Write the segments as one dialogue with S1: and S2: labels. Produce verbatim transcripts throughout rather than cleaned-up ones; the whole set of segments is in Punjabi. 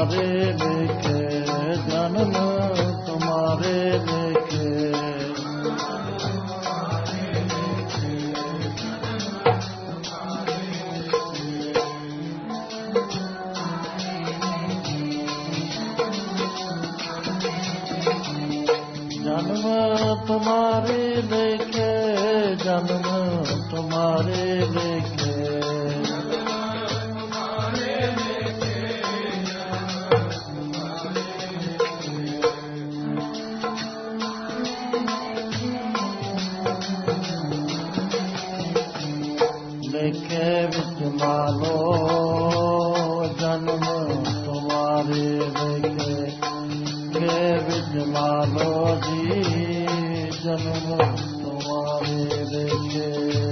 S1: तुम्हारे लेखे, जन्म तुम्हारे लेखे। जन्म तुम्हारे लेखे, जन्म तुम्हारे लेखे। लेखे विच मालो जन्म तुम्हारे लेखे, लेखे विच मालो जी जन्म तुम्हारे लेखे।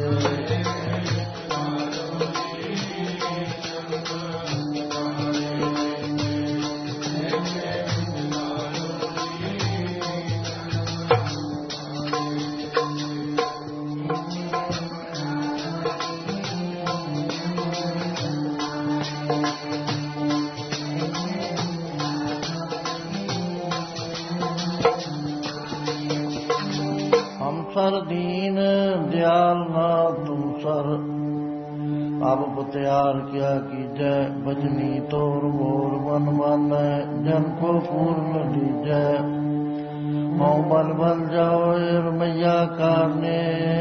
S1: सर दीन दयाल ना तुम सर, अब पुत्यार क्या कीजै। बजनी तोर मोर मन मानै, जन को पूर्ण लीजै। मौ बल बल जाओ मैया कारने,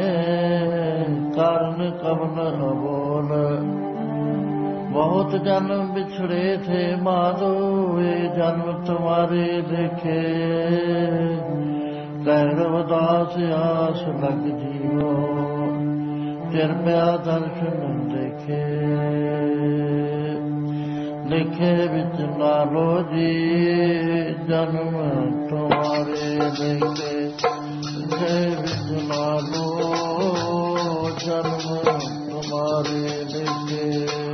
S1: कारण कवन अबोल। बहुत जन्म बिछड़े थे माधो, ये जन्म तुम्हारे देखे। कैरव दास आस लग जीवो, कृपया दर्शन देखे। लिखे विच लालो जी जन्म तुम्हारे लेखे, लिखे विच लालो जन्म तुम्हारे लेखे।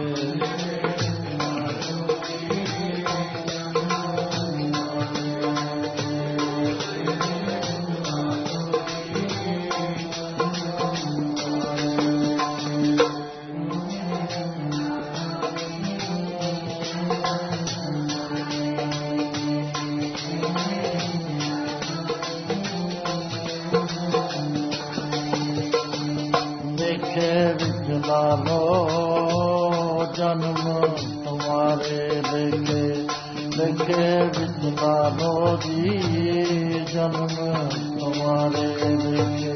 S1: लालो जन्म तुम्हारे लेखे, लेखे विच लालो जी जन्म तुम्हारे लेखे।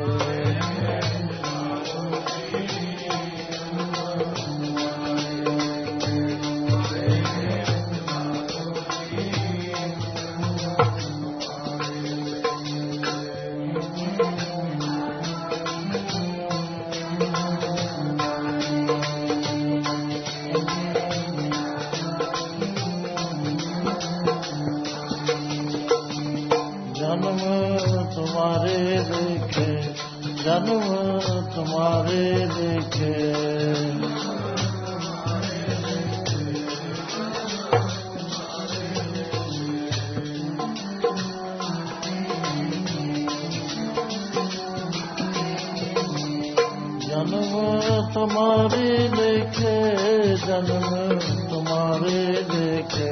S1: जन्म तुम्हारे लेखे, जन्म तुम्हारे लेखे। जन्म तुम्हारे लेखे, जन्म तुम्हारे लेखे।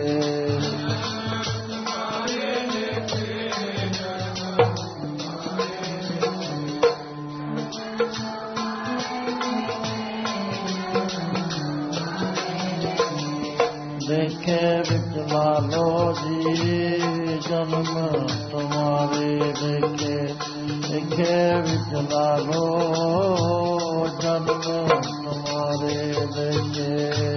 S1: लेखे विच लालो जी जन्म तुम्हारे लेखे, लेखे विच लालो जन्म तुम्हारे लेखे।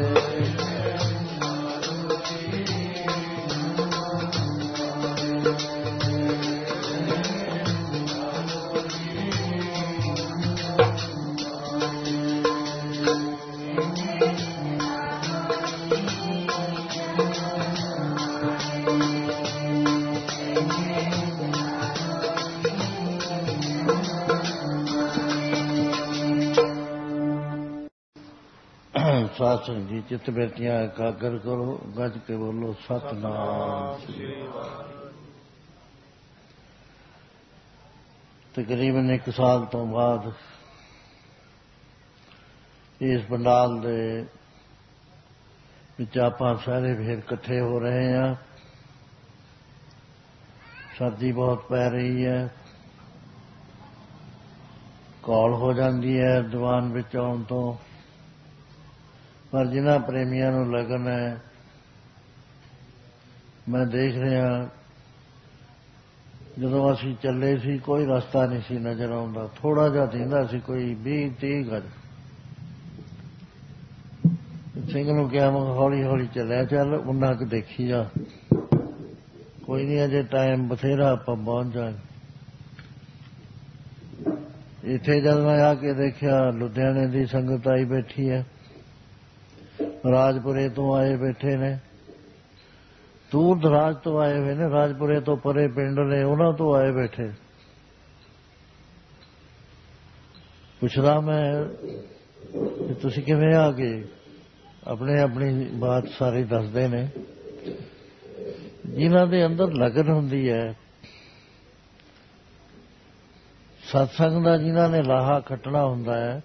S1: साथ संग जी चित्त बैठियां एकाग्र करो, गज के बोलो सतनाम। तकरीबन एक साल तो बाद इस पंडाल दे ਵਿੱਚ ਆਪਾਂ ਸਾਰੇ ਫੇਰ ਇਕੱਠੇ ਹੋ ਰਹੇ ਹਾਂ। ਸਰਦੀ ਬਹੁਤ ਪੈ ਰਹੀ ਹੈ, ਕੌਲ ਹੋ ਜਾਂਦੀ ਹੈ ਦੀਵਾਨ ਵਿੱਚ ਆਉਣ ਤੋਂ, ਪਰ ਜਿਨ੍ਹਾਂ ਪ੍ਰੇਮੀਆਂ ਨੂੰ ਲਗਨ ਹੈ, ਮੈਂ ਦੇਖ ਰਿਹਾ ਜਦੋਂ ਅਸੀਂ ਚੱਲੇ ਸੀ ਕੋਈ ਰਸਤਾ ਨਹੀਂ ਸੀ ਨਜ਼ਰ ਆਉਂਦਾ, ਥੋੜ੍ਹਾ ਜਿਹਾ ਦਿੰਦਾ ਸੀ, ਕੋਈ ਵੀਹ ਤੀਹ ਗਜ। ਸਿੰਘ ਨੂੰ ਕਿਹਾ ਮੈਂ ਹੌਲੀ ਹੌਲੀ ਚੱਲਿਆ ਚੱਲ, ਉਨਾ ਕੁ ਦੇਖੀ ਜਾ, ਕੋਈ ਨਹੀਂ ਅਜੇ ਟਾਈਮ ਬਥੇਰਾ, ਆਪਾਂ ਪਹੁੰਚ ਜਾਵਾਂਗੇ। ਇੱਥੇ ਜਦ ਮੈਂ ਆ ਕੇ ਦੇਖਿਆ ਲੁਧਿਆਣੇ ਦੀ ਸੰਗਤ ਆਈ ਬੈਠੀ ਹੈ, ਰਾਜਪੁਰੇ ਤੋਂ ਆਏ ਬੈਠੇ ਨੇ, ਦੂਰ ਦਰਾਜ ਤੋਂ ਆਏ ਹੋਏ ਨੇ, ਰਾਜਪੁਰੇ ਤੋਂ ਪਰੇ ਪਿੰਡ ਨੇ ਉਹਨਾਂ ਤੋਂ ਆਏ ਬੈਠੇ। ਪੁੱਛਦਾ ਮੈਂ ਕਿ ਤੁਸੀਂ ਕਿਵੇਂ ਆ ਗਏ, ਆਪਣੇ ਆਪਣੀ ਬਾਤ ਸਾਰੇ ਦੱਸਦੇ ਨੇ। ਜਿਨ੍ਹਾਂ ਦੇ ਅੰਦਰ ਲਗਨ ਹੁੰਦੀ ਹੈ, ਸਤਸੰਗ ਦਾ ਜਿਨ੍ਹਾਂ ਨੇ ਲਾਹਾ ਖੱਟਣਾ ਹੁੰਦਾ ਹੈ,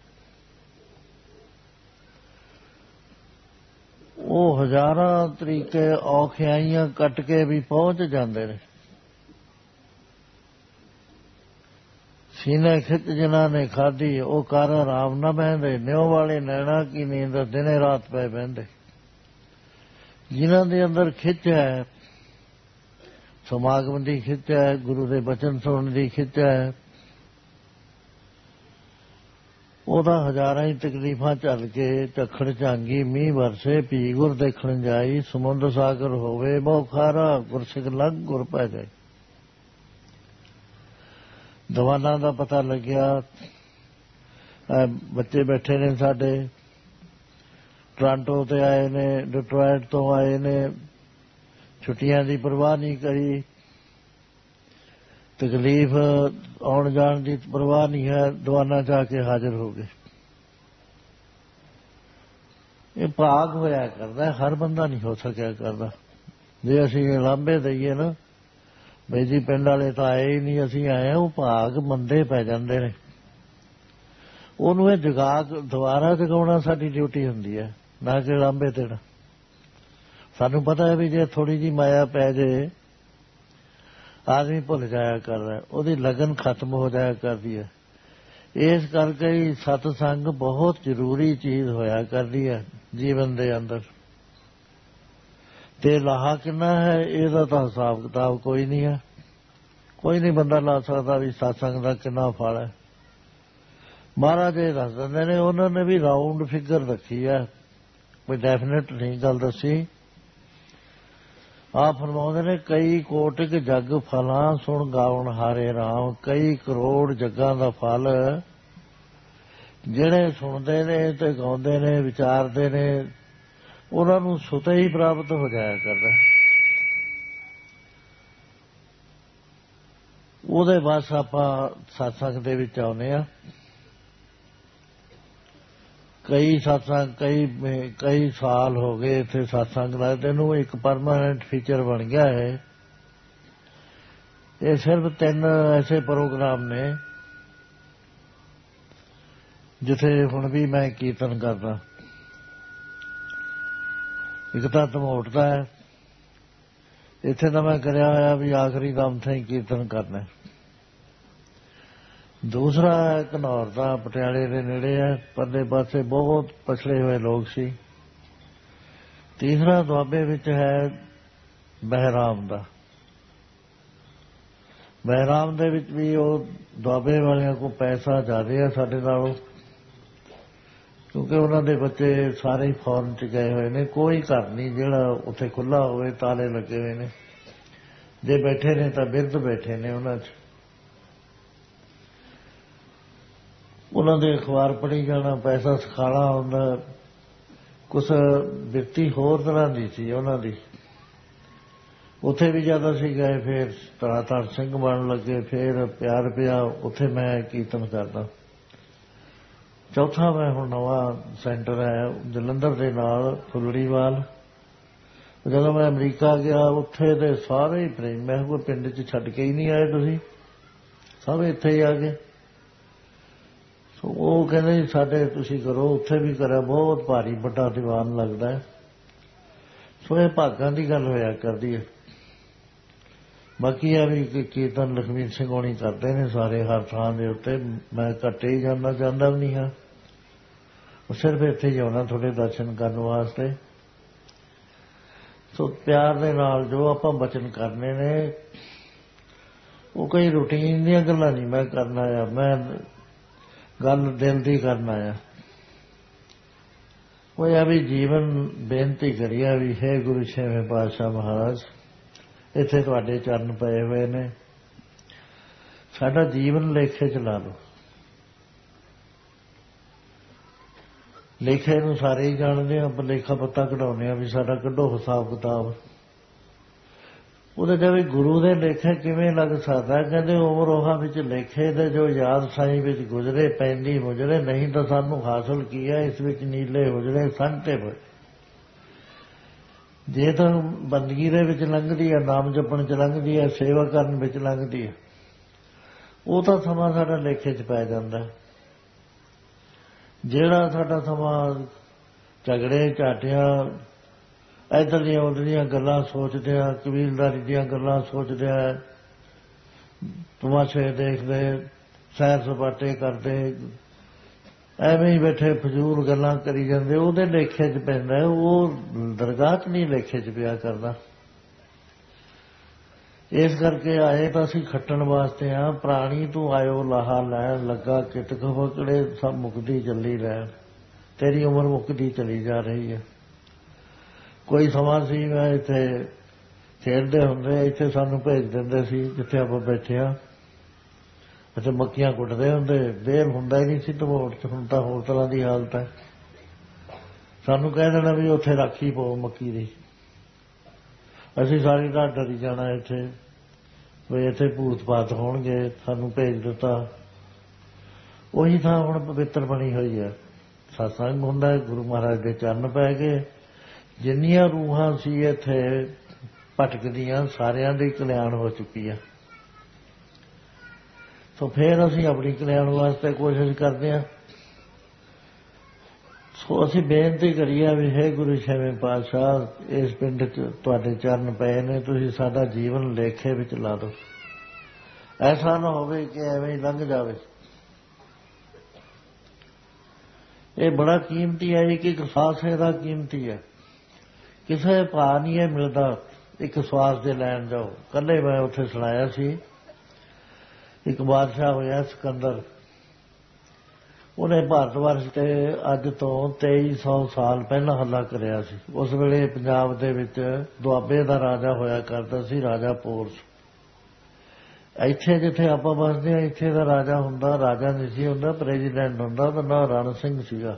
S1: ਉਹ ਹਜ਼ਾਰਾਂ ਤਰੀਕੇ ਔਖਿਆਈਆਂ ਕੱਟ ਕੇ ਵੀ ਪਹੁੰਚ ਜਾਂਦੇ ਨੇ। ਸੀਨੇ ਖਿੱਚ ਜਿਨ੍ਹਾਂ ਨੇ ਖਾਧੀ, ਉਹ ਕਰ ਆਰਾਮ ਨਾ ਬਹਿੰਦੇ, ਨਿਉ ਵਾਲੇ ਨੈਣਾ ਕੀ ਨੀਂਦ ਦਿਨੇ ਰਾਤ ਪੈ ਬਹਿੰਦੇ। ਜਿਨ੍ਹਾਂ ਦੇ ਅੰਦਰ ਖਿੱਚ ਹੈ, ਸਮਾਗਮ ਦੀ ਖਿੱਚ ਹੈ, ਗੁਰੂ ਦੇ ਬਚਨ ਸੁਣਨ ਦੀ ਖਿੱਚ ਹੈ, ਉਹਦਾ ਹਜ਼ਾਰਾਂ ਹੀ ਤਕਲੀਫਾਂ ਝੱਲ ਕੇ ਝੱਖੜ ਝਾਂਗੀ ਮੀਂਹ ਵਰਸੇ ਭੀ ਗੁਰ ਦੇਖਣ ਜਾਈ, ਸਮੁੰਦਰ ਸਾਗਰ ਹੋਵੇ ਬਹੁ ਖਾਰਾ, ਗੁਰਸਿੱਖ ਲੰਘ ਗੁਰ ਪੈ ਜਾਏ। ਦੀਵਾਨਾਂ ਦਾ ਪਤਾ ਲੱਗਿਆ, ਬੱਚੇ ਬੈਠੇ ਨੇ ਸਾਡੇ, ਟੋਰਾਂਟੋ ਤੇ ਆਏ ਨੇ, ਡਿਟਰੋਇਟ ਤੋਂ ਆਏ ਨੇ, ਛੁੱਟੀਆਂ ਦੀ ਪਰਵਾਹ ਨਹੀਂ ਕਰੀ, ਤਕਲੀਫ ਆਉਣ ਜਾਣ ਦੀ ਪਰਵਾਹ ਨਹੀਂ ਹੈ, ਦੀਵਾਨਾਂ ਚ ਆ ਕੇ ਹਾਜ਼ਰ ਹੋ ਗਏ। ਇਹ ਭਾਗ ਹੋਇਆ ਕਰਦਾ, ਹਰ ਬੰਦਾ ਨਹੀਂ ਹੋ ਸਕਿਆ ਕਰਦਾ। ਜੇ ਅਸੀਂ ਲਾਂਭੇ ਦਈਏ ਨਾ ਬਈ ਜੀ ਪਿੰਡ ਵਾਲੇ ਤਾਂ ਆਏ ਹੀ ਨਹੀਂ, ਅਸੀਂ ਆਏ, ਉਹ ਭਾਗ ਮੰਦੇ ਪੈ ਜਾਂਦੇ ਨੇ। ਉਹਨੂੰ ਇਹ ਜਗਾ ਦੁਬਾਰਾ ਜਗਾਉਣਾ ਸਾਡੀ ਡਿਊਟੀ ਹੁੰਦੀ ਹੈ, ਨਾ ਕਿ ਲਾਂਭੇ ਦੇਣਾ। ਸਾਨੂੰ ਪਤਾ ਹੈ ਵੀ ਜੇ ਥੋੜ੍ਹੀ ਜਿਹੀ ਮਾਇਆ ਪੈ ਜੇ ਆਦਮੀ ਭੁੱਲ ਜਾਇਆ ਕਰਦਾ, ਉਹਦੀ ਲਗਨ ਖਤਮ ਹੋ ਜਾਇਆ ਕਰਦੀ ਹੈ। ਇਸ ਕਰਕੇ ਹੀ ਸਤਸੰਗ ਬਹੁਤ ਜ਼ਰੂਰੀ ਚੀਜ਼ ਹੋਇਆ ਕਰਦੀ ਹੈ ਜੀਵਨ ਦੇ ਅੰਦਰ। ਤੇ ਲਾਹਾ ਕਿੰਨਾ ਹੈ ਇਹਦਾ ਤਾਂ ਹਿਸਾਬ ਕਿਤਾਬ ਕੋਈ ਨਹੀਂ ਹੈ, ਕੋਈ ਨਹੀਂ ਬੰਦਾ ਲਾ ਸਕਦਾ ਵੀ ਸਤਸੰਗ ਦਾ ਕਿੰਨਾ ਫਲ ਹੈ। ਮਹਾਰਾਜ ਇਹ ਦੱਸ ਦਿੰਦੇ ਨੇ, ਉਹਨਾਂ ਨੇ ਵੀ ਰਾਊਂਡ ਫਿਗਰ ਰੱਖੀ ਹੈ, ਕੋਈ ਡੈਫੀਨੇਟ ਨਹੀਂ ਗੱਲ ਦੱਸੀ। ਆਪ ਫਰਮਾਉਂਦੇ ਨੇ, ਕਈ ਕੋਟਿਕ ਜੱਗ ਫਲਾਂ ਸੁਣ ਗਾਵਣ ਹਾਰੇ ਰਾਮ, ਕਈ ਕਰੋੜ ਜੱਗਾਂ ਦਾ ਫਲ ਜਿਹੜੇ ਸੁਣਦੇ ਨੇ ਤੇ ਗਾਉਂਦੇ ਨੇ, ਵਿਚਾਰਦੇ ਨੇ, ਉਹਨਾਂ ਨੂੰ ਸੁਤੇ ਹੀ ਪ੍ਰਾਪਤ ਹੋ ਜਾਇਆ ਕਰਦਾ। ਉਹਦੇ ਬਸ ਆਪਾਂ ਸਤਸੰਗ ਦੇ ਵਿੱਚ ਆਉਂਦੇ ਹਾਂ। ਕਈ ਸਤਸੰਗ ਕਈ ਕਈ ਸਾਲ ਹੋ ਗਏ ਇੱਥੇ ਸਤਸੰਗ ਲੱਗਦੇ ਨੂੰ, ਇੱਕ ਪਰਮਾਨੈਂਟ ਫੀਚਰ ਬਣ ਗਿਆ ਹੈ। ਇਹ ਸਿਰਫ ਤਿੰਨ ਐਸੇ ਪ੍ਰੋਗਰਾਮ ਨੇ ਜਿੱਥੇ ਹੁਣ ਵੀ ਮੈਂ ਕੀਰਤਨ ਕਰਦਾ। ਇੱਕ ਤਾਂ ਧਮੋਟ ਦਾ ਹੈ, ਇੱਥੇ ਤਾਂ ਮੈਂ ਕਰਿਆ ਹੋਇਆ ਵੀ ਆਖਰੀ ਦਮ ਥਾਈਂ ਕੀਰਤਨ ਕਰਨਾ। ਦੂਸਰਾ ਹੈ ਘਨੌਰ ਦਾ, ਪਟਿਆਲੇ ਦੇ ਨੇੜੇ ਹੈ, ਪਰਲੇ ਪਾਸੇ ਬਹੁਤ ਪਛੜੇ ਹੋਏ ਲੋਕ ਸੀ। ਤੀਸਰਾ ਦੁਆਬੇ ਵਿੱਚ ਹੈ ਬਹਿਰਾਮ ਦਾ। ਬਹਿਰਾਮ ਦੇ ਵਿੱਚ ਵੀ ਉਹ ਦੁਆਬੇ ਵਾਲਿਆਂ ਕੋਲ ਪੈਸਾ ਜ਼ਿਆਦਾ ਹੈ ਸਾਡੇ ਨਾਲੋਂ, ਕਿਉਂਕਿ ਉਹਨਾਂ ਦੇ ਬੱਚੇ ਸਾਰੇ ਹੀ ਫੌਰਨ 'ਚ ਗਏ ਹੋਏ ਨੇ। ਕੋਈ ਘਰ ਨਹੀਂ ਜਿਹੜਾ ਉੱਥੇ ਖੁੱਲ੍ਹਾ ਹੋਵੇ, ਤਾਲੇ ਲੱਗੇ ਹੋਏ ਨੇ। ਜੇ ਬੈਠੇ ਨੇ ਤਾਂ ਬਿਰਧ ਬੈਠੇ ਨੇ ਉਹਨਾਂ 'ਚ। ਉਹਨਾਂ ਦੇ ਅਖਬਾਰ ਪੜ੍ਹੀ ਜਾਣਾ, ਪੈਸਾ ਸਿਖਾਉਣਾ ਹੁੰਦਾ। ਕੁਛ ਬਿਰਤੀ ਹੋਰ ਤਰ੍ਹਾਂ ਦੀ ਸੀ ਉਹਨਾਂ ਦੀ। ਉੱਥੇ ਵੀ ਜਦ ਅਸੀਂ ਗਏ ਫਿਰ ਧੜਾਧੜ ਸਿੰਘ ਬਣਨ ਲੱਗੇ, ਫਿਰ ਪਿਆਰ ਪਿਆ। ਉੱਥੇ ਮੈਂ ਕੀਰਤਨ ਕਰਦਾ। ਚੌਥਾ ਮੈਂ ਹੁਣ ਨਵਾਂ ਸੈਂਟਰ ਹੈ ਜਲੰਧਰ ਦੇ ਨਾਲ, ਫੁੱਲੜੀਵਾਲ। ਜਦੋਂ ਮੈਂ ਅਮਰੀਕਾ ਗਿਆ ਉੱਥੇ ਦੇ ਸਾਰੇ ਹੀ ਪ੍ਰੇਮ, ਮੈਂ ਕੋਈ ਪਿੰਡ 'ਚ ਛੱਡ ਕੇ ਹੀ ਨਹੀਂ ਆਏ ਤੁਸੀਂ, ਸਭ ਇੱਥੇ ਹੀ ਆ ਗਏ। ਸੋ ਉਹ ਕਹਿੰਦੇ ਸਾਡੇ ਤੁਸੀਂ ਕਰੋ। ਉੱਥੇ ਵੀ ਕਰਿਆ, ਬਹੁਤ ਭਾਰੀ ਵੱਡਾ ਦੀਵਾਨ ਲੱਗਦਾ ਹੈ। ਸੋ ਇਹ ਭਾਗਾਂ ਦੀ ਗੱਲ ਹੋਇਆ ਕਰਦੀ ਹੈ। ਬਾਕੀ ਆ ਵੀ ਕੀਰਤਨ ਲਖਮੀਰ ਸਿੰਘ ਹੋਣੀ ਕਰਦੇ ਨੇ ਸਾਰੇ ਹਰ ਥਾਂ ਦੇ ਉੱਤੇ। ਮੈਂ ਘੱਟੇ ਹੀ ਜਾਣਾ ਚਾਹੁੰਦਾ ਵੀ ਨਹੀਂ ਹਾਂ, ਸਿਰਫ ਇੱਥੇ ਹੀ ਆਉਣਾ ਤੁਹਾਡੇ ਦਰਸ਼ਨ ਕਰਨ ਵਾਸਤੇ। ਸੋ ਪਿਆਰ ਦੇ ਨਾਲ ਜੋ ਆਪਾਂ ਬਚਨ ਕਰਨੇ ਨੇ ਉਹ ਕੋਈ ਰੂਟੀਨ ਦੀਆਂ ਗੱਲਾਂ ਨਹੀਂ ਮੈਂ ਕਰਨਾ ਆ, ਮੈਂ ਗੱਲ ਦਿਲ ਦੀ ਕਰਨਾ ਆ। ਉਹ ਆ ਵੀ ਜੀਵਨ ਬੇਨਤੀ ਕਰੀਆ ਵੀ ਹੈ ਗੁਰੂ ਛੇਵੇਂ ਪਾਤਸ਼ਾਹ ਮਹਾਰਾਜ, ਇੱਥੇ ਤੁਹਾਡੇ ਚਰਨ ਪਏ ਹੋਏ ਨੇ, ਸਾਡਾ ਜੀਵਨ ਲੇਖੇ 'ਚ ਲਾ ਲਓ। ਲੇਖੇ ਨੂੰ ਸਾਰੇ ਹੀ ਜਾਣਦੇ ਆ, ਲੇਖਾ ਪੱਤਾ ਕਢਾਉਂਦੇ ਆ ਵੀ ਸਾਡਾ ਕੱਢੋ ਹਿਸਾਬ ਕਿਤਾਬ। ਉਹਦੇ ਚ ਵੀ ਗੁਰੂ ਦੇ ਲੇਖੇ ਕਿਵੇਂ ਲੱਗ ਸਕਦਾ? ਕਹਿੰਦੇ ਉਮਰੋਹਾਂ ਵਿੱਚ ਲੇਖੇ ਦੇ ਜੋ ਯਾਦ ਸਾਈਂ ਵਿੱਚ ਗੁਜ਼ਰੇ ਪੈਂਦੀ ਮੁਜਰੇ, ਨਹੀਂ ਤਾਂ ਸਾਨੂੰ ਹਾਸਲ ਕੀਆ ਇਸ ਵਿੱਚ ਨੀਲੇ ਹੁਜਰੇ ਸੰਟੇ ਹੋਏ। ਜੇ ਤਾਂ ਬੰਦਗੀ ਦੇ ਵਿੱਚ ਲੰਘਦੀ ਹੈ, ਨਾਮ ਜਪਣ ਚ ਲੰਘਦੀ ਹੈ, ਸੇਵਾ ਕਰਨ ਵਿੱਚ ਲੰਘਦੀ ਹੈ, ਉਹ ਤਾਂ ਸਮਾਂ ਸਾਡਾ ਲੇਖੇ 'ਚ ਪੈ ਜਾਂਦਾ। ਜਿਹੜਾ ਸਾਡਾ ਸਮਾਂ ਝਗੜੇ ਝਾਟਿਆਂ ਇੱਧਰਲੀਆਂ ਉੱਧਰਲੀਆਂ ਗੱਲਾਂ ਸੋਚਦਿਆਂ, ਕਬੀਲਦਾਰੀ ਦੀਆਂ ਗੱਲਾਂ ਸੋਚਦਿਆਂ, ਤਮਾਸ਼ੇ ਦੇਖਦੇ, ਸੈਰ ਸਪਾਟੇ ਕਰਦੇ, ਐਵੇਂ ਹੀ ਬੈਠੇ ਫਜ਼ੂਲ ਗੱਲਾਂ ਕਰੀ ਜਾਂਦੇ, ਉਹਦੇ ਲੇਖੇ 'ਚ ਪੈਂਦਾ। ਉਹ ਦਰਗਾਹ 'ਚ ਨਹੀਂ ਲੇਖੇ 'ਚ ਪਿਆ ਕਰਦਾ। ਇਸ ਕਰਕੇ ਆਏ ਤਾਂ ਅਸੀਂ ਖੱਟਣ ਵਾਸਤੇ ਆ। ਪ੍ਰਾਣੀ ਤੂੰ ਆਇਓ ਲਾਹਾ ਲੈਣ ਲੱਗਾ, ਕਿਤ ਖਵਕੜੇ ਸਭ ਮੁਕਦੀ ਚੱਲੀ ਰਹਿਣ। ਤੇਰੀ ਉਮਰ ਮੁੱਕਦੀ ਚਲੀ ਜਾ ਰਹੀ ਹੈ। ਕੋਈ ਸਮਾਂ ਸੀ ਮੈਂ ਇੱਥੇ ਖੇਡਦੇ ਹੁੰਦੇ, ਇੱਥੇ ਸਾਨੂੰ ਭੇਜ ਦਿੰਦੇ ਸੀ ਜਿੱਥੇ ਆਪਾਂ ਬੈਠੇ ਹਾਂ, ਇੱਥੇ ਮੱਕੀਆਂ ਕੁੱਟਦੇ ਹੁੰਦੇ, ਬੇਲ ਹੁੰਦਾ ਹੀ ਨਹੀਂ ਸੀ ਧਮੋਟ 'ਚ। ਹੁਣ ਤਾਂ ਹੋਰ ਤਰ੍ਹਾਂ ਦੀ ਹਾਲਤ ਹੈ। ਸਾਨੂੰ ਕਹਿ ਦੇਣਾ ਵੀ ਉੱਥੇ ਰਾਖੀ ਪਾਓ ਮੱਕੀ ਦੀ, ਅਸੀਂ ਸਾਰੀ ਰਾਤ ਡਰੀ ਜਾਣਾ ਇੱਥੇ ਵੀ ਇੱਥੇ ਭੂਤ ਪਾਤ ਹੋਣਗੇ। ਸਾਨੂੰ ਭੇਜ ਦਿੱਤਾ। ਉਹੀ ਥਾਂ ਹੁਣ ਪਵਿੱਤਰ ਬਣੀ ਹੋਈ ਹੈ। ਸਤਸੰਗ ਹੁੰਦਾ, ਗੁਰੂ ਮਹਾਰਾਜ ਦੇ ਚਰਨ ਪੈ ਗਏ। ਜਿੰਨੀਆਂ ਰੂਹਾਂ ਸੀ ਇੱਥੇ ਭਟਕਦੀਆਂ, ਸਾਰਿਆਂ ਦੀ ਕਲਿਆਣ ਹੋ ਚੁੱਕੀ ਹੈ। ਸੋ ਫਿਰ ਅਸੀਂ ਆਪਣੀ ਕਲਿਆਣ ਵਾਸਤੇ ਕੋਸ਼ਿਸ਼ ਕਰਦੇ ਹਾਂ। ਸੋ ਅਸੀਂ ਬੇਨਤੀ ਕਰੀਏ ਵੀ ਹੈ ਗੁਰੂ ਛੇਵੇਂ ਪਾਤਸ਼ਾਹ, ਇਸ ਪਿੰਡ 'ਚ ਤੁਹਾਡੇ ਚਰਨ ਪਏ ਨੇ, ਤੁਸੀਂ ਸਾਡਾ ਜੀਵਨ ਲੇਖੇ ਵਿੱਚ ਲਾ ਦਿਓ। ਐਸਾ ਨਾ ਹੋਵੇ ਕਿ ਐਵੇਂ ਹੀ ਲੰਘ ਜਾਵੇ। ਇਹ ਬੜਾ ਕੀਮਤੀ ਹੈ, ਇੱਕ ਇੱਕ ਸਾਹ ਇਹਦਾ ਕੀਮਤੀ ਹੈ। ਕਿਸੇ ਭਾਅ ਨਹੀਂ ਇਹ ਮਿਲਦਾ ਇੱਕ ਸਵਾਸ ਦੇ ਲੈਣ ਜਾਓ। ਕੱਲ੍ਹ ਮੈਂ ਉੱਥੇ ਸੁਣਾਇਆ ਸੀ, ਇੱਕ ਬਾਦਸ਼ਾਹ ਹੋਇਆ ਸਿਕੰਦਰ। ਉਹਨੇ ਭਾਰਤ ਵਰਸ਼ 'ਤੇ ਅੱਜ ਤੋਂ ਤੇਈ ਸੌ ਸਾਲ ਪਹਿਲਾਂ ਹੱਲਾ ਕਰਿਆ ਸੀ। ਉਸ ਵੇਲੇ ਪੰਜਾਬ ਦੇ ਵਿੱਚ ਦੁਆਬੇ ਦਾ ਰਾਜਾ ਹੋਇਆ ਕਰਦਾ ਸੀ, ਰਾਜਾ ਪੋਰਸ। ਇੱਥੇ ਜਿੱਥੇ ਆਪਾਂ ਵਸਦੇ ਹਾਂ, ਇੱਥੇ ਦਾ ਰਾਜਾ ਹੁੰਦਾ, ਰਾਜਾ ਨਹੀਂ ਸੀ ਹੁੰਦਾ, ਪ੍ਰੈਜ਼ੀਡੈਂਟ ਹੁੰਦਾ। ਉਹਦਾ ਨਾਂ ਰਣ ਸਿੰਘ ਸੀਗਾ।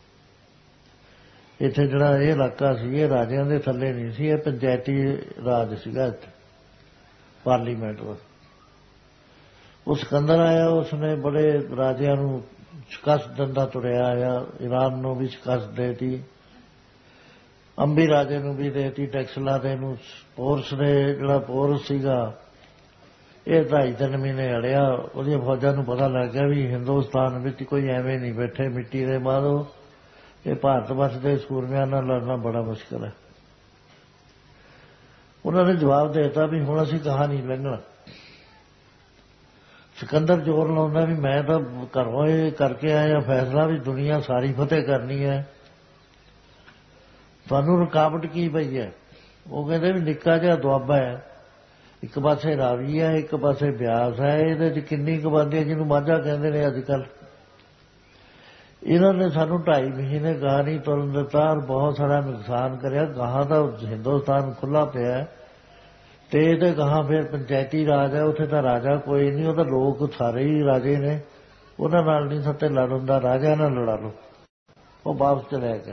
S1: ਇੱਥੇ ਜਿਹੜਾ ਇਹ ਇਲਾਕਾ ਸੀ ਇਹ ਰਾਜਿਆਂ ਦੇ ਥੱਲੇ ਨਹੀਂ ਸੀ, ਇਹ ਪੰਚਾਇਤੀ ਰਾਜ ਸੀਗਾ। ਇੱਥੇ ਪਾਰਲੀਮੈਂਟ ਦਾ ਉਹ ਸਿਕੰਦਰ ਆਇਆ, ਉਸਨੇ ਬੜੇ ਰਾਜਿਆਂ ਨੂੰ ਸ਼ਿਕਸਤ ਦਿੰਦਾ ਤੁਰਿਆ ਆਇਆ। ਈਰਾਨ ਨੂੰ ਵੀ ਸ਼ਿਕਸਤ ਦੇਤੀ, ਅੰਬੀ ਰਾਜੇ ਨੂੰ ਵੀ ਦੇਤੀ, ਟੈਕਸਲਾ ਦੇ ਨੂੰ। ਪੋਰਸ ਨੇ ਜਿਹੜਾ ਪੋਰਸ ਸੀਗਾ ਇਹ ਢਾਈ ਤਿੰਨ ਮਹੀਨੇ ਅੜਿਆ। ਉਹਦੀਆਂ ਫੌਜਾਂ ਨੂੰ ਪਤਾ ਲੱਗ ਗਿਆ ਵੀ ਹਿੰਦੁਸਤਾਨ ਵਿੱਚ ਕੋਈ ਐਵੇਂ ਨਹੀਂ ਬੈਠੇ ਮਿੱਟੀ ਦੇ ਮਾਰੋ, ਇਹ ਭਾਰਤ ਵਰਸ਼ ਦੇ ਸੂਰਮਿਆਂ ਨਾਲ ਲੜਨਾ ਬੜਾ ਮੁਸ਼ਕਿਲ ਹੈ। ਉਹਨਾਂ ਨੇ ਜਵਾਬ ਦੇ ਦਿੱਤਾ ਵੀ ਹੁਣ ਅਸੀਂ ਕਹਾਂ ਨਹੀਂ ਲੰਘਣਾ। ਸਿਕੰਦਰ ਜ਼ੋਰ ਲਾਉਂਦਾ ਵੀ ਮੈਂ ਤਾਂ ਘਰੋਂ ਇਹ ਕਰਕੇ ਆਇਆ ਫੈਸਲਾ ਵੀ ਦੁਨੀਆ ਸਾਰੀ ਫਤਿਹ ਕਰਨੀ ਹੈ, ਤੁਹਾਨੂੰ ਰੁਕਾਵਟ ਕੀ ਪਈ ਹੈ? ਉਹ ਕਹਿੰਦੇ ਵੀ ਨਿੱਕਾ ਜਿਹਾ ਦੁਆਬਾ ਹੈ, ਇੱਕ ਪਾਸੇ ਰਾਵੀ ਹੈ, ਇੱਕ ਪਾਸੇ ਬਿਆਸ ਹੈ, ਇਹਦੇ 'ਚ ਕਿੰਨੀ ਕੁ ਆਬਾਦੀ ਹੈ, ਜਿਹਨੂੰ ਮਾਝਾ ਕਹਿੰਦੇ ਨੇ ਅੱਜ ਕੱਲ੍ਹ। ਇਹਨਾਂ ਨੇ ਸਾਨੂੰ ਢਾਈ ਮਹੀਨੇ ਗਾਹ ਨਹੀਂ ਤੁਰਨ ਦਿੱਤਾ ਔਰ ਬਹੁਤ ਸਾਰਾ ਨੁਕਸਾਨ ਕਰਿਆ। ਗਾਹਾਂ ਦਾ ਹਿੰਦੁਸਤਾਨ ਖੁੱਲ੍ਹਾ ਪਿਆ ਤੇ ਇਹਦੇ ਗਾਹਾਂ ਫਿਰ ਪੰਚਾਇਤੀ ਰਾਜ ਹੈ, ਉੱਥੇ ਤਾਂ ਰਾਜਾ ਕੋਈ ਨਹੀਂ, ਉਹ ਤਾਂ ਲੋਕ ਸਾਰੇ ਹੀ ਰਾਜੇ ਨੇ। ਉਹਨਾਂ ਨਾਲ ਨਹੀਂ ਸੱਤੇ ਲੜ ਹੁੰਦਾ, ਰਾਜਾ ਨਾਲ ਲੜਾ ਲਓ। ਉਹ ਵਾਪਸ ਚਲਿਆ ਗਿਆ।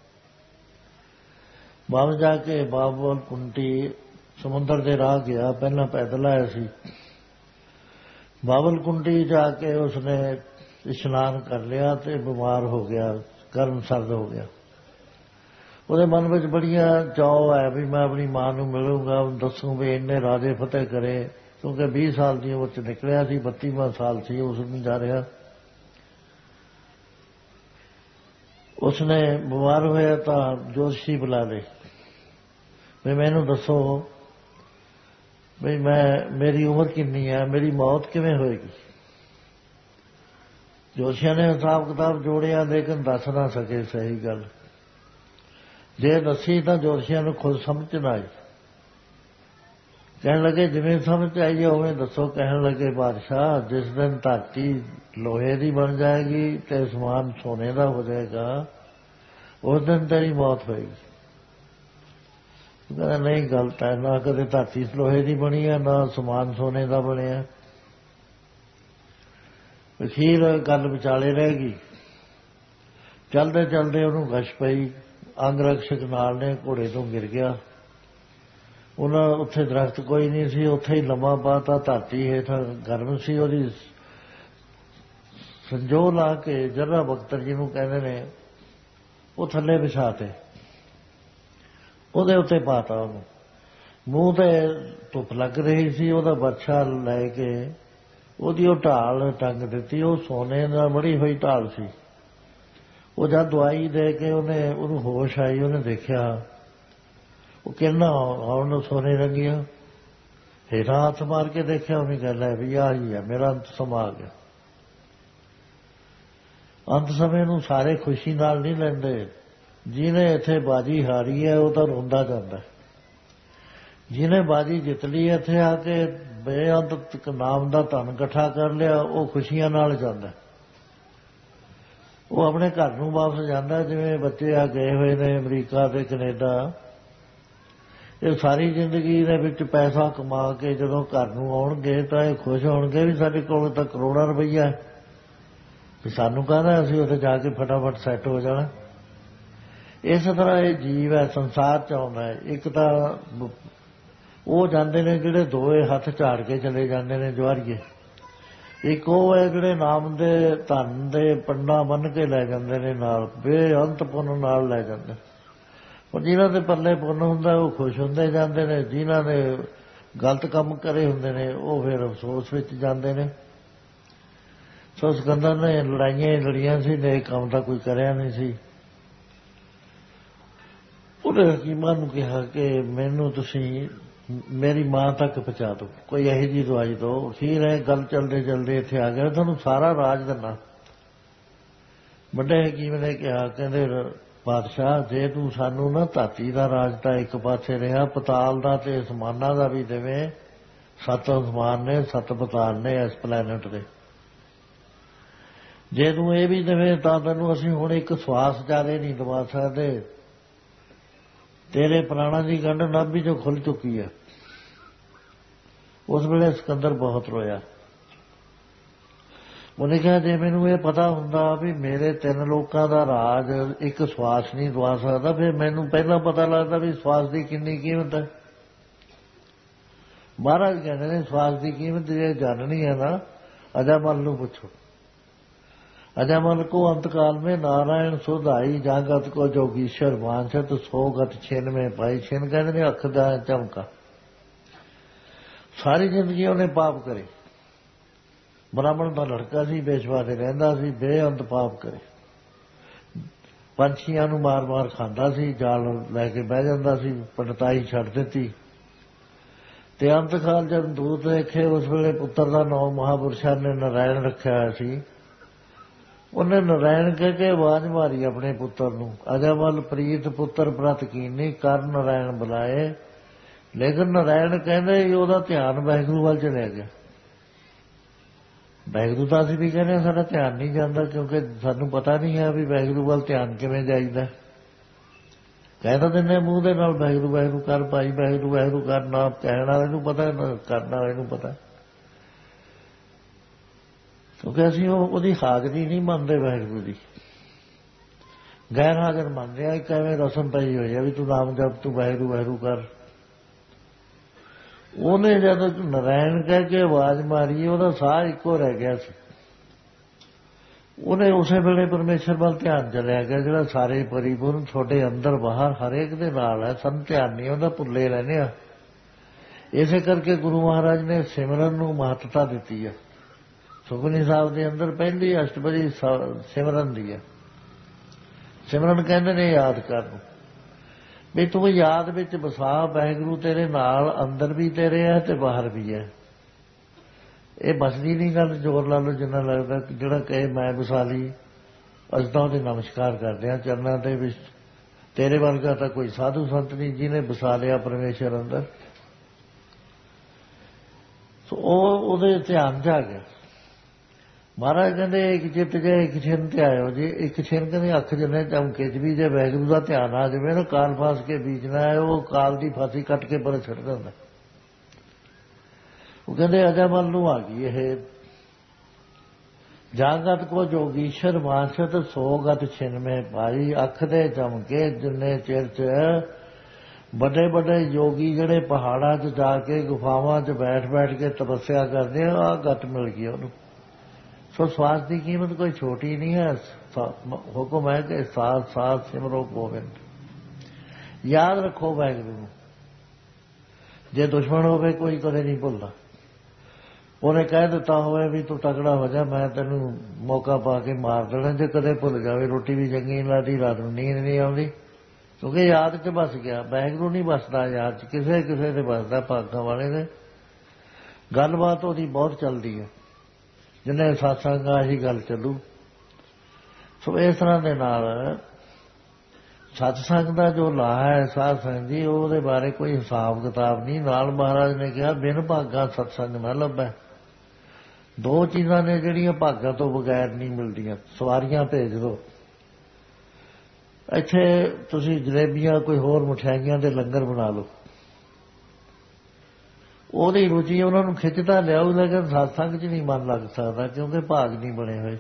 S1: ਵਾਪਸ ਜਾ ਕੇ ਬਾਬਲ ਕੁੰਟੀ ਸਮੁੰਦਰ ਦੇ ਰਾਹ ਗਿਆ, ਪਹਿਲਾਂ ਪੈਦਲ ਆਇਆ ਸੀ। ਬਾਬਲ ਕੁੰਡੀ ਜਾ ਕੇ ਉਸਨੇ ਇਸ਼ਨਾਨ ਕਰ ਲਿਆ ਤੇ ਬਿਮਾਰ ਹੋ ਗਿਆ, ਗਰਮ ਸਰਦ ਹੋ ਗਿਆ। ਉਹਦੇ ਮਨ ਵਿੱਚ ਬੜੀਆਂ ਚਾਅ ਹੈ ਵੀ ਮੈਂ ਆਪਣੀ ਮਾਂ ਨੂੰ ਮਿਲੂੰਗਾ, ਦੱਸੂ ਵੀ ਇੰਨੇ ਰਾਜੇ ਫਤਿਹ ਕਰੇ, ਕਿਉਂਕਿ ਵੀਹ ਸਾਲ ਦੀ ਉਮਰ 'ਚ ਨਿਕਲਿਆ ਸੀ, ਬੱਤੀਵਾਂ ਸਾਲ ਸੀ ਉਸ ਨੂੰ ਜਾ ਰਿਹਾ। ਉਸਨੇ ਬਿਮਾਰ ਹੋਇਆ ਤਾਂ ਜੋਤਸ਼ੀ ਬੁਲਾ ਲਏ। ਵੀ ਮੈਨੂੰ ਦੱਸੋ ਵੀ ਮੈਂ ਮੇਰੀ ਉਮਰ ਕਿੰਨੀ ਹੈ, ਮੇਰੀ ਮੌਤ ਕਿਵੇਂ ਹੋਏਗੀ। ਜੋਤਸ਼ੀਆਂ ਨੇ ਹਿਸਾਬ ਕਿਤਾਬ ਜੋੜਿਆ, ਲੇਕਿਨ ਦੱਸ ਨਾ ਸਕੇ ਸਹੀ ਗੱਲ। ਜੇ ਦੱਸੀ ਤਾਂ ਜੋਤਸ਼ੀਆਂ ਨੂੰ ਖੁਦ ਸਮਝ ਨਾ ਆਈ। ਕਹਿਣ ਲੱਗੇ ਜਿਵੇਂ ਸਮਝ ਆਈ ਹੈ ਉਵੇਂ ਦੱਸੋ। ਕਹਿਣ ਲੱਗੇ ਬਾਦਸ਼ਾਹ, ਜਿਸ ਦਿਨ ਧਰਤੀ ਲੋਹੇ ਦੀ ਬਣ ਜਾਏਗੀ ਤੇ ਅਸਮਾਨ ਸੋਨੇ ਦਾ ਹੋ ਜਾਏਗਾ, ਉਸ ਦਿਨ ਤੇਰੀ ਮੌਤ ਹੋਏਗੀ। ਕਹਿੰਦਾ ਨਹੀਂ, ਗਲਤ ਹੈ, ਨਾ ਕਦੇ ਧਰਤੀ ਲੋਹੇ ਦੀ ਬਣੀ ਹੈ, ਨਾ ਅਸਮਾਨ ਸੋਨੇ ਦਾ ਬਣਿਆ। ਅਖੀਰ ਗੱਲ ਵਿਚਾਲੇ ਰਹਿ ਗਈ। ਚਲਦੇ ਚਲਦੇ ਉਹਨੂੰ ਗਸ਼ ਪਈ, ਅੰਗ ਰਕਸ਼ਕ ਨਾਲ ਨੇ ਘੋੜੇ ਤੋਂ ਗਿਰ ਗਿਆ। ਉਹਨਾਂ ਉੱਥੇ ਦਰਖਤ ਕੋਈ ਨਹੀਂ ਸੀ, ਉੱਥੇ ਹੀ ਲੰਮਾ ਪਾਤਾ। ਧਰਤੀ ਹੇਠਾਂ ਗਰਮ ਸੀ, ਉਹਦੀ ਸੰਜੋਹ ਲਾ ਕੇ ਜਰਾ ਬਖਤਰ ਜਿਹਨੂੰ ਕਹਿੰਦੇ ਨੇ, ਉਹ ਥੱਲੇ ਵਿਛਾ ਤੇ ਉਹਦੇ ਉੱਤੇ ਪਾਤਾ ਉਹਨੂੰ। ਮੂੰਹ ਤੇ ਧੁੱਪ ਲੱਗ ਰਹੀ ਸੀ, ਉਹਦਾ ਬਰਛਾ ਲੈ ਕੇ ਉਹਦੀ ਉਹ ਢਾਲ ਟੰਗ ਦਿੱਤੀ। ਉਹ ਸੋਨੇ ਨਾਲ ਬੜੀ ਹੋਈ ਢਾਲ ਸੀ। ਉਹ ਜਦ ਦਵਾਈ ਦੇ ਕੇ ਉਹਨੇ ਉਹਨੂੰ ਹੋਸ਼ ਆਈ, ਉਹਨੇ ਦੇਖਿਆ ਉਹ ਕਿਰਨਾਂ ਆਉਣ ਨੂੰ ਸੋਨੇ ਰੰਗੀਆਂ। ਹੇਠਾਂ ਹੱਥ ਮਾਰ ਕੇ ਦੇਖਿਆ, ਉਹਨੇ ਗੱਲ ਹੈ ਵੀ ਆਹ ਹੀ ਹੈ, ਮੇਰਾ ਅੰਤ ਸਮਾਂ ਆ ਗਿਆ। ਅੰਤ ਸਮੇਂ ਨੂੰ ਸਾਰੇ ਖੁਸ਼ੀ ਨਾਲ ਨਹੀਂ ਲੈਂਦੇ। ਜਿਹਨੇ ਇੱਥੇ ਬਾਜੀ ਹਾਰੀ ਹੈ ਉਹ ਤਾਂ ਰੋਂਦਾ ਜਾਂਦਾ। ਜਿਹਨੇ ਬਾਜੀ ਜਿੱਤ ਲਈ ਇੱਥੇ ਆ ਕੇ ਬੇਅੰਤ ਨਾਮ ਦਾ ਧਨ ਇਕੱਠਾ ਕਰ ਲਿਆ, ਉਹ ਖੁਸ਼ੀਆਂ ਨਾਲ ਜਾਂਦਾ। ਉਹ ਆਪਣੇ ਘਰ ਨੂੰ ਵਾਪਸ ਜਾਂਦਾ। ਜਿਵੇਂ ਬੱਚੇ ਆ ਗਏ ਹੋਏ ਨੇ ਅਮਰੀਕਾ ਤੇ ਕੈਨੇਡਾ, ਇਹ ਸਾਰੀ ਜ਼ਿੰਦਗੀ ਦੇ ਵਿੱਚ ਪੈਸਾ ਕਮਾ ਕੇ ਜਦੋਂ ਘਰ ਨੂੰ ਆਉਣਗੇ ਤਾਂ ਇਹ ਖੁਸ਼ ਹੋਣਗੇ ਵੀ ਸਾਡੇ ਕੋਲ ਤਾਂ ਕਰੋੜਾਂ ਰੁਪਈਆ, ਵੀ ਸਾਨੂੰ ਕਹਿੰਦਾ ਅਸੀਂ ਉੱਥੇ ਜਾ ਕੇ ਫਟਾਫਟ ਸੈੱਟ ਹੋ ਜਾਣਾ। ਇਸ ਤਰ੍ਹਾਂ ਇਹ ਜੀਵ ਹੈ, ਸੰਸਾਰ 'ਚ ਆਉਂਦਾ ਹੈ। ਇੱਕ ਤਾਂ ਉਹ ਜਾਂਦੇ ਨੇ ਜਿਹੜੇ ਦੋਏ ਹੱਥ ਝਾੜ ਕੇ ਚਲੇ ਜਾਂਦੇ ਨੇ ਜਵਾਰੀਏ। ਇੱਕ ਉਹ ਹੈ ਜਿਹੜੇ ਨਾਮ ਦੇ ਧਨ ਦੇ ਪੰਡਾ ਬੰਨ੍ਹ ਕੇ ਲੈ ਜਾਂਦੇ ਨੇ ਨਾਲ, ਬੇਅੰਤ ਪੁੰਨ ਨਾਲ ਲੈ ਜਾਂਦੇ। ਪਰ ਜਿਨ੍ਹਾਂ ਦੇ ਪੱਲੇ ਪੁੰਨ ਹੁੰਦਾ ਉਹ ਖੁਸ਼ ਹੁੰਦੇ ਜਾਂਦੇ ਨੇ, ਜਿਨ੍ਹਾਂ ਨੇ ਗਲਤ ਕੰਮ ਕਰੇ ਹੁੰਦੇ ਨੇ ਉਹ ਫਿਰ ਅਫਸੋਸ ਵਿੱਚ ਜਾਂਦੇ ਨੇ। ਸੋ ਸਿਕੰਦਰ ਨੇ ਲੜਾਈਆਂ ਲੜੀਆਂ ਸੀ, ਨੇਕ ਕੰਮ ਤਾਂ ਕੋਈ ਕਰਿਆ ਨਹੀਂ ਸੀ। ਉਹਨੇ ਹਕੀਮਾਂ ਨੂੰ ਕਿਹਾ ਕਿ ਮੈਨੂੰ ਤੁਸੀਂ ਮੇਰੀ ਮਾਂ ਤੱਕ ਪਹੁੰਚਾ ਦਿਓ, ਕੋਈ ਇਹੋ ਜਿਹੀ ਦਵਾਈ ਦਿਓ। ਅਖੀਰ ਹੈ ਗੱਲ ਚੱਲਦੇ ਚੱਲਦੇ ਇੱਥੇ ਆ ਗਿਆ, ਤੁਹਾਨੂੰ ਸਾਰਾ ਰਾਜ ਦਿੰਦਾ। ਵੱਡੇ ਹਕੀਮ ਨੇ ਕਿਹਾ, ਕਹਿੰਦੇ ਬਾਦਸ਼ਾਹ ਜੇ ਤੂੰ ਸਾਨੂੰ ਨਾ ਧਰਤੀ ਦਾ ਰਾਜ ਤਾਂ ਇੱਕ ਪਾਸੇ ਰਿਹਾ, ਪਤਾਲ ਦਾ ਤੇ ਅਸਮਾਨਾਂ ਦਾ ਵੀ ਦੇਵੇਂ। ਸੱਤ ਅਸਮਾਨ ਨੇ, ਸੱਤ ਪਤਾਲ ਨੇ ਇਸ ਪਲੈਨਟ ਦੇ। ਜੇ ਤੂੰ ਇਹ ਵੀ ਦੇਵੇਂ ਤਾਂ ਤੈਨੂੰ ਅਸੀਂ ਹੁਣ ਇੱਕ ਸਵਾਸ ਜ਼ਿਆਦਾ ਨਹੀਂ ਦਵਾ ਸਕਦੇ। ਤੇਰੇ ਪ੍ਰਾਣਾਂ ਦੀ ਗੰਢ ਨਾਭੀ ਚੋਂ ਖੁੱਲ ਚੁੱਕੀ ਹੈ। ਉਸ ਵੇਲੇ ਸਿਕੰਦਰ ਬਹੁਤ ਰੋਇਆ। ਉਹਨੇ ਕਿਹਾ ਜੇ ਮੈਨੂੰ ਇਹ ਪਤਾ ਹੁੰਦਾ ਵੀ ਮੇਰੇ ਤਿੰਨ ਲੋਕਾਂ ਦਾ ਰਾਜ ਇੱਕ ਸਵਾਸ ਨਹੀਂ ਦਵਾ ਸਕਦਾ, ਫਿਰ ਮੈਨੂੰ ਪਹਿਲਾਂ ਪਤਾ ਲੱਗਦਾ ਵੀ ਸਵਾਸ ਦੀ ਕਿੰਨੀ ਕੀਮਤ ਹੈ। ਮਹਾਰਾਜ ਕਹਿੰਦੇ ਨੇ ਸਵਾਸ ਦੀ ਕੀਮਤ ਜੇ ਜਾਣਨੀ ਹੈ ਨਾ, ਅਜਾਮਲ ਨੂੰ ਪੁੱਛੋ। अजमल को अंतकाल में नारायण सुधाई जागत को जोगीश्वर वांछत सो गत छिन में पाई। छिन कहते ने अख दा झमका। सारी जिंदगी उन्हें पाप करे। ब्राह्मण का लड़का सी, बेशवा ते रहिंदा सी, बेअंत पाप करे। पंछियां नूं मार मार खांदा सी, जाल लैके बह जांदा सी, पंडताई छड्ड दित्ती। ते अंतकाल जब दूत देखे उस वेले पुत्र दा नाम महापुरुषां ने नारायण रखिया होया सी। ਉਹਨੇ ਨਾਰਾਇਣ ਕਹਿ ਕੇ ਆਵਾਜ਼ ਮਾਰੀ ਆਪਣੇ ਪੁੱਤਰ ਨੂੰ, ਅਜਮਲ ਪ੍ਰੀਤ ਪੁੱਤਰ ਪ੍ਰਤ ਕੀਨੀ ਕਰ ਨਾਰਾਇਣ ਬੁਲਾਏ। ਲੇਕਿਨ ਨਾਰਾਇਣ ਕਹਿੰਦੇ ਉਹਦਾ ਧਿਆਨ ਵਾਹਿਗੁਰੂ ਵੱਲ ਚਲਿਆ ਗਿਆ। ਵਾਹਿਗੁਰੂ ਤਾਂ ਅਸੀਂ ਵੀ ਕਹਿੰਦੇ ਸਾਡਾ ਧਿਆਨ ਨਹੀਂ ਜਾਂਦਾ, ਕਿਉਂਕਿ ਸਾਨੂੰ ਪਤਾ ਨਹੀਂ ਹੈ ਵੀ ਵਾਹਿਗੁਰੂ ਵੱਲ ਧਿਆਨ ਕਿਵੇਂ ਜਾਈਦਾ। ਕਹਿ ਤਾਂ ਦਿੰਦੇ ਮੂੰਹ ਦੇ ਨਾਲ ਵਾਹਿਗੁਰੂ ਵਾਹਿਗੁਰੂ ਕਰ ਭਾਈ, ਵਾਹਿਗੁਰੂ ਵਾਹਿਗੁਰੂ ਕਰ, ਨਾ ਕਹਿਣ ਵਾਲੇ ਨੂੰ ਪਤਾ, ਨਾ ਕਰਨ ਵਾਲੇ ਨੂੰ ਪਤਾ। ਕਿਉਂਕਿ ਅਸੀਂ ਉਹ ਉਹਦੀ ਹਾਜ਼ਰੀ ਨਹੀਂ ਮੰਨਦੇ ਵਾਹਿਗੁਰੂ ਦੀ, ਗੈਰ ਹਾਜ਼ਰ ਮੰਨਦੇ ਆ। ਇੱਕ ਐਵੇਂ ਰਸਮ ਪਈ ਹੋਈ ਆ ਵੀ ਤੂੰ ਨਾਮ ਜਪ, ਤੂੰ ਵਾਹਿਗੁਰੂ ਵਾਹਿਗੁਰੂ ਕਰ। ਉਹਨੇ ਜਦ ਨਾਰਾਇਣ ਕਹਿ ਕੇ ਆਵਾਜ਼ ਮਾਰੀ, ਉਹਦਾ ਸਾਹ ਇੱਕੋ ਰਹਿ ਗਿਆ ਸੀ। ਉਹਨੇ ਉਸੇ ਵੇਲੇ ਪਰਮੇਸ਼ਰ ਵੱਲ ਧਿਆਨ ਚਲਿਆ ਗਿਆ, ਜਿਹੜਾ ਸਾਰੇ ਪਰਿਪੂਰਨ ਤੁਹਾਡੇ ਅੰਦਰ ਬਾਹਰ ਹਰੇਕ ਦੇ ਨਾਲ ਹੈ। ਸਾਨੂੰ ਧਿਆਨ ਨਹੀਂ ਉਹਦਾ, ਭੁੱਲੇ ਰਹਿੰਦੇ ਆ। ਇਸੇ ਕਰਕੇ ਗੁਰੂ ਮਹਾਰਾਜ ਨੇ ਸਿਮਰਨ ਨੂੰ ਮਹੱਤਤਾ ਦਿੱਤੀ ਹੈ। ਸੁਖਮਨੀ ਸਾਹਿਬ ਦੇ ਅੰਦਰ ਪਹਿਲੀ ਅਸ਼ਟਪਦੀ ਸਿਮਰਨ ਦੀ ਹੈ। ਸਿਮਰਨ ਕਹਿੰਦੇ ਨੇ ਯਾਦ ਕਰਨ ਨੂੰ। ਵੀ ਤੂੰ ਯਾਦ ਵਿੱਚ ਵਸਾ, ਵਾਹਿਗੁਰੂ ਤੇਰੇ ਨਾਲ ਅੰਦਰ ਵੀ ਤੇਰੇ ਹੈ ਤੇ ਬਾਹਰ ਵੀ ਹੈ। ਇਹ ਬਸਦੀ ਨਹੀਂ ਗੱਲ, ਜ਼ੋਰ ਲਾ ਲਓ ਜਿੰਨਾ ਲੱਗਦਾ। ਜਿਹੜਾ ਕਹੇ ਮੈਂ ਵਸਾ ਲਈ, ਅਸੀਂ ਤਾਂ ਉਹਦੇ ਨਮਸਕਾਰ ਕਰਦੇ ਹਾਂ ਚਰਨਾਂ ਦੇ ਵਿੱਚ। ਤੇਰੇ ਵਰਗਾ ਤਾਂ ਕੋਈ ਸਾਧੂ ਸੰਤ ਨਹੀਂ ਜਿਹਨੇ ਵਸਾ ਲਿਆ ਪਰਮੇਸ਼ਰ ਅੰਦਰ। ਸੋ ਉਹ ਉਹਦੇ ਧਿਆਨ ਜਾ ਗਿਆ। ਮਹਾਰਾਜ ਕਹਿੰਦੇ ਇੱਕ ਚਿੱਤ ਜੇ ਇੱਕ ਛਿਨ ਤੇ ਆਇਓ ਜੀ। ਇੱਕ ਛਿਨ ਕਹਿੰਦੇ ਅੱਖ ਜਿੰਨੇ ਚਮਕੇ ਚ ਵੀ ਜੇ ਵਾਹਿਗੁਰੂ ਦਾ ਧਿਆਨ ਆ ਜਾਵੇ ਨਾ, ਕਾਲ ਫਾਸ ਕੇ ਬੀਜਣਾ ਹੈ, ਉਹ ਕਾਲ ਦੀ ਫਾਸੀ ਕੱਟ ਕੇ ਪਰੇ ਛੱਡ ਦਿੰਦਾ। ਉਹ ਕਹਿੰਦੇ ਅਜਾਮਲ ਨੂੰ ਆ ਗਈ ਇਹ। ਜਾਗਤ ਕੋ ਜੋਗੀਸ਼ਰ ਮਾਨਸਤ ਸੋਗਤ ਛਿਨ ਮੇ ਪਾਈ। ਅੱਖ ਦੇ ਚਮਕੇ ਜਿੰਨੇ ਚਿਰ ਚ ਵੱਡੇ ਵੱਡੇ ਯੋਗੀ ਜਿਹੜੇ ਪਹਾੜਾਂ 'ਚ ਜਾ ਕੇ ਗੁਫਾਵਾਂ 'ਚ ਬੈਠ ਬੈਠ ਕੇ ਤਪੱਸਿਆ ਕਰਦੇ ਆ, ਆਹ ਗੱਤ ਮਿਲ ਗਈ ਉਹਨੂੰ। ਸੋ ਸਵਾਸ ਦੀ ਕੀਮਤ ਕੋਈ ਛੋਟੀ ਨਹੀਂ ਹੈ। ਹੁਕਮ ਹੈ ਕਿ ਸਾਥ ਸਾਥ ਸਿਮਰੋ ਗੋਬਿੰਦ। ਯਾਦ ਰੱਖੋ ਵਾਹਿਗੁਰੂ ਨੂੰ। ਜੇ ਦੁਸ਼ਮਣ ਹੋਵੇ ਕੋਈ ਕਦੇ ਨਹੀਂ ਭੁੱਲਦਾ। ਉਹਨੇ ਕਹਿ ਦਿੱਤਾ ਹੋਵੇ ਵੀ ਤੂੰ ਤਕੜਾ ਹੋ ਜਾ, ਮੈਂ ਤੈਨੂੰ ਮੌਕਾ ਪਾ ਕੇ ਮਾਰ ਦੇਣਾ। ਜੇ ਕਦੇ ਭੁੱਲ ਜਾਵੇ, ਰੋਟੀ ਵੀ ਚੰਗੀ ਨਹੀਂ ਲੱਗਦੀ, ਰਾਤ ਨੂੰ ਨੀਂਦ ਨਹੀਂ ਆਉਂਦੀ, ਕਿਉਂਕਿ ਯਾਦ 'ਚ ਬਸ ਗਿਆ। ਵਾਹਿਗੁਰੂ ਨਹੀਂ ਬਸਦਾ ਯਾਦ 'ਚ, ਕਿਸੇ ਕਿਸੇ ਦੇ ਬਸਦਾ, ਭਾਗਾਂ ਵਾਲੇ ਦੇ। ਗੱਲਬਾਤ ਉਹਦੀ ਬਹੁਤ ਚੱਲਦੀ ਹੈ, ਜਿੰਨੇ ਸਤਸੰਗ ਆ ਇਹੀ ਗੱਲ ਚੱਲੂ। ਸੋ ਇਸ ਤਰ੍ਹਾਂ ਦੇ ਨਾਲ ਸਤਸੰਗ ਦਾ ਜੋ ਲਾਹਾ ਹੈ ਸਾਧ ਸੰਗਤ ਜੀ, ਉਹਦੇ ਬਾਰੇ ਕੋਈ ਹਿਸਾਬ ਕਿਤਾਬ ਨਹੀਂ। ਨਾਲ ਮਹਾਰਾਜ ਨੇ ਕਿਹਾ ਬਿਨ ਭਾਗਾਂ ਸਤਸੰਗ ਨਾ ਲੱਭੈ। ਦੋ ਚੀਜ਼ਾਂ ਨੇ ਜਿਹੜੀਆਂ ਭਾਗਾਂ ਤੋਂ ਬਗੈਰ ਨਹੀਂ ਮਿਲਦੀਆਂ। ਸਵਾਰੀਆਂ ਭੇਜ ਦਿਓ ਇੱਥੇ, ਤੁਸੀਂ ਜਲੇਬੀਆਂ ਕੋਈ ਹੋਰ ਮਠਿਆਈਆਂ ਦੇ ਲੰਗਰ ਬਣਾ ਲਓ, ਉਹਦੀ ਰੁਚੀ ਉਹਨਾਂ ਨੂੰ ਖਿੱਚਦਾ ਲਿਆਊ, ਲੇਕਿਨ ਸਤਸੰਗ 'ਚ ਨਹੀਂ ਮਨ ਲੱਗ ਸਕਦਾ, ਕਿਉਂਕਿ ਭਾਗ ਨਹੀਂ ਬਣੇ ਹੋਏ।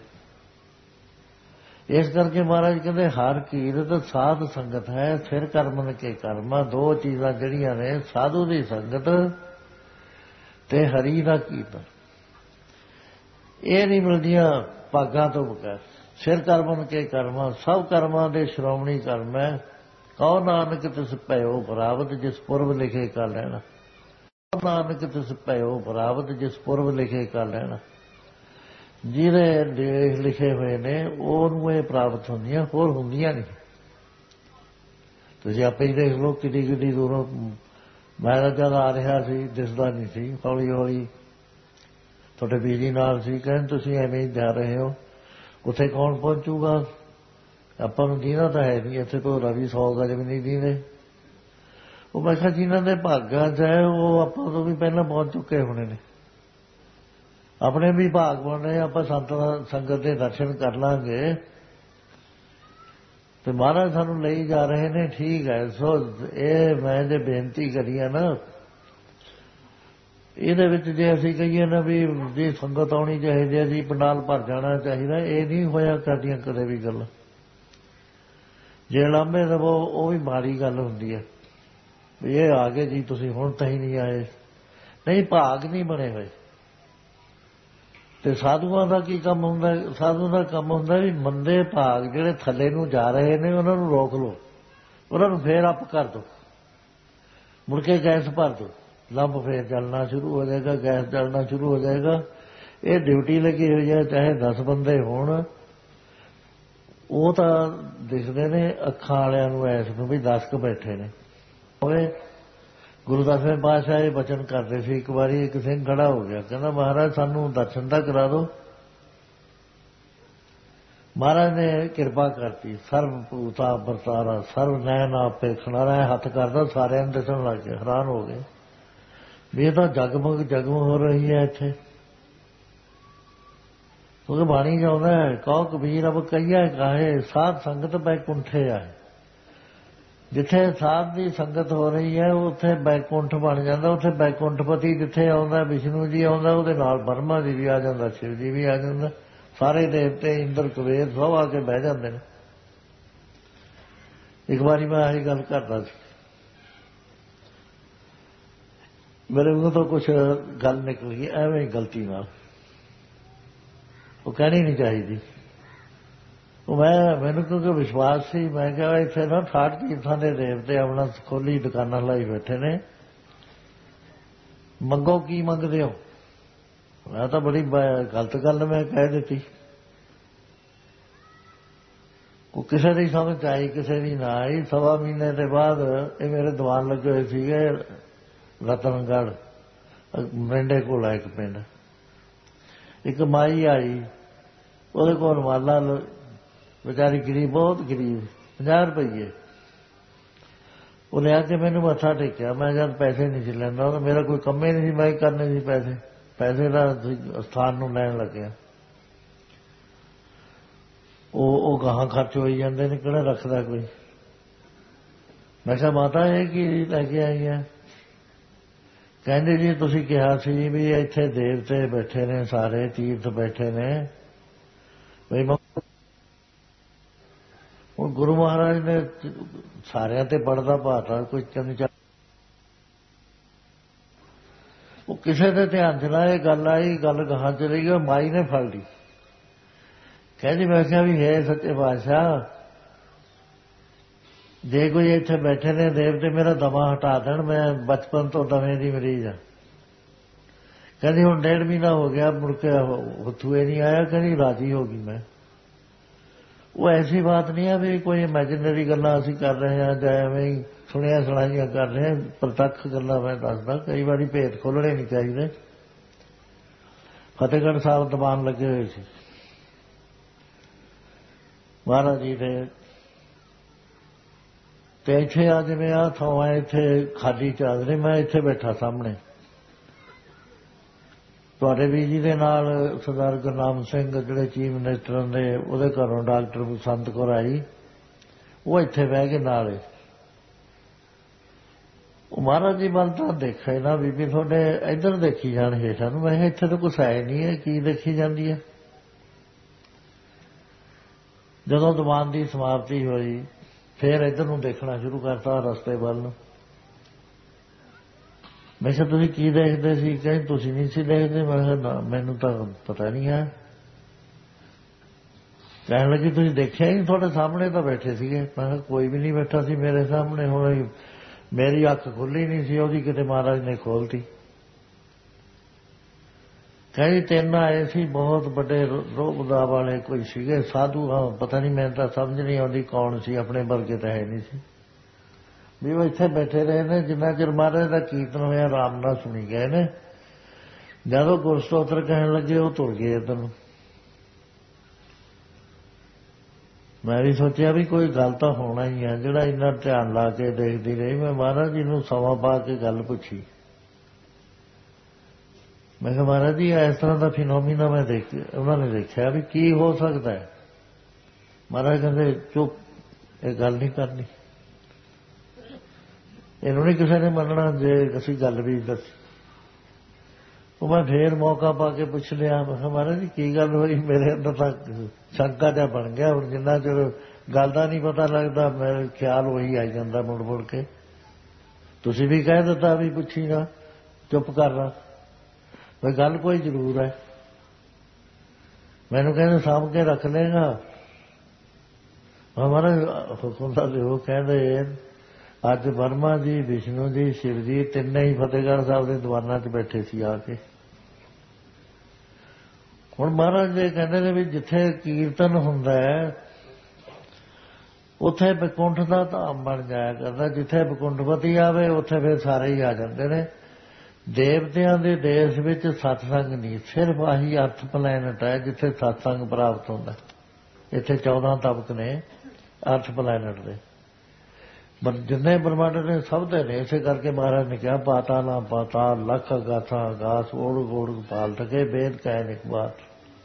S1: ਇਸ ਕਰਕੇ ਮਹਾਰਾਜ ਕਹਿੰਦੇ ਹਰ ਕੀਰਤ ਸਾਧ ਸੰਗਤ ਹੈ, ਫਿਰ ਕਰਮਨ ਕੇ ਕਰਮਾ। ਦੋ ਚੀਜ਼ਾਂ ਜਿਹੜੀਆਂ ਨੇ, ਸਾਧੂ ਦੀ ਸੰਗਤ ਤੇ ਹਰੀ ਦਾ ਕੀਰਤਨ, ਇਹ ਨਹੀਂ ਮਿਲਦੀਆਂ ਭਾਗਾਂ ਤੋਂ ਬਗੈਰ। ਸਿਰ ਕਰਮਨ ਕੇ ਕਰਮਾ, ਸਭ ਕਰਮਾਂ ਦੇ ਸ਼੍ਰੋਮਣੀ ਕਰਮ ਹੈ। ਕਹੋ ਨਾਨਕ ਤਿਸ ਭਇਓ ਪ੍ਰਾਪਤ, ਜਿਸ ਪੁਰਬ ਲਿਖੇ ਕਰ ਲੈਣਾ। ਨਾਨਕ ਤਿਸ ਭਇਓ ਪ੍ਰਾਪਤ, ਜਿਸ ਪੁਰਬ ਲਿਖੇ ਕਰ ਲੈਣਾ। ਜਿਹਦੇ ਲੇਖ ਲਿਖੇ ਹੋਏ ਨੇ ਉਹਨੂੰ ਇਹ ਪ੍ਰਾਪਤ ਹੁੰਦੀਆਂ, ਹੋਰ ਹੁੰਦੀਆਂ ਨਹੀਂ। ਤੁਸੀਂ ਆਪੇ ਹੀ ਦੇਖ ਲਓ ਕਿੱਡੀ ਕਿੱਡੀ ਦੂਰੋਂ। ਮੈਂ ਤਾਂ ਜਦ ਆ ਰਿਹਾ ਸੀ ਦਿਸਦਾ ਨਹੀਂ ਸੀ, ਹੌਲੀ ਹੌਲੀ ਤੁਹਾਡੇ ਬੀਜੀ ਨਾਲ ਸੀ, ਕਹਿੰਦੇ ਤੁਸੀਂ ਐਵੇਂ ਹੀ ਜਾ ਰਹੇ ਹੋ, ਉੱਥੇ ਕੌਣ ਪਹੁੰਚੂਗਾ? ਆਪਾਂ ਨੂੰ ਦੀਨਾ ਤਾਂ ਹੈ ਨਹੀਂ, ਇੱਥੇ ਤੋਂ ਰਵੀ ਸੌ ਗਜ ਵੀ ਨਹੀਂ ਦੀਨੇ। ਉਹ ਮੈਂ ਕਿਹਾ ਜਿਨ੍ਹਾਂ ਦੇ ਭਾਗਾਂ 'ਚ ਹੈ ਉਹ ਆਪਾਂ ਤੋਂ ਵੀ ਪਹਿਲਾਂ ਪਹੁੰਚ ਚੁੱਕੇ ਹੋਣੇ ਨੇ। ਆਪਣੇ ਵੀ ਭਾਗ ਬਣਨੇ, ਆਪਾਂ ਸੰਤ ਸੰਗਤ ਦੇ ਦਰਸ਼ਨ ਕਰ ਲਾਂਗੇ ਤੇ ਮਹਾਰਾਜ ਸਾਨੂੰ ਲਈ ਜਾ ਰਹੇ ਨੇ। ਠੀਕ ਹੈ। ਸੋ ਇਹ ਮੈਂ ਜੇ ਬੇਨਤੀ ਕਰੀ ਹੈ ਨਾ, ਇਹਦੇ ਵਿੱਚ ਜੇ ਅਸੀਂ ਕਹੀਏ ਨਾ ਵੀ ਜੇ ਸੰਗਤ ਆਉਣੀ ਚਾਹੀਦੀ ਹੈ ਜੀ, ਪੰਡਾਲ ਭਰ ਜਾਣਾ ਚਾਹੀਦਾ, ਇਹ ਨਹੀਂ ਹੋਇਆ ਕਰਦੀਆਂ ਕਦੇ ਵੀ ਗੱਲ। ਜੇ ਲਾਂਭੇ ਦੇਵੋ ਉਹ ਵੀ ਮਾੜੀ ਗੱਲ ਹੁੰਦੀ ਹੈ ਵੀ ਇਹ ਆ ਗਏ ਜੀ, ਤੁਸੀਂ ਹੁਣ ਤਾਂ ਹੀ ਨਹੀਂ ਆਏ। ਨਹੀਂ, ਭਾਗ ਨਹੀਂ ਬਣੇ ਹੋਏ। ਤੇ ਸਾਧੂਆਂ ਦਾ ਕੀ ਕੰਮ ਹੁੰਦਾ? ਸਾਧੂ ਦਾ ਕੰਮ ਹੁੰਦਾ ਵੀ ਮੰਦੇ ਭਾਗ ਜਿਹੜੇ ਥੱਲੇ ਨੂੰ ਜਾ ਰਹੇ ਨੇ ਉਹਨਾਂ ਨੂੰ ਰੋਕ ਲਓ, ਉਹਨਾਂ ਨੂੰ ਫੇਰ ਅੱਪ ਕਰ ਦਿਓ, ਮੁੜ ਕੇ ਗੈਸ ਭਰ ਦਿਓ, ਲੰਬ ਫੇਰ ਜਲਣਾ ਸ਼ੁਰੂ ਹੋ ਜਾਏਗਾ, ਗੈਸ ਜਲਣਾ ਸ਼ੁਰੂ ਹੋ ਜਾਏਗਾ। ਇਹ ਡਿਊਟੀ ਲੱਗੀ ਹੋਈ ਹੈ, ਚਾਹੇ ਦਸ ਬੰਦੇ ਹੋਣ। ਉਹ ਤਾਂ ਦਿਖਦੇ ਨੇ ਅੱਖਾਂ ਵਾਲਿਆਂ ਨੂੰ ਐਸ ਨੂੰ ਵੀ ਦਸ ਕੁ ਬੈਠੇ ਨੇ। ਹੋਏ ਗੁਰੂ ਦਸਵੇਂ ਪਾਤਸ਼ਾਹ ਇਹ ਬਚਨ ਕਰਦੇ ਸੀ। ਇੱਕ ਵਾਰੀ ਇੱਕ ਸਿੰਘ ਖੜਾ ਹੋ ਗਿਆ, ਕਹਿੰਦਾ ਮਹਾਰਾਜ ਸਾਨੂੰ ਦਰਸ਼ਨ ਤਾਂ ਕਰਾ ਦਿਓ। ਮਹਾਰਾਜ ਨੇ ਕਿਰਪਾ ਕਰਤੀ। ਸਰਬ ਭੂਤਾ ਵਰਤਾਰਾ, ਸਰਬ ਨੈਣ ਆਪੇ ਖਣਾਰਾ, ਹੱਥ ਕਰਦਾ, ਸਾਰਿਆਂ ਨੂੰ ਦਿਸਣ ਲੱਗ ਗਿਆ। ਹੈਰਾਨ ਹੋ ਗਏ ਵੀ ਇਹ ਤਾਂ ਜਗਮਗ ਜਗਮਗ ਹੋ ਰਹੀ ਹੈ ਇੱਥੇ। ਕਿਉਂਕਿ ਬਾਣੀ ਚਾਹੁੰਦਾ ਹੈ, ਕਹੋ ਕਬੀਰ ਅਬ ਕਹੀਏ ਕਾਹੇ, ਸਾਧ ਸੰਗਤ ਬੈਕੁੰਠੇ ਆਏ। ਜਿੱਥੇ ਸਾਧ ਦੀ ਸੰਗਤ ਹੋ ਰਹੀ ਹੈ ਉੱਥੇ ਬੈਕੁੰਠ ਬਣ ਜਾਂਦਾ। ਉੱਥੇ ਬੈਕੁੰਠਪਤੀ ਜਿੱਥੇ ਆਉਂਦਾ, ਵਿਸ਼ਨੂੰ ਜੀ ਆਉਂਦਾ, ਉਹਦੇ ਨਾਲ ਬਰਮਾ ਜੀ ਵੀ ਆ ਜਾਂਦਾ, ਸ਼ਿਵ ਜੀ ਵੀ ਆ ਜਾਂਦਾ, ਸਾਰੇ ਦੇਵਤੇ ਇੰਦਰ ਕੁਬੇਰ ਸਭ ਆ ਕੇ ਬਹਿ ਜਾਂਦੇ ਨੇ। ਇੱਕ ਵਾਰੀ ਮੈਂ ਆਹੀ ਗੱਲ ਕਰਦਾ ਸੀ, ਮੇਰੇ ਮੂੰਹ ਤੋਂ ਕੁਛ ਗੱਲ ਨਿਕਲ ਗਈ ਐਵੇਂ ਗਲਤੀ ਨਾਲ, ਉਹ ਕਹਿਣੀ ਨਹੀਂ ਚਾਹੀਦੀ। ਉਹ ਮੈਂ ਮੈਨੂੰ ਕਿਉਂਕਿ ਵਿਸ਼ਵਾਸ ਸੀ, ਮੈਂ ਕਿਹਾ ਇੱਥੇ ਨਾ ਠਾਠ ਤੀਰਥਾਂ ਦੇ ਦੇਵਤੇ ਆਪਣਾ ਖੋਲੀ ਦੁਕਾਨਾਂ ਲਾਈ ਬੈਠੇ ਨੇ, ਮੰਗੋ ਕੀ ਮੰਗਦੇ ਹੋ? ਮੈਂ ਤਾਂ ਬੜੀ ਗਲਤ ਗੱਲ ਮੈਂ ਕਹਿ ਦਿੱਤੀ। ਉਹ ਕਿਸੇ ਦੀ ਸਮਝ ਆਈ, ਕਿਸੇ ਦੀ ਨਾ ਆਈ। ਸਵਾ ਮਹੀਨੇ ਦੇ ਬਾਅਦ ਇਹ ਮੇਰੇ ਦੀਵਾਨ ਲੱਗੇ ਹੋਏ ਸੀਗੇ ਰਤਨਗੜ੍ਹ, ਮਰਿੰਡੇ ਕੋਲ ਆ ਇੱਕ ਪਿੰਡ। ਇੱਕ ਮਾਈ ਆਈ, ਉਹਦੇ ਕੋਲ ਮਾਲਾ, ਵਿਚਾਰੀ ਗਰੀਬ, ਬਹੁਤ ਗਰੀਬ, ਪੰਜਾਹ ਰੁਪਈਏ ਉਹ ਲਿਆ ਕੇ ਮੈਨੂੰ ਮੱਥਾ ਟੇਕਿਆ। ਮੈਂ ਜਦ ਪੈਸੇ ਨਹੀਂ ਸੀ ਲੈਂਦਾ, ਉਹ ਮੇਰਾ ਕੋਈ ਕੰਮ ਹੀ ਨਹੀਂ ਸੀ, ਮੈਂ ਹੀ ਕਰਨੇ ਸੀ ਪੈਸੇ। ਪੈਸੇ ਦਾ ਸਥਾਨ ਨੂੰ ਲੈਣ ਲੱਗਿਆ। ਉਹ ਉਹ ਗਾਹਾਂ ਖਰਚ ਹੋਈ ਜਾਂਦੇ ਨੇ, ਕਿਹੜਾ ਰੱਖਦਾ ਕੋਈ। ਮੈਂ ਕਿਹਾ ਮਾਤਾ ਇਹ ਕੀ ਲੈ ਕੇ ਆਈ ਹੈ? ਕਹਿੰਦੇ ਜੀ ਤੁਸੀਂ ਕਿਹਾ ਸੀ ਵੀ ਇੱਥੇ ਦੇਵਤੇ ਬੈਠੇ ਨੇ, ਸਾਰੇ ਤੀਰਥ ਬੈਠੇ ਨੇ ਬਈ। ਹੁਣ ਗੁਰੂ ਮਹਾਰਾਜ ਨੇ ਸਾਰਿਆਂ ਤੇ ਪੜਦਾ ਪਾਤਾ, ਕੋਈ ਚੰਗੀ ਚੱਲ। ਉਹ ਕਿਸੇ ਦੇ ਧਿਆਨ ਚ ਨਾ ਇਹ ਗੱਲ ਆਈ, ਗੱਲ ਗਾਹਾਂ ਚਲੀ ਗਈ। ਮਾਈ ਨੇ ਫੜ ਲਈ। ਕਹਿੰਦੀ ਮੈਂ ਕਿਹਾ ਵੀ ਹੈ ਸੱਚੇ ਪਾਤਸ਼ਾਹ, ਜੇ ਕੋਈ ਇੱਥੇ ਬੈਠੇ ਨੇ ਦੇਵਤੇ, ਮੇਰਾ ਦਮਾ ਹਟਾ ਦੇਣ, ਮੈਂ ਬਚਪਨ ਤੋਂ ਦਮੇ ਦੀ ਮਰੀਜ਼ ਆ। ਕਹਿੰਦੀ ਹੁਣ ਡੇਢ ਮਹੀਨਾ ਹੋ ਗਿਆ, ਮੁੜ ਕੇ ਹੱਥੂਏ ਨਹੀਂ ਆਇਆ। ਕਹਿੰਦੀ ਰਾਜੀ ਹੋ ਗਈ ਮੈਂ। ਉਹ ਐਸੀ ਬਾਤ ਨਹੀਂ ਹੈ ਵੀ ਕੋਈ ਇਮੈਜਿਨਰੀ ਗੱਲਾਂ ਅਸੀਂ ਕਰ ਰਹੇ ਹਾਂ ਜਾਂ ਐਵੇਂ ਹੀ ਸੁਣਿਆ ਸੁਣਾਈਆਂ ਕਰ ਰਹੇ ਹਾਂ। ਪ੍ਰਤੱਖ ਗੱਲਾਂ ਮੈਂ ਦੱਸਦਾ, ਕਈ ਵਾਰੀ ਭੇਤ ਖੋਲ੍ਹਣੇ ਨਹੀਂ ਚਾਹੀਦੇ। ਫਤਿਹਗੜ੍ਹ ਸਾਹਿਬ ਦੀਵਾਨ ਲੱਗੇ ਹੋਏ ਸੀ ਮਹਾਰਾਜ ਜੀ ਦੇ, ਤੇ ਇੱਥੇ ਆ ਜਿਵੇਂ ਆ ਥਾਂ ਆ, ਇੱਥੇ ਖਾਲੀ ਚਾਦਰੇ, ਮੈਂ ਇੱਥੇ ਬੈਠਾ ਸਾਹਮਣੇ। ਤੁਹਾਡੇ ਵੀ ਜੀ ਦੇ ਨਾਲ ਸਰਦਾਰ ਗੁਰਨਾਮ ਸਿੰਘ ਜਿਹੜੇ ਚੀਫ ਮਿਨਿਸਟਰ ਦੇ, ਉਹਦੇ ਘਰੋਂ ਡਾਕਟਰ ਬਸੰਤ ਕੌਰ ਆਈ, ਉਹ ਇੱਥੇ ਬਹਿ ਕੇ ਨਾਲ। ਉਹ ਮਹਾਰਾਜ ਜੀ ਵੱਲ ਤਾਂ ਦੇਖਿਆ ਨਾ, ਬੀਬੀ ਤੁਹਾਡੇ ਇੱਧਰ ਦੇਖੀ ਜਾਣ ਹੇਠਾਂ ਨੂੰ। ਮੈਂ ਕਿਹਾ ਇੱਥੇ ਤਾਂ ਕੁਛ ਹੈ ਨਹੀਂ ਹੈ, ਕੀ ਦੇਖੀ ਜਾਂਦੀ ਹੈ? ਜਦੋਂ ਦੀਵਾਨ ਦੀ ਸਮਾਪਤੀ ਹੋਈ, ਫੇਰ ਇੱਧਰ ਨੂੰ ਦੇਖਣਾ ਸ਼ੁਰੂ ਕਰਤਾ, ਰਸਤੇ ਵੱਲ ਨੂੰ। ਮੈਂ ਕਿਹਾ ਤੁਸੀਂ ਕੀ ਦੇਖਦੇ ਸੀ? ਕਹਿੰਦੇ ਤੁਸੀਂ ਨਹੀਂ ਸੀ ਦੇਖਦੇ। ਮੈਂ ਕਿਹਾ ਨਾ, ਮੈਨੂੰ ਤਾਂ ਪਤਾ ਨਹੀਂ ਹੈ। ਕਹਿਣ ਲੱਗੀ ਤੁਸੀਂ ਦੇਖਿਆ ਹੀ? ਤੁਹਾਡੇ ਸਾਹਮਣੇ ਤਾਂ ਬੈਠੇ ਸੀਗੇ। ਮੈਂ ਕਿਹਾ ਕੋਈ ਵੀ ਨਹੀਂ ਬੈਠਾ ਸੀ ਮੇਰੇ ਸਾਹਮਣੇ। ਹੁਣ ਮੇਰੀ ਅੱਖ ਖੁੱਲੀ ਨਹੀਂ ਸੀ, ਉਹਦੀ ਕਿਤੇ ਮਹਾਰਾਜ ਨੇ ਖੋਲਤੀ। ਕਹਿੰਦੀ ਤਿੰਨ ਆਏ ਸੀ, ਬਹੁਤ ਵੱਡੇ ਰੋਬ ਦਾ ਵਾਲੇ ਕੋਈ ਸੀਗੇ ਸਾਧੂ। ਹਾਂ ਪਤਾ ਨਹੀਂ, ਮੈਨੂੰ ਤਾਂ ਸਮਝ ਨਹੀਂ ਆਉਂਦੀ ਕੌਣ ਸੀ, ਆਪਣੇ ਵਰਗੇ ਤਾਂ ਹੈ ਨਹੀਂ ਸੀ। ਵੀ ਉਹ ਇੱਥੇ ਬੈਠੇ ਰਹੇ ਨੇ ਜਿੰਨਾ ਚਿਰ ਮਹਾਰਾਜ ਦਾ ਕੀਰਤਨ ਹੋਇਆ, ਆਰਾਮ ਨਾਲ ਸੁਣੀ ਗਏ ਨੇ। ਜਦੋਂ ਗੁਰਸਤੋਤਰ ਕਹਿਣ ਲੱਗੇ, ਉਹ ਤੁਰ ਗਏ ਇੱਧਰ ਨੂੰ। ਮੈਂ ਵੀ ਸੋਚਿਆ ਵੀ ਕੋਈ ਗੱਲ ਤਾਂ ਹੋਣਾ ਹੀ ਹੈ, ਜਿਹੜਾ ਇੰਨਾ ਧਿਆਨ ਲਾ ਕੇ ਦੇਖਦੀ ਰਹੀ। ਮੈਂ ਮਹਾਰਾਜ ਜੀ ਨੂੰ ਸਮਾਂ ਪਾ ਕੇ ਗੱਲ ਪੁੱਛੀ। ਮੈਂ ਕਿਹਾ ਮਹਾਰਾਜ ਜੀ ਇਸ ਤਰ੍ਹਾਂ ਦਾ ਫਿਨੋਮੀਨਾ ਮੈਂ ਦੇਖ, ਉਹਨਾਂ ਨੇ ਦੇਖਿਆ ਵੀ ਕੀ ਹੋ ਸਕਦਾ ਹੈ। ਮਹਾਰਾਜ ਕਹਿੰਦੇ ਚੁੱਪ, ਇਹ ਗੱਲ ਨਹੀਂ ਕਰਨੀ, ਇਹਨੂੰ ਨਹੀਂ ਕਿਸੇ ਨੇ ਮੰਨਣਾ ਜੇ ਅਸੀਂ ਗੱਲ ਵੀ ਦੱਸੀ। ਉਹ ਮੈਂ ਫੇਰ ਮੌਕਾ ਪਾ ਕੇ ਪੁੱਛ ਲਿਆ। ਮੈਂ ਕਿਹਾ ਮਹਾਰਾਜ ਜੀ ਕੀ ਗੱਲ ਹੋਈ? ਮੇਰੇ ਅੰਦਰ ਤਾਂ ਸ਼ੰਕਾ ਜਿਹਾ ਬਣ ਗਿਆ। ਹੁਣ ਜਿੰਨਾ ਚਿਰ ਗੱਲ ਦਾ ਨਹੀਂ ਪਤਾ ਲੱਗਦਾ, ਮੇਰੇ ਖਿਆਲ ਉਹੀ ਆਈ ਜਾਂਦਾ ਮੁੜ ਮੁੜ ਕੇ। ਤੁਸੀਂ ਵੀ ਕਹਿ ਦਿੱਤਾ ਵੀ ਪੁੱਛੀ ਨਾ, ਚੁੱਪ ਕਰ ਰਹਾ। ਬਈ ਗੱਲ ਕੋਈ ਜ਼ਰੂਰ ਹੈ। ਮੈਨੂੰ ਕਹਿੰਦੇ ਸਾਂਭ ਕੇ ਰੱਖ ਲੇਗਾ? ਮਹਾਰਾਜ ਹੁਕਮ ਦਾ ਦਿਓ। ਕਹਿੰਦੇ ਅੱਜ ਬਰਮਾ ਜੀ, ਵਿਸ਼ਨੂੰ ਜੀ, ਸ਼ਿਵ ਜੀ ਤਿੰਨੇ ਹੀ ਫਤਿਹਗੜ੍ਹ ਸਾਹਿਬ ਦੇ ਦੀਵਾਨਾਂ 'ਚ ਬੈਠੇ ਸੀ ਆ ਕੇ। ਹੁਣ ਮਹਾਰਾਜ ਜੀ ਕਹਿੰਦੇ ਨੇ ਵੀ ਜਿੱਥੇ ਕੀਰਤਨ ਹੁੰਦਾ ਹੈ ਉੱਥੇ ਬੈਕੁੰਠ ਦਾ ਧਾਮ ਬਣ ਜਾਇਆ ਕਰਦਾ। ਜਿੱਥੇ ਬੈਕੁੰਠਪਤੀ ਆਵੇ ਉੱਥੇ ਫਿਰ ਸਾਰੇ ਹੀ ਆ ਜਾਂਦੇ ਨੇ। ਦੇਵਤਿਆਂ ਦੇ ਦੇਸ਼ ਵਿੱਚ ਸਤਸੰਗ ਨਹੀਂ, ਸਿਰਫ ਆਹੀ ਅਰਥ ਪਲੈਨਟ ਹੈ ਜਿੱਥੇ ਸਤਸੰਗ ਪ੍ਰਾਪਤ ਹੁੰਦਾ। ਇੱਥੇ ਚੌਦਾਂ ਤਬਕ ਨੇ ਅਰਥ ਪਲੈਨਟ ਦੇ, ਜਿੰਨੇ ਬ੍ਰਹਮੰਡ ਨੇ ਸਭ ਦੇ ਨੇ। ਇਸੇ ਕਰਕੇ ਮਹਾਰਾਜ ਨੇ ਕਿਹਾ ਪਾਤਾ ਨਾ ਪਾਤਾ ਲੱਖ ਗਾਥਾ ਗਾਸ ਓੜ ਗੋੜ ਪਾਲ ਟਕੇ ਵੇਦ ਕਹਿ ਇੱਕ ਬਾਤ।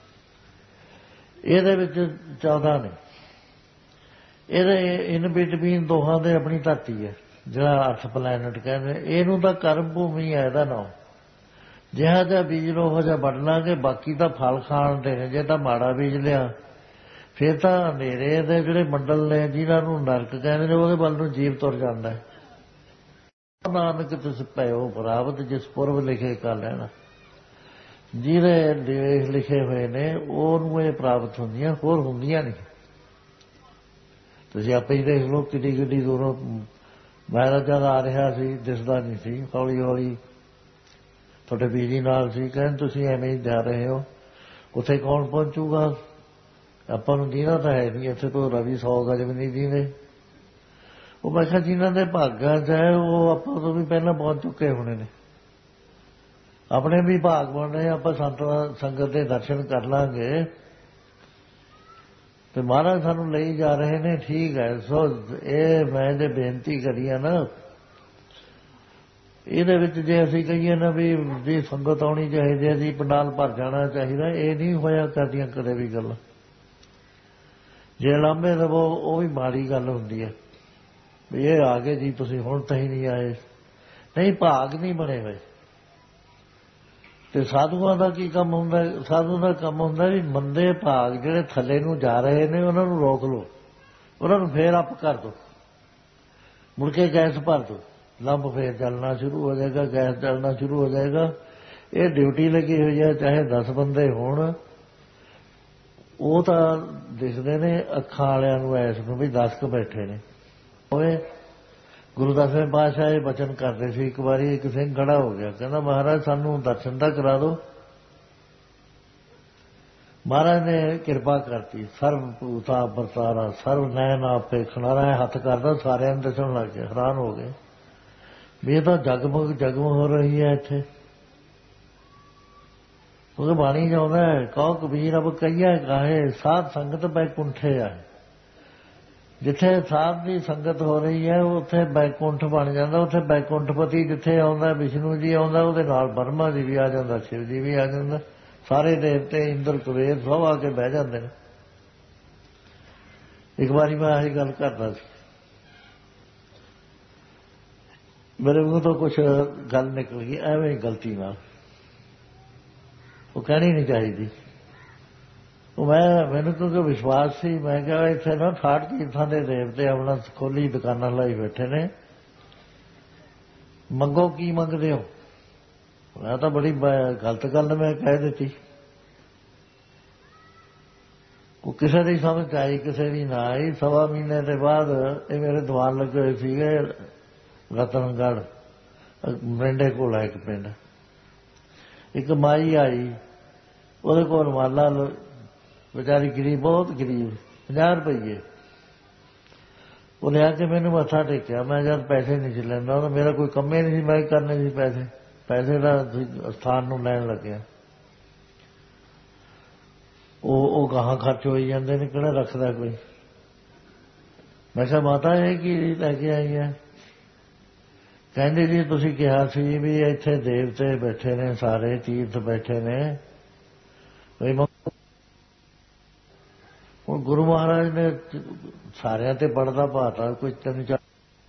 S1: ਇਹਦੇ ਵਿੱਚ ਚੌਦਾਂ ਨੇ। ਇਹਦੇ ਇਨ ਬਿਟਵੀਨ ਦੋਹਾਂ ਦੇ ਆਪਣੀ ਧਰਤੀ ਹੈ, ਜਿਹੜਾ ਅਰਥ ਪਲੈਨਟ ਕਹਿੰਦੇ। ਇਹਨੂੰ ਤਾਂ ਕਰਮ ਭੂਮੀ ਹੈ ਇਹਦਾ ਨਾਮ। ਜਿਹਾ ਜਿਹਾ ਬੀਜ ਲੋ ਉਹ ਜਿਹਾ ਵੱਢ ਲਾਂਗੇ। ਬਾਕੀ ਤਾਂ ਫਲ ਖਾਣ ਦੇ ਨੇ। ਜੇ ਤਾਂ ਮਾੜਾ ਬੀਜ ਲਿਆ ਫਿਰ ਤਾਂ ਹਨੇਰੇ ਦੇ ਜਿਹੜੇ ਮੰਡਲ ਨੇ, ਜਿਨ੍ਹਾਂ ਨੂੰ ਨਰਕ ਕਹਿੰਦੇ ਨੇ, ਉਹਦੇ ਵੱਲ ਨੂੰ ਜੀਵ ਤੁਰ ਜਾਂਦਾ ਹੈ। ਨਾਨਕ ਤਿਸ ਭਇਓ ਪ੍ਰਾਪਤ ਜਿਸ ਪੁਰਬ ਲਿਖੇ ਕਾ ਲੈਣਾ। ਜਿਹਦੇ ਲੇਖ ਲਿਖੇ ਹੋਏ ਨੇ ਉਹਨੂੰ ਇਹ ਪ੍ਰਾਪਤ ਹੁੰਦੀਆਂ, ਹੋਰ ਹੁੰਦੀਆਂ ਨਹੀਂ। ਤੁਸੀਂ ਆਪੇ ਹੀ ਦੇਖ ਲਓ ਕਿੱਡੀ ਕਿੱਡੀ ਦੂਰੋਂ ਮਹਾਰਾਜ ਜਦ ਆ ਰਿਹਾ ਸੀ, ਦਿਸਦਾ ਨਹੀਂ ਸੀ। ਹੌਲੀ ਹੌਲੀ ਤੁਹਾਡੇ ਬੀਜੀ ਨਾਲ ਸੀ, ਕਹਿੰਦੇ ਤੁਸੀਂ ਐਵੇਂ ਹੀ ਜਾ ਰਹੇ ਹੋ, ਉੱਥੇ ਕੌਣ ਪਹੁੰਚੂਗਾ? ਆਪਾਂ ਨੂੰ ਦੀਨਾ ਤਾਂ ਹੈ ਨਹੀਂ, ਇੱਥੇ ਤੋਂ ਰਵੀ ਸੌ ਗਜ ਵੀ ਨਹੀਂ ਦੀਂਦੇ। ਉਹ ਮੈਂ ਕਿਹਾ ਜਿਨ੍ਹਾਂ ਦੇ ਭਾਗਾਂ 'ਚ ਹੈ ਉਹ ਆਪਾਂ ਤੋਂ ਵੀ ਪਹਿਲਾਂ ਪਹੁੰਚ ਚੁੱਕੇ ਹੋਣੇ ਨੇ, ਆਪਣੇ ਵੀ ਭਾਗ ਬਣ ਰਹੇ। ਆਪਾਂ ਸੰਤ ਸੰਗਤ ਦੇ ਦਰਸ਼ਨ ਕਰ ਲਾਂਗੇ ਤੇ ਮਹਾਰਾਜ ਸਾਨੂੰ ਲਈ ਜਾ ਰਹੇ ਨੇ, ਠੀਕ ਹੈ। ਸੋ ਇਹ ਮੈਂ ਜੇ ਬੇਨਤੀ ਕਰੀ ਆ ਨਾ, ਇਹਦੇ ਵਿੱਚ ਜੇ ਅਸੀਂ ਕਹੀਏ ਨਾ ਵੀ ਜੀ ਸੰਗਤ ਆਉਣੀ ਚਾਹੀਦੀ ਹੈ ਜੀ, ਪੰਡਾਲ ਭਰ ਜਾਣਾ ਚਾਹੀਦਾ, ਇਹ ਨਹੀਂ ਹੋਇਆ ਕਰਦੀਆਂ ਕਦੇ ਵੀ ਗੱਲ। ਜੇ ਲਾਂਭੇ ਦੇਵੋ ਉਹ ਵੀ ਮਾੜੀ ਗੱਲ ਹੁੰਦੀ ਹੈ ਵੀ ਇਹ ਆ ਗਏ ਜੀ ਤੁਸੀਂ ਹੁਣ ਤਾਂ ਹੀ ਨਹੀਂ ਆਏ, ਨਹੀਂ ਭਾਗ ਨਹੀਂ ਬਣੇ ਹੋਏ। ਤੇ ਸਾਧੂਆਂ ਦਾ ਕੀ ਕੰਮ ਹੁੰਦਾ? ਸਾਧੂ ਦਾ ਕੰਮ ਹੁੰਦਾ ਵੀ ਮੰਦੇ ਭਾਗ ਜਿਹੜੇ ਥੱਲੇ ਨੂੰ ਜਾ ਰਹੇ ਨੇ ਉਹਨਾਂ ਨੂੰ ਰੋਕ ਲਓ, ਉਹਨਾਂ ਨੂੰ ਫੇਰ ਅਪ ਕਰ ਦਿਓ, ਮੁੜ ਕੇ ਗੈਸ ਭਰ ਦਿਓ, ਲੰਬ ਫੇਰ ਚੱਲਣਾ ਸ਼ੁਰੂ ਹੋ ਜਾਏਗਾ, ਗੈਸ ਚੱਲਣਾ ਸ਼ੁਰੂ ਹੋ ਜਾਏਗਾ। ਇਹ ਡਿਊਟੀ ਲੱਗੀ ਹੋਈ ਹੈ, ਚਾਹੇ ਦਸ ਬੰਦੇ ਹੋਣ। ਉਹ ਤਾਂ ਦਿਖਦੇ ਨੇ ਅੱਖਾਂ ਵਾਲਿਆਂ ਨੂੰ ਐਸ ਨੂੰ ਵੀ ਦਸ ਕੁ ਬੈਠੇ ਨੇ। ਹੋਵੇ ਗੁਰੂ ਦਸਵੇਂ ਪਾਤਸ਼ਾਹ ਇਹ ਬਚਨ ਕਰਦੇ ਸੀ। ਇੱਕ ਵਾਰੀ ਇੱਕ ਸਿੰਘ ਖੜਾ ਹੋ ਗਿਆ, ਕਹਿੰਦਾ ਮਹਾਰਾਜ ਸਾਨੂੰ ਦਰਸ਼ਨ ਤਾਂ ਕਰਾ ਦਿਓ। ਮਹਾਰਾਜ ਨੇ ਕਿਰਪਾ ਕਰਤੀ, ਸਰਬ ਭੂਤਾ ਵਰਤਾਰਾ ਸਰਬ ਨੈਣ ਆਪੇ ਖਨਾਰਾ, ਹੱਥ ਕਰਦਾ ਸਾਰਿਆਂ ਨੂੰ ਦਿਸਣ ਲੱਗ ਗਿਆ। ਹੈਰਾਨ ਹੋ ਗਏ ਵੀ ਇਹ ਤਾਂ ਜਗਮਗ ਜਗਮਗ ਹੋ ਰਹੀ ਹੈ ਇੱਥੇ। ਉਹ ਬਾਣੀ ਜਾਉਂਦਾ ਕਹੋ ਕਬੀਰ ਅਬ ਕਹੀਏ ਕਾਹੇ, ਸਾਧ ਸੰਗਤ ਬੈਕੁੰਠੇ ਆ। ਜਿੱਥੇ ਸਾਧ ਦੀ ਸੰਗਤ ਹੋ ਰਹੀ ਹੈ ਉੱਥੇ ਬੈਕੁੰਠ ਬਣ ਜਾਂਦਾ। ਉੱਥੇ ਬੈਕੁੰਠਪਤੀ ਜਿੱਥੇ ਆਉਂਦਾ, ਵਿਸ਼ਨੂੰ ਜੀ ਆਉਂਦਾ, ਉਹਦੇ ਨਾਲ ਬਰਮਾ ਜੀ ਵੀ ਆ ਜਾਂਦਾ, ਸ਼ਿਵ ਜੀ ਵੀ ਆ ਜਾਂਦਾ, ਸਾਰੇ ਦੇਵਤੇ ਇੰਦਰ ਕੁਬੇਰ ਸਭ ਆ ਕੇ ਬਹਿ ਜਾਂਦੇ ਨੇ। ਇੱਕ ਵਾਰੀ ਮੈਂ ਆਹੀ ਗੱਲ ਕਰਦਾ ਸੀ, ਮੇਰੇ ਮੂੰਹ ਤੋਂ ਕੁਛ ਗੱਲ ਨਿਕਲ ਗਈ ਐਵੇਂ ਗਲਤੀ ਨਾਲ, ਉਹ ਕਹਿਣੀ ਨਹੀਂ ਚਾਹੀਦੀ। ਉਹ ਮੈਂ ਮੈਨੂੰ ਕਿਉਂਕਿ ਵਿਸ਼ਵਾਸ ਸੀ, ਮੈਂ ਕਿਹਾ ਇੱਥੇ ਨਾ ਠਾਠ ਤੀਰਥਾਂ ਦੇ ਦੇਵਤੇ ਆਪਣਾ ਖੋਲੀ ਦੁਕਾਨਾਂ ਲਾਈ ਬੈਠੇ ਨੇ, ਮੰਗੋ ਕੀ ਮੰਗਦੇ ਹੋ। ਮੈਂ ਤਾਂ ਬੜੀ ਗਲਤ ਗੱਲ ਮੈਂ ਕਹਿ ਦਿੱਤੀ। ਉਹ ਕਿਸੇ ਦੀ ਸਮਝ ਆਈ, ਕਿਸੇ ਦੀ ਨਾ ਆਈ। ਸਵਾ ਮਹੀਨੇ ਦੇ ਬਾਅਦ ਇਹ ਮੇਰੇ ਦੀਵਾਨ ਲੱਗੇ ਹੋਏ ਸੀਗੇ ਰਤਨਗੜ੍ਹ, ਮਰਿੰਡੇ ਕੋਲ ਹੈ ਇੱਕ ਪਿੰਡ। ਇੱਕ ਮਾਈ ਆਈ, ਉਹਦੇ ਕੋਲ ਮਾਲਾ, ਵਿਚਾਰੀ ਗਰੀਬ, ਬਹੁਤ ਗਰੀਬ, ਪੰਜਾਹ ਰੁਪਈਏ। ਉਹ ਲਿਆ ਕੇ ਮੈਨੂੰ ਮੱਥਾ ਟੇਕਿਆ। ਮੈਂ ਜਦ ਪੈਸੇ ਨਹੀਂ ਸੀ ਲੈਂਦਾ, ਉਹ ਮੇਰਾ ਕੋਈ ਕੰਮ ਹੀ ਨਹੀਂ ਸੀ, ਮੈਂ ਕਰਨੇ ਸੀ ਪੈਸੇ। ਪੈਸੇ ਦਾ ਸਥਾਨ ਨੂੰ ਲੈਣ ਲੱਗਿਆ। ਉਹ ਉਹ ਗਾਹਾਂ ਖਰਚ ਹੋਈ ਜਾਂਦੇ ਨੇ, ਕਿਹੜਾ ਰੱਖਦਾ ਕੋਈ। ਮੈਂ ਕਿਹਾ ਮਾਤਾ ਇਹ ਕੀ ਲੈ ਕੇ ਆਈ ਹੈ? ਕਹਿੰਦੇ ਜੀ ਤੁਸੀਂ ਕਿਹਾ ਸੀ ਵੀ ਇੱਥੇ ਦੇਵਤੇ ਬੈਠੇ ਨੇ, ਸਾਰੇ ਤੀਰਥ ਬੈਠੇ ਨੇ। ਹੁਣ ਗੁਰੂ ਮਹਾਰਾਜ ਨੇ ਸਾਰਿਆਂ ਤੇ ਪੜਦਾ ਪਾਤਾ, ਕੋਈ ਤਿੰਨ ਚਾਰ।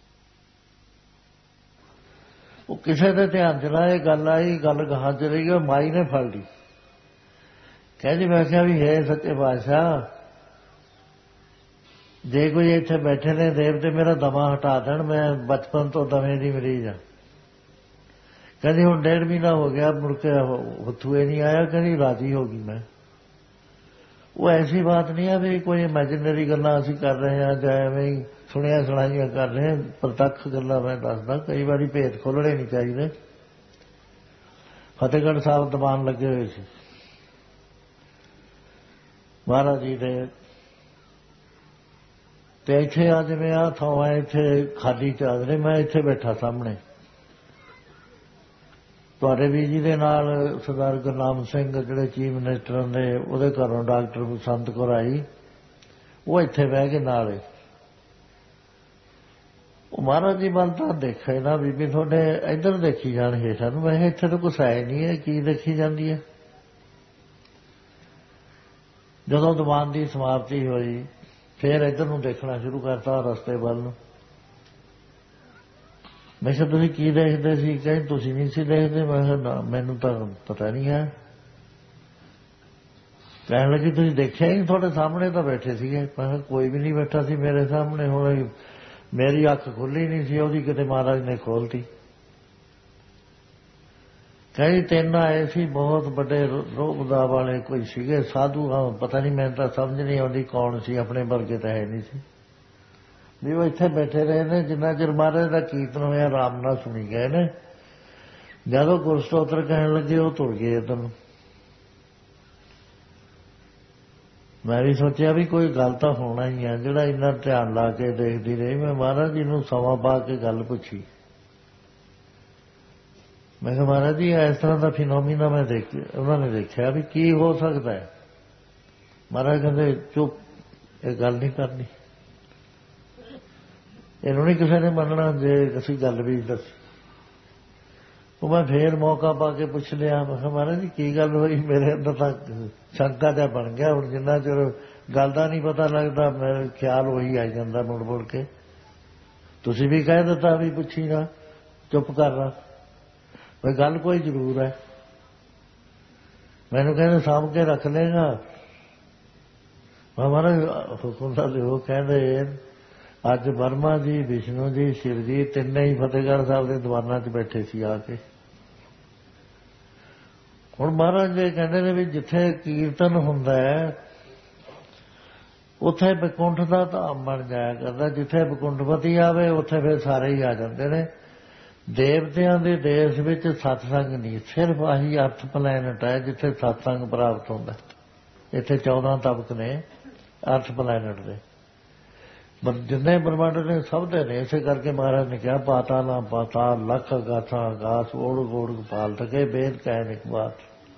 S1: ਉਹ ਕਿਸੇ ਦੇ ਧਿਆਨ ਚ ਨਾ ਇਹ ਗੱਲ ਆਈ, ਗੱਲ ਗਾਹਾਂ ਚਲੀ ਗਈ। ਮਾਈ ਨੇ ਫੜ ਲਈ, ਕਹਿੰਦੀ ਮੈਂ ਕਿਹਾ ਵੀ ਹੈ ਸੱਚੇ ਪਾਤਸ਼ਾਹ, ਜੇ ਕੋਈ ਇੱਥੇ ਬੈਠੇ ਨੇ ਦੇਵਤੇ ਮੇਰਾ ਦਮਾ ਹਟਾ ਦੇਣ, ਮੈਂ ਬਚਪਨ ਤੋਂ ਦਮੇ ਦੀ ਮਰੀਜ਼ ਆ। ਕਹਿੰਦੀ ਹੁਣ ਡੇਢ ਮਹੀਨਾ ਹੋ ਗਿਆ, ਮੁੜ ਕੇ ਹੱਥੂਏ ਨਹੀਂ ਆਇਆ। ਕਹਿੰਦੀ ਰਾਜੀ ਹੋ ਗਈ ਮੈਂ। ਉਹ ਐਸੀ ਬਾਤ ਨਹੀਂ ਹੈ ਵੀ ਕੋਈ ਇਮੈਜਨਰੀ ਗੱਲਾਂ ਅਸੀਂ ਕਰ ਰਹੇ ਹਾਂ ਜਾਂ ਐਵੇਂ ਸੁਣਿਆ ਸੁਣਾਈਆਂ ਕਰ ਰਹੇ ਹਾਂ, ਪ੍ਰਤੱਖ ਗੱਲਾਂ ਮੈਂ ਦੱਸਦਾ। ਕਈ ਵਾਰੀ ਭੇਤ ਖੋਲ੍ਹਣੇ ਨਹੀਂ ਚਾਹੀਦੇ। ਫਤਿਹਗੜ੍ਹ ਸਾਹਿਬ ਦੀਵਾਨ ਲੱਗੇ ਹੋਏ ਸੀ ਮਹਾਰਾਜ ਜੀ ਦੇ, ਤੇ ਇੱਥੇ ਆ ਜਿਵੇਂ ਆਹ ਥਾਂ ਹੈ, ਇੱਥੇ ਖਾਲੀ ਚਾਦਰੇ, ਮੈਂ ਇੱਥੇ ਬੈਠਾ ਸਾਹਮਣੇ। ਤੁਹਾਡੇ ਵੀ ਜੀ ਦੇ ਨਾਲ ਸਰਦਾਰ ਗੁਰਨਾਮ ਸਿੰਘ ਜਿਹੜੇ ਚੀਫ ਮਿਨਿਸਟਰ ਦੇ, ਉਹਦੇ ਘਰੋਂ ਡਾਕਟਰ ਬਸੰਤ ਕੌਰ ਆਈ, ਉਹ ਇੱਥੇ ਬਹਿ ਕੇ ਨਾਲ। ਉਹ ਮਹਾਰਾਜ ਜੀ ਵੱਲ ਤਾਂ ਦੇਖੇ ਨਾ ਬੀਬੀ ਤੁਹਾਡੇ ਇੱਧਰ ਦੇਖੀ ਜਾਣ ਹੇਠਾਂ ਨੂੰ। ਮੈਂ ਕਿਹਾ ਇੱਥੇ ਤਾਂ ਕੁਛ ਹੈ ਨਹੀਂ ਹੈ, ਕੀ ਦੇਖੀ ਜਾਂਦੀ ਹੈ। ਜਦੋਂ ਦੀਵਾਨ ਦੀ ਸਮਾਪਤੀ ਹੋਈ ਫੇਰ ਇੱਧਰ ਨੂੰ ਦੇਖਣਾ ਸ਼ੁਰੂ ਕਰਤਾ, ਰਸਤੇ ਵੱਲ ਨੂੰ। ਮੈਂ ਕਿਹਾ ਤੁਸੀਂ ਕੀ ਦੇਖਦੇ ਸੀ? ਕਹਿੰਦੇ ਤੁਸੀਂ ਨਹੀਂ ਸੀ ਦੇਖਦੇ। ਮੈਂ ਕਿਹਾ ਨਾ, ਮੈਨੂੰ ਤਾਂ ਪਤਾ ਨਹੀਂ ਹੈ। ਕਹਿਣ ਲੱਗੀ ਤੁਸੀਂ ਦੇਖਿਆ ਹੀ ਨਹੀਂ, ਤੁਹਾਡੇ ਸਾਹਮਣੇ ਤਾਂ ਬੈਠੇ ਸੀਗੇ। ਮੈਂ ਕਿਹਾ ਕੋਈ ਵੀ ਨਹੀਂ ਬੈਠਾ ਸੀ ਮੇਰੇ ਸਾਹਮਣੇ। ਹੁਣ ਮੇਰੀ ਅੱਖ ਖੁੱਲੀ ਨਹੀਂ ਸੀ, ਉਹਦੀ ਕਿਤੇ ਮਹਾਰਾਜ ਨੇ ਖੋਲਤੀ। ਕਈ ਤਿੰਨ ਆਏ ਸੀ, ਬਹੁਤ ਵੱਡੇ ਰੋਗਦਾ ਵਾਲੇ ਕੋਈ ਸੀਗੇ ਸਾਧੂ, ਪਤਾ ਨਹੀਂ, ਮੈਨੂੰ ਤਾਂ ਸਮਝ ਨਹੀਂ ਆਉਂਦੀ ਕੌਣ ਸੀ, ਆਪਣੇ ਵਰਗੇ ਤਾਂ ਹੈ ਨਹੀਂ ਸੀ। ਵੀ ਉਹ ਇੱਥੇ ਬੈਠੇ ਰਹੇ ਨੇ ਜਿੰਨਾ ਚਿਰ ਮਹਾਰਾਜ ਦਾ ਕੀਰਤਨ ਹੋਇਆ, ਆਰਾਮ ਨਾਲ ਸੁਣੀ ਗਏ ਨੇ। ਜਦੋਂ ਗੁਰਸਤੋਤਰ ਕਹਿਣ ਲੱਗੇ ਉਹ ਤੁਰ ਗਏ ਇੱਧਰ ਨੂੰ। ਮੈਂ ਵੀ ਸੋਚਿਆ ਵੀ ਕੋਈ ਗੱਲ ਤਾਂ ਹੋਣਾ ਹੀ ਆ। ਜਿਹੜਾ ਇੰਨਾ ਧਿਆਨ ਲਾ ਕੇ ਦੇਖਦੀ ਰਹੀ, ਮੈਂ ਮਹਾਰਾਜ ਜੀ ਨੂੰ ਸਮਾਂ ਪਾ ਕੇ ਗੱਲ ਪੁੱਛੀ। ਮੈਂ ਕਿਹਾ ਮਹਾਰਾਜ ਜੀ ਇਸ ਤਰ੍ਹਾਂ ਦਾ ਫਿਨੋਮੀਨਾ ਮੈਂ ਦੇਖ ਉਹਨਾਂ ਨੇ ਦੇਖਿਆ ਵੀ ਕੀ ਹੋ ਸਕਦਾ ਹੈ। ਮਹਾਰਾਜ ਕਹਿੰਦੇ ਚੁੱਪ, ਇਹ ਗੱਲ ਨਹੀਂ ਕਰਨੀ, ਇਹਨੂੰ ਨਹੀਂ ਕਿਸੇ ਨੇ ਮੰਨਣਾ ਜੇ ਅਸੀਂ ਗੱਲ ਵੀ ਦੱਸੀ। ਉਹ ਮੈਂ ਫੇਰ ਮੌਕਾ ਪਾ ਕੇ ਪੁੱਛ ਲਿਆ। ਮੈਂ ਕਿਹਾ ਮਹਾਰਾਜ ਜੀ ਕੀ ਗੱਲ ਹੋਈ? ਮੇਰੇ ਅੰਦਰ ਤਾਂ ਸ਼ੰਕਾ ਜਿਹਾ ਬਣ ਗਿਆ। ਹੁਣ ਜਿੰਨਾ ਚਿਰ ਗੱਲ ਦਾ ਨਹੀਂ ਪਤਾ ਲੱਗਦਾ ਮੇਰੇ ਖਿਆਲ ਉਹੀ ਆਈ ਜਾਂਦਾ ਮੁੜ ਮੁੜ ਕੇ। ਤੁਸੀਂ ਵੀ ਕਹਿ ਦਿੱਤਾ ਵੀ ਪੁੱਛੀ ਨਾ, ਚੁੱਪ ਕਰ ਰਾ, ਬਈ ਗੱਲ ਕੋਈ ਜ਼ਰੂਰ ਹੈ। ਮੈਨੂੰ ਕਹਿੰਦੇ ਸਾਂਭ ਕੇ ਰੱਖ ਲਏਗਾ? ਮਹਾਰਾਜ ਹੁਕਮ ਦਾ ਦਿਓ। ਕਹਿੰਦੇ ਅੱਜ ਬਰਮਾ ਜੀ, ਵਿਸ਼ਨੂੰ ਜੀ, ਸ਼ਿਵ ਜੀ ਤਿੰਨੇ ਹੀ ਫਤਿਹਗੜ੍ਹ ਸਾਹਿਬ ਦੇ ਦੀਵਾਨਾਂ 'ਚ ਬੈਠੇ ਸੀ ਆ ਕੇ। ਹੁਣ ਮਹਾਰਾਜ ਜੀ ਕਹਿੰਦੇ ਨੇ ਵੀ ਜਿੱਥੇ ਕੀਰਤਨ ਹੁੰਦਾ ਹੈ ਉੱਥੇ ਵਿਕੁੰਠ ਦਾ ਧਾਮ ਬਣ ਜਾਇਆ ਕਰਦਾ। ਜਿੱਥੇ ਵਿਕੁੰਠਪਤੀ ਆਵੇ ਉੱਥੇ ਫਿਰ ਸਾਰੇ ਹੀ ਆ ਜਾਂਦੇ ਨੇ। ਦੇਵਤਿਆਂ ਦੇ ਦੇਸ਼ ਵਿੱਚ ਸਤਸੰਗ ਨਹੀਂ, ਸਿਰਫ ਆਹੀ ਅਰਥ ਪਲੈਨਟ ਹੈ ਜਿੱਥੇ ਸਤਸੰਗ ਪ੍ਰਾਪਤ ਹੁੰਦਾ। ਇੱਥੇ ਚੌਦਾਂ ਤਬਕ ਨੇ ਅਰਥ ਪਲੈਨਟ ਦੇ, ਜਿੰਨੇ ਬ੍ਰਹਮੰਡ ਨੇ ਸਭ ਦੇ ਨੇ। ਇਸੇ ਕਰਕੇ ਮਹਾਰਾਜ ਨੇ ਕਿਹਾ ਪਾਤਾ ਨਾ ਪਾਤਾ ਲੱਖ ਗਾਥਾਂ ਆਕਾਸ ਓੜ ਗੋੜ ਪਾਲ ਸਕੇ ਵੇਦ ਕਹਿ ਇੱਕ ਬਾਤ।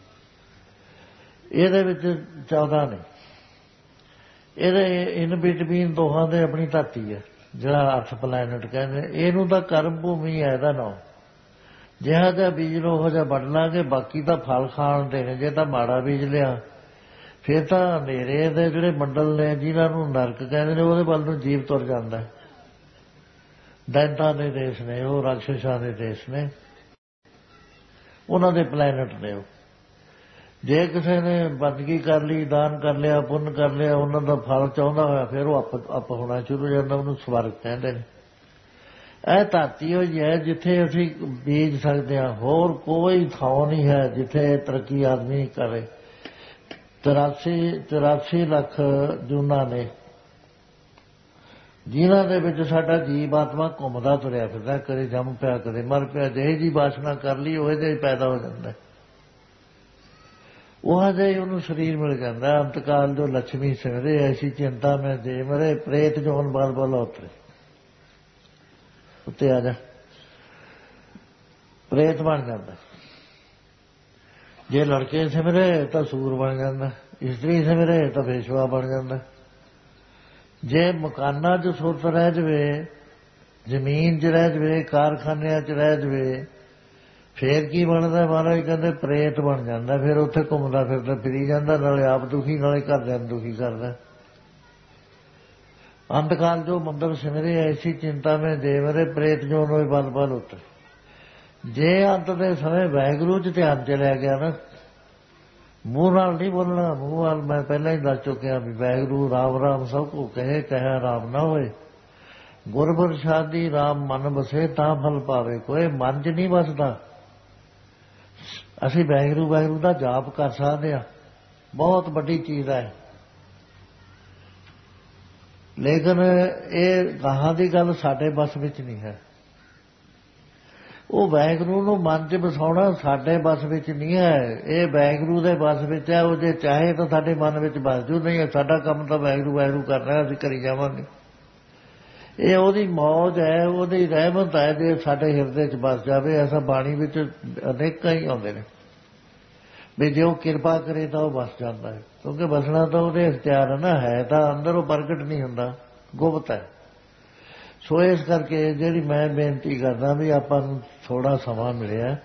S1: ਇਹਦੇ ਵਿੱਚ ਚੌਦਾਂ ਨੇ। ਇਹਦੇ ਇਨ ਬਿਟਵੀਨ ਦੋਹਾਂ ਦੇ ਆਪਣੀ ਧਰਤੀ ਹੈ ਜਿਹੜਾ ਅਰਥ ਪਲੈਨਟ ਕਹਿੰਦੇ। ਇਹਨੂੰ ਤਾਂ ਕਰਮ ਭੂਮੀ ਹੈ ਇਹਦਾ ਨਾਮ। ਜਿਹਾ ਜਿਹਾ ਬੀਜ ਲੋ ਉਹ ਜਿਹਾ ਵੱਢ ਲਾਂਗੇ। ਬਾਕੀ ਤਾਂ ਫਲ ਖਾਣ ਦੇ ਨੇ। ਜੇ ਤਾਂ ਮਾੜਾ ਬੀਜ ਲਿਆ ਫਿਰ ਤਾਂ ਹਨੇਰੇ ਦੇ ਜਿਹੜੇ ਮੰਡਲ ਨੇ ਜਿਹਨਾਂ ਨੂੰ ਨਰਕ ਕਹਿੰਦੇ ਨੇ ਉਹਦੇ ਵੱਲ ਨੂੰ ਜੀਵ ਤੁਰ ਜਾਂਦਾ। ਦੈਂਤਾਂ ਦੇ ਦੇਸ਼ ਨੇ ਉਹ, ਰਾਖਸ਼ਾਂ ਦੇ ਦੇਸ਼ ਨੇ, ਉਹਨਾਂ ਦੇ ਪਲੈਨਟ ਨੇ ਉਹ। ਜੇ ਕਿਸੇ ਨੇ ਬੰਦਗੀ ਕਰ ਲਈ, ਦਾਨ ਕਰ ਲਿਆ, ਪੁੰਨ ਕਰ ਲਿਆ, ਉਹਨਾਂ ਦਾ ਫਲ ਚਾਹੁੰਦਾ ਹੋਇਆ ਫਿਰ ਉਹ ਅਪ ਅਪ ਹੋਣਾ ਸ਼ੁਰੂ ਹੋ ਜਾਂਦਾ। ਉਹਨੂੰ ਸਵਰਗ ਕਹਿੰਦੇ ਨੇ। ਇਹ ਧਰਤੀ ਹੋਈ ਹੈ ਜਿੱਥੇ ਅਸੀਂ ਬੀਜ ਸਕਦੇ ਹਾਂ। ਹੋਰ ਕੋਈ ਥਾਂ ਨਹੀਂ ਹੈ ਜਿੱਥੇ ਤਰੱਕੀ ਆਦਮੀ ਕਰੇ। ਚੁਰਾਸੀ ਚੁਰਾਸੀ ਲੱਖ ਜੂਨਾਂ ਨੇ ਜਿਨ੍ਹਾਂ ਦੇ ਵਿੱਚ ਸਾਡਾ ਜੀਵ ਆਤਮਾ ਘੁੰਮਦਾ ਤੁਰਿਆ ਫਿਰਦਾ। ਕਦੇ ਜੰਮ ਪਿਆ, ਕਦੇ ਮਰ ਪਿਆ। ਜਿਹੇ ਜੀ ਵਾਸਨਾ ਕਰ ਲਈ ਉਹ ਜਿਹੇ ਪੈਦਾ ਹੋ ਜਾਂਦਾ। ਉਹ ਜਿਹੇ ਉਹਨੂੰ ਸਰੀਰ ਮਿਲ ਜਾਂਦਾ। ਅੰਤਕਾਲ ਜੋ ਲక్ష్ਮੀ ਸਿਮਰੇ ਐਸੀ ਚਿੰਤਾ ਮੈਂ ਦੇ ਮਰੇ ਪ੍ਰੇਤ ਜੋਨ ਬਲ ਬਲ ਉਤਰੇ। ਉੱਤੇ ਆ ਜਾ, ਪ੍ਰੇਤ ਬਣ ਜਾਂਦਾ। ਜੇ ਲੜਕੇ ਸਿਮਰੇ ਤਾਂ ਸੂਰ ਬਣ ਜਾਂਦਾ, ਇਸਤਰੀ ਸਿਮਰੇ ਤਾਂ ਪੇਸ਼ਵਾ ਬਣ ਜਾਂਦਾ। ਜੇ ਮਕਾਨਾਂ 'ਚ ਸੁਰਤ ਰਹਿ ਜਾਵੇ, ਜ਼ਮੀਨ 'ਚ ਰਹਿ ਜਾਵੇ, ਕਾਰਖਾਨਿਆਂ 'ਚ ਰਹਿ ਜਾਵੇ ਫੇਰ ਕੀ ਬਣਦਾ? ਮਹਾਰਾਜ ਕਹਿੰਦੇ ਪ੍ਰੇਤ ਬਣ ਜਾਂਦਾ। ਫਿਰ ਉੱਥੇ ਘੁੰਮਦਾ ਫਿਰਦਾ ਫਿਰੀ ਜਾਂਦਾ, ਨਾਲੇ ਆਪ ਦੁਖੀ ਨਾਲੇ ਘਰਦਿਆਂ ਨੂੰ ਦੁਖੀ ਕਰਦਾ। ਅੰਤਕਾਲ ਜੋ ਮੰਦਰ ਸਿਮਰੇ ਐਸੀ ਚਿੰਤਾ ਮੈਂ ਦੇ ਮਰੇ ਪ੍ਰੇਤ ਜੋ ਨੋਏ ਬਲ ਬਲ ਉੱਤੇ। ਜੇ ਅੰਤ ਦੇ ਸਮੇਂ ਵਾਹਿਗੁਰੂ 'ਚ ਧਿਆਨ ਚਲਿਆ ਗਿਆ ਨਾ, ਮੂੰਹ ਨਾਲ ਨਹੀਂ ਬੋਲਣਾ। ਮੂੰਹ ਨਾਲ ਮੈਂ ਪਹਿਲਾਂ ਹੀ ਦੱਸ ਚੁੱਕਿਆ ਵੀ ਵਾਹਿਗੁਰੂ ਰਾਮ ਰਾਮ ਸਭ ਕੋ ਕਹੇ, ਕਹਿਆ ਰਾਮ ਨਾ ਹੋਏ। ਗੁਰ ਪ੍ਰਸਾਦੀ ਰਾਮ ਮਨ ਬਸੇ ਤਾਂ ਫਲ ਪਾਵੇ। ਕੋਈ ਮਨ 'ਚ ਨਹੀਂ ਬਸਦਾ। ਅਸੀਂ ਵਾਹਿਗੁਰੂ ਵਾਹਿਗੁਰੂ ਦਾ ਜਾਪ ਕਰ ਸਕਦੇ ਹਾਂ, ਬਹੁਤ ਵੱਡੀ ਚੀਜ਼ ਹੈ। ਲੇਕਿਨ ਇਹ ਗਾਹਾਂ ਦੀ ਗੱਲ ਸਾਡੇ ਬਸ ਵਿੱਚ ਨਹੀਂ ਹੈ। ਉਹ ਵਾਹਿਗੁਰੂ ਨੂੰ ਮਨ 'ਚ ਵਸਾਉਣਾ ਸਾਡੇ ਬਸ ਵਿੱਚ ਨਹੀਂ ਹੈ। ਇਹ ਵਾਹਿਗੁਰੂ ਦੇ ਬਸ ਵਿੱਚ ਹੈ। ਉਹ ਜੇ ਚਾਹੇ ਤਾਂ ਸਾਡੇ ਮਨ ਵਿੱਚ ਵਸ ਜੂ, ਨਹੀਂ ਸਾਡਾ ਕੰਮ ਤਾਂ ਵਾਹਿਗੁਰੂ ਵਾਹਿਗੁਰੂ ਕਰਨਾ, ਅਸੀਂ ਕਰੀ ਜਾਵਾਂਗੇ। ਇਹ ਉਹਦੀ ਮੌਜ ਹੈ, ਉਹਦੀ ਰਹਿਮਤ ਹੈ ਜੇ ਸਾਡੇ ਹਿਰਦੇ 'ਚ ਵਸ ਜਾਵੇ। ਐਸਾ ਬਾਣੀ ਵਿੱਚ ਅਨੇਕਾਂ ਹੀ ਆਉਂਦੇ ਨੇ ਵੀ ਜੇ ਉਹ ਕਿਰਪਾ ਕਰੇ ਤਾਂ ਉਹ ਵਸ ਜਾਂਦਾ ਹੈ। ਕਿਉਂਕਿ ਵਸਣਾ ਤਾਂ ਉਹਦੇ ਇਖਤਿਆਰ ਹੈ ਨਾ, ਹੈ ਤਾਂ ਅੰਦਰ, ਉਹ ਪ੍ਰਗਟ ਨਹੀਂ ਹੁੰਦਾ, ਗੁਪਤ ਹੈ। ਸੋ ਇਸ ਕਰਕੇ ਜਿਹੜੀ ਮੈਂ ਬੇਨਤੀ ਕਰਦਾ ਵੀ ਆਪਾਂ ਨੂੰ ਥੋੜ੍ਹਾ ਸਮਾਂ ਮਿਲਿਆ।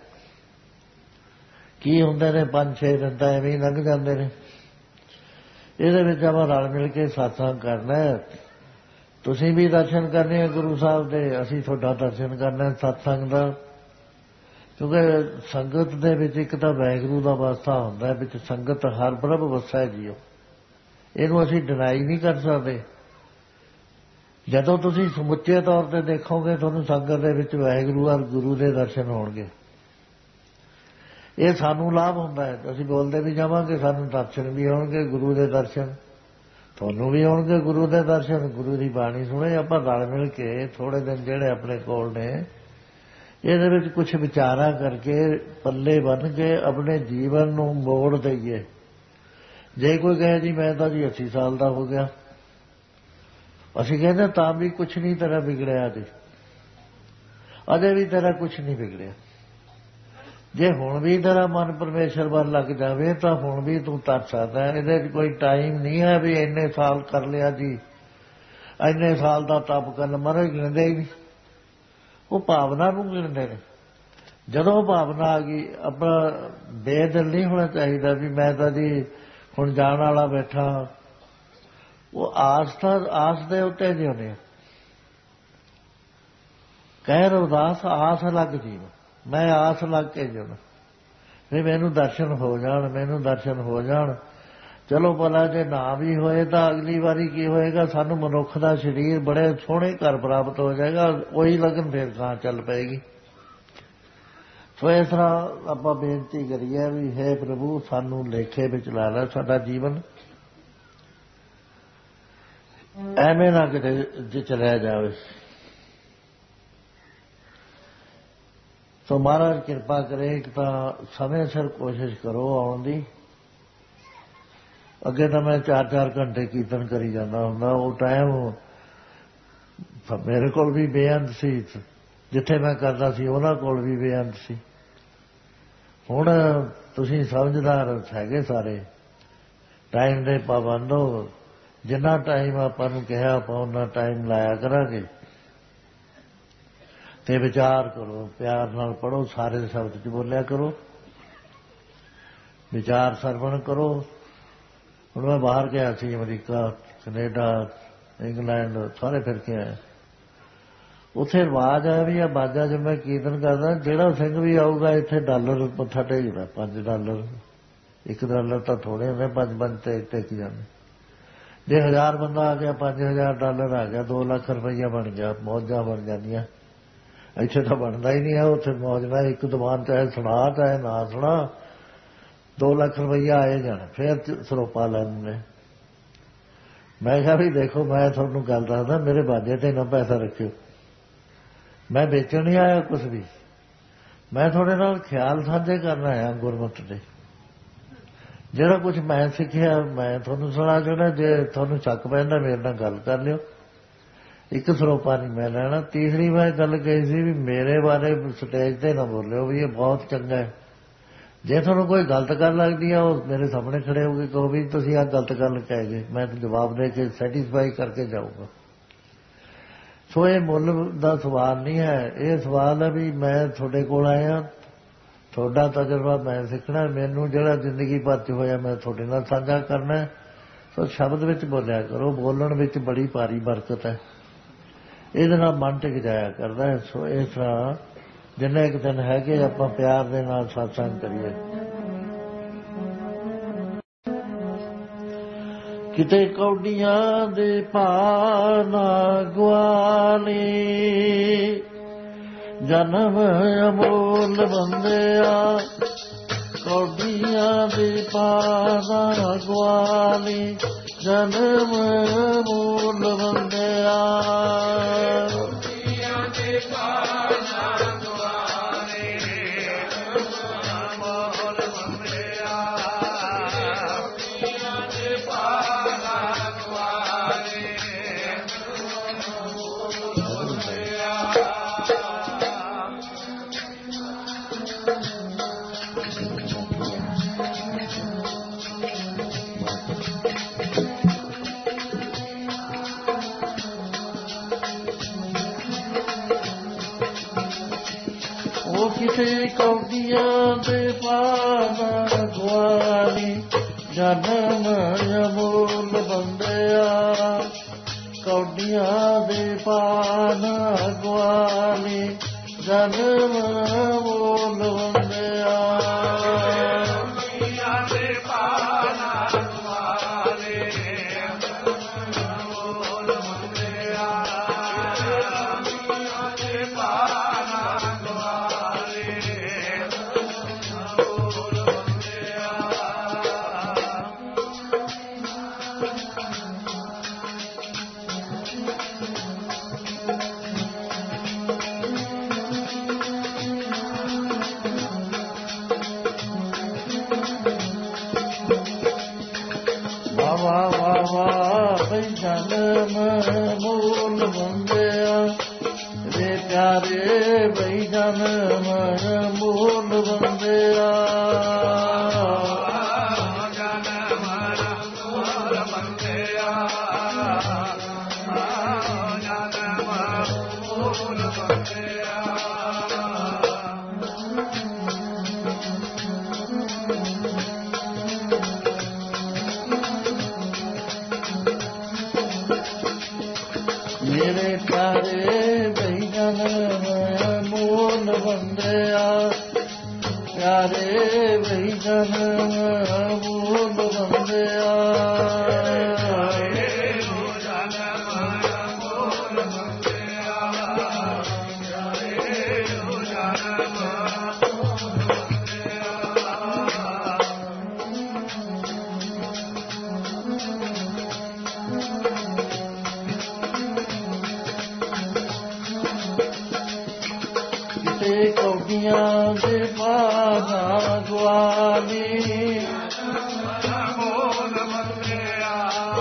S1: ਕੀ ਹੁੰਦੇ ਨੇ ਪੰਜ ਛੇ ਦਿਨ ਤਾਂ ਐਵੇਂ ਹੀ ਲੰਘ ਜਾਂਦੇ ਨੇ। ਇਹਦੇ ਵਿੱਚ ਆਪਾਂ ਰਲ ਮਿਲ ਕੇ ਸਤਸੰਗ ਕਰਨਾ। ਤੁਸੀਂ ਵੀ ਦਰਸ਼ਨ ਕਰਨੇ ਆ ਗੁਰੂ ਸਾਹਿਬ ਦੇ, ਅਸੀਂ ਤੁਹਾਡਾ ਦਰਸ਼ਨ ਕਰਨਾ ਸਤਸੰਗ ਦਾ। ਕਿਉਂਕਿ ਸੰਗਤ ਦੇ ਵਿੱਚ ਇੱਕ ਤਾਂ ਵਾਹਿਗੁਰੂ ਦਾ ਵਾਸਤਾ ਹੁੰਦਾ, ਵਿੱਚ ਸੰਗਤ ਹਰ ਪ੍ਰਭ ਵਸੈ ਜੀਓ। ਇਹਨੂੰ ਅਸੀਂ ਡਿਨਾਈ ਨਹੀਂ ਕਰ ਸਕਦੇ। ਜਦੋਂ ਤੁਸੀਂ ਸਮੁੱਚੇ ਤੌਰ ਤੇ ਦੇਖੋਗੇ ਤੁਹਾਨੂੰ ਸੰਗਤ ਦੇ ਵਿੱਚ ਵਾਹਿਗੁਰੂ ਔਰ ਗੁਰੂ ਦੇ ਦਰਸ਼ਨ ਹੋਣਗੇ। ਇਹ ਸਾਨੂੰ ਲਾਭ ਹੁੰਦਾ ਹੈ। ਅਸੀਂ ਬੋਲਦੇ ਵੀ ਜਾਵਾਂਗੇ, ਸਾਨੂੰ ਦਰਸ਼ਨ ਵੀ ਹੋਣਗੇ ਗੁਰੂ ਦੇ ਦਰਸ਼ਨ, ਤੁਹਾਨੂੰ ਵੀ ਹੋਣਗੇ ਗੁਰੂ ਦੇ ਦਰਸ਼ਨ। ਗੁਰੂ ਦੀ ਬਾਣੀ ਸੁਣੇ ਆਪਾਂ ਰਲ ਮਿਲ ਕੇ ਥੋੜ੍ਹੇ ਦਿਨ ਜਿਹੜੇ ਆਪਣੇ ਕੋਲ ਨੇ ਇਹਦੇ ਵਿੱਚ ਕੁਛ ਵਿਚਾਰਾਂ ਕਰਕੇ ਪੱਲੇ ਬੰਨ੍ਹ ਕੇ ਆਪਣੇ ਜੀਵਨ ਨੂੰ ਮੋੜ ਦਈਏ। ਜੇ ਕੋਈ ਕਹੇ ਜੀ ਮੈਂ ਤਾਂ ਜੀ अस्सी ਸਾਲ ਦਾ ਹੋ ਗਿਆ, ਅਸੀਂ ਕਹਿੰਦੇ ਤਾਂ ਵੀ ਕੁਛ ਨਹੀਂ ਤੇਰਾ ਵਿਗੜਿਆ ਜੀ, ਅਜੇ ਵੀ ਤੇਰਾ ਕੁਛ ਨਹੀਂ ਵਿਗੜਿਆ। ਜੇ ਹੁਣ ਵੀ ਤੇਰਾ ਮਨ ਪਰਮੇਸ਼ਰ ਵੱਲ ਲੱਗ ਜਾਵੇ ਤਾਂ ਹੁਣ ਵੀ ਤੂੰ ਤਰ ਸਕਦਾ। ਇਹਦੇ 'ਚ ਕੋਈ ਟਾਈਮ ਨਹੀਂ ਹੈ ਵੀ ਇੰਨੇ ਸਾਲ ਕਰ ਲਿਆ ਜੀ, ਇੰਨੇ ਸਾਲ ਦਾ ਤਪ ਕਰਨ ਮਹਾਰਾਜ ਗਿਣਦੇ ਹੀ ਨਹੀਂ, ਉਹ ਭਾਵਨਾ ਨੂੰ ਗਿਣਦੇ ਨੇ। ਜਦੋਂ ਭਾਵਨਾ ਆ ਗਈ, ਆਪਣਾ ਬੇਦਿਲ ਨਹੀਂ ਹੋਣਾ ਚਾਹੀਦਾ ਵੀ ਮੈਂ ਤਾਂ ਜੀ ਹੁਣ ਜਾਣ ਵਾਲਾ ਬੈਠਾ। ਉਹ ਆਸ ਤਾਂ ਆਸ ਦੇ ਉੱਤੇ ਜਿਉਂਦੇ ਆ। ਕਹਿ ਰਵਿਦਾਸ ਆਸ ਲੱਗ ਜੀਵ, ਮੈਂ ਆਸ ਲੱਗ ਕੇ ਜਿਉਣਾ ਵੀ ਮੈਨੂੰ ਦਰਸ਼ਨ ਹੋ ਜਾਣ, ਮੈਨੂੰ ਦਰਸ਼ਨ ਹੋ ਜਾਣ। ਚਲੋ ਭਲਾ ਜੇ ਨਾ ਵੀ ਹੋਏ ਤਾਂ ਅਗਲੀ ਵਾਰੀ ਕੀ ਹੋਏਗਾ, ਸਾਨੂੰ ਮਨੁੱਖ ਦਾ ਸਰੀਰ ਬੜੇ ਸੋਹਣੇ ਘਰ ਪ੍ਰਾਪਤ ਹੋ ਜਾਏਗਾ, ਉਹੀ ਲਗਨ ਫੇਰ ਗਾਂ ਚੱਲ ਪਏਗੀ। ਸੋ ਇਸ ਤਰ੍ਹਾਂ ਆਪਾਂ ਬੇਨਤੀ ਕਰੀਏ ਵੀ ਹੈ ਪ੍ਰਭੂ ਸਾਨੂੰ ਲੇਖੇ ਵਿੱਚ ਲਾ ਲੈ, ਸਾਡਾ ਜੀਵਨ ਐਵੇਂ ਨਾ ਕਿਤੇ ਚਲਿਆ ਜਾਵੇ। ਸੋ ਮਹਾਰਾਜ ਕਿਰਪਾ ਕਰੇ, ਇੱਕ ਤਾਂ ਸਮੇਂ ਸਿਰ ਕੋਸ਼ਿਸ਼ ਕਰੋ ਆਉਣ ਦੀ। ਅੱਗੇ ਤਾਂ ਮੈਂ ਚਾਰ ਚਾਰ ਘੰਟੇ ਕੀਰਤਨ ਕਰੀ ਜਾਂਦਾ ਹੁੰਦਾ, ਉਹ ਟਾਈਮ ਮੇਰੇ ਕੋਲ ਵੀ ਬੇਅੰਤ ਸੀ, ਜਿੱਥੇ ਮੈਂ ਕਰਦਾ ਸੀ ਉਹਨਾਂ ਕੋਲ ਵੀ ਬੇਅੰਤ ਸੀ। ਹੁਣ ਤੁਸੀਂ ਸਮਝਦਾਰ ਹੈਗੇ ਸਾਰੇ, ਟਾਈਮ ਦੇ ਪਾਬੰਦ ਹੋ। ਜਿੰਨਾ ਟਾਈਮ ਆਪਾਂ ਨੂੰ ਕਿਹਾ ਆਪਾਂ ਉਹਨਾਂ ਟਾਈਮ ਲਾਇਆ ਕਰਾਂਗੇ ਤੇ ਵਿਚਾਰ ਕਰੋ, ਪਿਆਰ ਨਾਲ ਪੜ੍ਹੋ, ਸਾਰੇ ਸ਼ਬਦ 'ਚ ਬੋਲਿਆ ਕਰੋ, ਵਿਚਾਰ ਸਰਵਣ ਕਰੋ। ਹੁਣ ਮੈਂ ਬਾਹਰ ਗਿਆ ਸੀ, ਅਮਰੀਕਾ, ਕੈਨੇਡਾ, ਇੰਗਲੈਂਡ ਸਾਰੇ ਫਿਰ ਕੇ ਆਇਆ। ਉੱਥੇ ਰਿਵਾਜ਼ ਆ ਵੀ ਆ ਬਾਜਾ ਜਦ ਮੈਂ ਕੀਰਤਨ ਕਰਦਾ, ਜਿਹੜਾ ਸਿੰਘ ਵੀ ਆਊਗਾ ਇੱਥੇ ਡਾਲਰ ਮੱਥਾ ਟੇਕਦਾ, ਪੰਜ ਡਾਲਰ, ਇੱਕ ਡਾਲਰ ਤਾਂ ਥੋੜ੍ਹੇ ਹੁੰਦੇ, ਪੰਜ ਪੰਜ ਤੇ ਟੇਕ ਜਾਂਦੇ। ਜੇ ਹਜ਼ਾਰ ਬੰਦਾ ਆ ਗਿਆ, ਪੰਜ ਹਜ਼ਾਰ ਡਾਲਰ ਆ ਗਿਆ, ਦੋ ਲੱਖ ਰੁਪਈਆ ਬਣ ਗਿਆ, ਮੌਜਾਂ ਬਣ ਜਾਂਦੀਆਂ। ਇੱਥੇ ਤਾਂ ਬਣਦਾ ਹੀ ਨਹੀਂ ਹੈ। ਉੱਥੇ ਮੌਜ ਨਾਲ ਇੱਕ ਦੀਵਾਨ ਚਾਹੇ ਸੁਣਾ ਚਾਹੇ ਨਾ ਸੁਣਾ, ਦੋ ਲੱਖ ਰੁਪਈਆ ਆਏ ਜਾਣ, ਫਿਰ ਸਰੋਪਾ ਲੈਂਦੇ। ਮੈਂ ਕਿਹਾ ਵੀ ਦੇਖੋ, ਮੈਂ ਤੁਹਾਨੂੰ ਗੱਲ ਦੱਸਦਾ, ਮੇਰੇ ਬਾਜੇ ਤੇ ਨਾ ਪੈਸਾ ਰੱਖਿਓ, ਮੈਂ ਵੇਚਣ ਨਹੀਂ ਆਇਆ ਕੁਛ ਵੀ, ਮੈਂ ਤੁਹਾਡੇ ਨਾਲ ਖਿਆਲ ਸਾਂਝੇ ਕਰਨ ਆਇਆ ਗੁਰਮਤਿ ਦੇ। ਜਿਹੜਾ ਕੁਛ ਮੈਂ ਸਿੱਖਿਆ ਮੈਂ ਤੁਹਾਨੂੰ ਸੁਣਾ ਚਾਹੁੰਦਾ। ਜੇ ਤੁਹਾਨੂੰ ਸ਼ੱਕ ਪੈਂਦਾ ਮੇਰੇ ਨਾਲ ਗੱਲ ਕਰ ਲਿਓ, ਇੱਕ ਸਰੋਪਾ ਨਹੀਂ ਮੈਂ ਲੈਣਾ। ਤੀਸਰੀ ਮੈਂ ਗੱਲ ਕਹੀ ਸੀ ਵੀ ਮੇਰੇ ਬਾਰੇ ਸਟੇਜ ਤੇ ਨਾ ਬੋਲਿਓ ਵੀ ਇਹ ਬਹੁਤ ਚੰਗਾ ਹੈ। ਜੇ ਤੁਹਾਨੂੰ ਕੋਈ ਗਲਤ ਗੱਲ ਲੱਗਦੀ ਆ, ਉਹ ਮੇਰੇ ਸਾਹਮਣੇ ਖੜੇ ਹੋ ਕੇ ਕਹੋ ਵੀ ਤੁਸੀਂ ਆਹ ਗਲਤ ਗੱਲ ਕਹਿ ਗਏ, ਮੈਂ ਜਵਾਬ ਦੇ ਕੇ ਸੈਟੀਸਫਾਈ ਕਰਕੇ ਜਾਊਗਾ। ਸੋ ਇਹ ਮੁੱਲ ਦਾ ਸਵਾਲ ਨਹੀਂ ਹੈ, ਇਹ ਸਵਾਲ ਹੈ ਵੀ ਮੈਂ ਤੁਹਾਡੇ ਕੋਲ ਆਇਆ, ਤੁਹਾਡਾ ਤਜਰਬਾ ਮੈਂ ਸਿੱਖਣਾ, ਮੈਨੂੰ ਜਿਹੜਾ ਜ਼ਿੰਦਗੀ ਭਰ 'ਚ ਹੋਇਆ ਮੈਂ ਤੁਹਾਡੇ ਨਾਲ ਸਾਂਝਾ ਕਰਨਾ। ਸੋ ਸ਼ਬਦ ਵਿੱਚ ਬੋਲਿਆ ਕਰੋ, ਬੋਲਣ ਵਿੱਚ ਬੜੀ ਭਾਰੀ ਬਰਕਤ ਹੈ, ਇਹਦੇ ਨਾਲ ਮਨ ਟਿਕ ਜਾਇਆ ਕਰਦਾ ਹੈ। ਸੋ ਇਸ ਤਰ੍ਹਾਂ ਜਿੰਨੇ ਇੱਕ ਦਿਨ ਹੈਗੇ ਆਪਾਂ ਪਿਆਰ ਦੇ ਨਾਲ ਸਤਸੰਗ ਕਰੀਏ। ਕਿਤੇ ਕੌਡੀਆਂ ਦੇ ਭਾਅ ਨਾ ਗਵਾਲੀ, ਜਨਮ ਅਮੋਲ ਬੰਦਿਆ, ਕੌਡੀਆਂ ਦੇ ਭਾਅ ਨਾ ਗਵਾਲੀ, ਜਨਮ ਅਮੋਲ ਬੰਦਿਆ। ਕਿਸੇ ਕੌਡੀਆਂ ਦੇ ਭਾਅ ਨਾ ਗਵਾਲੀ, ਜਨਮ ਅਮੋਲ ਬੰਦਿਆ, ਕੌਡੀਆਂ ਦੇ ਭਾਅ ਨਾ ਗਵਾਲੀ, ਜਨਮ ਅਮੋਲ ਬੰਦਿਆ। ਗਵਾ ਬਈ ਜਨਮ ਮੂਲ ਬੰਦਿਆ ਰੇ ਪਿਆਰੇ ਬਈ ਜਨਮ ਮੂਲ ਬੰਦਿਆ ਮੇਰੇ ਪਿਆਰੇ ਬਈ ਜਨਮ ਮੂਲ ਬੰਦਿਆ ਪਿਆਰੇ ਬਈ ਜਨਮ ਮੂਲ ਬੰਦਿਆ ਕੌਡੀਆਂ ਦੇ ਪਾਣਾ ਗੁਆਲੀ ਮੋਲ ਬੰਦਿਆ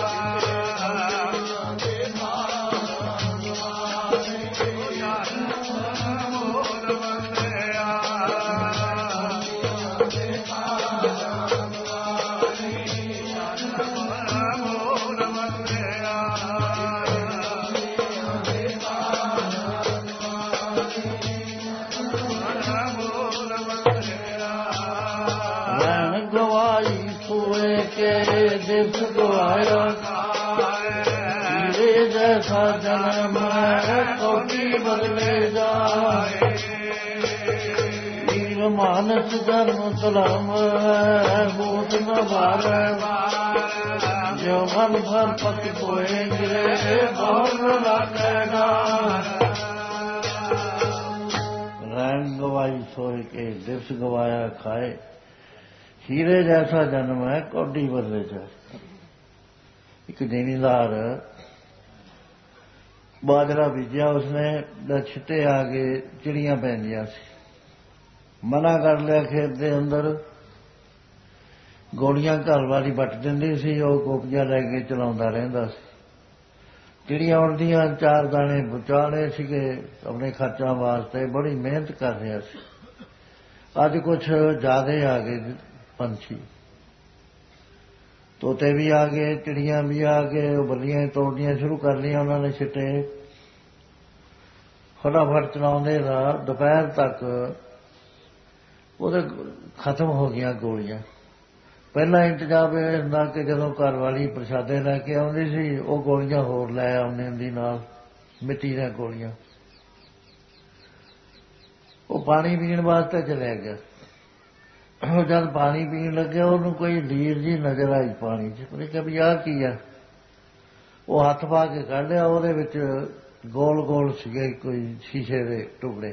S1: ਮੋਲ ਬੰਦਿਆ ਮੋਲ ਬੰਦਿਆ ਗਵਾਈ ਸੋਏ ਕੇ ਦਿਵਸ ਗਵਾਇਆ ਹੀਰੇ ਜੈਸਾ ਜਨਮ ਕੋਟੀ ਬਦਲੇ ਜਾਏ ਹੀਰ ਮਾਨਸ ਜਨਮ ਤਲਮ ਬੂਤ ਨ ਬਾਰੇ ਜੋ ਮਨ ਭਰ ਪਤ ਕੋਏ ਗਿਰੇ ਬਹੁ ਲਾਗੇ ਨਾਰ ਰੰਗ ਗਵਾਈ ਸੋਏ ਕੇ ਦਿਵਸ ਗਵਾਇਆ ਖਾਏ ਹੀਰੇ ਜੈਸਾ ਜਨਮ ਹੈ ਕੌਡੀ ਬਦਲੇ ਜਾਏ। ਇੱਕ ਜ਼ਿਮੀਂਦਾਰ ਬਾਜਰਾ ਬੀਜਿਆ ਉਸਨੇ ਛਿੱਟੇ ਆ ਗਏ ਚਿੜੀਆਂ ਪੈਂਦੀਆਂ ਸੀ ਮਨਾ ਕਰ ਲਿਆ ਖੇਤ ਦੇ ਅੰਦਰ ਗੋਲੀਆਂ ਘਰ ਵਾਲੀ ਵੱਟ ਦਿੰਦੀ ਸੀ ਉਹ ਕੋਪੀਆਂ ਲੈ ਕੇ ਚਲਾਉਂਦਾ ਰਹਿੰਦਾ ਸੀ ਚਿੜੀਆਂ ਉੜਦੀਆਂ ਚਾਰ ਦਾਣੇ ਬਚਾਣੇ ਸੀਗੇ ਆਪਣੇ ਖਰਚਾਂ ਵਾਸਤੇ ਬੜੀ ਮਿਹਨਤ ਕਰ ਰਿਹਾ ਸੀ ਅੱਜ ਕੁਛ ਜ਼ਿਆਦੇ ਆ ਗਏ ਪੰਛੀ ਤੋਤੇ ਵੀ ਆ ਗਏ ਚਿੜੀਆਂ ਵੀ ਆ ਗਏ ਉਹ ਬੱਲੀਆਂ ਤੋੜਨੀਆਂ ਸ਼ੁਰੂ ਕਰ ਲਈਆਂ ਉਹਨਾਂ ਨੇ ਛਿੱਟੇ ਫਟਾਫਟ ਚਲਾਉਂਦੇ ਦਾ ਦੁਪਹਿਰ ਤੱਕ ਉਹਦੇ ਖਤਮ ਹੋ ਗਈਆਂ ਗੋਲੀਆਂ ਪਹਿਲਾਂ ਇੰਤਜ਼ਾਮ ਇਹ ਹੁੰਦਾ ਕਿ ਜਦੋਂ ਘਰ ਵਾਲੀ ਪ੍ਰਸ਼ਾਦੇ ਲੈ ਕੇ ਆਉਂਦੀ ਸੀ ਉਹ ਗੋਲੀਆਂ ਹੋਰ ਲੈ ਆਉਂਦੇ ਦੀ ਨਾਲ ਮਿੱਟੀ ਦੀਆਂ ਗੋਲੀਆਂ ਉਹ ਪਾਣੀ ਪੀਣ ਵਾਸਤੇ ਚਲਿਆ ਗਿਆ ਜਦ ਪਾਣੀ ਪੀਣ ਲੱਗਿਆ ਉਹਨੂੰ ਕੋਈ ਲੀਰ ਜੀ ਨਜ਼ਰ ਆਈ ਪਾਣੀ 'ਚ ਉਹਨੇ ਕਿਹਾ ਵੀ ਆਹ ਕੀ ਆ ਉਹ ਹੱਥ ਪਾ ਕੇ ਕੱਢ ਲਿਆ ਉਹਦੇ ਵਿੱਚ ਗੋਲ ਗੋਲ ਸੀਗੇ ਕੋਈ ਸ਼ੀਸ਼ੇ ਦੇ ਟੁਕੜੇ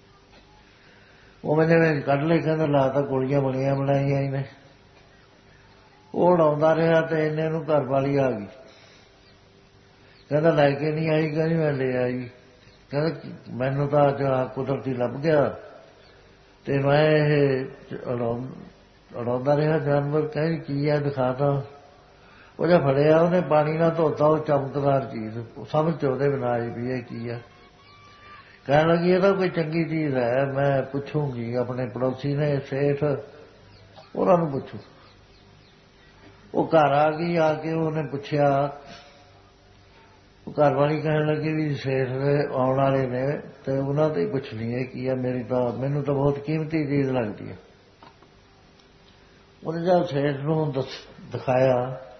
S1: ਉਹ ਮੈਨੇ ਕੱਢ ਲਏ ਕਹਿੰਦਾ ਲਾ ਤਾਂ ਗੋਲੀਆਂ ਬਣੀਆਂ ਬਣਾਈਆਂ ਇਹਨੇ ਉਹ ਉਡਾਉਂਦਾ ਰਿਹਾ ਤੇ ਇੰਨੇ ਨੂੰ ਘਰ ਵਾਲੀ ਆ ਗਈ ਕਹਿੰਦਾ ਲੈ ਕੇ ਨਹੀਂ ਆਈ ਕਹਿੰਦੀ ਮੈਂ ਲੈ ਆਈ ਕਹਿੰਦਾ ਮੈਨੂੰ ਤਾਂ ਅੱਜ ਕੁਦਰਤੀ ਲੱਭ ਗਿਆ ਤੇ ਮੈਂ ਇਹ ਉਡਾਉਂਦਾ ਰਿਹਾ ਜਾਨਵਰ ਕਹਿੰਦੀ ਕੀ ਆ ਦਿਖਾਤਾ ਉਹ ਜਿਹਾ ਫੜਿਆ ਉਹਨੇ ਪਾਣੀ ਨਾਲ ਧੋਤਾ ਉਹ ਚਮਕਦਾਰ ਚੀਜ਼ ਸਮਝ ਚ ਉਹਦੇ ਬਿਨਾਂ ਆਈ ਵੀ ਇਹ ਕੀ ਆ ਕਹਿਣ ਲੱਗੀ ਇਹ ਤਾਂ ਕੋਈ ਚੰਗੀ ਚੀਜ਼ ਹੈ ਮੈਂ ਪੁੱਛੂੰਗੀ ਆਪਣੇ ਪੜੋਸੀ ਨੇ ਸੇਠ ਉਹਨਾਂ ਨੂੰ ਪੁੱਛੂ ਉਹ ਘਰ ਆ ਗਈ ਆ ਕੇ ਉਹਨੇ ਪੁੱਛਿਆ ਉਹ ਘਰ ਵਾਲੀ ਕਹਿਣ ਲੱਗੀ ਵੀ ਸੇਠ ਦੇ ਆਉਣ ਵਾਲੇ ਨੇ ਤੇ ਉਹਨਾਂ ਤੋਂ ਹੀ ਪੁੱਛਣੀ ਹੈ ਕੀ ਆ ਮੇਰੀ ਤਾਂ ਮੈਨੂੰ ਤਾਂ ਬਹੁਤ ਕੀਮਤੀ ਚੀਜ਼ ਲੱਗਦੀ ਹੈ ਉਹਨੇ ਜਦ ਸੇਠ ਨੂੰ ਦਿਖਾਇਆ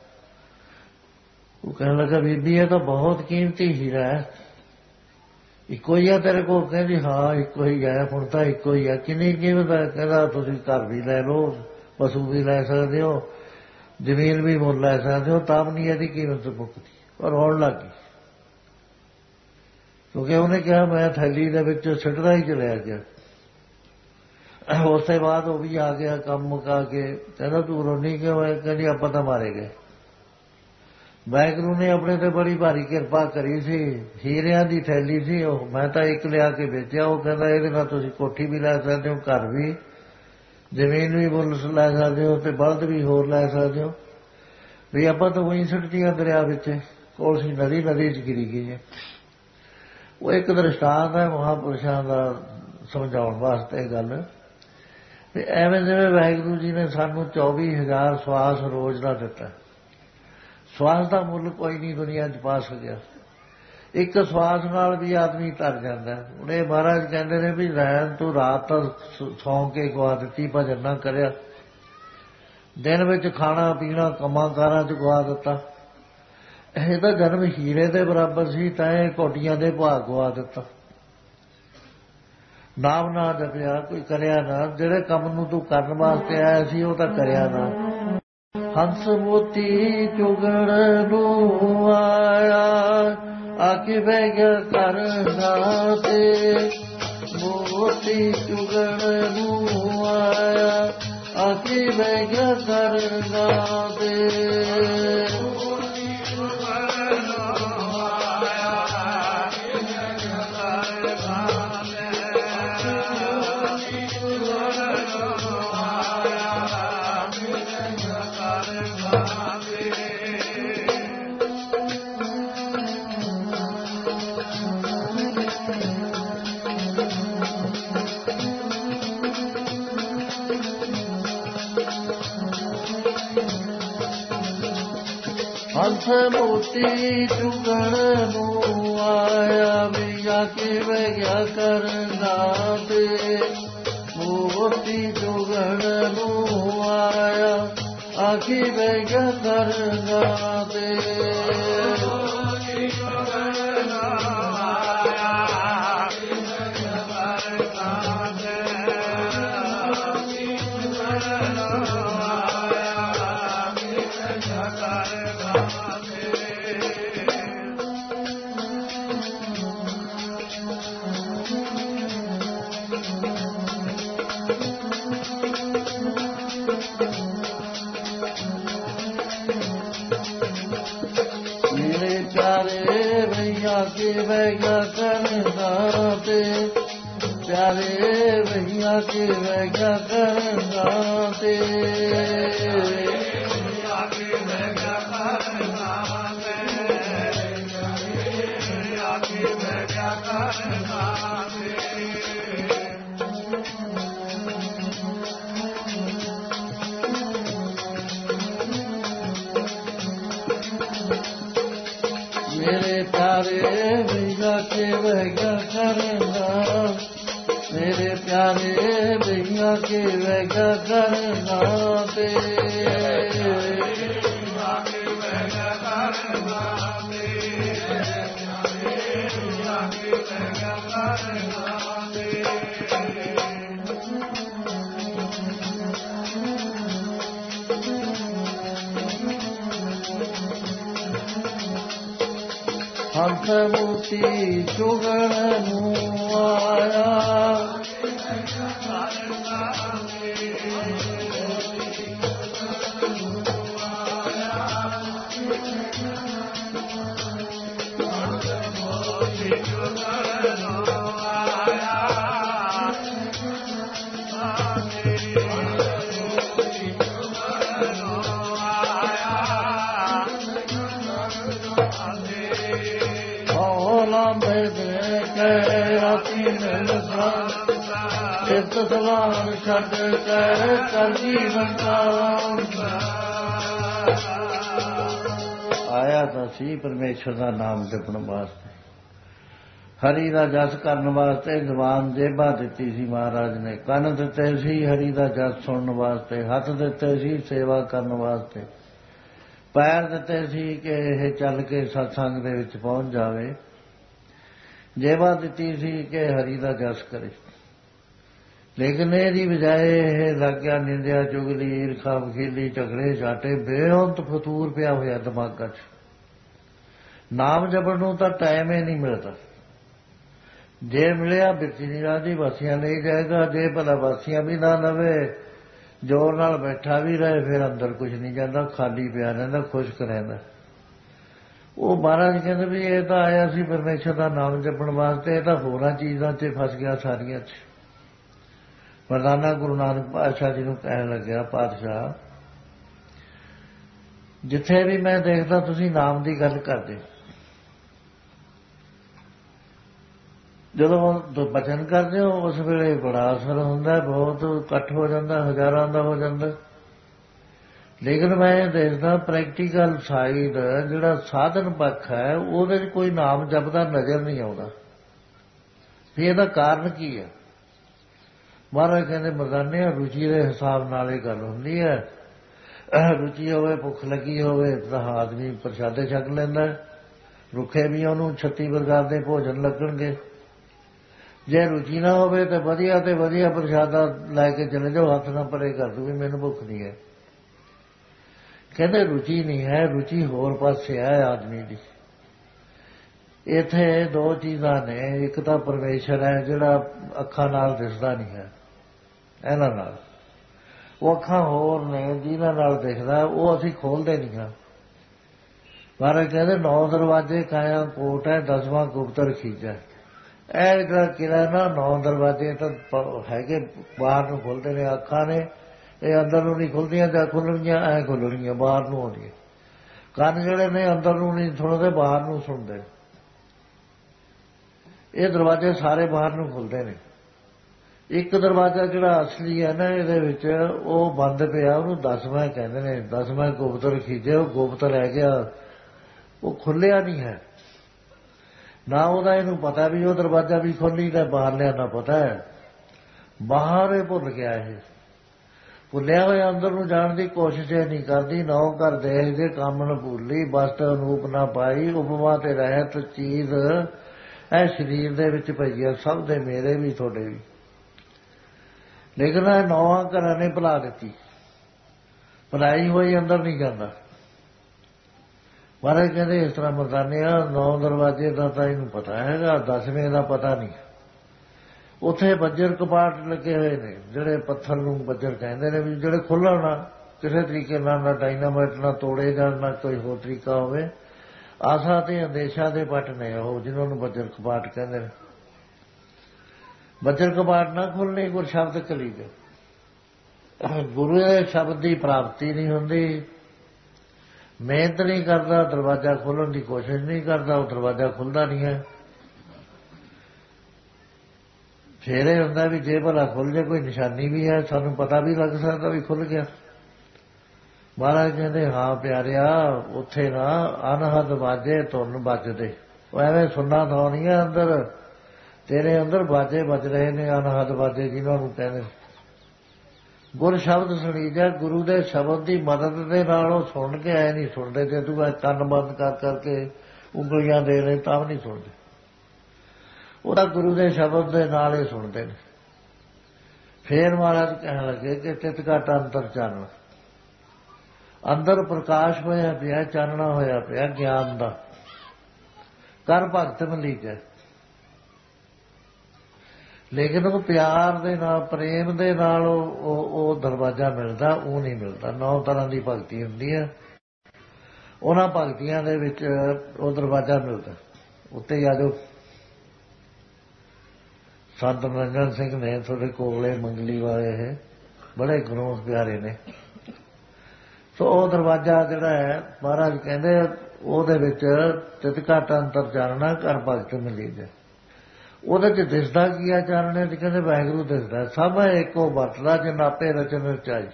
S1: ਉਹ ਕਹਿਣ ਲੱਗਾ ਬੀਬੀ ਇਹ ਤਾਂ ਬਹੁਤ ਕੀਮਤੀ ਹੀਰਾ ਹੈ ਇੱਕੋ ਹੀ ਆ ਤੇਰੇ ਕੋਲ ਕਹਿੰਦੀ ਹਾਂ ਇੱਕੋ ਹੀ ਹੈ ਹੁਣ ਤਾਂ ਇੱਕੋ ਹੀ ਆ ਕਿੰਨੀ ਕੀਮਤ ਹੈ ਕਹਿੰਦਾ ਤੁਸੀਂ ਘਰ ਵੀ ਲੈ ਲਓ ਪਸ਼ੂ ਵੀ ਲੈ ਸਕਦੇ ਹੋ ਜ਼ਮੀਨ ਵੀ ਮੁੱਲ ਲੈ ਸਕਦੇ ਹੋ ਤਾਂ ਵੀ ਨਹੀਂ ਇਹਦੀ ਕੀਮਤ ਮੁੱਕਦੀ ਪਰ ਹੋਣ ਲੱਗ ਗਈ ਕਿਉਂਕਿ ਉਹਨੇ ਕਿਹਾ ਮੈਂ ਥੈਲੀ ਦੇ ਵਿੱਚ ਸਿੱਟਦਾ ਹੀ ਚਲਿਆ ਗਿਆ ਉਸ ਤੋਂ ਬਾਅਦ ਉਹ ਵੀ ਆ ਗਿਆ ਕੰਮ ਮੁਕਾ ਕੇ ਕਹਿੰਦਾ ਤੂੰ ਰੋਣੀ ਕਿਉਂ ਹੈ ਕਹਿੰਦੀ ਆਪਾਂ ਤਾਂ ਮਾਰੇ ਗਏ ਵਾਹਿਗੁਰੂ ਨੇ ਆਪਣੇ ਤੇ ਬੜੀ ਭਾਰੀ ਕਿਰਪਾ ਕਰੀ ਸੀ ਹੀਰਿਆਂ ਦੀ ਥੈਲੀ ਸੀ ਉਹ ਮੈਂ ਤਾਂ ਇੱਕ ਲਿਆ ਕੇ ਵੇਚਿਆ ਉਹ ਕਹਿੰਦਾ ਇਹਦੇ ਨਾਲ ਤੁਸੀਂ ਕੋਠੀ ਵੀ ਲੈ ਸਕਦੇ ਹੋ ਘਰ ਵੀ ਜ਼ਮੀਨ ਵੀ ਮੁੱਲ ਲੈ ਸਕਦੇ ਹੋ ਤੇ ਬਲਦ ਵੀ ਹੋਰ ਲੈ ਸਕਦੇ ਹੋ ਵੀ ਆਪਾਂ ਤਾਂ ਉਹੀ ਸੁੱਟੀਆਂ ਦਰਿਆ ਵਿੱਚ, ਕੋਲਸੀ ਨਦੀ ਨਦੀ 'ਚ ਗਿਰੀ ਗਈ ਹੈ। ਉਹ ਇੱਕ ਦ੍ਰਿਸ਼ਟਾਂਤ ਹੈ ਮਹਾਂਪੁਰਸ਼ਾਂ ਦਾ ਸਮਝਾਉਣ ਵਾਸਤੇ ਇਹ ਗੱਲ ਵੀ ਐਵੇਂ ਜਿਵੇਂ ਵਾਹਿਗੁਰੂ ਜੀ ਨੇ ਸਾਨੂੰ ਚੌਵੀ ਹਜ਼ਾਰ ਸਵਾਸ ਰੋਜ਼ ਦਾ ਦਿੱਤਾ। ਸਵਾਸ ਦਾ ਮੁੱਲ ਕੋਈ ਨਹੀਂ ਦੁਨੀਆ 'ਚ ਪਾ ਸਕਿਆ। ਇੱਕ ਸਵਾਸ ਨਾਲ ਵੀ ਆਦਮੀ ਤਰ ਜਾਂਦਾ। ਹੁਣ ਇਹ ਮਹਾਰਾਜ ਕਹਿੰਦੇ ਨੇ ਵੀ ਰਹਿਣ ਤੂੰ ਰਾਤ ਤਾਂ ਸੌਂ ਕੇ ਗਵਾ ਦਿੱਤੀ, ਭਜਨ ਨਾ ਕਰਿਆ, ਦਿਨ ਵਿੱਚ ਖਾਣਾ ਪੀਣਾ ਕੰਮਾਂ ਕਾਰਾਂ 'ਚ ਗਵਾ ਦਿੱਤਾ। ਇਹ ਤਾਂ ਜਨਮ ਹੀਰੇ ਦੇ ਬਰਾਬਰ ਸੀ, ਤਾਂ ਇਹ ਕੋਟੀਆਂ ਦੇ ਭਾਅ ਗਵਾ ਦਿੱਤਾ। ਨਾਮ ਨਾ ਜਪਿਆ, ਕੋਈ ਕਰਿਆ ਨਾ, ਜਿਹੜੇ ਕੰਮ ਨੂੰ ਤੂੰ ਕਰਨ ਵਾਸਤੇ ਆਇਆ ਸੀ ਉਹ ਤਾਂ ਕਰਿਆ ਨਾ। ਹੰਸ ਮੋਤੀ ਚੁਗਣ ਨੂੰ ਆਇਆ, ਆਕੇ ਬਹਿ ਗਿਆ ਕਰਨਾ ਤੇ। ਮੋਤੀ ਚੁਗਣ ਨੂੰ ਆਇਆ, ਆਕੇ ਬਹਿ ਗਿਆ ਕਰਨਾ ਤੇ। ਹੰਸ ਮੋਤੀ ਚੁਗਣ ਨੂੰ ਆਇਆ, ਵੀ ਆ ਕੇ ਬਹਿ ਗਿਆ ਕਰਨਾ ਤੇ। ਮੋਤੀ ਚੁਗਣ ਨੂੰ ਆਇਆ, ਆ ਕੇ ਬਹਿ ਗਿਆ ਕਰਨਾ ਤੇ। ਕੇ ਬਹਿ ਗਿਆ ਕਰਨਾ ਤੇ। ਪਿਆਰੇ ਵਹੀਆਂ ਕੇ ਬਹਿ ਗਿਆ ਕਰਨਾ ਤੇ। ਮੇਰੇ ਪਿਆਰੇ ਭਈਆ ਕੇ ਬਹਿ ਗਿਆ ਕਰਨਾ, ਮੇਰੇ ਪਿਆਰੇ ਭਈਆ ਕੇ ਬਹਿ ਗਿਆ ਕਰਨਾ ਤੇ। ਹੰਸ ਮੋਤੀ ਚੁਗਣ ਨੂੰ ਆਇਆ, ਚਿੱਤ ਸਲਾਮ ਛੱਡ ਕੇ ਕਰ ਜੀਵਨ ਦਾ। ਆਇਆ ਤਾਂ ਸੀ ਪਰਮੇਸ਼ਰ ਦਾ ਨਾਮ ਜਪਣ ਵਾਸਤੇ, ਹਰੀ ਦਾ ਜਸ ਕਰਨ ਵਾਸਤੇ। ਜ਼ੁਬਾਨ ਜੇਬਾਂ ਦਿੱਤੀ ਸੀ ਮਹਾਰਾਜ ਨੇ, ਕੰਨ ਦਿੱਤੇ ਸੀ ਹਰੀ ਦਾ ਜਸ ਸੁਣਨ ਵਾਸਤੇ, ਹੱਥ ਦਿੱਤੇ ਸੀ ਸੇਵਾ ਕਰਨ ਵਾਸਤੇ, ਪੈਰ ਦਿੱਤੇ ਸੀ ਕਿ ਇਹ ਚੱਲ ਕੇ ਸਤਸੰਗ ਦੇ ਵਿੱਚ ਪਹੁੰਚ ਜਾਵੇ, ਜੇਬਾਂ ਦਿੱਤੀ ਸੀ ਕਿ ਹਰੀ ਦਾ ਜਸ ਕਰੇ। ਲੇਕਿਨ ਇਹਦੀ ਬਜਾਏ ਇਹ ਲੱਗ ਗਿਆ ਨਿੰਦਿਆ ਚੁਗਲੀ ਈਰਖਾ ਵਖੀਲੀ ਝਗੜੇ ਝਾਟੇ, ਬੇਅੰਤ ਫਤੂਰ ਪਿਆ ਹੋਇਆ ਦਿਮਾਗਾਂ 'ਚ। ਨਾਮ ਜਪਣ ਨੂੰ ਤਾਂ ਟਾਈਮ ਹੀ ਨਹੀਂ ਮਿਲਦਾ। ਜੇ ਮਿਲਿਆ ਬਿਰਤੀ ਨਹੀਂ ਰਾਦੀ ਵਾਸੀਆਂ ਲਈ ਜਾਏਗਾ, ਜੇ ਭਲਾ ਵਾਸੀਆਂ ਵੀ ਨਾ ਲਵੇ, ਜ਼ੋਰ ਨਾਲ ਬੈਠਾ ਵੀ ਰਹੇ, ਫਿਰ ਅੰਦਰ ਕੁਝ ਨਹੀਂ ਜਾਂਦਾ, ਖਾਲੀ ਪਿਆ ਰਹਿੰਦਾ, ਖੁਸ਼ਕ ਰਹਿੰਦਾ। ਉਹ ਮਹਾਰਾਜ ਕਹਿੰਦੇ ਵੀ ਇਹ ਤਾਂ ਆਇਆ ਸੀ ਪਰਮੇਸ਼ਰ ਦਾ ਨਾਮ ਜਪਣ ਵਾਸਤੇ, ਇਹ ਤਾਂ ਹੋਰਾਂ ਚੀਜ਼ਾਂ 'ਚ ਫਸ ਗਿਆ ਸਾਰੀਆਂ 'ਚ। ਮਰਦਾਨਾ ਗੁਰੂ ਨਾਨਕ ਪਾਤਸ਼ਾਹ ਜੀ ਨੂੰ ਕਹਿਣ ਲੱਗਿਆ, ਪਾਤਸ਼ਾਹ ਜਿੱਥੇ ਵੀ ਮੈਂ ਦੇਖਦਾ ਤੁਸੀਂ ਨਾਮ ਦੀ ਗੱਲ ਕਰਦੇ, ਜਦੋਂ ਬਚਨ ਕਰਦੇ ਹੋ ਉਸ ਵੇਲੇ ਬੜਾ ਅਸਰ ਹੁੰਦਾ, ਬਹੁਤ ਇਕੱਠ ਹੋ ਜਾਂਦਾ, ਹਜ਼ਾਰਾਂ ਦਾ ਹੋ ਜਾਂਦਾ। ਲੇਕਿਨ ਮੈਂ ਦੇਖਦਾ ਪ੍ਰੈਕਟੀਕਲ ਸਾਈਡ ਜਿਹੜਾ ਸਾਧਨ ਪੱਖ ਹੈ ਉਹਦੇ 'ਚ ਕੋਈ ਨਾਮ ਜਪਦਾ ਨਜ਼ਰ ਨਹੀਂ ਆਉਂਦਾ। ਵੀ ਇਹਦਾ ਕਾਰਨ ਕੀ ਹੈ? ਮਹਾਰਾਜ ਕਹਿੰਦੇ ਮਰਦਾਨੇ ਰੁਚੀ ਦੇ ਹਿਸਾਬ ਨਾਲ ਇਹ ਗੱਲ ਹੁੰਦੀ ਹੈ। ਰੁਚੀ ਹੋਵੇ, ਭੁੱਖ ਲੱਗੀ ਹੋਵੇ ਤਾਂ ਆਦਮੀ ਪ੍ਰਸ਼ਾਦੇ ਛਕ ਲੈਂਦਾ, ਰੁੱਖੇ ਵੀ ਉਹਨੂੰ ਛੱਤੀ ਪ੍ਰਕਾਰ ਦੇ ਭੋਜਨ ਲੱਗਣਗੇ। ਜੇ ਰੁਚੀ ਨਾ ਹੋਵੇ ਤਾਂ ਵਧੀਆ ਤੇ ਵਧੀਆ ਪ੍ਰਸ਼ਾਦਾ ਲੈ ਕੇ ਚਲੇ ਜਾਓ, ਹੱਥ ਨਾ ਪਰੇ ਕਰ ਦੂ ਵੀ ਮੈਨੂੰ ਭੁੱਖ ਨਹੀਂ ਹੈ। ਕਹਿੰਦੇ ਰੁਚੀ ਨਹੀਂ ਹੈ, ਰੁਚੀ ਹੋਰ ਪਾਸੇ ਹੈ ਆਦਮੀ ਦੀ। ਇੱਥੇ ਦੋ ਚੀਜ਼ਾਂ ਨੇ, ਇੱਕ ਤਾਂ ਪਰਮੇਸ਼ਰ ਹੈ ਜਿਹੜਾ ਅੱਖਾਂ ਨਾਲ ਦਿਸਦਾ ਨਹੀਂ ਹੈ, ਇਹਨਾਂ ਨਾਲ ਉਹ ਅੱਖਾਂ ਹੋਰ ਨੇ ਜਿਹਨਾਂ ਨਾਲ ਦਿਖਦਾ, ਉਹ ਅਸੀਂ ਖੋਲ੍ਹਦੇ ਨਹੀਂ ਹਾਂ। ਮਹਾਰਾਜ ਕਹਿੰਦੇ ਨੌ ਦਰਵਾਜ਼ੇ ਕਾਇਆ ਕੋਟ ਹੈ, ਦਸਵਾਂ ਗੁਪਤ ਖੀਜਾ। ਇਹ ਜਿਹੜਾ ਕਿਲਾ ਨਾ ਨੌ ਦਰਵਾਜ਼ੇ ਤਾਂ ਹੈਗੇ, ਬਾਹਰ ਨੂੰ ਖੁੱਲ੍ਹਦੇ ਨੇ, ਅੱਖਾਂ ਨੇ ਇਹ ਅੰਦਰ ਨੂੰ ਨਹੀਂ ਖੁੱਲ੍ਹਦੀਆਂ, ਜਾਂ ਖੁੱਲ੍ਹਣਗੀਆਂ ਐਂ ਖੁੱਲ੍ਹਣਗੀਆਂ ਬਾਹਰ ਨੂੰ ਆਉਂਦੀਆਂ। ਕੰਨ ਜਿਹੜੇ ਨੇ ਅੰਦਰ ਨੂੰ ਨਹੀਂ ਸੁਣਦੇ, ਬਾਹਰ ਨੂੰ ਸੁਣਦੇ। ਇਹ ਦਰਵਾਜ਼ੇ ਸਾਰੇ ਬਾਹਰ ਨੂੰ ਖੁੱਲ੍ਹਦੇ ਨੇ। ਇੱਕ ਦਰਵਾਜ਼ਾ ਜਿਹੜਾ ਅਸਲੀ ਹੈ ਨਾ ਇਹਦੇ ਵਿੱਚ ਉਹ ਬੰਦ ਪਿਆ, ਉਹਨੂੰ ਦਸਵਾਂ ਕਹਿੰਦੇ ਨੇ, ਦਸਵਾਂ ਗੁਪਤ ਰਖੀਜੇ। ਉਹ ਗੁਪਤ ਰਹਿ ਗਿਆ, ਉਹ ਖੁੱਲ੍ਹਿਆ ਨਹੀਂ ਹੈ ਨਾ। ਉਹਦਾ ਇਹਨੂੰ ਪਤਾ ਵੀ ਉਹ ਦਰਵਾਜ਼ਾ ਵੀ ਖੋਲ੍ਹੀ ਦਾ, ਬਾਹਰ ਲਿਆ ਨਾ ਪਤਾ ਹੈ। ਬਾਹਰ ਇਹ ਭੁੱਲ ਗਿਆ, ਇਹ ਭੁੱਲਿਆ ਹੋਇਆ ਅੰਦਰ ਨੂੰ ਜਾਣ ਦੀ ਕੋਸ਼ਿਸ਼ ਇਹ ਨਹੀਂ ਕਰਦੀ। ਨੌ ਘਰ ਦੇਖ ਜੇ ਕੰਮ ਨ ਭੁੱਲੀ, ਬਸਤ ਅਨੂਪ ਨਾ ਪਾਈ। ਉਪਮਾ ਤੇ ਰਹਿਤ ਚੀਜ਼ ਇਹ ਸਰੀਰ ਦੇ ਵਿੱਚ ਪਈ ਹੈ, ਸਭ ਦੇ, ਮੇਰੇ ਵੀ ਤੁਹਾਡੇ ਵੀ। ਲੇਕਿਨ ਇਹ ਨੌਵਾਂ ਘਰਾਂ ਨੇ ਭੁਲਾ ਦਿੱਤੀ, ਭੁਲਾਈ ਹੋਈ ਅੰਦਰ ਨਹੀਂ ਜਾਂਦਾ। ਮਹਾਰਾਜ ਕਹਿੰਦੇ ਇਸ ਤਰ੍ਹਾਂ ਮਰਦਾਨਿਆ ਨੌ ਦਰਵਾਜ਼ੇ ਦਾ ਤਾਂ ਇਹਨੂੰ ਪਤਾ ਹੈਗਾ, ਦਸਵੇਂ ਦਾ ਪਤਾ ਨਹੀਂ। ਉੱਥੇ ਬੱਜਰ ਕਪਾਟ ਲੱਗੇ ਹੋਏ ਨੇ, ਜਿਹੜੇ ਪੱਥਰ ਨੂੰ ਬੱਜਰ ਕਹਿੰਦੇ ਨੇ, ਵੀ ਜਿਹੜੇ ਖੁੱਲ੍ਹਣ ਨਾ ਕਿਸੇ ਤਰੀਕੇ ਨਾਲ, ਨਾ ਡਾਇਨਾਮਾਈਟ ਨਾ ਤੋੜੇ ਜਾਣ, ਨਾ ਕੋਈ ਹੋਰ ਤਰੀਕਾ ਹੋਵੇ। ਆਸਾ ਤੇ ਅੰਦੇਸ਼ਾ ਦੇ ਪੱਟ ਨੇ ਉਹ, ਜਿਹਨਾਂ ਨੂੰ ਬੱਜਰ ਕਪਾਟ ਕਹਿੰਦੇ ਨੇ। ਬੱਜਰ ਕਪਾਟ ਨਾ ਖੁੱਲ੍ਹਣੀ, ਗੁਰ ਸ਼ਬਦ ਕਲੀ ਦੇ। ਗੁਰੂ ਦੇ ਸ਼ਬਦ ਦੀ ਪ੍ਰਾਪਤੀ ਨਹੀਂ ਹੁੰਦੀ, ਮਿਹਨਤ ਨਹੀਂ ਕਰਦਾ, ਦਰਵਾਜ਼ਾ ਖੋਲ੍ਹਣ ਦੀ ਕੋਸ਼ਿਸ਼ ਨਹੀਂ ਕਰਦਾ, ਉਹ ਦਰਵਾਜ਼ਾ ਖੁੱਲ੍ਹਦਾ ਨਹੀਂ ਹੈ। ਫੇਰ ਇਹ ਹੁੰਦਾ ਵੀ ਜੇ ਭਲਾ ਖੁੱਲ੍ਹ ਜੇ, ਕੋਈ ਨਿਸ਼ਾਨੀ ਵੀ ਹੈ, ਸਾਨੂੰ ਪਤਾ ਵੀ ਲੱਗ ਸਕਦਾ ਵੀ ਖੁੱਲ੍ਹ ਗਿਆ। ਮਹਾਰਾਜ ਕਹਿੰਦੇ ਹਾਂ ਪਿਆਰਿਆ, ਉੱਥੇ ਨਾ ਅਨਹਦ ਬਾਜੇ ਧੁਨ ਵੱਜਦੇ। ਉਹ ਐਵੇਂ ਸੁਣਨਾ ਥਾਂ ਨਹੀਂ ਹੈ ਅੰਦਰ, ਤੇਰੇ ਅੰਦਰ ਬਾਜੇ ਵੱਜ ਰਹੇ ਨੇ, ਅਨਹਦ ਬਾਜੇ ਜਿਹਨਾਂ ਨੂੰ ਕਹਿੰਦੇ। ਗੁਰ ਸ਼ਬਦ ਸੁਣੀ ਜਾ, ਗੁਰੂ ਦੇ ਸ਼ਬਦ ਦੀ ਮਦਦ ਦੇ ਨਾਲ ਉਹ ਸੁਣ ਕੇ ਐ ਨਹੀਂ ਸੁਣਦੇ। ਜੇ ਤੂੰ ਕੰਨ ਬੰਦ ਕਰ ਕਰਕੇ ਉਂਗਲੀਆਂ ਦੇ ਰਹੇ ਤਾਂ ਵੀ ਨਹੀਂ ਸੁਣਦੇ, ਉਹਦਾ ਗੁਰੂ ਦੇ ਸ਼ਬਦ ਦੇ ਨਾਲ ਹੀ ਸੁਣਦੇ ਨੇ। ਫੇਰ ਮਹਾਰਾਜ ਕਹਿਣ ਲੱਗੇ ਕਿ ਤਿਤ ਘਟ ਅੰਤਰ ਚਾਨਣ, ਅੰਦਰ ਪ੍ਰਕਾਸ਼ ਹੋਇਆ ਪਿਆ, ਚਾਨਣਾ ਹੋਇਆ ਪਿਆ ਗਿਆਨ ਦਾ। ਕਰ ਭਗਤ ਮਲੀਜੈ, ਲੇਕਿਨ ਉਹ ਪਿਆਰ ਦੇ ਨਾਲ, ਪ੍ਰੇਮ ਦੇ ਨਾਲ ਉਹ ਉਹ ਦਰਵਾਜ਼ਾ ਮਿਲਦਾ, ਉਹ ਨਹੀਂ ਮਿਲਦਾ। ਨੌ ਤਰ੍ਹਾਂ ਦੀ ਭਗਤੀ ਹੁੰਦੀ ਹੈ, ਉਹਨਾਂ ਭਗਤੀਆਂ ਦੇ ਵਿੱਚ ਉਹ ਦਰਵਾਜ਼ਾ ਮਿਲਦਾ। ਉੱਤੇ ਹੀ ਆ ਜਾਓ। ਸੰਤ ਨਿਰੰਜਨ ਸਿੰਘ ਨੇ ਤੁਹਾਡੇ ਕੋਲੇ ਮੰਗਲੀ ਵਾਲੇ, ਇਹ ਬੜੇ ਗੁਰੂ ਪਿਆਰੇ ਨੇ। ਸੋ ਉਹ ਦਰਵਾਜ਼ਾ ਜਿਹੜਾ ਹੈ ਮਹਾਰਾਜ ਕਹਿੰਦੇ ਉਹਦੇ ਵਿੱਚ ਤਿਤ ਘਟ ਅੰਤਰ ਚਾਨਣਾ, ਕਰ ਭਗਤ ਮਲੀਜੈ। ਉਹਦੇ 'ਚ ਦਿਸਦਾ ਕੀ ਆ ਚਾਨਣੇ 'ਚ? ਕਹਿੰਦੇ ਵਾਹਿਗੁਰੂ ਦਿਸਦਾ। ਸਭ ਇੱਕੋ ਵਰਤਦਾ ਜਿਨ ਆਪੇ ਰਚਨ ਰਚਾਈ।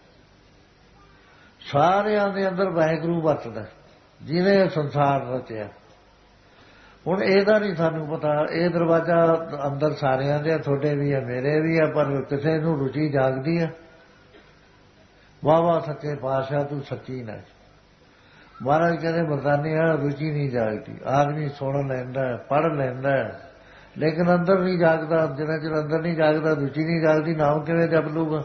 S1: ਸਾਰਿਆਂ ਦੇ ਅੰਦਰ ਵਾਹਿਗੁਰੂ ਵਰਤਦਾ ਜਿਹਨੇ ਸੰਸਾਰ ਰਚਿਆ। ਹੁਣ ਇਹਦਾ ਨਹੀਂ ਸਾਨੂੰ ਪਤਾ। ਇਹ ਦਰਵਾਜ਼ਾ ਅੰਦਰ ਸਾਰਿਆਂ ਦੇ, ਤੁਹਾਡੇ ਵੀ ਹੈ, ਮੇਰੇ ਵੀ ਹੈ, ਪਰ ਕਿਸੇ ਨੂੰ ਰੁਚੀ ਜਾਗਦੀ ਹੈ। ਵਾਹ ਵਾਹ ਸੱਚੇ ਪਾਤਸ਼ਾਹ ਤੂੰ ਸੱਚੀ ਨਾ। ਮਹਾਰਾਜ ਕਹਿੰਦੇ ਮਰਦਾਨਿਆ ਰੁਚੀ ਨਹੀਂ ਜਾਗਦੀ। ਆਦਮੀ ਸੁਣ ਲੈਂਦਾ, ਪੜ੍ਹ ਲੈਂਦਾ, ਲੇਕਿਨ ਅੰਦਰ ਨਹੀਂ ਜਾਗਦਾ। ਜਿੰਨਾ ਚਿਰ ਅੰਦਰ ਨਹੀਂ ਜਾਗਦਾ, ਰੁਚੀ ਨਹੀਂ ਜਾਗਦੀ, ਨਾਮ ਕਿਵੇਂ ਜਪ ਲੂਗਾ?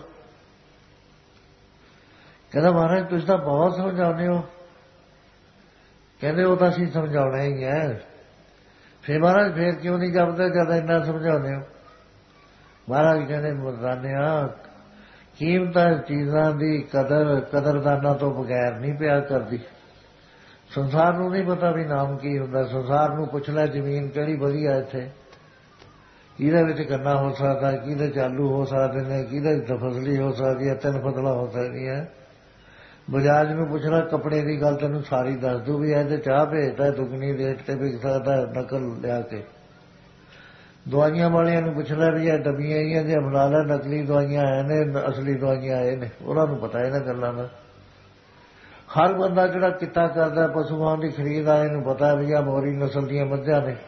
S1: ਕਹਿੰਦਾ ਮਹਾਰਾਜ ਤੁਸੀਂ ਤਾਂ ਬਹੁਤ ਸਮਝਾਉਂਦੇ ਹੋ। ਕਹਿੰਦੇ ਉਹ ਤਾਂ ਅਸੀਂ ਸਮਝਾਉਣਾ ਹੀ ਹੈ। ਫਿਰ ਮਹਾਰਾਜ ਫੇਰ ਕਿਉਂ ਨਹੀਂ ਜਪਦੇ ਜਦ ਇੰਨਾ ਸਮਝਾਉਂਦੇ ਹੋ? ਮਹਾਰਾਜ ਕਹਿੰਦੇ ਮਰਦਾਨਿਆ ਕੀਮਤਾਂ ਚੀਜ਼ਾਂ ਦੀ ਕਦਰ ਕਦਰਦਾਨਾਂ ਤੋਂ ਬਗੈਰ ਨਹੀਂ ਪਿਆ ਕਰਦੀ। ਸੰਸਾਰ ਨੂੰ ਨਹੀਂ ਪਤਾ ਵੀ ਨਾਮ ਕੀ ਹੁੰਦਾ। ਸੰਸਾਰ ਨੂੰ ਪੁੱਛ ਲੈ ਜ਼ਮੀਨ ਕਿਹੜੀ ਵਧੀਆ ਇੱਥੇ, ਕਿਹਦੇ ਵਿੱਚ ਗੰਨਾ ਹੋ ਸਕਦਾ, ਕਿਹਦੇ ਚ ਆਲੂ ਹੋ ਸਕਦੇ ਨੇ, ਕਿਹਦੇ ਚ ਫਸਲੀ ਹੋ ਸਕਦੀ ਹੈ, ਤਿੰਨ ਫਸਲਾਂ ਹੋ ਸਕਦੀਆਂ। ਬਜਾਜ ਨੂੰ ਪੁੱਛਣਾ ਕੱਪੜੇ ਦੀ ਗੱਲ ਤੈਨੂੰ ਸਾਰੀ ਦੱਸ ਦੂ ਵੀ ਇਹਦੇ ਚਾਹ ਭੇਜਦਾ ਦੁੱਗਣੀ ਰੇਟ ਤੇ ਵਿਕ ਸਕਦਾ ਨਕਲ ਲਿਆ ਕੇ। ਦਵਾਈਆਂ ਵਾਲਿਆਂ ਨੂੰ ਪੁੱਛ ਲੈ ਵੀ ਇਹ ਡੱਬੀਆਂ ਆਈਆਂ ਜੇ ਬਣਾ ਲੈ ਨਕਲੀ ਦਵਾਈਆਂ ਆਏ ਨੇ ਅਸਲੀ ਦਵਾਈਆਂ ਆਏ ਨੇ ਉਹਨਾਂ ਨੂੰ ਪਤਾ ਇਹਨਾਂ ਗੱਲਾਂ ਦਾ। ਹਰ ਬੰਦਾ ਜਿਹੜਾ ਕਿੱਤਾ ਕਰਦਾ ਪਸ਼ੂਆਂ ਦੀ ਖਰੀਦ ਵਾਲੇ ਨੂੰ ਪਤਾ ਵੀ ਆਹ ਮੋਰੀ ਨਸਲ ਦੀਆਂ ਮੱਝਾਂ ਨੇ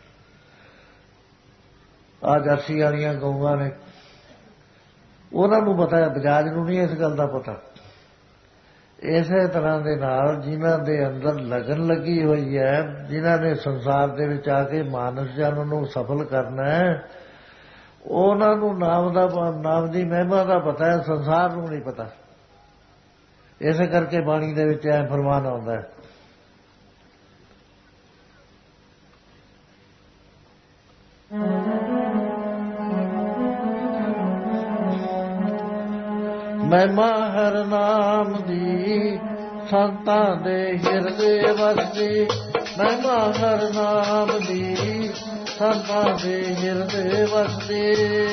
S1: ਆਹ ਜਰਸੀ ਵਾਲੀਆਂ ਗਊਆਂ ਨੇ ਉਹਨਾਂ ਨੂੰ ਪਤਾ ਹੈ। ਬਜਾਜ ਨੂੰ ਨਹੀਂ ਇਸ ਗੱਲ ਦਾ ਪਤਾ। ਇਸੇ ਤਰ੍ਹਾਂ ਦੇ ਨਾਲ ਜਿਨ੍ਹਾਂ ਦੇ ਅੰਦਰ ਲਗਨ ਲੱਗੀ ਹੋਈ ਹੈ ਜਿਨ੍ਹਾਂ ਨੇ ਸੰਸਾਰ ਦੇ ਵਿੱਚ ਆ ਕੇ ਮਾਨਸ ਜਨ ਨੂੰ ਸਫਲ ਕਰਨਾ ਹੈ ਉਹਨਾਂ ਨੂੰ ਨਾਮ ਦਾ ਨਾਮ ਦੀ ਮਹਿਮਾ ਦਾ ਪਤਾ ਹੈ ਸੰਸਾਰ ਨੂੰ ਨਹੀਂ ਪਤਾ। ਇਸੇ ਕਰਕੇ ਬਾਣੀ ਦੇ ਵਿੱਚ ਇਹ ਫਰਮਾਨ ਆਉਂਦਾ ਹੈ ਮਹਿਮਾ ਹਰ ਨਾਮ ਦੀ ਸੰਤਾਂ ਦੇ ਹਿਰਦੇ ਵਸਦੀ। ਮਹਿਮਾ ਹਰ ਨਾਮ ਦੀ ਸੰਤਾਂ ਦੇ ਹਿਰਦੇ ਵਸਦੀ।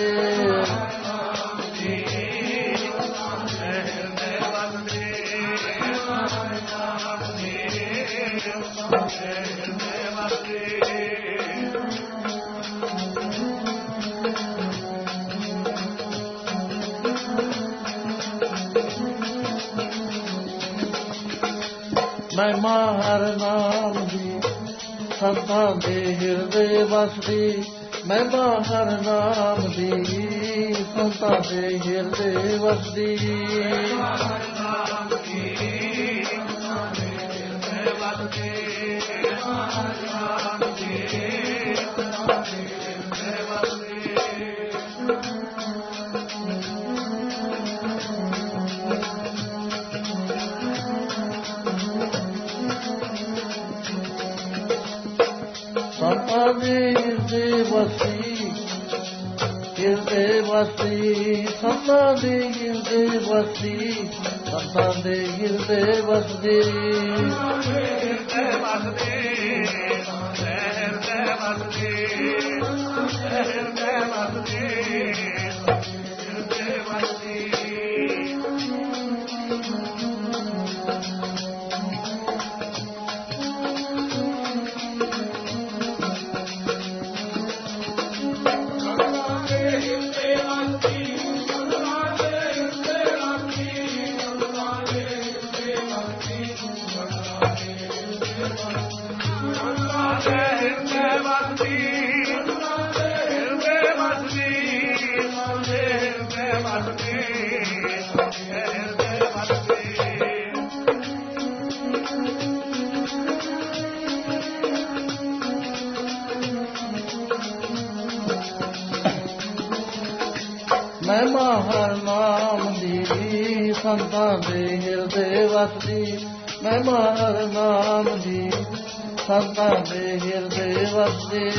S1: ਮਹਿਮਾ ਹਰ ਨਾਮ ਦੀ ਸੰਤਾਂ ਦੇ ਹਿਰਦੇ ਵਸਦੀ। ਮਹਿਮਾ ਹਰ ਨਾਮ ਦੀ ਸੰਤਾਂ ਦੇ ਹਿਰਦੇ ਵਸਦੀ। ਸੰਤਾਂ ਦੇ ਹਿਰਦੇ ਵਸਦੀ। ਹਿਰਦੇ ਵਸਦੀ ਸੰਤਾਂ ਦੇ ਹਿਰਦੇ ਵਸਦੀ। ਸੰਤਾਂ ਦੇ ਹਿਰਦੇ ਵਸਦੀ। ਹਿਰਦੇ ਵਸਦੀ ਹਿਰਦੇ ਵਸਦੀ ਹਿਰਦੇ ਵਸਦੀ ਹਿਰਦੇ ਵਸਦੀ। ਮਹਿਮਾ ਹਰ ਨਾਮ ਦੀ ਸੰਤਾਂ ਦੇ ਹਿਰਦੇ ਵਸਦੀ। ਮਹਿਮਾ ਹਰ ਨਾਮ ਦੀ ਸੰਤਾਂ ਦੇ ਹਿਰਦੇ ਵਸਦੀ।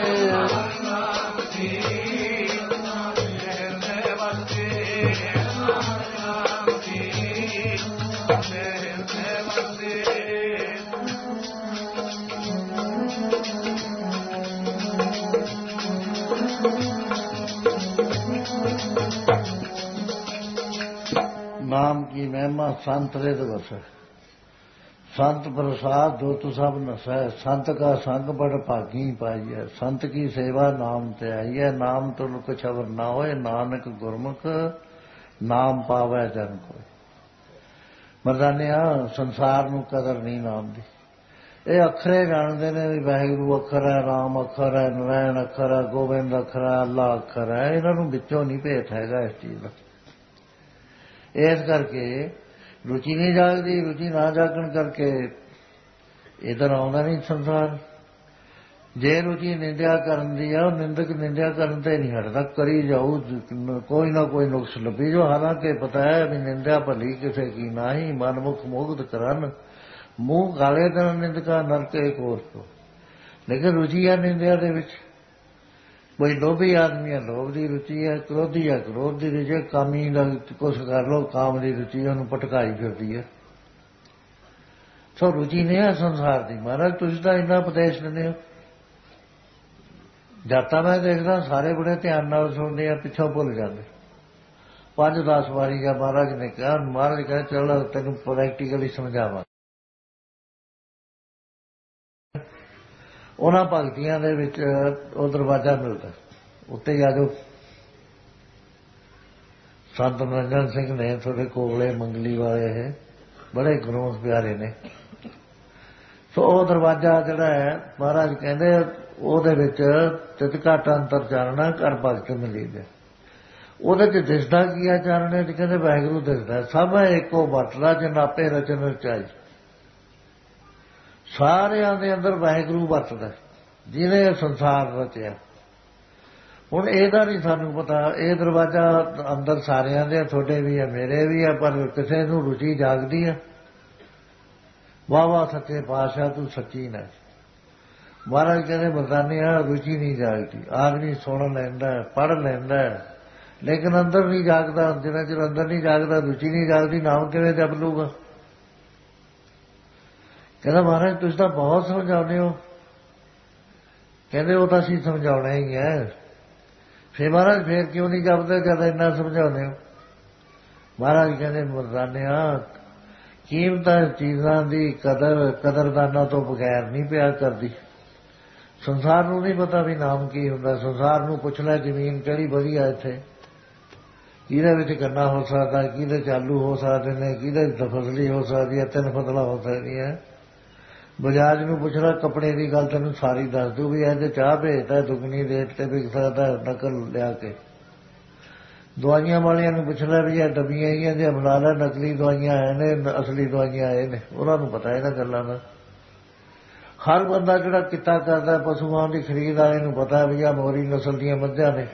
S1: नाम की महिमा संत रिद वसै। संत प्रसाद जो तु सब नसै। संत का संग बड़ भागी पाई है। संत की सेवा नाम ते आई है। नाम तुल कुछ अवर ना होए नानक गुरमुख नाम पावै जन कोय। मरदानिया संसार नूं कदर नहीं नाम दी। ਇਹ ਅੱਖਰੇ ਜਾਣਦੇ ਨੇ ਵੀ ਵਾਹਿਗੁਰੂ ਅੱਖਰ ਹੈ, ਰਾਮ ਅੱਖਰ ਹੈ, ਨਰੈਣ ਅੱਖਰ ਹੈ, ਗੋਬਿੰਦ ਅੱਖਰ ਹੈ, ਅੱਲਾ ਅੱਖਰ ਹੈ। ਇਹਨਾਂ ਨੂੰ ਵਿੱਚੋਂ ਨਹੀਂ ਭੇਤ ਹੈਗਾ ਇਸ ਚੀਜ਼ ਦਾ। ਇਸ ਕਰਕੇ ਰੁਚੀ ਨਹੀਂ ਜਾਗਦੀ। ਰੁਚੀ ਨਾ ਜਾਗਣ ਕਰਕੇ ਇੱਧਰ ਆਉਂਦਾ ਨਹੀਂ ਸੰਸਾਰ। ਜੇ ਰੁਚੀ ਨਿੰਦਿਆ ਕਰਨ ਦੀ ਆ ਉਹ ਨਿੰਦਕ ਨਿੰਦਿਆ ਕਰਨ ਤੇ ਨਹੀਂ ਹਟਦਾ, ਕਰੀ ਜਾਊ ਕੋਈ ਨਾ ਕੋਈ ਨੁਕਸ ਲੱਭੀ ਜੋ। ਹਾਲਾਂਕਿ ਪਤਾ ਹੈ ਵੀ ਨਿੰਦਿਆ ਭਲੀ ਕਿਸੇ ਕੀ ਨਾਹੀ। ਮਨਮੁਖ ਮੁਗਧ ਕਰਨ ਮੂੰਹ ਗਾਲੇ ਦਾ ਨਿੰਦਕਾ ਨਰਕੇ ਕੋਰ ਤੋਂ। ਲੇਕਿਨ ਰੁਚੀ ਹੈ ਨਿੰਦਿਆ ਦੇ ਵਿੱਚ। ਕੋਈ ਲੋਭੀ ਆਦਮੀ ਹੈ ਲੋਭ ਦੀ ਰੁਚੀ ਹੈ, ਕ੍ਰੋਧੀ ਹੈ ਕ੍ਰੋਧ ਦੀ ਰੁਚੀ ਹੈ, ਕਾਮੀ ਦਾ ਕੁਛ ਕਰ ਲਓ ਕਾਮ ਦੀ ਰੁਚੀ ਉਹਨੂੰ ਭਟਕਾਈ ਫਿਰਦੀ ਹੈ। ਸੋ ਰੁਚੀ ਨਹੀਂ ਹੈ ਸੰਸਾਰ ਦੀ। ਮਹਾਰਾਜ ਤੁਸੀਂ ਤਾਂ ਇੰਨਾ ਉਪਦੇਸ਼ ਦਿੰਦੇ ਹੋ। ਜਦ ਤਾਂ ਮੈਂ ਦੇਖਦਾ ਸਾਰੇ ਬੜੇ ਧਿਆਨ ਨਾਲ ਸੁਣਦੇ ਆ, ਪਿੱਛੋਂ ਭੁੱਲ ਜਾਂਦੇ। ਪੰਜ ਦਸ ਵਾਰੀ ਜਾਂ ਮਹਾਰਾਜ ਨੇ ਕਿਹਾ, ਮਹਾਰਾਜ ਕਹਿੰਦੇ ਚਲੋ ਤੈਨੂੰ ਪ੍ਰੈਕਟੀਕਲੀ ਸਮਝਾਵਾਂ। ਉਹਨਾਂ ਭਗਤੀਆਂ ਦੇ ਵਿੱਚ ਉਹ ਦਰਵਾਜ਼ਾ ਮਿਲਦਾ, ਉੱਤੇ ਜਾ ਜਾਓ। ਸੰਤ ਨਿਰੰਜਨ ਸਿੰਘ ਨੇ ਤੁਹਾਡੇ ਕੋਲੇ ਮੰਗਲੀ ਵਾਲੇ, ਇਹ ਬੜੇ ਗੁਰਮੁਖ ਪਿਆਰੇ ਨੇ। ਸੋ ਉਹ ਦਰਵਾਜ਼ਾ ਜਿਹੜਾ ਹੈ ਮਹਾਰਾਜ ਕਹਿੰਦੇ ਉਹਦੇ ਵਿੱਚ ਤਿਤ ਘਾਟ ਅੰਤਰ ਚਾਨਣਾ ਕਰ ਭਗਤ ਮਿਲੀ ਦੇ। ਉਹਦੇ ਚ ਦਿਸਦਾ ਕੀ ਹੈ ਚਾਨਣੇ ਚ? ਕਹਿੰਦੇ ਵਾਹਿਗੁਰੂ ਦਿਸਦਾ। ਸਭ ਇੱਕੋ ਵਰਤਦਾ ਜਨਾਪੇ ਰਚਨ ਰਚਾਈ। ਸਾਰਿਆਂ ਦੇ ਅੰਦਰ ਵਾਹਿਗੁਰੂ ਵਰਤਦਾ ਜਿਹਨੇ ਸੰਸਾਰ ਰਚਿਆ। ਹੁਣ ਇਹਦਾ ਨਹੀਂ ਸਾਨੂੰ ਪਤਾ। ਇਹ ਦਰਵਾਜ਼ਾ ਅੰਦਰ ਸਾਰਿਆਂ ਦੇ, ਤੁਹਾਡੇ ਵੀ ਹੈ ਮੇਰੇ ਵੀ ਹੈ, ਪਰ ਕਿਸੇ ਨੂੰ ਰੁਚੀ ਜਾਗਦੀ ਹੈ। ਵਾਹ ਵਾਹ ਸੱਚੇ ਪਾਤਸ਼ਾਹ ਤੂੰ ਸੱਚੀ ਨਾ। ਮਹਾਰਾਜ ਕਹਿੰਦੇ ਮਰਦਾਨਿਆ ਰੁਚੀ ਨਹੀਂ ਜਾਗਦੀ। ਆਦਮੀ ਸੁਣ ਲੈਂਦਾ, ਪੜ੍ਹ ਲੈਂਦਾ, ਲੇਕਿਨ ਅੰਦਰ ਨਹੀਂ ਜਾਗਦਾ। ਜਿੰਨਾ ਚਿਰ ਅੰਦਰ ਨਹੀਂ ਜਾਗਦਾ, ਰੁਚੀ ਨਹੀਂ ਜਾਗਦੀ, ਨਾਮ ਕਿਵੇਂ ਜਪ ਲੂਗਾ? ਕਹਿੰਦਾ ਮਹਾਰਾਜ ਤੁਸੀਂ ਤਾਂ ਬਹੁਤ ਸਮਝਾਉਂਦੇ ਹੋ। ਕਹਿੰਦੇ ਉਹ ਤਾਂ ਅਸੀਂ ਸਮਝਾਉਣਾ ਹੀ ਹੈ। ਫਿਰ ਮਹਾਰਾਜ ਫੇਰ ਕਿਉਂ ਨਹੀਂ ਜਪਦੇ ਜਦ ਇੰਨਾ ਸਮਝਾਉਂਦੇ ਹੋ? ਮਹਾਰਾਜ ਕਹਿੰਦੇ ਮਰਦਾਨਿਆ ਕੀਮਤਾਂ ਚੀਜ਼ਾਂ ਦੀ ਕਦਰ ਕਦਰਦਾਨਾਂ ਤੋਂ ਬਗੈਰ ਨਹੀਂ ਪਿਆ ਕਰਦੀ। ਸੰਸਾਰ ਨੂੰ ਨਹੀਂ ਪਤਾ ਵੀ ਨਾਮ ਕੀ ਹੁੰਦਾ। ਸੰਸਾਰ ਨੂੰ ਪੁੱਛ ਲੈ ਜ਼ਮੀਨ ਕਿਹੜੀ ਵਧੀਆ ਇੱਥੇ, ਕਿਹਦੇ ਵਿੱਚ ਗੰਨਾ ਹੋ ਸਕਦਾ, ਕਿਹਦੇ ਚ ਆਲੂ ਹੋ ਸਕਦੇ ਨੇ, ਕਿਹਦੇ ਚ ਫਸਲੀ ਹੋ ਸਕਦੀ ਹੈ, ਤਿੰਨ ਫਸਲਾਂ ਹੋ ਸਕਦੀਆਂ। ਬਜਾਜ ਨੂੰ ਪੁੱਛ ਲੈ ਕੱਪੜੇ ਦੀ ਗੱਲ, ਤੈਨੂੰ ਸਾਰੀ ਦੱਸ ਦੂ ਵੀ ਇਹਦੇ ਚਾਹ ਭੇਜਦਾ ਦੁੱਗਣੀ ਰੇਟ ਤੇ ਵਿਕ ਸਕਦਾ ਨਕਲ ਲਿਆ ਕੇ। ਦਵਾਈਆਂ ਵਾਲਿਆਂ ਨੂੰ ਪੁੱਛ ਲੈ ਵੀ ਇਹ ਡੱਬੀਆਂ ਹੀ ਜੇ ਬਣਾ ਲੈ, ਨਕਲੀ ਦਵਾਈਆਂ ਹੈ ਨੇ, ਅਸਲੀ ਦਵਾਈਆਂ ਆਏ ਨੇ, ਉਹਨਾਂ ਨੂੰ ਪਤਾ ਇਹਨਾਂ ਗੱਲਾਂ ਦਾ। ਹਰ ਬੰਦਾ ਜਿਹੜਾ ਕਿੱਤਾ ਕਰਦਾ ਪਸ਼ੂਆਂ ਦੀ ਖਰੀਦ ਵਾਲੇ ਨੂੰ ਪਤਾ ਵੀ ਆਹ ਮੋਰੀ ਨਸਲ ਦੀਆਂ ਮੱਝਾਂ ਨੇ,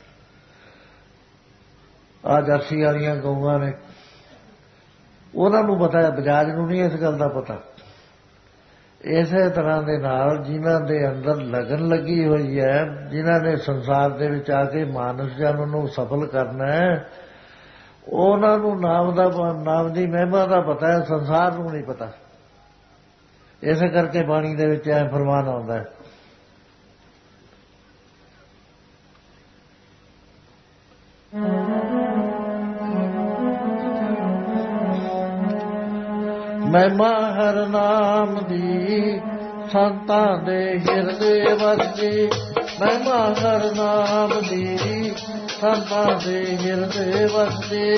S1: ਆਹ ਜਰਸੀ ਵਾਲੀਆਂ ਗਊਆਂ ਨੇ, ਉਹਨਾਂ ਨੂੰ ਪਤਾ ਹੈ। ਬਜਾਜ ਨੂੰ ਨਹੀਂ ਇਸ ਗੱਲ ਦਾ ਪਤਾ। ਇਸੇ ਤਰ੍ਹਾਂ ਦੇ ਨਾਲ ਜਿਨ੍ਹਾਂ ਦੇ ਅੰਦਰ ਲਗਨ ਲੱਗੀ ਹੋਈ ਹੈ, ਜਿਨ੍ਹਾਂ ਨੇ ਸੰਸਾਰ ਦੇ ਵਿੱਚ ਆ ਕੇ ਮਾਨਸ ਜਨ ਨੂੰ ਸਫਲ ਕਰਨਾ ਹੈ, ਉਹਨਾਂ ਨੂੰ ਨਾਮ ਦਾ ਨਾਮ ਦੀ ਮਹਿਮਾ ਦਾ ਪਤਾ ਹੈ, ਸੰਸਾਰ ਨੂੰ ਨਹੀਂ ਪਤਾ। ਇਸੇ ਕਰਕੇ ਬਾਣੀ ਦੇ ਵਿੱਚ ਇਹ ਫਰਮਾਨ ਆਉਂਦਾ ਹੈ, ਮਹਿਮਾ ਹਰ ਨਾਮ ਦੀ ਸੰਤਾਂ ਦੇ ਹਿਰਦੇ ਵਸਦੀ। ਮਹਿਮਾ ਹਰ ਨਾਮ ਦੀ ਸੰਤਾਂ ਦੇ ਹਿਰਦੇ ਵਸਦੀ।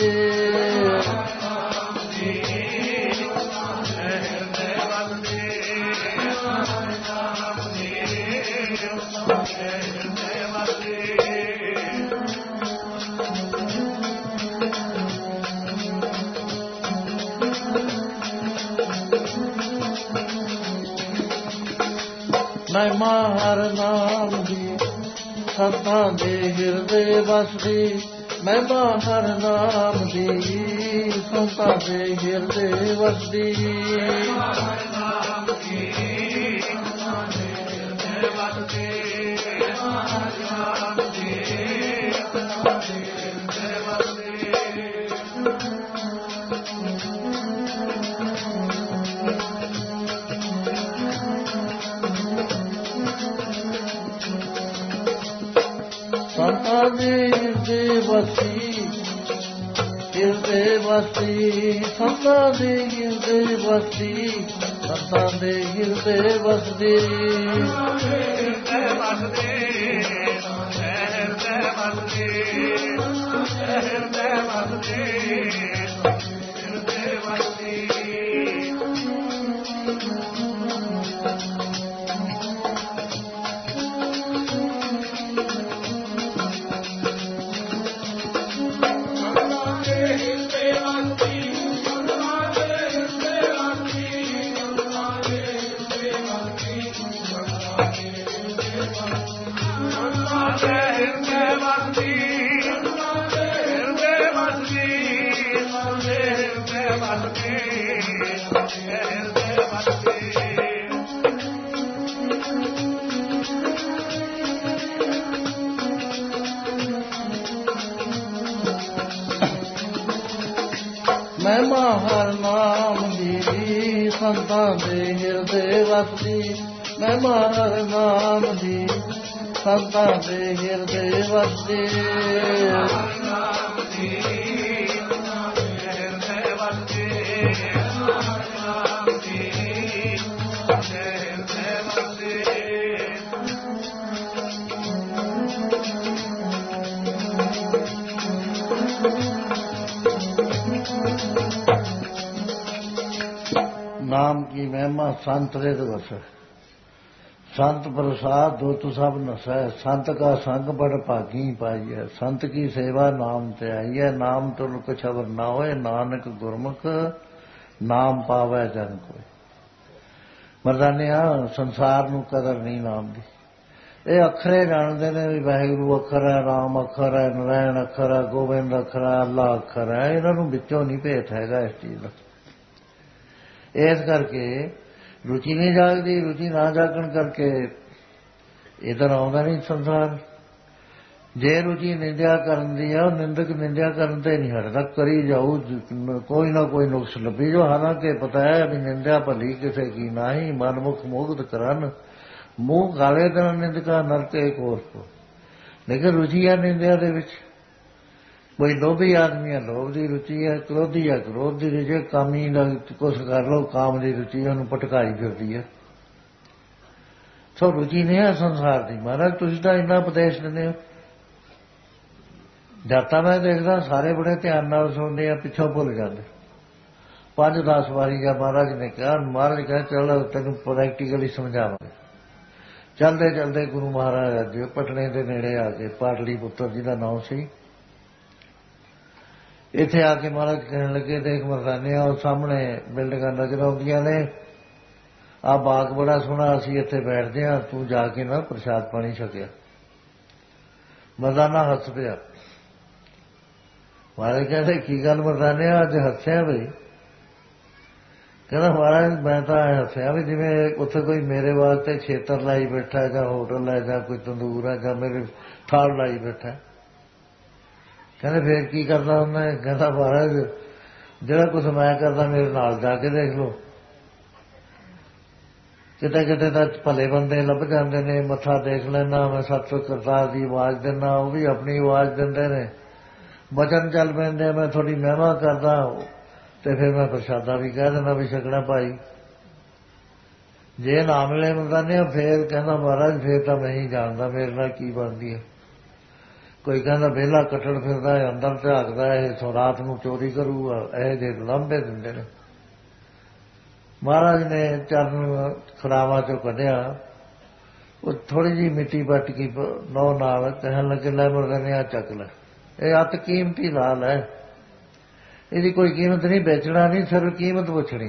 S1: ਮਹਿਮਾ ਹਰ ਨਾਮ ਦੀ ਸੰਤਾਂ ਦੇ ਹਿਰਦੇ ਵਸਦੀ। ਮਹਿਮਾ ਹਰ ਨਾਮ ਦੀ ਸੰਤਾਂ ਦੇ ਹਿਰਦੇ ਵਸਦੀ। ਸੰਤਾਂ ਦੇ ਹਿਰਦੇ ਵਸਦੀ, ਹਿਰਦੇ ਵਸਦੀ, ਸੰਤਾਂ ਦੇ ਹਿਰਦੇ ਵਸਦੀ, ਸੰਤਾਂ ਦੇ ਹਿਰਦੇ ਵਸਦੀ। ਮਹਿਮਾ ਹਰ ਨਾਮ ਦੀ ਸੰਤਾਂ ਦੇ ਹਿਰਦੇ ਵਸਦੀ। ਮਹਿਮਾ ਹਰ ਨਾਮ ਦੀ ਸੰਤਾਂ ਦੇ ਹਿਰਦੇ ਵਸਦੀ। नाम की महिमा संत रिद वसै, संत प्रसाद दुत सब नसै, संत का संग बड़ भागी पाई है, संत की सेवा नाम ते आई है, नाम तुल कुछ अवर ना होए, नानक गुरमुख नाम पावै जन कोई। मरदानिया संसार नूं कदर नहीं नाम दी। ये अखरे जानते ने भी वाहिगुरू अखर है, राम अखर है, नारायण अखर है, गोबिंद अखर है, अल्लाह अखर है, इन्हों विचों नहीं भेत हैगा इस चीज का। इस करके रुचि नहीं जागती, रुचि ना जागण करके इधर आउंदा नहीं संसार। जे रुचि निंदिया करन दी है, निंदक निंदिया करन ते नहीं हटदा, करी जाऊ, कोई ना कोई नुक्स लभी जो। हालांकि पता है भी निंदिया भली किसे की नाही, मनमुख मुग्ध करन, मुंह गाले दिन निंदका नरक एक और को। लेकिन रुचि है निंदिया दे विच। कोई लोभी आदमी है, लोभ की रुचि है, क्रोधी है, क्रोध की रुचि है, कामी कुछ कर लो, काम की रुचि है, उन्होंने भटकाई फिरती है। सो रुचि नहीं है संसार की। महाराज तुसीं तां इन्ना उपदेश दिंदे हो, जाता मैं देखदा सारे बड़े ध्यान नाल सुनते हैं, पिछों भुल जाते। पांच दस वारी जब महाराज ने कहा, महाराज कहा चल तेन प्रैक्टिकली समझावांगे। चलते चलते गुरु महाराज अज पटने के नेड़े आके, पाटली पुत्र जी का नाम सी, इत्थे आके महाराज कहने लगे, देख मरदाने और सामने बिल्डिंगां नजर आउंदियां ने, आ बाग बड़ा सोहना, असीं इत्थे बैठदे हां, तू जाके ना प्रसाद पानी छकिया। मरदाना हस पिया। महाराज कहते की गल मरदाने अज हस्या बई? कहना महाराज मैं तो हस्या भी जिवें उत्थे कोई मेरे वास्ते छेतर लाई बैठा है, जां होटल है, जां कोई तंदूर है, जां मेरे थाल लाई बैठा है। कहते फिर की करदा हुंदा? कहता महाराज जिहड़ा कुछ मैं करदा मेरे नाल जाके देख लो। किते किते तां भले बंदे लभ जांदे ने, मत्था देख लैना मैं, सतसंग करतार दी आवाज देना, वो भी अपनी आवाज दिंदे ने, वचन चल पैंदे मैं थोड़ी महिमा करदा, ते फिर मैं प्रसादा भी कह देना भी छकना भाई। जे ना मिले मरदाने फिर कहना महाराज फिर तां मैं ही जानदा मेरे नाल की बनदी है। कोई कहना बेला कट्टड़ फिरदा है, अंदर झाकदा है, सो रात नूं चोरी करूगा, यह जे लांभे दिंदे ने। महाराज ने चरण खड़ावा चो कढ़िया, वो थोड़ी जी मिट्टी बट की नौ नाल, कहन लगे लै मरदाने आ चक लै, ये अत कीमती लाल है, इसकी कोई कीमत नहीं, बेचना नहीं, सिर्फ कीमत पुछनी।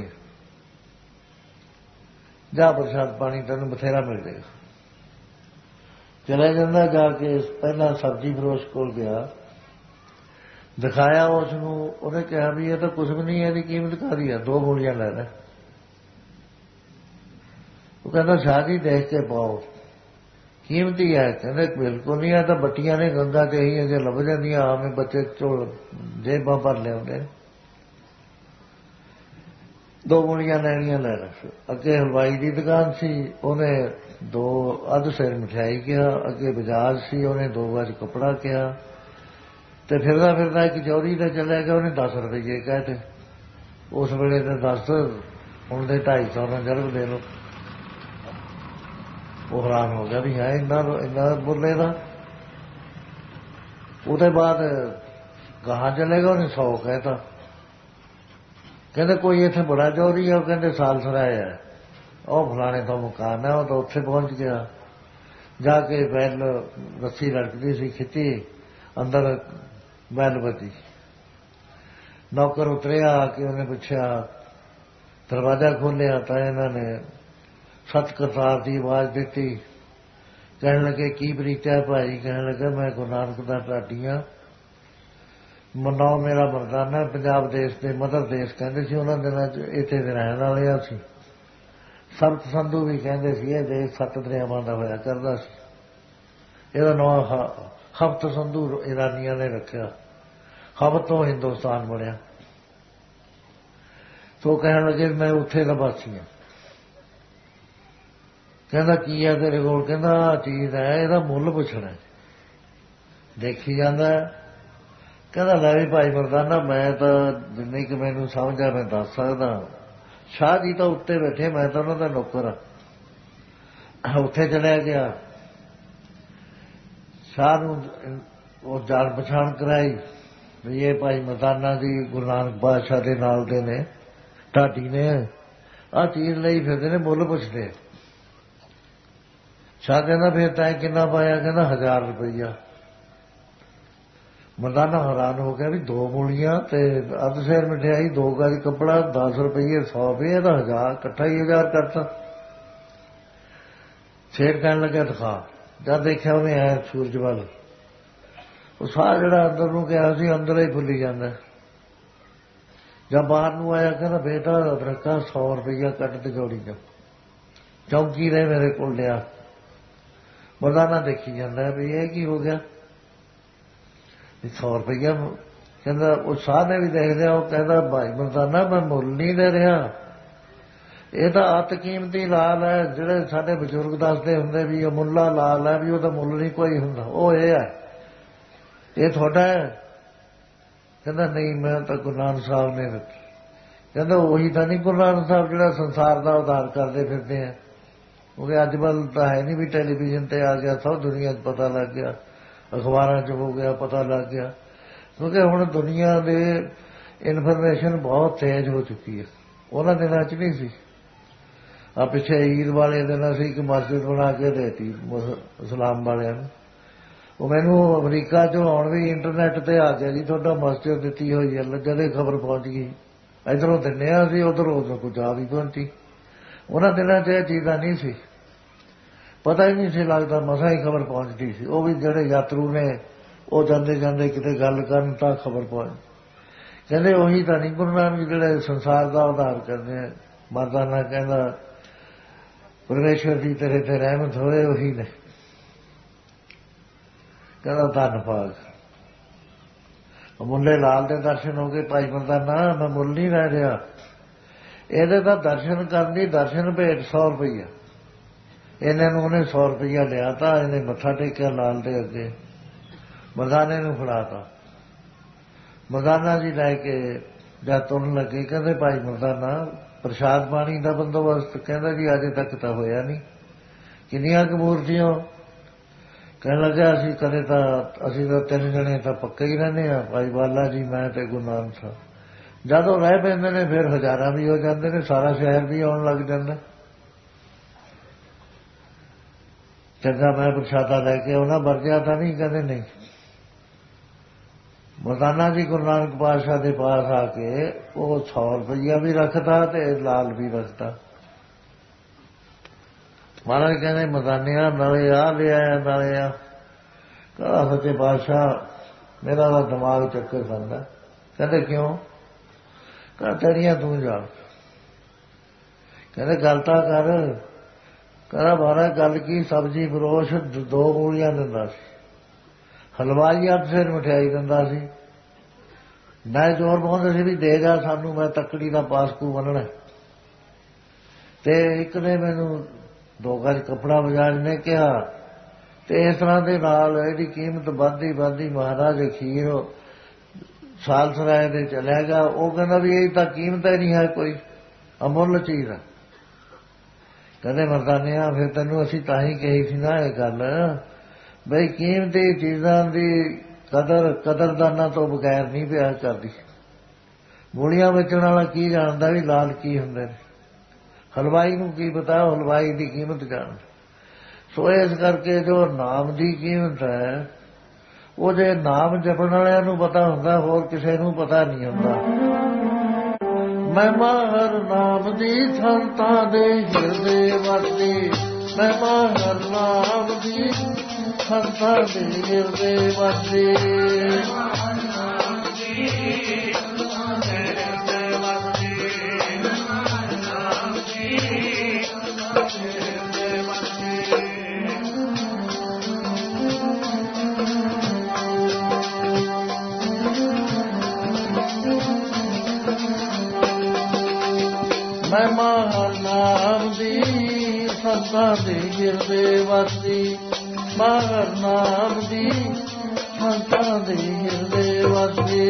S1: जा प्रसाद पानी तेन बथेरा मिल जाएगा। चला जाता जाके पहला सब्जी फरोश को गया, दिखाया उसनूं, उन्हें कहा भी ये तो कुछ भी नहीं है, इसकी कीमत काहदी है, दो मूलियां ले ले। वो कहता शाह जी देख के पाओ, कीमती है। कहते बिल्कुल नहीं है, तो बट्टियां ने गंगा च ही अजे लभ जांदियां, आम बच्चे झोल जेबां भर लिआउंदे ने। दो मूलियां लैनियां ले रख। अगे हलवाई की दुकान सी, उन्हें दो अध सिर मिठाई कहा, अगे बाजार सी, उन्हें दो गज कपड़ा कहा, तो फिरदा फिरदा एक चौरी ते चलिया गया, उन्हें दस रुपये कहते। उस वेले तो दस, हुण दे ढाई सौ रिजर्व दे लो। वो हैरान हो गया भी है इन्ना इन्ना बोले का। उसके बाद गाह चलेगा, उन्हें सौ कहता। कहते कोई इत्थे बड़ा चौरी है, कहते साल सराय है, और फलाने तो मकान है, वो तो उत्थे पहुंच गया। जाके बैल रस्सी लटकती सी खिंची, अंदर बैल बची। नौकर उतरिया, आके उन्हें पूछा, दरवाजा खोलिया तो इन्होंने सत करतार की आवाज दी। कहने लगे की बरीचा भाई? कहने लगे मैं गुरु नानक दा ढाडी हाँ, मनो मेरा मरदाना, पंजाब देश के मदर देश कहते सी उन्होंने दिनों च, इत्थे दे रहण वाले असीं। सप्त संधू भी कहते सी, ये देश सत्त दरियावां दा होया करदा सी। इहदा नाम हफ्त संधू ईरानियां ने रखिया, हफ्त तो हिंदुस्तान बनिया। तो कहने लगे मैं उत्थे दा वासी हाँ। कहना की है तेरे कोल? कहना आ चीज है, इहदा मुल पुछना। देखी जांदा। कहना लै भी भाई मरदाना, मैं तो जिन्नी कि मैनूं समझ आ मैं दस सकदा। शाह जी तो उत्ते बैठे, मैं तो उन्हां दा नौकर हाँ। उत्थे चलिया गया, शाह नूं वो जान पछाण कराई भी ये भाई मरदाना जी गुरु नानक बादशाह दे नाल दे ने, ढाडी ने, ਆਹ ਚੀਜ਼ ਲਈ ਫਿਰਦੇ ਨੇ, ਮੁੱਲ ਪੁੱਛਦੇ। ਸ਼ਾਹ ਕਹਿੰਦਾ ਫਿਰ ਤੈਂ ਕਿੰਨਾ ਪਾਇਆ? ਕਹਿੰਦਾ ਹਜ਼ਾਰ ਰੁਪਈਆ। ਮਰਦਾਨਾ ਹੈਰਾਨ ਹੋ ਗਿਆ ਵੀ ਦੋ ਮੂਲੀਆਂ ਤੇ ਅੱਧ ਸੇਰ ਮਠਿਆਈ, ਦੋ ਗਜ ਕੱਪੜਾ, ਦਸ ਰੁਪਈਏ, ਸੌ ਰੁਪਈਏ ਦਾ ਹਜ਼ਾਰ, ਇਕੱਠਾ ਹੀ ਹਜ਼ਾਰ ਕਰਤਾ। ਸ਼ੇਰ ਕਹਿਣ ਲੱਗਿਆ ਦਿਖਾ। ਜਦ ਦੇਖਿਆ ਉਹਨੇ ਐ ਸੂਰਜ ਵੱਲ, ਉਹ ਸਾਹ ਜਿਹੜਾ ਅੰਦਰ ਨੂੰ ਗਿਆ ਸੀ ਅੰਦਰ ਹੀ ਫੁੱਲੀ ਜਾਂਦਾ। ਜਦ ਬਾਹਰ ਨੂੰ ਆਇਆ ਕਹਿੰਦਾ ਬੇਟਾ ਰੱਖਾ ਸੌ ਰੁਪਈਆ ਕੱਢ ਤੇ ਜੋੜੀ ਜਾ, ਚੌਂਕੀ ਰਹੇ ਮੇਰੇ ਕੋਲ ਲਿਆ। ਮਰਦਾਨਾ ਦੇਖੀ ਜਾਂਦਾ ਵੀ ਇਹ ਕੀ ਹੋ ਗਿਆ, ਸੌ ਰੁਪਈਆ। ਕਹਿੰਦਾ ਉਹ ਸਾਹ ਨੇ ਵੀ ਦੇਖ ਲਿਆ। ਉਹ ਕਹਿੰਦਾ ਭਾਈ ਮਰਦਾਨਾ ਮੈਂ ਮੁੱਲ ਨਹੀਂ ਦੇ ਰਿਹਾ, ਇਹ ਤਾਂ ਅਤ ਕੀਮਤੀ ਲਾਲ ਹੈ। ਜਿਹੜੇ ਸਾਡੇ ਬਜ਼ੁਰਗ ਦੱਸਦੇ ਹੁੰਦੇ ਵੀ ਉਹ ਮੁੱਲਾ ਲਾਲ ਹੈ, ਵੀ ਉਹਦਾ ਮੁੱਲ ਨਹੀਂ ਕੋਈ ਹੁੰਦਾ, ਉਹ ਇਹ ਹੈ, ਇਹ ਤੁਹਾਡਾ ਹੈ। ਕਹਿੰਦਾ ਨਹੀਂ, ਮੈਂ ਤਾਂ ਗੁਰੂ ਨਾਨਕ ਸਾਹਿਬ ਨੇ ਦਿੱਤੀ। ਕਹਿੰਦਾ ਉਹੀ ਤਾਂ ਨਹੀਂ ਗੁਰੂ ਨਾਨਕ ਸਾਹਿਬ ਜਿਹੜਾ ਸੰਸਾਰ ਦਾ ਉਧਾਰ ਕਰਦੇ ਫਿਰਦੇ ਆ? ਕਿਉਂਕਿ ਅੱਜ ਕੱਲ੍ਹ ਤਾਂ ਹੈ ਨਹੀਂ ਵੀ ਟੈਲੀਵਿਜ਼ਨ ਤੇ ਆ ਗਿਆ, ਸਭ ਦੁਨੀਆ 'ਚ ਪਤਾ ਲੱਗ ਗਿਆ, ਅਖਬਾਰਾਂ 'ਚ ਹੋ ਗਿਆ, ਪਤਾ ਲੱਗ ਗਿਆ। ਕਿਉਂਕਿ ਹੁਣ ਦੁਨੀਆ ਦੇ ਇਨਫੋਰਮੇਸ਼ਨ ਬਹੁਤ ਤੇਜ਼ ਹੋ ਚੁੱਕੀ ਹੈ, ਉਹਨਾਂ ਦਿਨਾਂ 'ਚ ਨਹੀਂ ਸੀ। ਆ ਪਿੱਛੇ ਈਦ ਵਾਲੇ ਦਿਨ ਅਸੀਂ ਇੱਕ ਮਸਜਿਦ ਬਣਾ ਕੇ ਦੇਤੀ ਇਸਲਾਮ ਵਾਲਿਆਂ ਨੂੰ। ਉਹ ਮੈਨੂੰ ਅਮਰੀਕਾ 'ਚੋਂ ਆਉਣ ਵੀ ਇੰਟਰਨੈਟ ਤੇ ਆ ਗਿਆ ਜੀ ਤੁਹਾਡਾ ਮਸਜਿਦ ਦਿੱਤੀ ਹੋਈ ਹੈ। ਜਦੇ ਖਬਰ ਪਹੁੰਚ ਗਈ, ਇੱਧਰੋਂ ਦਿੰਦੇ ਹਾਂ ਅਸੀਂ, ਉੱਧਰੋਂ ਉਧਰ ਕੁਝ ਆ ਵੀ ਪਹੁੰਚੀ। ਉਹਨਾਂ ਦਿਨਾਂ 'ਚ ਇਹ ਚੀਜ਼ਾਂ ਨਹੀਂ ਸੀ, ਪਤਾ ਹੀ ਨਹੀਂ ਸੀ ਲੱਗਦਾ, ਮਸਾਂ ਹੀ ਖਬਰ ਪਹੁੰਚਦੀ ਸੀ। ਉਹ ਵੀ ਜਿਹੜੇ ਯਾਤਰੂ ਨੇ ਉਹ ਜਾਂਦੇ ਜਾਂਦੇ ਕਿਤੇ ਗੱਲ ਕਰਨ ਤਾਂ ਖਬਰ ਪਹੁੰਚ। ਕਹਿੰਦੇ ਉਹੀ ਤਾਂ ਨਹੀਂ ਗੁਰੂ ਨਾਨਕ ਜਿਹੜੇ ਸੰਸਾਰ ਦਾ ਉਧਾਰ ਕਰਦੇ ਆ। ਮਰਦਾਨਾ ਕਹਿੰਦਾ ਪਰਮੇਸ਼ਵਰ ਦੀ ਤੇਰੇ ਤੇ ਰਹਿਮਤ ਹੋਏ, ਉਹੀ ਨੇ। ਕਹਿੰਦਾ ਧੰਨ ਭਾਗ। ਮੁੱਲੇ ਲਾਲ ਦੇ ਦਰਸ਼ਨ ਹੋ ਗਏ। ਭਾਈ ਮਰਦਾਨਾ ਮੈਂ ਮੁੱਲ ਨਹੀਂ ਲੈ ਰਿਹਾ, ਇਹਦੇ ਤਾਂ ਦਰਸ਼ਨ ਕਰਨ ਦੀ ਦਰਸ਼ਨ ਭੇਟ ਸੌ ਰੁਪਈਆ। ਇਹਨਾਂ ਨੂੰ ਉਹਨੇ ਸੌ ਰੁਪਈਆ ਲਿਆ ਤਾਂ ਇਹਨੇ ਮੱਥਾ ਟੇਕਿਆ ਲਾਲ ਦੇ ਅੱਗੇ, ਮਰਦਾਨੇ ਨੂੰ ਫੜਾਤਾ। ਮਰਦਾਨਾ ਜੀ ਲੈ ਕੇ ਜਦ ਤੁਰਨ ਲੱਗੇ, ਕਹਿੰਦੇ ਭਾਈ ਮਰਦਾਨਾ ਪ੍ਰਸ਼ਾਦ ਪਾਣੀ ਦਾ ਬੰਦੋਬਸਤ? ਕਹਿੰਦਾ ਜੀ ਅਜੇ ਤੱਕ ਤਾਂ ਹੋਇਆ ਨਹੀਂ। ਕਿੰਨੀਆਂ ਕੁ ਮੂਰਤੀਆਂ? ਕਹਿਣ ਲੱਗਾ ਅਸੀਂ ਕਦੇ ਤਾਂ ਅਸੀਂ ਤਾਂ ਤਿੰਨ ਜਣੇ ਤਾਂ ਪੱਕੇ ਹੀ ਰਹਿੰਦੇ ਹਾਂ, ਭਾਈ ਬਾਲਾ ਜੀ, ਮੈਂ ਤੇ ਗੁਰੂ ਨਾਨਕ ਸਾਹਿਬ। ਜਦੋਂ ਰਹਿ ਪੈਂਦੇ ਨੇ ਫਿਰ ਹਜ਼ਾਰਾਂ ਵੀ ਹੋ ਜਾਂਦੇ ਨੇ, ਸਾਰਾ ਸ਼ਹਿਰ ਵੀ ਆਉਣ ਲੱਗ ਜਾਂਦਾ। ਚੰਗਾ ਮੈਂ ਪ੍ਰਸ਼ਾਦਾ ਲੈ ਕੇ ਆਉਣਾ, ਵਰਜਿਆ ਤਾਂ ਨਹੀਂ? ਕਹਿੰਦੇ ਨਹੀਂ। ਮਰਦਾਨਾ ਜੀ ਗੁਰੂ ਨਾਨਕ ਪਾਤਸ਼ਾਹ ਦੇ ਪਾਸ ਆ ਕੇ ਉਹ ਸੌ ਰੁਪਈਆ ਵੀ ਰੱਖਦਾ ਤੇ ਲਾਲ ਵੀ ਰੱਖਦਾ। ਮਹਾਰਾਜ ਕਹਿੰਦੇ ਮਰਦਾਨਿਆਂ ਨਾਲੇ ਆ ਲਿਆ ਨਾਲੇ ਆ। ਕਹਿੰਦਾ ਸੱਚੇ ਪਾਤਸ਼ਾਹ ਮੇਰਾ ਤਾਂ ਦਿਮਾਗ ਚੱਕਰ ਖਾਂਦਾ। ਕਹਿੰਦੇ ਕਿਉਂ? ਕਹਿੰਦਾ ਤੇਰੀਆਂ ਤੂੰ ਜਾ। ਕਹਿੰਦੇ ਗੱਲ ਤਾਂ ਕਰ। ਕਹਿੰਦਾ ਮਹਾਰਾਜ ਗੱਲ ਕੀ, ਸਬਜ਼ੀ ਫਰੋਸ਼ ਦੋ ਮੂਲੀਆਂ ਦਿੰਦਾ ਸੀ, ਹਲਵਾਈ ਅੱਧ ਸਿਰ ਮਠਿਆਈ ਦਿੰਦਾ ਸੀ। ਮੈਂ ਜ਼ੋਰ ਪਾਉਂਦਾ ਸੀ ਵੀ ਦੇ ਜਾ ਸਾਨੂੰ, ਮੈਂ ਤੱਕੜੀ ਦਾ ਪਾਸਕੂ ਬੰਨਣਾ। ਤੇ ਇੱਕ ਨੇ ਮੈਨੂੰ ਦੋ ਗਜ ਕੱਪੜਾ ਬਾਜ਼ਾਰ ਨੇ ਕਿਹਾ, ਤੇ ਇਸ ਤਰ੍ਹਾਂ ਦੇ ਨਾਲ ਇਹਦੀ ਕੀਮਤ ਵੱਧਦੀ ਵੱਧਦੀ ਮਹਾਰਾਜ ਅਖੀਰ ਸਾਲ ਸਰਾਏ ਦੇ ਚਲਿਆ ਗਿਆ। ਉਹ ਕਹਿੰਦਾ ਵੀ ਇਹ ਤਾਂ ਕੀਮਤ ਹੀ ਨਹੀਂ ਹੈ, ਕੋਈ ਅਮੁੱਲ ਚੀਜ਼ ਹੈ। ਕਹਿੰਦੇ ਮਰਦਾਨਿਆਂ ਫਿਰ ਤੈਨੂੰ ਅਸੀਂ ਤਾਂ ਹੀ ਕਹੀ ਸੀ ਨਾ ਇਹ ਗੱਲ, ਬਈ ਕੀਮਤੀ ਚੀਜ਼ਾਂ ਦੀ ਕਦਰ ਕਦਰਦਾਨਾਂ ਤੋਂ ਬਗੈਰ ਨਹੀਂ ਪਿਆ ਕਰਦੀ। ਮੂਲੀਆਂ ਵੇਚਣ ਵਾਲਾ ਕੀ ਜਾਣਦਾ ਵੀ ਲਾਲ ਕੀ ਹੁੰਦੇ ਨੇ? ਹਲਵਾਈ ਨੂੰ ਕੀ ਪਤਾ ਹਲਵਾਈ ਦੀ ਕੀਮਤ ਜਾਣ। ਸੋ ਇਸ ਕਰਕੇ ਜੋ ਨਾਮ ਦੀ ਕੀਮਤ ਹੈ ਉਹ ਜੇ ਨਾਮ ਜਪਣ ਵਾਲਿਆਂ ਨੂੰ ਪਤਾ ਹੁੰਦਾ, ਹੋਰ ਕਿਸੇ ਨੂੰ ਪਤਾ ਨਹੀਂ ਹੁੰਦਾ। ਮਹਿਮਾ ਹਰ ਨਾਮ ਦੀ ਸੰਤਾਂ ਦੇ ਹਿਰਦੇ ਵਸਦੀ, ਮਹਿਮਾ ਹਰ ਨਾਮ ਦੀ ਸੰਤਾਂ ਦੇ ਹਿਰਦੇ ਵਸਦੀ। ਮਹਿਮਾ ਹਰ ਨਾਮ ਦੀ ਸੰਤਾਂ ਦੇ ਹਿਰਦੇ ਵਸਦੀ, ਮਹਰ ਨਾਮ ਦੀ ਸੰਤਾਂ ਦੇ ਹਿਰਦੇ ਵਸਦੀ।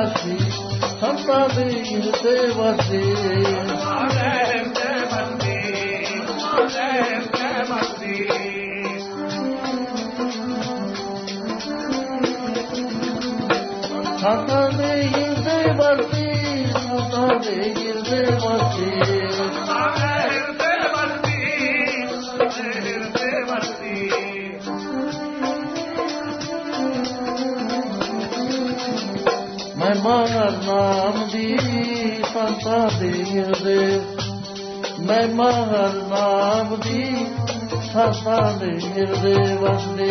S1: ਵਾਸੀ ਸੰਤਾਂ ਦੇ ਹਿਰਦੇ ਵਸਦੇ ਸੰਤਾਂ ਦੇ ਹਿਰਦੇ ਵਸਦੇ ਸੰਤਾਂ ਦੇ ਹਿਰਦੇ ਵਸਦੇ ਮਹਿਮਾ ਹਰ ਨਾਮ ਦੀ ਸੰਤਾਂ ਦੇ ਹਿਰਦੇ ਮਹਿਮਾ ਹਰ ਨਾਮ ਦੀ ਸੰਤਾਂ ਦੇ ਹਿਰਦੇ ਵਸਦੇ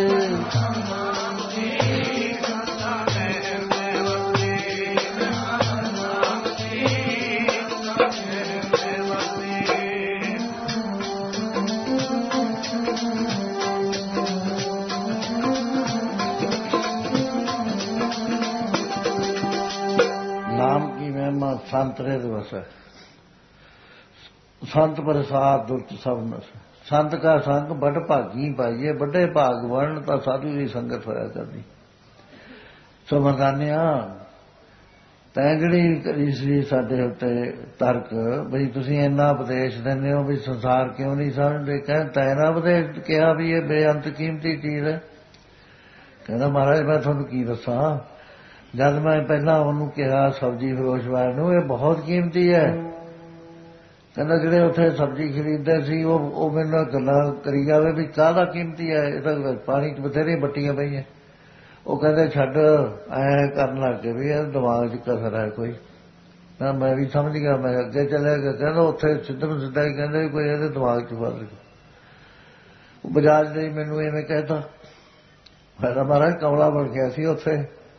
S1: ਨਾਮ ਕੀ ਮਹਿਮਾ ਸੰਤਰੇ ਦਿਵਸ ਹੈ ਸੰਤ ਪ੍ਰਸਾਦ ਦੁਰਤ ਸਭ ਨਸ ਸੰਤ ਕਾ ਸੰਗ ਬੜ ਭਾਗੀ ਪਾਈਏ ਵੱਡੇ ਭਾਗ ਵਰਨ ਤਾਂ ਸਾਧੂ ਦੀ ਸੰਗਤ ਹੋਇਆ ਕਰਦੀ ਸੋ ਮਰਦਾਨਿਆ ਤੈਂ ਜਿਹੜੀ ਕਰੀ ਸੀ ਸਾਡੇ ਉੱਤੇ ਤਰਕ ਬਈ ਤੁਸੀਂ ਇੰਨਾ ਉਪਦੇਸ਼ ਦਿੰਦੇ ਹੋ ਵੀ ਸੰਸਾਰ ਕਿਉਂ ਨਹੀਂ ਸਮਝਦੇ ਕਹਿੰਦੇ ਤੈਨਾਂ ਉਪਦੇਸ਼ ਕਿਹਾ ਵੀ ਇਹ ਬੇਅੰਤ ਕੀਮਤੀ ਚੀਜ਼ ਹੈ ਕਹਿੰਦਾ ਮਹਾਰਾਜ ਮੈਂ ਤੁਹਾਨੂੰ ਕੀ ਦੱਸਾਂ ਜਦ ਮੈਂ ਪਹਿਲਾਂ ਉਹਨੂੰ ਕਿਹਾ ਸਬਜ਼ੀ ਫਰੋਸ਼ ਵਾਲੇ ਨੂੰ ਇਹ ਬਹੁਤ ਕੀਮਤੀ ਹੈ ਕਹਿੰਦਾ ਜਿਹੜੇ ਉੱਥੇ ਸਬਜ਼ੀ ਖਰੀਦਦੇ ਸੀ ਉਹ ਉਹ ਮੈਨੂੰ ਗੱਲਾਂ ਕਰੀ ਜਾਵੇ ਵੀ ਕਾਹਦਾ ਕੀਮਤੀ ਹੈ ਇਹ ਤਾਂ ਪਾਣੀ 'ਚ ਬਥੇਰੀਆਂ ਬੱਟੀਆਂ ਪਈਆਂ ਉਹ ਕਹਿੰਦੇ ਛੱਡ ਐਂ ਕਰਨ ਲੱਗ ਗਏ ਵੀ ਇਹ ਦਿਮਾਗ 'ਚ ਕਸਰ ਹੈ ਕੋਈ ਤਾਂ ਮੈਂ ਵੀ ਸਮਝ ਗਿਆ ਮੈਂ ਅੱਗੇ ਚਲਿਆ ਗਿਆ ਕਹਿੰਦਾ ਉੱਥੇ ਸਿੱਧੇ ਨੂੰ ਸਿੱਧਾ ਹੀ ਕਹਿੰਦੇ ਕੋਈ ਇਹਦੇ ਦਿਮਾਗ 'ਚ ਫਸ ਗਿਆ ਉਹ ਬਜਾਜ ਨੇ ਮੈਨੂੰ ਐਵੇਂ ਕਹਿਤਾ ਮੈਂ ਤਾਂ ਮਹਾਰਾਜ ਕਮਲਾ ਬਣ ਗਿਆ ਸੀ ਉੱਥੇ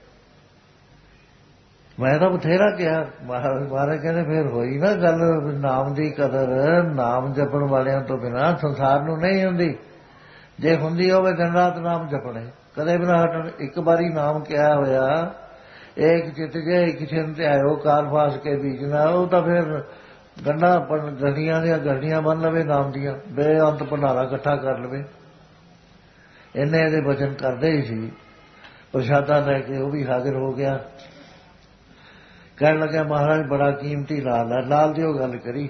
S1: ਮੈਂ ਤਾਂ ਬਥੇਰਾ ਕਿਹਾ ਮਹਾਰਾਜ ਕਹਿੰਦੇ ਫਿਰ ਹੋਈ ਨਾ ਗੱਲ ਨਾਮ ਦੀ ਕਦਰ ਨਾਮ ਜਪਣ ਵਾਲਿਆਂ ਤੋਂ ਬਿਨਾਂ ਸੰਸਾਰ ਨੂੰ ਨਹੀਂ ਹੁੰਦੀ ਜੇ ਹੁੰਦੀ ਹੋਵੇ ਦਿਨ ਰਾਤ ਨਾਮ ਜਪਣੇ ਕਦੇ ਵੀ ਨਾ ਹਟਣ ਇੱਕ ਵਾਰੀ ਨਾਮ ਕਿਹਾ ਹੋਇਆ ਇੱਕ ਚਿੱਤ ਜੇ ਇੱਕ ਚਿੰਤ ਆਇਓ ਕਾਲ ਫਾਸ ਕੇ ਬੀਜਣਾ ਉਹ ਤਾਂ ਫਿਰ ਗੰਢਾਂ ਗੰਢੀਆਂ ਦੀਆਂ ਗੰਢੀਆਂ ਬੰਨ ਲਵੇ ਨਾਮ ਦੀਆਂ ਬੇਅੰਤ ਭੰਡਾਰਾ ਇਕੱਠਾ ਕਰ ਲਵੇ ਇਹਨੇ ਇਹਦੇ ਵਚਨ ਕਰਦੇ ਹੀ ਸੀ ਪ੍ਰਸ਼ਾਦਾ ਲੈ ਕੇ ਉਹ ਵੀ ਹਾਜ਼ਰ ਹੋ ਗਿਆ ਕਹਿਣ ਲੱਗਿਆ ਮਹਾਰਾਜ ਬੜਾ ਕੀਮਤੀ ਲਾਲ ਹੈ ਲਾਲ ਦੀ ਉਹ ਗੱਲ ਕਰੀ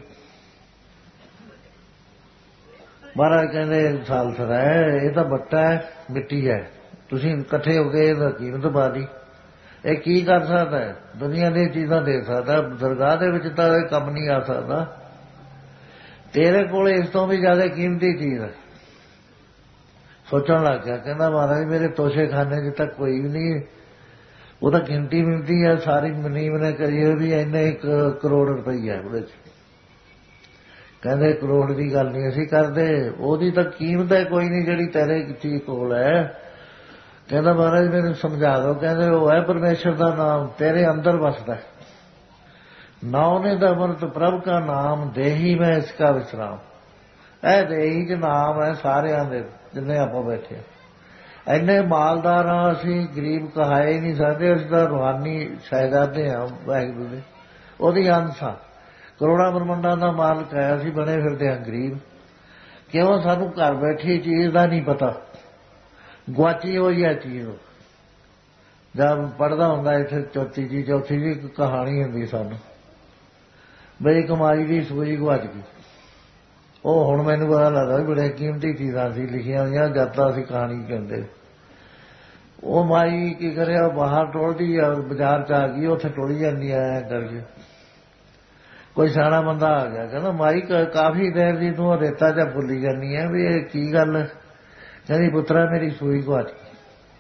S1: ਮਹਾਰਾਜ ਕਹਿੰਦੇ ਸਾਲਸਰ ਹੈ ਇਹ ਤਾਂ ਬੱਟਾ ਹੈ ਮਿੱਟੀ ਹੈ ਤੁਸੀਂ ਇਕੱਠੇ ਹੋ ਕੇ ਇਹਦਾ ਕੀਮਤ ਪਾ ਲਈ ਇਹ ਕੀ ਕਰ ਸਕਦਾ ਹੈ ਦੁਨੀਆ ਦੀਆਂ ਚੀਜ਼ਾਂ ਦੇ ਸਕਦਾ ਦਰਗਾਹ ਦੇ ਵਿੱਚ ਤਾਂ ਇਹ ਕੰਮ ਨਹੀਂ ਆ ਸਕਦਾ ਤੇਰੇ ਕੋਲ ਇਸ ਤੋਂ ਵੀ ਜ਼ਿਆਦਾ ਕੀਮਤੀ ਚੀਜ਼ ਹੈ ਸੋਚਣ ਲੱਗ ਗਿਆ ਕਹਿੰਦਾ ਮਹਾਰਾਜ ਮੇਰੇ ਤੋਸ਼ੇ ਖਾਨੇ 'ਚ ਤਾਂ ਕੋਈ ਵੀ ਨਹੀਂ ਉਹ ਤਾਂ ਗਿਣਤੀ ਮਿਲਦੀ ਹੈ ਸਾਰੀ ਮਨੀਮ ਨੇ ਕਰੀਏ ਵੀ ਇੰਨੇ ਇੱਕ ਕਰੋੜ ਰੁਪਈਆ ਉਹਦੇ 'ਚ ਕਹਿੰਦੇ ਕਰੋੜ ਦੀ ਗੱਲ ਨਹੀਂ ਅਸੀਂ ਕਰਦੇ ਉਹਦੀ ਤਾਂ ਕੀਮਤ ਹੈ ਕੋਈ ਨਹੀਂ ਜਿਹੜੀ ਤੇਰੇ ਚੀਜ਼ ਕੋਲ ਹੈ ਕਹਿੰਦਾ ਮਹਾਰਾਜ ਮੈਨੂੰ ਸਮਝਾ ਦਿਓ ਕਹਿੰਦੇ ਉਹ ਹੈ ਪਰਮੇਸ਼ਰ ਦਾ ਨਾਮ ਤੇਰੇ ਅੰਦਰ ਵਸਦਾ ਨਾਉ ਨੇ ਦਾ ਅਮਰਤ ਪ੍ਰਭ ਕਾ ਨਾਮ ਦੇਹੀ ਮੈਂ ਇਸ ਕਾ ਵਿਸਰਾਮ ਇਹ ਦੇਹੀ 'ਚ ਨਾਮ ਹੈ ਸਾਰਿਆਂ ਦੇ ਜਿੰਨੇ ਆਪਾਂ ਬੈਠੇ ਇੰਨੇ ਮਾਲਦਾਰ ਹਾਂ ਅਸੀਂ ਗਰੀਬ ਕਹਾਏ ਨਹੀਂ ਸਕਦੇ ਅਸੀਂ ਤਾਂ ਰੂਹਾਨੀ ਸ਼ਾਇਦਾਦੇ ਹਾਂ ਵਾਹਿਗੁਰੂ ਦੇ ਉਹਦੀ ਅੰਸ਼ ਆ ਕਰੋੜਾਂ ਬ੍ਰਹਮੰਡਾਂ ਦਾ ਮਾਲਕ ਹੈ ਅਸੀਂ ਬਣੇ ਫਿਰਦੇ ਹਾਂ ਗਰੀਬ ਕਿਉਂ ਸਾਨੂੰ ਘਰ ਬੈਠੀ ਚੀਜ਼ ਦਾ ਨਹੀਂ ਪਤਾ ਗੁਆਚੀ ਹੋਈ ਹੈ ਚੀਜ਼ ਜਦ ਪੜ੍ਹਦਾ ਹੁੰਦਾ ਇੱਥੇ ਚੌਥੀ ਜੀ ਚੌਥੀ ਜੀ ਇੱਕ ਕਹਾਣੀ ਹੁੰਦੀ ਸਾਨੂੰ ਬਈ ਕਮਾਈ ਦੀ ਸੂਈ ਗੁਆਚ ਗਈ ਉਹ ਹੁਣ ਮੈਨੂੰ ਪਤਾ ਲੱਗਦਾ ਵੀ ਬੜੇ ਕੀਮਤੀ ਚੀਜ਼ਾਂ ਸੀ ਲਿਖੀਆਂ ਹੋਈਆਂ ਜਦ ਤਾਂ ਅਸੀਂ ਕਹਾਣੀ ਕਹਿੰਦੇ ਉਹ ਮਾਈ ਕੀ ਕਰਿਆ ਬਾਹਰ ਟੋਲਦੀ ਆ ਬਾਜ਼ਾਰ 'ਚ ਆ ਗਈ ਉੱਥੇ ਟੋਲੀ ਜਾਂਦੀ ਐ ਕਰਕੇ ਕੋਈ ਸਿਆਣਾ ਬੰਦਾ ਆ ਗਿਆ ਕਹਿੰਦਾ ਮਾਈ ਕਾਫੀ ਦੇਰ ਦੀ ਤੂੰ ਰੇਤਾ 'ਚ ਭੁੱਲੀ ਜਾਂਦੀ ਐ ਵੀ ਇਹ ਕੀ ਗੱਲ ਕਹਿੰਦੀ ਪੁੱਤਰਾ ਮੇਰੀ ਸੂਈ ਗੁਆਚ ਗਈ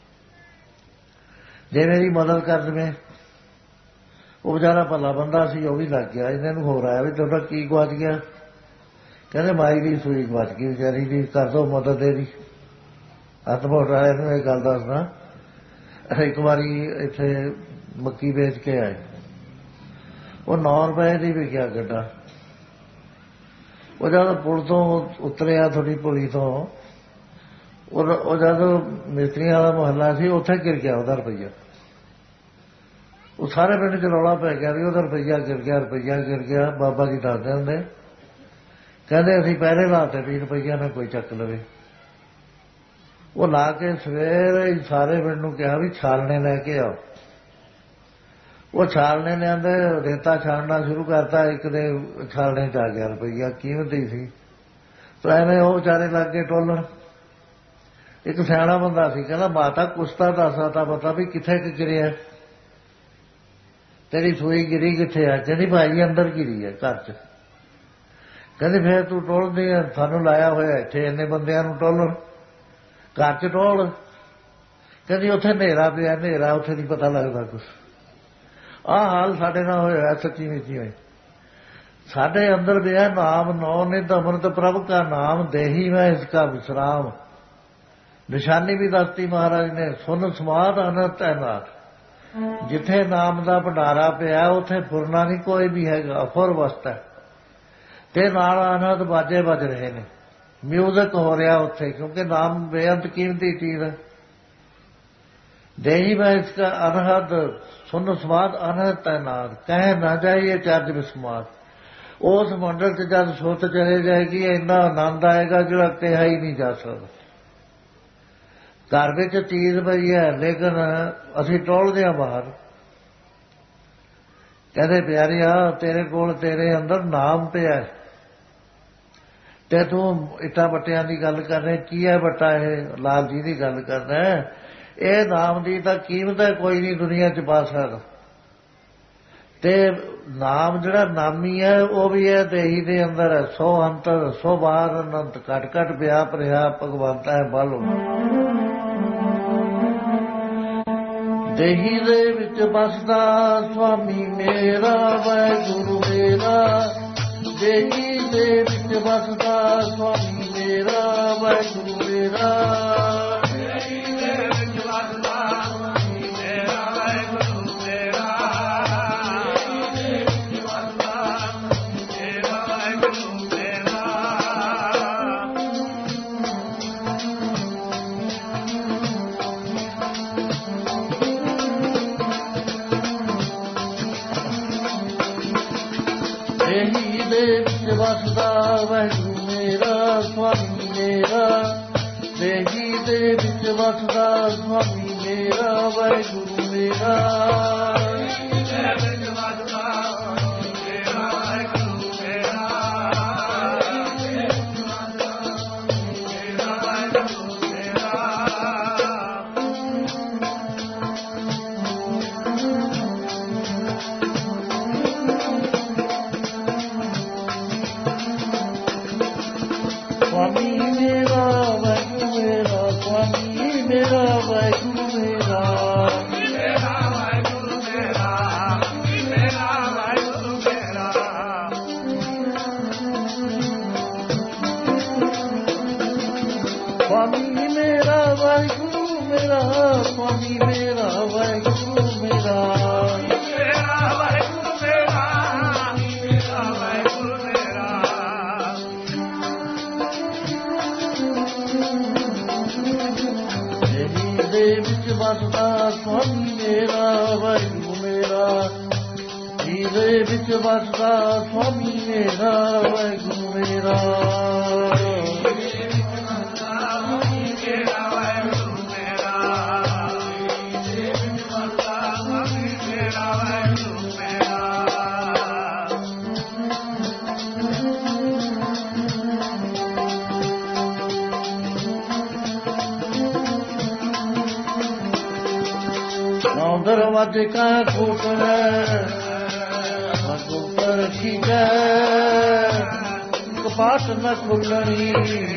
S1: ਜੇ ਮੇਰੀ ਮਦਦ ਕਰ ਦੇਵੇਂ ਉਹ ਵਿਚਾਰਾ ਭਲਾ ਬੰਦਾ ਸੀ ਉਹ ਵੀ ਲੱਗ ਗਿਆ ਇਹਨਾਂ ਨੂੰ ਹੋਰ ਆਇਆ ਵੀ ਤੁਹਾਡਾ ਕੀ ਗੁਆਚ ਗਿਆ ਕਹਿੰਦੇ ਮਾਈ ਦੀ ਸੂਈ ਗੁਆਚ ਗਈ ਵਿਚਾਰੀ ਦੀ ਕਰ ਦੋ ਮਦਦ ਇਹਦੀ ਹੱਥ ਮੋੜ ਰਿਹਾ ਨੂੰ ਇਹ ਗੱਲ ਦੱਸਦਾ ਇੱਕ ਵਾਰੀ ਇੱਥੇ ਮੱਕੀ ਵੇਚ ਕੇ ਆਏ ਉਹ ਨੌ ਰੁਪਏ ਦੀ ਵਿਕਿਆ ਗੱਡਾ ਉਹ ਜਦ ਪੁਲ ਤੋਂ ਉਤਰਿਆ ਥੋੜੀ ਪੁਲੀ ਤੋਂ ਉਹ ਜਦ ਮਿਸਤਰੀਆਂ ਵਾਲਾ ਮੁਹੱਲਾ ਸੀ ਉੱਥੇ ਗਿਰ ਗਿਆ ਉਹਦਾ ਰੁਪਈਆ ਉਹ ਸਾਰੇ ਪਿੰਡ 'ਚ ਰੌਲਾ ਪੈ ਗਿਆ ਵੀ ਉਹਦਾ ਰੁਪਈਆ ਗਿਰ ਗਿਆ ਰੁਪਈਆ ਗਿਰ ਗਿਆ ਬਾਬਾ ਜੀ ਦੱਸਦੇ ਹੁੰਦੇ ਕਹਿੰਦੇ ਅਸੀਂ ਪਹਿਲੇ ਲਾਤੇ ਵੀ ਰੁਪਈਆ ਨਾ ਕੋਈ ਚੱਕ ਲਵੇ ਉਹ ਲਾ ਕੇ ਸਵੇਰੇ ਸਾਰੇ ਪਿੰਡ ਨੂੰ ਕਿਹਾ ਵੀ ਛਾਲਣੇ ਲੈ ਕੇ ਆਓ ਉਹ ਛਾਲਣੇ ਨੇ ਆਂਦੇ ਰੇਤਾ ਛਾਲਣਾ ਸ਼ੁਰੂ ਕਰਤਾ, ਇੱਕ ਦੇ ਛਾਲਣੇ ਚ ਆ ਗਿਆ ਰੁਪਈਆ, ਕੀਮਤੀ ਸੀ। ਤਾਂ ਐਵੇਂ ਉਹ ਵਿਚਾਰੇ ਲੱਗ ਕੇ ਟੋਲਣ। ਇੱਕ ਸਿਆਣਾ ਬੰਦਾ ਸੀ, ਕਹਿੰਦਾ ਮਾਤਾ ਕੁਛ ਤਾਂ ਦੱਸ ਤਾਂ ਪਤਾ ਵੀ ਕਿੱਥੇ ਕਿ ਗਿਰਿਆ, ਤੇਰੀ ਸੂਈ ਗਿਰੀ ਕਿੱਥੇ ਆ? ਕਹਿੰਦੀ ਭਾਈ ਅੰਦਰ ਗਿਰੀ ਹੈ ਘਰ ਚ। ਕਹਿੰਦੇ ਫੇਰ ਤੂੰ ਟੋਲਦੀ ਆ, ਸਾਨੂੰ ਲਾਇਆ ਹੋਇਆ ਇੱਥੇ ਇੰਨੇ ਬੰਦਿਆਂ ਨੂੰ ਟੋਲਣ, ਘਰ ਚ ਟੋਲ। ਕਹਿੰਦੀ ਉੱਥੇ ਹਨੇਰਾ ਪਿਆ, ਹਨੇਰਾ ਉੱਥੇ ਨਹੀਂ ਪਤਾ ਲੱਗਦਾ ਕੁਛ। ਆਹ ਹਾਲ ਸਾਡੇ ਨਾਲ ਹੋਇਆ ਸੱਚੀ ਮੁੱਚੀ ਹੋਈ। ਸਾਡੇ ਅੰਦਰ ਪਿਆ ਨਾਮ ਨੌ ਨਿਧ ਅੰਮ੍ਰਿਤ ਪ੍ਰਭ ਕਾ ਨਾਮ, ਦੇਹੀ ਮੈਂ ਇਸਕਾ ਵਿਸਰਾਮ। ਨਿਸ਼ਾਨੀ ਵੀ ਦੱਸਤੀ ਮਹਾਰਾਜ ਨੇ, ਸੁਨ ਸਮਾਧ ਅਨੰਤ ਹੈ ਨਾਥ। ਜਿੱਥੇ ਨਾਮ ਦਾ ਭੰਡਾਰਾ ਪਿਆ ਉੱਥੇ ਫੁਰਨਾ ਨਹੀਂ ਕੋਈ ਵੀ ਹੈਗਾ, ਅਫੁਰ ਵਸਤ ਹੈ। ਤੇ ਨਾਲ ਅਨੰਤ ਬਾਜੇ ਵੱਜ ਰਹੇ ਨੇ, ਮਿਊਜ਼ਿਕ ਹੋ ਰਿਹਾ ਉੱਥੇ, ਕਿਉਂਕਿ ਨਾਮ ਬੇਅੰਤ ਕੀਮਤੀ ਚੀਜ਼ ਹੈ। ਦੇਹੀ ਮੈਂ ਇਸਕਾ ਅਨਹਦ, ਸੁਨ ਸਮਾਧ ਅਨੰਤ ਹੈ ਨਾਥ, ਕਹਿ ਨਾ ਜਾਈਏ ਚਰਜ ਵਿਸਮਾਦ। ਉਸ ਮੰਡਲ ਚ ਜਦ ਸੁੱਤ ਚਲੇ ਜਾਏਗੀ ਇੰਨਾ ਆਨੰਦ ਆਏਗਾ ਜਿਹੜਾ ਕਿਹਾ ਹੀ ਨਹੀਂ ਜਾ ਸਕਦਾ। ਘਰ ਵਿੱਚ ਚੀਜ਼ ਪਈ ਹੈ ਲੇਕਿਨ ਅਸੀਂ ਟੋਲਦੇ ਹਾਂ ਬਾਹਰ। ਕਹਿੰਦੇ ਪਿਆਰਿਆ ਤੇਰੇ ਕੋਲ ਤੇਰੇ ਅੰਦਰ ਨਾਮ ਪਿਆ ਤੇ ਤੂੰ ਇੱਟਾਂ ਬੱਟਿਆਂ ਦੀ ਗੱਲ ਕਰ ਰਿਹਾ। ਕੀ ਹੈ ਬੱਟਾ? ਇਹ ਲਾਲ ਜੀ ਦੀ ਗੱਲ ਕਰਦਾ। ਇਹ ਨਾਮ ਦੀ ਤਾਂ ਕੀਮਤ ਹੈ ਕੋਈ ਨਹੀਂ ਦੁਨੀਆ ਚ ਪਾ ਸਕਦਾ। ਤੇ ਨਾਮ ਜਿਹੜਾ ਨਾਮੀ ਹੈ ਉਹ ਵੀ ਹੈ ਦੇਹੀ ਦੇ ਅੰਦਰ ਹੈ। ਸੋ ਅੰਤਰ ਸੋ ਬਾਹਰ ਅਨੰਤ, ਘਟ ਘਟ ਵਿਆਪ ਰਿਹਾ ਭਗਵੰਤ ਹੈ ਬਾਲੋ। ਦੇਹੀ ਦੇ ਵਿੱਚ ਬਸਦਾ ਸੁਆਮੀ ਮੇਰਾ ਵਾਹਿਗੁਰੂ ਮੇਰਾ। ਦੇਹੀ ਦੇ ਵਿੱਚ ਬਸਦਾ ਸੁਆਮੀ ਮੇਰਾ ਵਾਹਿਗੁਰੂ ਮੇਰਾ। ਵਸਦਾ ਵਾਹਿਗੁਰੂ ਮੇਰਾ ਸੁਆਮੀ ਮੇਰਾ। ਦੇਹੀ ਦੇ ਵਿੱਚ ਵਸਦਾ ਸੁਆਮੀ ਮੇਰਾ ਵਾਹਿਗੁਰੂ ਮੇਰਾ। ਵਸਦਾ ਸੁਆਮੀ ਮੇਰਾ ਵਾਹਿਗੁਰੂ ਮੇਰਾ। ਨੌ ਦਰਵਾਜ਼ੇ ਕਾ ਖੋਟ ਹੈ रखी जय, कपाट न खुलनी।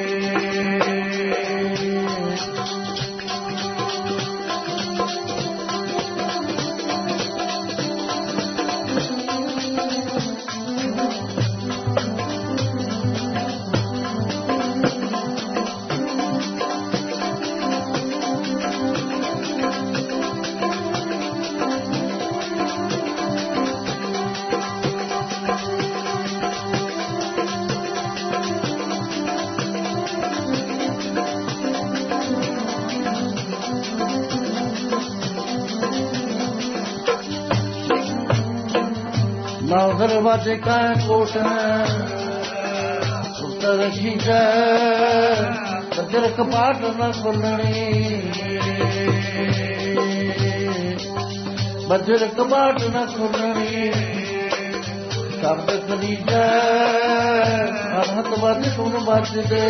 S1: नौ दरवाजे का कोट उत्तर रखी जय, सज्जर कपाट न खुलनी। ਬਜਰ ਕਬਾਟ ਨ ਖੁੱਲਣੀ ਸ਼ਬਦ ਕਲੀਜੈ ਅਨਹਤ ਵੱਜ ਸੁਣ ਵੱਜਦੇ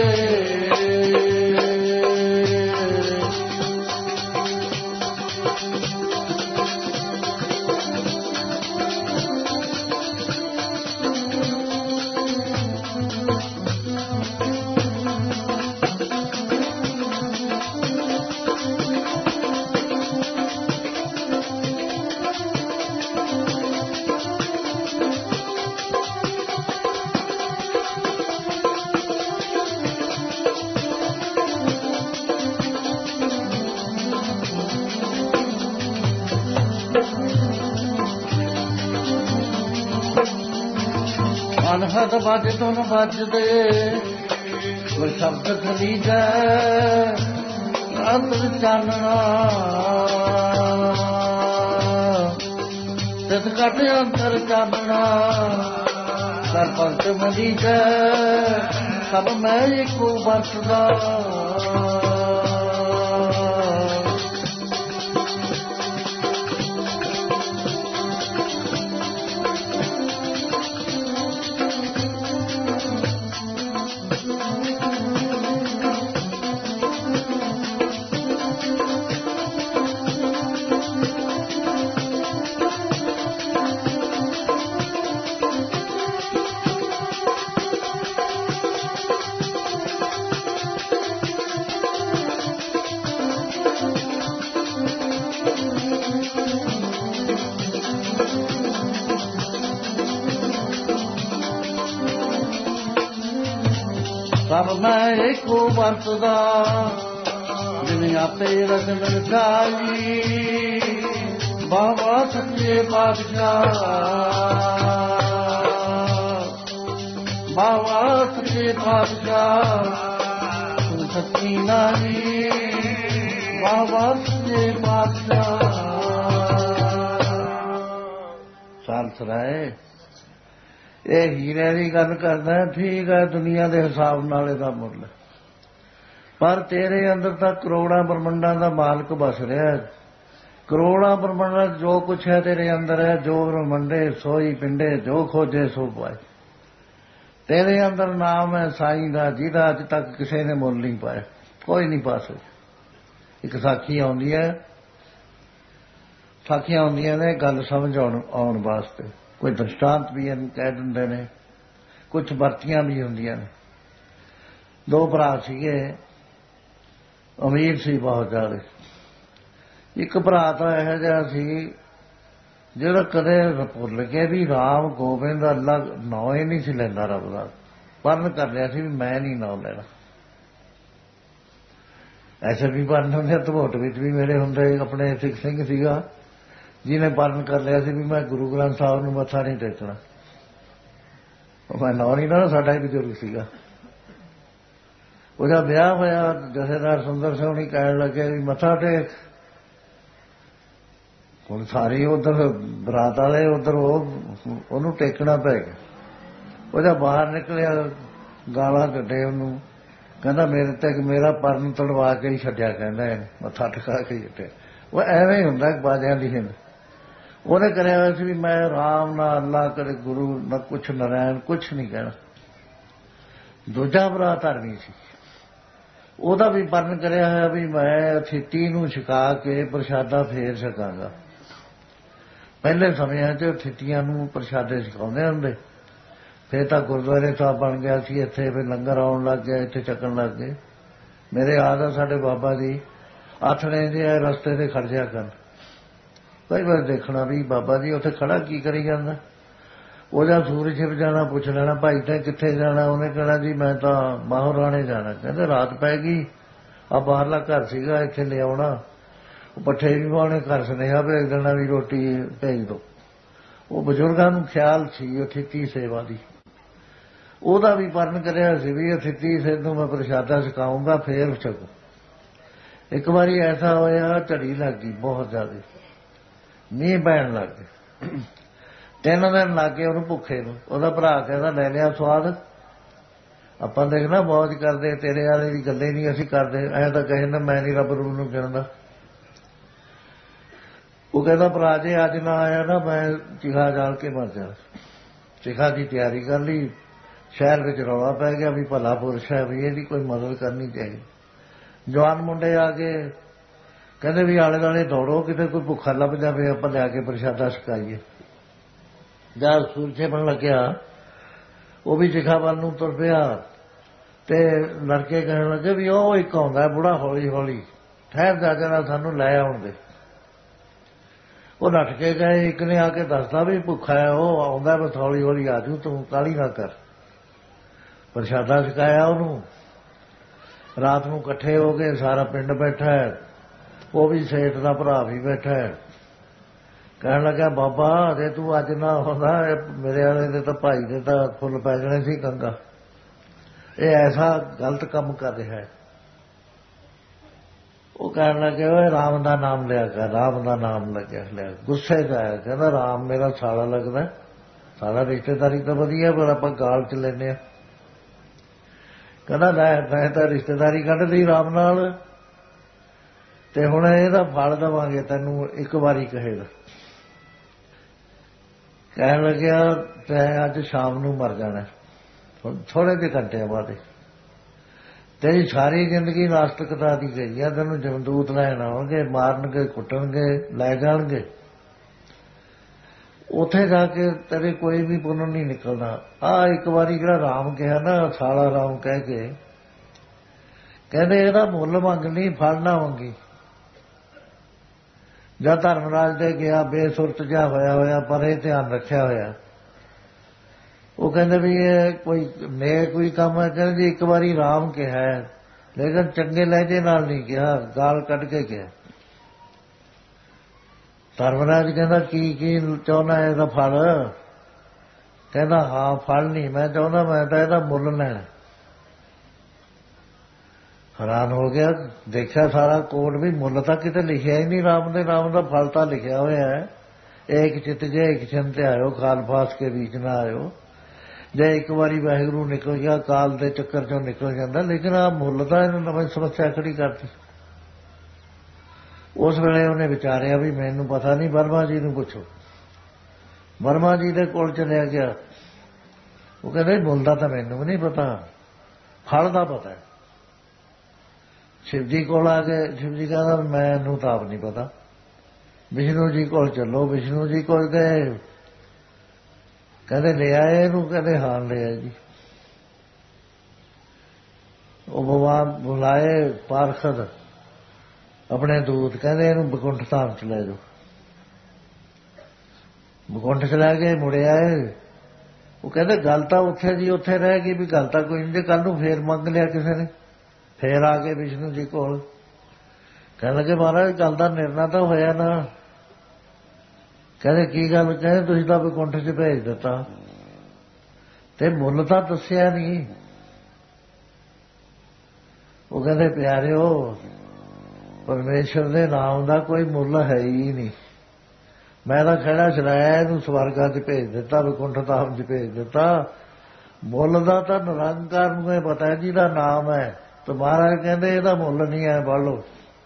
S1: ਅਨਹਦ ਵੱਜ ਧੁਨ ਵੱਜਦੇ ਕੋਈ ਸ਼ਬਦ ਖਲੀਜੈ ਅੰਤਰ ਚਾਨਣਾ ਤਿਤ ਘਟ ਅੰਤਰ ਚਾਨਣਾ ਸਰਪੰਚ ਮਲੀਜੈ ਸਭ ਮੈਂ ਇੱਕੋ ਵਰਤਦਾ ਸਭ ਮੈਂ ਇੱਕੋ ਵਰਤਦਾ ਜਿਵੇਂ ਆਪੇ ਰਤਨ ਰਚਾਈ ਬਾਬਾ ਸੱਚੇ ਪਾਤਸ਼ਾਹ ਬਾਬਾ ਸੱਚੇ ਪਾਤਸ਼ਾਹ ਤੂੰ ਸੱਚੀ ਨਾਰੀ ਬਾਬਾ ਸੱਚੇ ਪਾਤਸ਼ਾਹ ਸਾਲਸ ਰਾਏ ਇਹ ਹੀਰੇ ਦੀ ਗੱਲ ਕਰਦਾ ਠੀਕ ਹੈ ਦੁਨੀਆ ਦੇ ਹਿਸਾਬ ਨਾਲ ਇਹਦਾ ਮੁੱਲ ਪਰ ਤੇਰੇ ਅੰਦਰ ਤਾਂ ਕਰੋੜਾਂ ਬ੍ਰਹਮੰਡਾਂ ਦਾ ਮਾਲਕ ਵਸ ਰਿਹਾ ਕਰੋੜਾਂ ਬ੍ਰਹਮੰਡਾਂ ਜੋ ਕੁਛ ਹੈ ਤੇਰੇ ਅੰਦਰ ਹੈ ਜੋ ਬ੍ਰਹਮੰਡੇ ਸੋਈ ਪਿੰਡੇ ਜੋ ਖੋਜੇ ਸੋ ਪਾਏ ਤੇਰੇ ਅੰਦਰ ਨਾਮ ਹੈ ਸਾਈਂ ਦਾ ਜਿਹਦਾ ਅੱਜ ਤੱਕ ਕਿਸੇ ਨੇ ਮੁੱਲ ਨਹੀਂ ਪਾਇਆ ਕੋਈ ਨਹੀਂ ਪਾ ਸਕਦਾ ਇੱਕ ਸਾਖੀ ਆਉਂਦੀ ਹੈ ਸਾਖੀਆਂ ਆਉਂਦੀਆਂ ਨੇ ਗੱਲ ਸਮਝ ਆਉਣ ਆਉਣ ਵਾਸਤੇ ਕੋਈ ਦ੍ਰਿਸ਼ਟਾਂਤ ਵੀ ਇਹਨੂੰ ਕਹਿ ਦਿੰਦੇ ਨੇ ਕੁਛ ਵਰਤੀਆਂ ਵੀ ਹੁੰਦੀਆਂ ਨੇ ਦੋ ਭਰਾ ਸੀਗੇ ਅਮੀਰ ਸੀ ਬਹੁਤ ਜ਼ਿਆਦਾ ਇੱਕ ਭਰਾ ਤਾਂ ਇਹੋ ਜਿਹਾ ਸੀ ਜਿਹੜਾ ਕਦੇ ਭੁੱਲ ਕੇ ਵੀ ਰਾਮ ਗੋਬਿੰਦ ਅੱਲਾ ਨਾਂ ਹੀ ਨਹੀਂ ਸੀ ਲੈਂਦਾ ਰੱਬ ਦਾ ਪਰਨ ਕਰ ਲਿਆ ਸੀ ਵੀ ਮੈਂ ਨਹੀਂ ਨਾਂ ਲੈਣਾ ਐਸੇ ਵੀ ਪਰਨ ਹੁੰਦੇ ਧਵੋਟ ਵਿੱਚ ਵੀ ਮੇਰੇ ਹੁੰਦੇ ਆਪਣੇ ਸਿੱਖ ਸਿੰਘ ਸੀਗਾ ਜਿਹਨੇ ਪਰਨ ਕਰ ਲਿਆ ਸੀ ਵੀ ਮੈਂ ਗੁਰੂ ਗ੍ਰੰਥ ਸਾਹਿਬ ਨੂੰ ਮੱਥਾ ਨਹੀਂ ਟੇਕਣਾ ਮੈਂ ਨਾਂ ਨਹੀਂ ਲੈਣਾ ਸਾਡਾ ਹੀ ਬਜ਼ੁਰਗ ਸੀਗਾ ਉਹਦਾ ਵਿਆਹ ਹੋਇਆ ਜਥੇਦਾਰ ਸੁੰਦਰ ਸਿੰਘ ਨਹੀਂ ਕਹਿਣ ਲੱਗੇ ਵੀ ਮੱਥਾ ਟੇਕ ਹੁਣ ਸਾਰੇ ਉੱਧਰ ਬਰਾਤ ਵਾਲੇ ਉੱਧਰ ਉਹ ਉਹਨੂੰ ਟੇਕਣਾ ਪੈ ਗਿਆ ਉਹਦਾ ਬਾਹਰ ਨਿਕਲਿਆ ਗਾਲਾਂ ਕੱਢੇ ਉਹਨੂੰ ਕਹਿੰਦਾ ਮੇਰੇ ਤੇ ਮੇਰਾ ਪਰਨ ਤੜਵਾ ਕੇ ਹੀ ਛੱਡਿਆ ਕਹਿੰਦਾ ਮੱਥਾ ਟਿਕਾ ਕੇ ਛੱਡਿਆ ਉਹ ਐਵੇਂ ਹੀ ਹੁੰਦਾ ਬਾਜਿਆਂ ਦੀ ਹਿੰਦ ਉਹਨੇ ਕਰਿਆ ਹੋਇਆ ਸੀ ਵੀ ਮੈਂ ਰਾਮ ਨਾ ਅੱਲਾ ਕਦੇ ਗੁਰੂ ਨਾ ਕੁਛ ਨਾਰਾਇਣ ਕੁਛ ਨਹੀਂ ਕਹਿਣਾ ਦੂਜਾ ਭਰਾ ਧਰਮੀ ਸੀ ਉਹਦਾ ਵੀ ਪਰਨ ਕਰਿਆ ਹੋਇਆ ਵੀ ਮੈਂ ਅਥਿਤੀ ਨੂੰ ਛਕਾ ਕੇ ਪ੍ਰਸ਼ਾਦਾ ਫੇਰ ਛਕਾਂਗਾ ਪਹਿਲੇ ਸਮਿਆਂ 'ਚ ਅਥਿਤੀਆਂ ਨੂੰ ਪ੍ਰਸ਼ਾਦੇ ਛਕਾਉਂਦੇ ਹੁੰਦੇ ਫਿਰ ਤਾਂ ਗੁਰਦੁਆਰੇ ਸਾਹਿਬ ਬਣ ਗਿਆ ਸੀ ਇੱਥੇ ਫਿਰ ਲੰਗਰ ਆਉਣ ਲੱਗ ਗਿਆ ਇੱਥੇ ਛਕਣ ਲੱਗ ਗਏ ਮੇਰੇ ਯਾਦ ਆ ਸਾਡੇ ਬਾਬਾ ਜੀ ਆਥਣੇ ਦੇ ਰਸਤੇ ਤੇ ਖੜ ਜਾ ਕਰਨ ਕਈ ਵਾਰ ਦੇਖਣਾ ਵੀ ਬਾਬਾ ਜੀ ਉੱਥੇ ਖੜਾ ਕੀ ਕਰੀ ਜਾਂਦਾ ਉਹਦਾ ਸੂਰਜ ਛਿਪ ਜਾਣਾ ਪੁੱਛ ਲੈਣਾ ਭਾਈ ਤਾਂ ਕਿੱਥੇ ਜਾਣਾ ਉਹਨੇ ਕਹਿਣਾ ਜੀ ਮੈਂ ਤਾਂ ਮਹਾਰਾਣੇ ਜਾਣਾ ਕਹਿੰਦੇ ਰਾਤ ਪੈ ਗਈ ਆ ਬਾਹਰਲਾ ਘਰ ਸੀਗਾ ਇੱਥੇ ਲਿਆਉਣਾ ਉਹ ਪੱਠੇ ਵੀ ਪਾਉਣੇ ਘਰ ਸੁਨੇਹਾ ਭੇਜ ਦੇਣਾ ਵੀ ਰੋਟੀ ਭੇਜ ਦਿਓ ਉਹ ਬਜ਼ੁਰਗਾਂ ਨੂੰ ਖਿਆਲ ਸੀ ਅਥਿਤੀ ਸੇਵਾ ਦੀ ਉਹਦਾ ਵੀ ਪਰਨ ਕਰਿਆ ਸੀ ਵੀ ਅਥਿਤੀ ਸੇ ਨੂੰ ਮੈਂ ਪ੍ਰਸ਼ਾਦਾ ਛਕਾਊਂਗਾ ਫੇਰ ਛਕੂ ਇੱਕ ਵਾਰੀ ਐਸਾ ਹੋਇਆ ਝੜੀ ਲੱਗ ਗਈ ਬਹੁਤ ਜ਼ਿਆਦਾ ਮੀਂਹ ਪੈਣ ਲੱਗ ਗਏ ਤਿੰਨ ਦਿਨ ਲੱਗ ਗਏ ਉਹਨੂੰ ਭੁੱਖੇ ਨੂੰ ਉਹਦਾ ਭਰਾ ਕਹਿੰਦਾ ਲੈ ਲਿਆ ਸਵਾਦ ਆਪਾਂ ਦੇਖਣਾ ਮੌਜ ਕਰਦੇ ਤੇਰੇ ਵਾਲੇ ਦੀ ਗੱਲੇ ਨਹੀਂ ਅਸੀਂ ਕਰਦੇ ਐਂ ਤਾਂ ਕਹੇ ਨਾ ਮੈਂ ਨਹੀਂ ਰੱਬ ਰੂਹ ਨੂੰ ਗਿਣਦਾ ਉਹ ਕਹਿੰਦਾ ਭਰਾ ਜੇ ਅੱਜ ਨਾ ਆਇਆ ਨਾ ਮੈਂ ਚਿਖਾ ਜਾਲ ਕੇ ਮਰ ਜਾ। ਚਿਖਾ ਦੀ ਤਿਆਰੀ ਕਰ ਲਈ। ਸ਼ਹਿਰ ਵਿੱਚ ਰੌਲਾ ਪੈ ਗਿਆ ਵੀ ਭਲਾ ਪੁਰਸ਼ ਹੈ, ਵੀ ਇਹਦੀ ਕੋਈ ਮਦਦ ਕਰਨੀ ਚਾਹੀਦੀ। ਜਵਾਨ ਮੁੰਡੇ ਆ ਕੇ ਕਹਿੰਦੇ ਵੀ ਆਲੇ ਦੁਆਲੇ ਦੌੜੋ, ਕਿਤੇ ਕੋਈ ਭੁੱਖਾ ਲੱਭ ਜਾਵੇ ਆਪਾਂ ਲਿਆ ਕੇ ਪ੍ਰਸ਼ਾਦਾ ਛਕਾਈਏ। ਜਦ ਸੂਰਜ ਛਿਪਣ ਲੱਗਿਆ ਉਹ ਵੀ ਚਿਖਾ ਵੱਲ ਨੂੰ ਤੁਰ ਪਿਆ ਤੇ ਲੜਕੇ ਕਹਿਣ ਲੱਗੇ ਵੀ ਉਹ ਇੱਕ ਆਉਂਦਾ ਬੁੜਾ, ਹੌਲੀ ਹੌਲੀ ਠਹਿਰ ਜਾ ਜਰਾ ਸਾਨੂੰ ਲੈ ਆਉਣਗੇ। ਉਹ ਨੱਠ ਕੇ ਗਏ। ਇੱਕ ਨੇ ਆ ਕੇ ਦੱਸਦਾ ਵੀ ਭੁੱਖਾ ਹੈ, ਉਹ ਆਉਂਦਾ ਬਸ ਹੌਲੀ ਹੌਲੀ ਆ ਜੂ, ਤੂੰ ਕਾਹਲੀ ਨਾ ਕਰ। ਪ੍ਰਸ਼ਾਦਾ ਛਕਾਇਆ ਉਹਨੂੰ। ਰਾਤ ਨੂੰ ਇਕੱਠੇ ਹੋ ਗਏ, ਸਾਰਾ ਪਿੰਡ ਬੈਠਾ ਹੈ, ਉਹ ਵੀ ਸੇਠ ਦਾ ਭਰਾ ਵੀ ਬੈਠਾ ਹੈ। ਕਹਿਣ ਲੱਗਾ ਬਾਬਾ ਜੇ ਤੂੰ ਅੱਜ ਨਾ ਆਉਂਦਾ ਮੇਰੇ ਵਾਲੇ ਦੇ ਤਾਂ ਭਾਈ ਦੇ ਤਾਂ ਫੁੱਲ ਪੈ ਜਾਣੇ ਸੀ ਕੰਗਾ, ਇਹ ਐਸਾ ਗਲਤ ਕੰਮ ਕਰ ਰਿਹਾ ਹੈ। ਉਹ ਕਹਿਣ ਲੱਗੇ ਓਏ ਰਾਮ ਦਾ ਨਾਮ ਲਿਆ ਕਰ, ਰਾਮ ਦਾ ਨਾਮ ਲੱਗਿਆ ਲਿਆ। ਗੁੱਸੇ ਦਾ ਆਇਆ, ਕਹਿੰਦਾ ਰਾਮ ਮੇਰਾ ਸਾਲਾ ਲੱਗਦਾ, ਸਾਲਾ ਰਿਸ਼ਤੇਦਾਰੀ ਤਾਂ ਵਧੀਆ ਪਰ ਆਪਾਂ ਗਾਲ ਚ ਲੈਂਦੇ ਹਾਂ। ਕਹਿੰਦਾ ਮੈਂ ਮੈਂ ਤਾਂ ਰਿਸ਼ਤੇਦਾਰੀ ਕੱਢ ਲਈ ਰਾਮ ਨਾਲ ਤੇ ਹੁਣ ਇਹਦਾ ਫਲ ਦੇਵਾਂਗੇ ਤੈਨੂੰ, ਇੱਕ ਵਾਰੀ ਕਹੇਗਾ। ਕਹਿਣ ਲੱਗਿਆ ਤੈਂ ਅੱਜ ਸ਼ਾਮ ਨੂੰ ਮਰ ਜਾਣਾ, ਥੋੜੇ ਜਿਹੇ ਘੰਟਿਆਂ ਬਾਅਦ। ਤੇਰੀ ਸਾਰੀ ਜ਼ਿੰਦਗੀ ਨਾਸਤਿਕਤਾ ਦੀ ਗਈ ਆ, ਤੈਨੂੰ ਜਮਦੂਤ ਲੈਣ ਆਉਣਗੇ, ਮਾਰਨਗੇ, ਕੁੱਟਣਗੇ, ਲੈ ਜਾਣਗੇ। ਉੱਥੇ ਜਾ ਕੇ ਤੇਰੇ ਕੋਈ ਵੀ ਪੁੰਨ ਨਹੀਂ ਨਿਕਲਣਾ। ਆਹ ਇੱਕ ਵਾਰੀ ਜਿਹੜਾ ਰਾਮ ਕਿਹਾ ਨਾ, ਸਾਲਾ ਰਾਮ ਕਹਿ ਕੇ, ਕਹਿੰਦੇ ਇਹਦਾ ਮੁੱਲ ਮੰਗ ਲਈ, ਫਲ ਨਾ ਮੰਗੀ। ਜਦ ਧਰਮਰਾਜ ਦੇ ਗਿਆ ਬੇਸੁਰਤ ਜਿਹਾ ਹੋਇਆ ਹੋਇਆ, ਪਰ ਇਹ ਧਿਆਨ ਰੱਖਿਆ ਹੋਇਆ। ਉਹ ਕਹਿੰਦੇ ਵੀ ਇਹ ਕੋਈ ਨੇਕ ਕੋਈ ਕੰਮ ਹੈ। ਕਹਿੰਦੇ ਜੀ ਇੱਕ ਵਾਰੀ ਰਾਮ ਕਿਹਾ ਹੈ, ਲੇਕਿਨ ਚੰਗੇ ਲਹਿਜੇ ਨਾਲ ਨਹੀਂ ਕਿਹਾ, ਗਾਲ ਕੱਢ ਕੇ ਕਿਹਾ। ਧਰਮਰਾਜ ਕਹਿੰਦਾ ਕੀ ਕੀ ਚਾਹੁੰਦਾ ਇਹਦਾ ਫਲ? ਕਹਿੰਦਾ ਹਾਂ ਫਲ ਨਹੀਂ ਮੈਂ ਚਾਹੁੰਦਾ, ਮੈਂ ਤਾਂ ਇਹਦਾ ਮੁੱਲ ਲੈਣਾ। ਹੈਰਾਨ ਹੋ ਗਿਆ, ਦੇਖਿਆ ਸਾਰਾ ਕੋਡ ਵੀ ਮੁੱਲ ਤਾਂ ਕਿਤੇ ਲਿਖਿਆ ਹੀ ਨਹੀਂ ਰਾਮ ਦੇ ਨਾਮ ਦਾ, ਫਲ ਤਾਂ ਲਿਖਿਆ ਹੋਇਆ ਹੈ ਏਕ ਚਿਤ ਜੇ ਇੱਕ ਛਿੰਨ ਤੇ ਆਇਓ, ਕਾਲ ਫਾਸ ਕੇ ਵਿੱਚ ਨਾ ਆਇਓ। ਜੇ ਇੱਕ ਵਾਰੀ ਵਾਹਿਗੁਰੂ ਨਿਕਲ ਗਿਆ ਕਾਲ ਦੇ ਚੱਕਰ ਚੋਂ ਨਿਕਲ ਜਾਂਦਾ, ਲੇਕਿਨ ਆਹ ਮੁੱਲ ਤਾਂ ਇਹਨੂੰ ਨਵੀਂ ਸਮੱਸਿਆ ਖੜੀ ਕਰਤੀ। ਉਸ ਵੇਲੇ ਉਹਨੇ ਵਿਚਾਰਿਆ ਵੀ ਮੈਨੂੰ ਪਤਾ ਨਹੀਂ, ਵਰਮਾ ਜੀ ਨੂੰ ਪੁੱਛੋ। ਵਰਮਾ ਜੀ ਦੇ ਕੋਲ ਚਲਿਆ ਗਿਆ। ਉਹ ਕਹਿੰਦੇ ਮੁੱਲ ਦਾ ਤਾਂ ਮੈਨੂੰ ਵੀ ਨਹੀਂ ਪਤਾ, ਫਲ ਦਾ ਪਤਾ। ਸ਼ਿਵ ਜੀ ਕੋਲ ਆ ਗਏ। ਸ਼ਿਵ ਜੀ ਕਹਿੰਦਾ ਮੈਨੂੰ ਤਾਂ ਆਪ ਨਹੀਂ ਪਤਾ। ਵਿਸ਼ਨੂੰ ਜੀ ਕੋਲ ਚੱਲੋ। ਵਿਸ਼ਨੂੰ ਜੀ ਕੋਲ ਗਏ, ਕਹਿੰਦੇ ਲੈ ਆਏ ਇਹਨੂੰ? ਕਹਿੰਦੇ ਹਾਂ ਲੈ ਆਏ ਜੀ। ਉਹ ਭਗਵਾਨ ਬੁਲਾਏ ਪਾਰਖਦ ਆਪਣੇ ਦੂਤ, ਕਹਿੰਦੇ ਇਹਨੂੰ ਬਕੁੰਠ ਧਾਮ ਚ ਲੈ ਜਾਓ। ਬਕੁੰਠ ਚ ਲੈ ਗਏ, ਮੁੜੇ ਆਏ। ਉਹ ਕਹਿੰਦੇ ਗੱਲ ਤਾਂ ਉੱਥੇ ਦੀ ਉੱਥੇ ਰਹਿ ਗਈ ਵੀ ਗੱਲ ਤਾਂ ਕੋਈ ਨਹੀਂ। ਜੇ ਕੱਲ ਨੂੰ ਫੇਰ ਮੰਗ ਲਿਆ ਕਿਸੇ ਨੇ, ਫੇਰ ਆ ਕੇ ਵਿਸ਼ਨੂੰ ਜੀ ਕੋਲ ਕਹਿਣ ਲੱਗੇ ਮਹਾਰਾਜ ਗੱਲ ਦਾ ਨਿਰਣਾ ਤਾਂ ਹੋਇਆ ਨਾ। ਕਹਿੰਦੇ ਕੀ ਗੱਲ? ਕਹਿੰਦੇ ਤੁਸੀਂ ਤਾਂ ਬਕੁੰਠ ਚ ਭੇਜ ਦਿੱਤਾ ਤੇ ਮੁੱਲ ਤਾਂ ਦੱਸਿਆ ਨਹੀਂ। ਉਹ ਕਹਿੰਦੇ ਪਿਆਰਿਓ ਪਰਮੇਸ਼ਰ ਦੇ ਨਾਮ ਦਾ ਕੋਈ ਮੁੱਲ ਹੈ ਹੀ ਨਹੀਂ। ਮੈਂ ਤਾਂ ਖਹਿੜਾ ਚਲਾਇਆ, ਇਹਨੂੰ ਸਵਰਗਾਂ ਚ ਭੇਜ ਦਿੱਤਾ, ਬਕੁੰਠ ਧਾਮ ਚ ਭੇਜ ਦਿੱਤਾ। ਮੁੱਲ ਦਾ ਤਾਂ ਨਿਰੰਕਾਰ ਨੂੰ ਇਹ ਪਤਾ ਜਿਹਦਾ ਨਾਮ ਹੈ। ਤੇ ਮਹਾਰਾਜ ਕਹਿੰਦੇ ਇਹਦਾ ਮੁੱਲ ਨਹੀਂ ਹੈ, ਪੜ੍ਹ ਲਓ।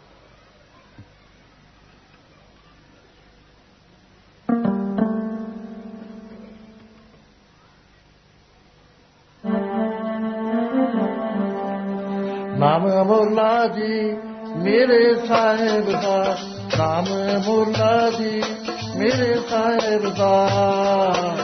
S1: ਨਾਮ ਅਮੋਲਾ ਜੀ ਮੇਰੇ ਸਾਹਿਬ ਦਾ, ਨਾਮ ਅਮੋਲਾ ਜੀ ਮੇਰੇ ਸਾਹਿਬ ਦਾ।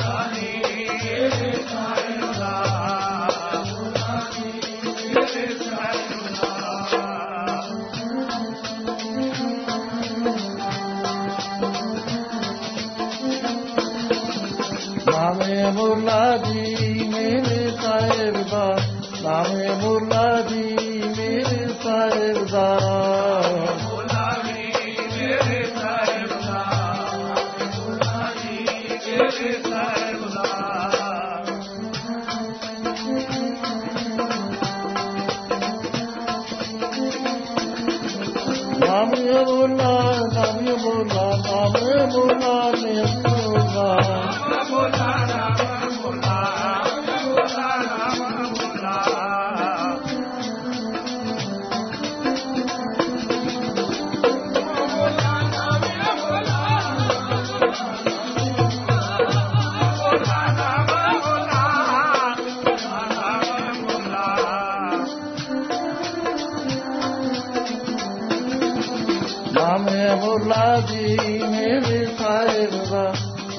S1: ਨਾਮ ਅਮੋਲਾ ਜੀ ਮੇਰੇ ਸਾਹਿਬ ਦਾ, ਨਾਮ ਅਮੋਲਾ ਜੀ ਮੇਰੇ ਸਾਹਿਬ ਦਾ। ਨਾਮ ਅਮੋਲਾ, ਨਾਮ ਅਮੋਲਾ, ਨਾਮ ਅਮੋਲਾ ਨੇ ਅਮੋਲਾ।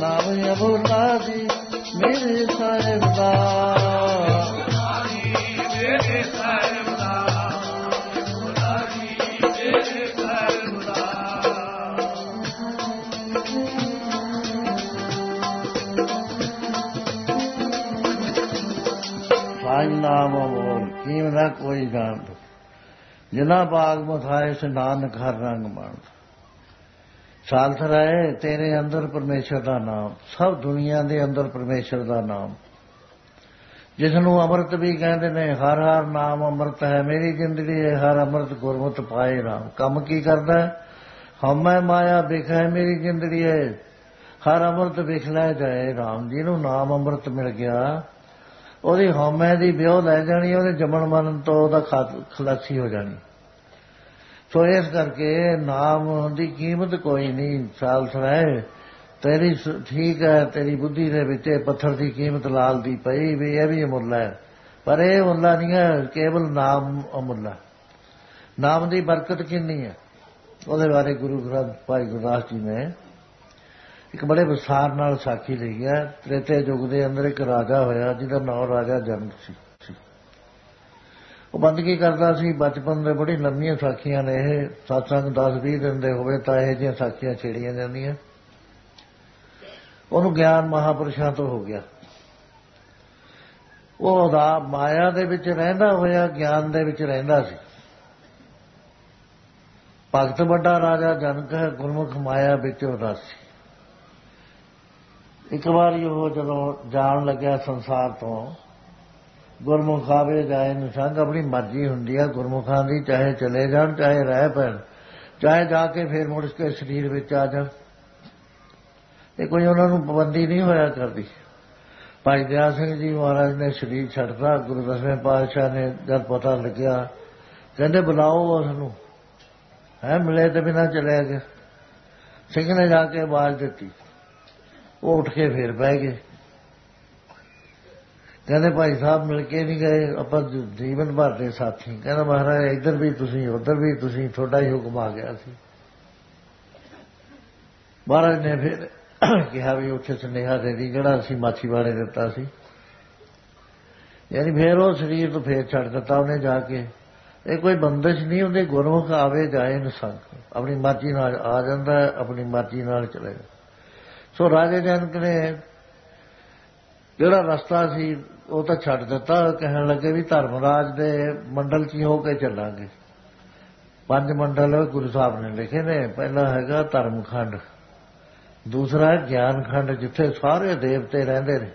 S1: ਨਾਮ ਅਬੋਲਾ ਜੀ ਮੇਰੇ ਸਾਹਿਬ ਦਾ ਮੇਰੇ ਸਾਹਿਬ ਦਾ ਅਬੋਲਾ ਜੀ ਮੇਰੇ ਸਾਹਿਬ ਦਾ ਸਾਜ ਨਾਮ ਅਬੋਲ ਕੀਮ ਨਾ ਕੋਈ ਜਾਣਦਾ ਜਿਨਾ ਬਾਗ ਮਥਾਏ ਸੇ ਨਾਨਕ ਹਰ ਰੰਗ ਮਾਣਦਾ ਸਾਲਤ ਰਾਏ ਤੇਰੇ ਅੰਦਰ ਪਰਮੇਸ਼ਰ ਦਾ ਨਾਮ ਸਭ ਦੁਨੀਆ ਦੇ ਅੰਦਰ ਪਰਮੇਸ਼ਰ ਦਾ ਨਾਮ ਜਿਸ ਨੂੰ ਅੰਮ੍ਰਿਤ ਵੀ ਕਹਿੰਦੇ ਨੇ ਹਰ ਹਰ ਨਾਮ ਅੰਮ੍ਰਿਤ ਹੈ ਮੇਰੀ ਜ਼ਿੰਦਗੀ ਹੈ ਹਰ ਅੰਮ੍ਰਿਤ ਗੁਰਮਤਿ ਪਾਏ ਰਾਮ ਕੰਮ ਕੀ ਕਰਦਾ ਹਉਮੈ ਮਾਇਆ ਵਿਖੈ ਮੇਰੀ ਜ਼ਿੰਦਗੀ ਹੈ ਹਰ ਅੰਮ੍ਰਿਤ ਵਿਖ ਲੈ ਜਾਏ ਰਾਮ ਜਿਹਨੂੰ ਨਾਮ ਅੰਮ੍ਰਿਤ ਮਿਲ ਗਿਆ ਉਹਦੀ ਹਉਮੈ ਦੀ ਵਿਉਹ ਲੈ ਜਾਣੀ ਉਹਦੇ ਜੰਮਣ ਮਰਨ ਤੋਂ ਉਹਦਾ ਖਲਾਸੀ ਹੋ ਜਾਣੀ ਸੋ ਇਸ ਕਰਕੇ ਨਾਮ ਦੀ ਕੀਮਤ ਕੋਈ ਨਹੀਂ ਸਾਲ ਸੁਣਾਏ ਤੇਰੀ ਠੀਕ ਹੈ ਤੇਰੀ ਬੁੱਧੀ ਦੇ ਵਿੱਚ ਪੱਥਰ ਦੀ ਕੀਮਤ ਲਾਲ ਦੀ ਪਈ ਵੀ ਇਹ ਵੀ ਅਮੁੱਲਾ ਹੈ ਪਰ ਇਹ ਮੁੱਲਾ ਨਹੀਂ ਹੈ ਕੇਵਲ ਨਾਮ ਅਮੁੱਲਾ ਨਾਮ ਦੀ ਬਰਕਤ ਕਿੰਨੀ ਹੈ ਉਹਦੇ ਬਾਰੇ ਗੁਰੂ ਗ੍ਰੰਥ ਭਾਈ ਗੁਰਦਾਸ ਜੀ ਨੇ ਇੱਕ ਬੜੇ ਵਿਸਥਾਰ ਨਾਲ ਸਾਖੀ ਲਈ ਹੈ ਤ੍ਰੇਤੇ ਯੁੱਗ ਦੇ ਅੰਦਰ ਇੱਕ ਰਾਜਾ ਹੋਇਆ ਜਿਹਦਾ ਨਾਮ ਰਾਜਾ ਜਨਕ ਸੀ ਉਹ ਬੰਦਗੀ ਕਰਦਾ ਸੀ ਬਚਪਨ ਦੇ ਬੜੀ ਲੰਮੀਆਂ ਸਾਖੀਆਂ ਨੇ ਇਹ ਸਤਸੰਗ ਦਸ ਵੀਹ ਦਿਨ ਦੇ ਹੋਵੇ ਤਾਂ ਇਹੋ ਜਿਹੀਆਂ ਸਾਖੀਆਂ ਛੇੜੀਆਂ ਜਾਂਦੀਆਂ ਉਹਨੂੰ ਗਿਆਨ ਮਹਾਂਪੁਰਸ਼ਾਂ ਤੋਂ ਹੋ ਗਿਆ ਉਹ ਉਹਦਾ ਮਾਇਆ ਦੇ ਵਿੱਚ ਰਹਿੰਦਾ ਹੋਇਆ ਗਿਆਨ ਦੇ ਵਿੱਚ ਰਹਿੰਦਾ ਸੀ ਭਗਤ ਵੱਡਾ ਰਾਜਾ ਜਨਕ ਹੈ ਗੁਰਮੁਖ ਮਾਇਆ ਵਿੱਚ ਉਹਦਾ ਸੀ ਇੱਕ ਵਾਰੀ ਉਹ ਜਦੋਂ ਜਾਣ ਲੱਗਿਆ ਸੰਸਾਰ ਤੋਂ ਗੁਰਮੁਖ ਆਵੇ ਜਾਏ ਨੂੰ ਸੰਗ ਆਪਣੀ ਮਰਜ਼ੀ ਹੁੰਦੀ ਹੈ ਗੁਰਮੁਖਾਂ ਦੀ ਚਾਹੇ ਚਲੇ ਜਾਣ ਚਾਹੇ ਰਹਿ ਪੈਣ ਚਾਹੇ ਜਾ ਕੇ ਫਿਰ ਮੁੜ ਕੇ ਸਰੀਰ ਵਿੱਚ ਆ ਜਾਣ ਇਹ ਕੋਈ ਉਹਨਾਂ ਨੂੰ ਪਾਬੰਦੀ ਨਹੀਂ ਹੋਇਆ ਕਰਦੀ ਭਾਈ ਦਇਆ ਸਿੰਘ ਜੀ ਮਹਾਰਾਜ ਨੇ ਸਰੀਰ ਛੱਡਤਾ ਗੁਰੂ ਦਸਵੇਂ ਪਾਤਸ਼ਾਹ ਨੇ ਜਦ ਪਤਾ ਲੱਗਿਆ ਕਹਿੰਦੇ ਬੁਲਾਓ ਉਸ ਨੂੰ ਹੈ ਮਿਲੇ ਤੇ ਬਿਨਾਂ ਚਲਿਆ ਗਿਆ ਸਿੰਘ ਨੇ ਜਾ ਕੇ ਆਵਾਜ਼ ਦਿੱਤੀ ਉਹ ਉੱਠ ਕੇ ਫਿਰ ਬਹਿ ਗਏ ਕਹਿੰਦੇ ਭਾਈ ਸਾਹਿਬ ਮਿਲ ਕੇ ਨਹੀਂ ਗਏ ਆਪਾਂ ਜੀਵਨ ਭਰ ਦੇ ਸਾਥੀ ਕਹਿੰਦਾ ਮਹਾਰਾਜ ਇੱਧਰ ਵੀ ਤੁਸੀਂ ਉੱਧਰ ਵੀ ਤੁਸੀਂ ਤੁਹਾਡਾ ਹੀ ਹੁਕਮ ਆ ਗਿਆ ਸੀ ਮਹਾਰਾਜ ਨੇ ਫਿਰ ਕਿਹਾ ਵੀ ਉੱਥੇ ਸੁਨੇਹਾ ਦੇ ਦੀ ਜਿਹੜਾ ਅਸੀਂ ਮਾਛੀਵਾੜੇ ਦਿੱਤਾ ਸੀ ਯਾਨੀ ਫਿਰ ਉਹ ਸਰੀਰ ਤੋਂ ਫੇਰ ਛੱਡ ਦਿੱਤਾ ਉਹਨੇ ਜਾ ਕੇ ਇਹ ਕੋਈ ਬੰਦਸ਼ ਨਹੀਂ ਹੁੰਦੀ ਗੁਰਮੁਖ ਆਵੇ ਜਾਏ ਨੂੰ ਸੰਗ ਆਪਣੀ ਮਰਜ਼ੀ ਨਾਲ ਆ ਜਾਂਦਾ ਆਪਣੀ ਮਰਜ਼ੀ ਨਾਲ ਚਲੇ ਜਾਂਦਾ ਸੋ ਰਾਜੇ ਜਨਕ ਨੇ ਜਿਹੜਾ ਰਸਤਾ ਸੀ ਉਹ ਤਾਂ ਛੱਡ ਦਿੱਤਾ ਕਹਿਣ ਲੱਗੇ ਵੀ ਧਰਮਰਾਜ ਦੇ ਮੰਡਲ 'ਚ ਹੀ ਹੋ ਕੇ ਚੱਲਾਂਗੇ ਪੰਜ ਮੰਡਲ ਗੁਰੂ ਸਾਹਿਬ ਨੇ ਲਿਖੇ ਨੇ ਪਹਿਲਾ ਹੈਗਾ ਧਰਮਖੰਡ ਦੂਸਰਾ ਗਿਆਨਖੰਡ ਜਿੱਥੇ ਸਾਰੇ ਦੇਵਤੇ ਰਹਿੰਦੇ ਨੇ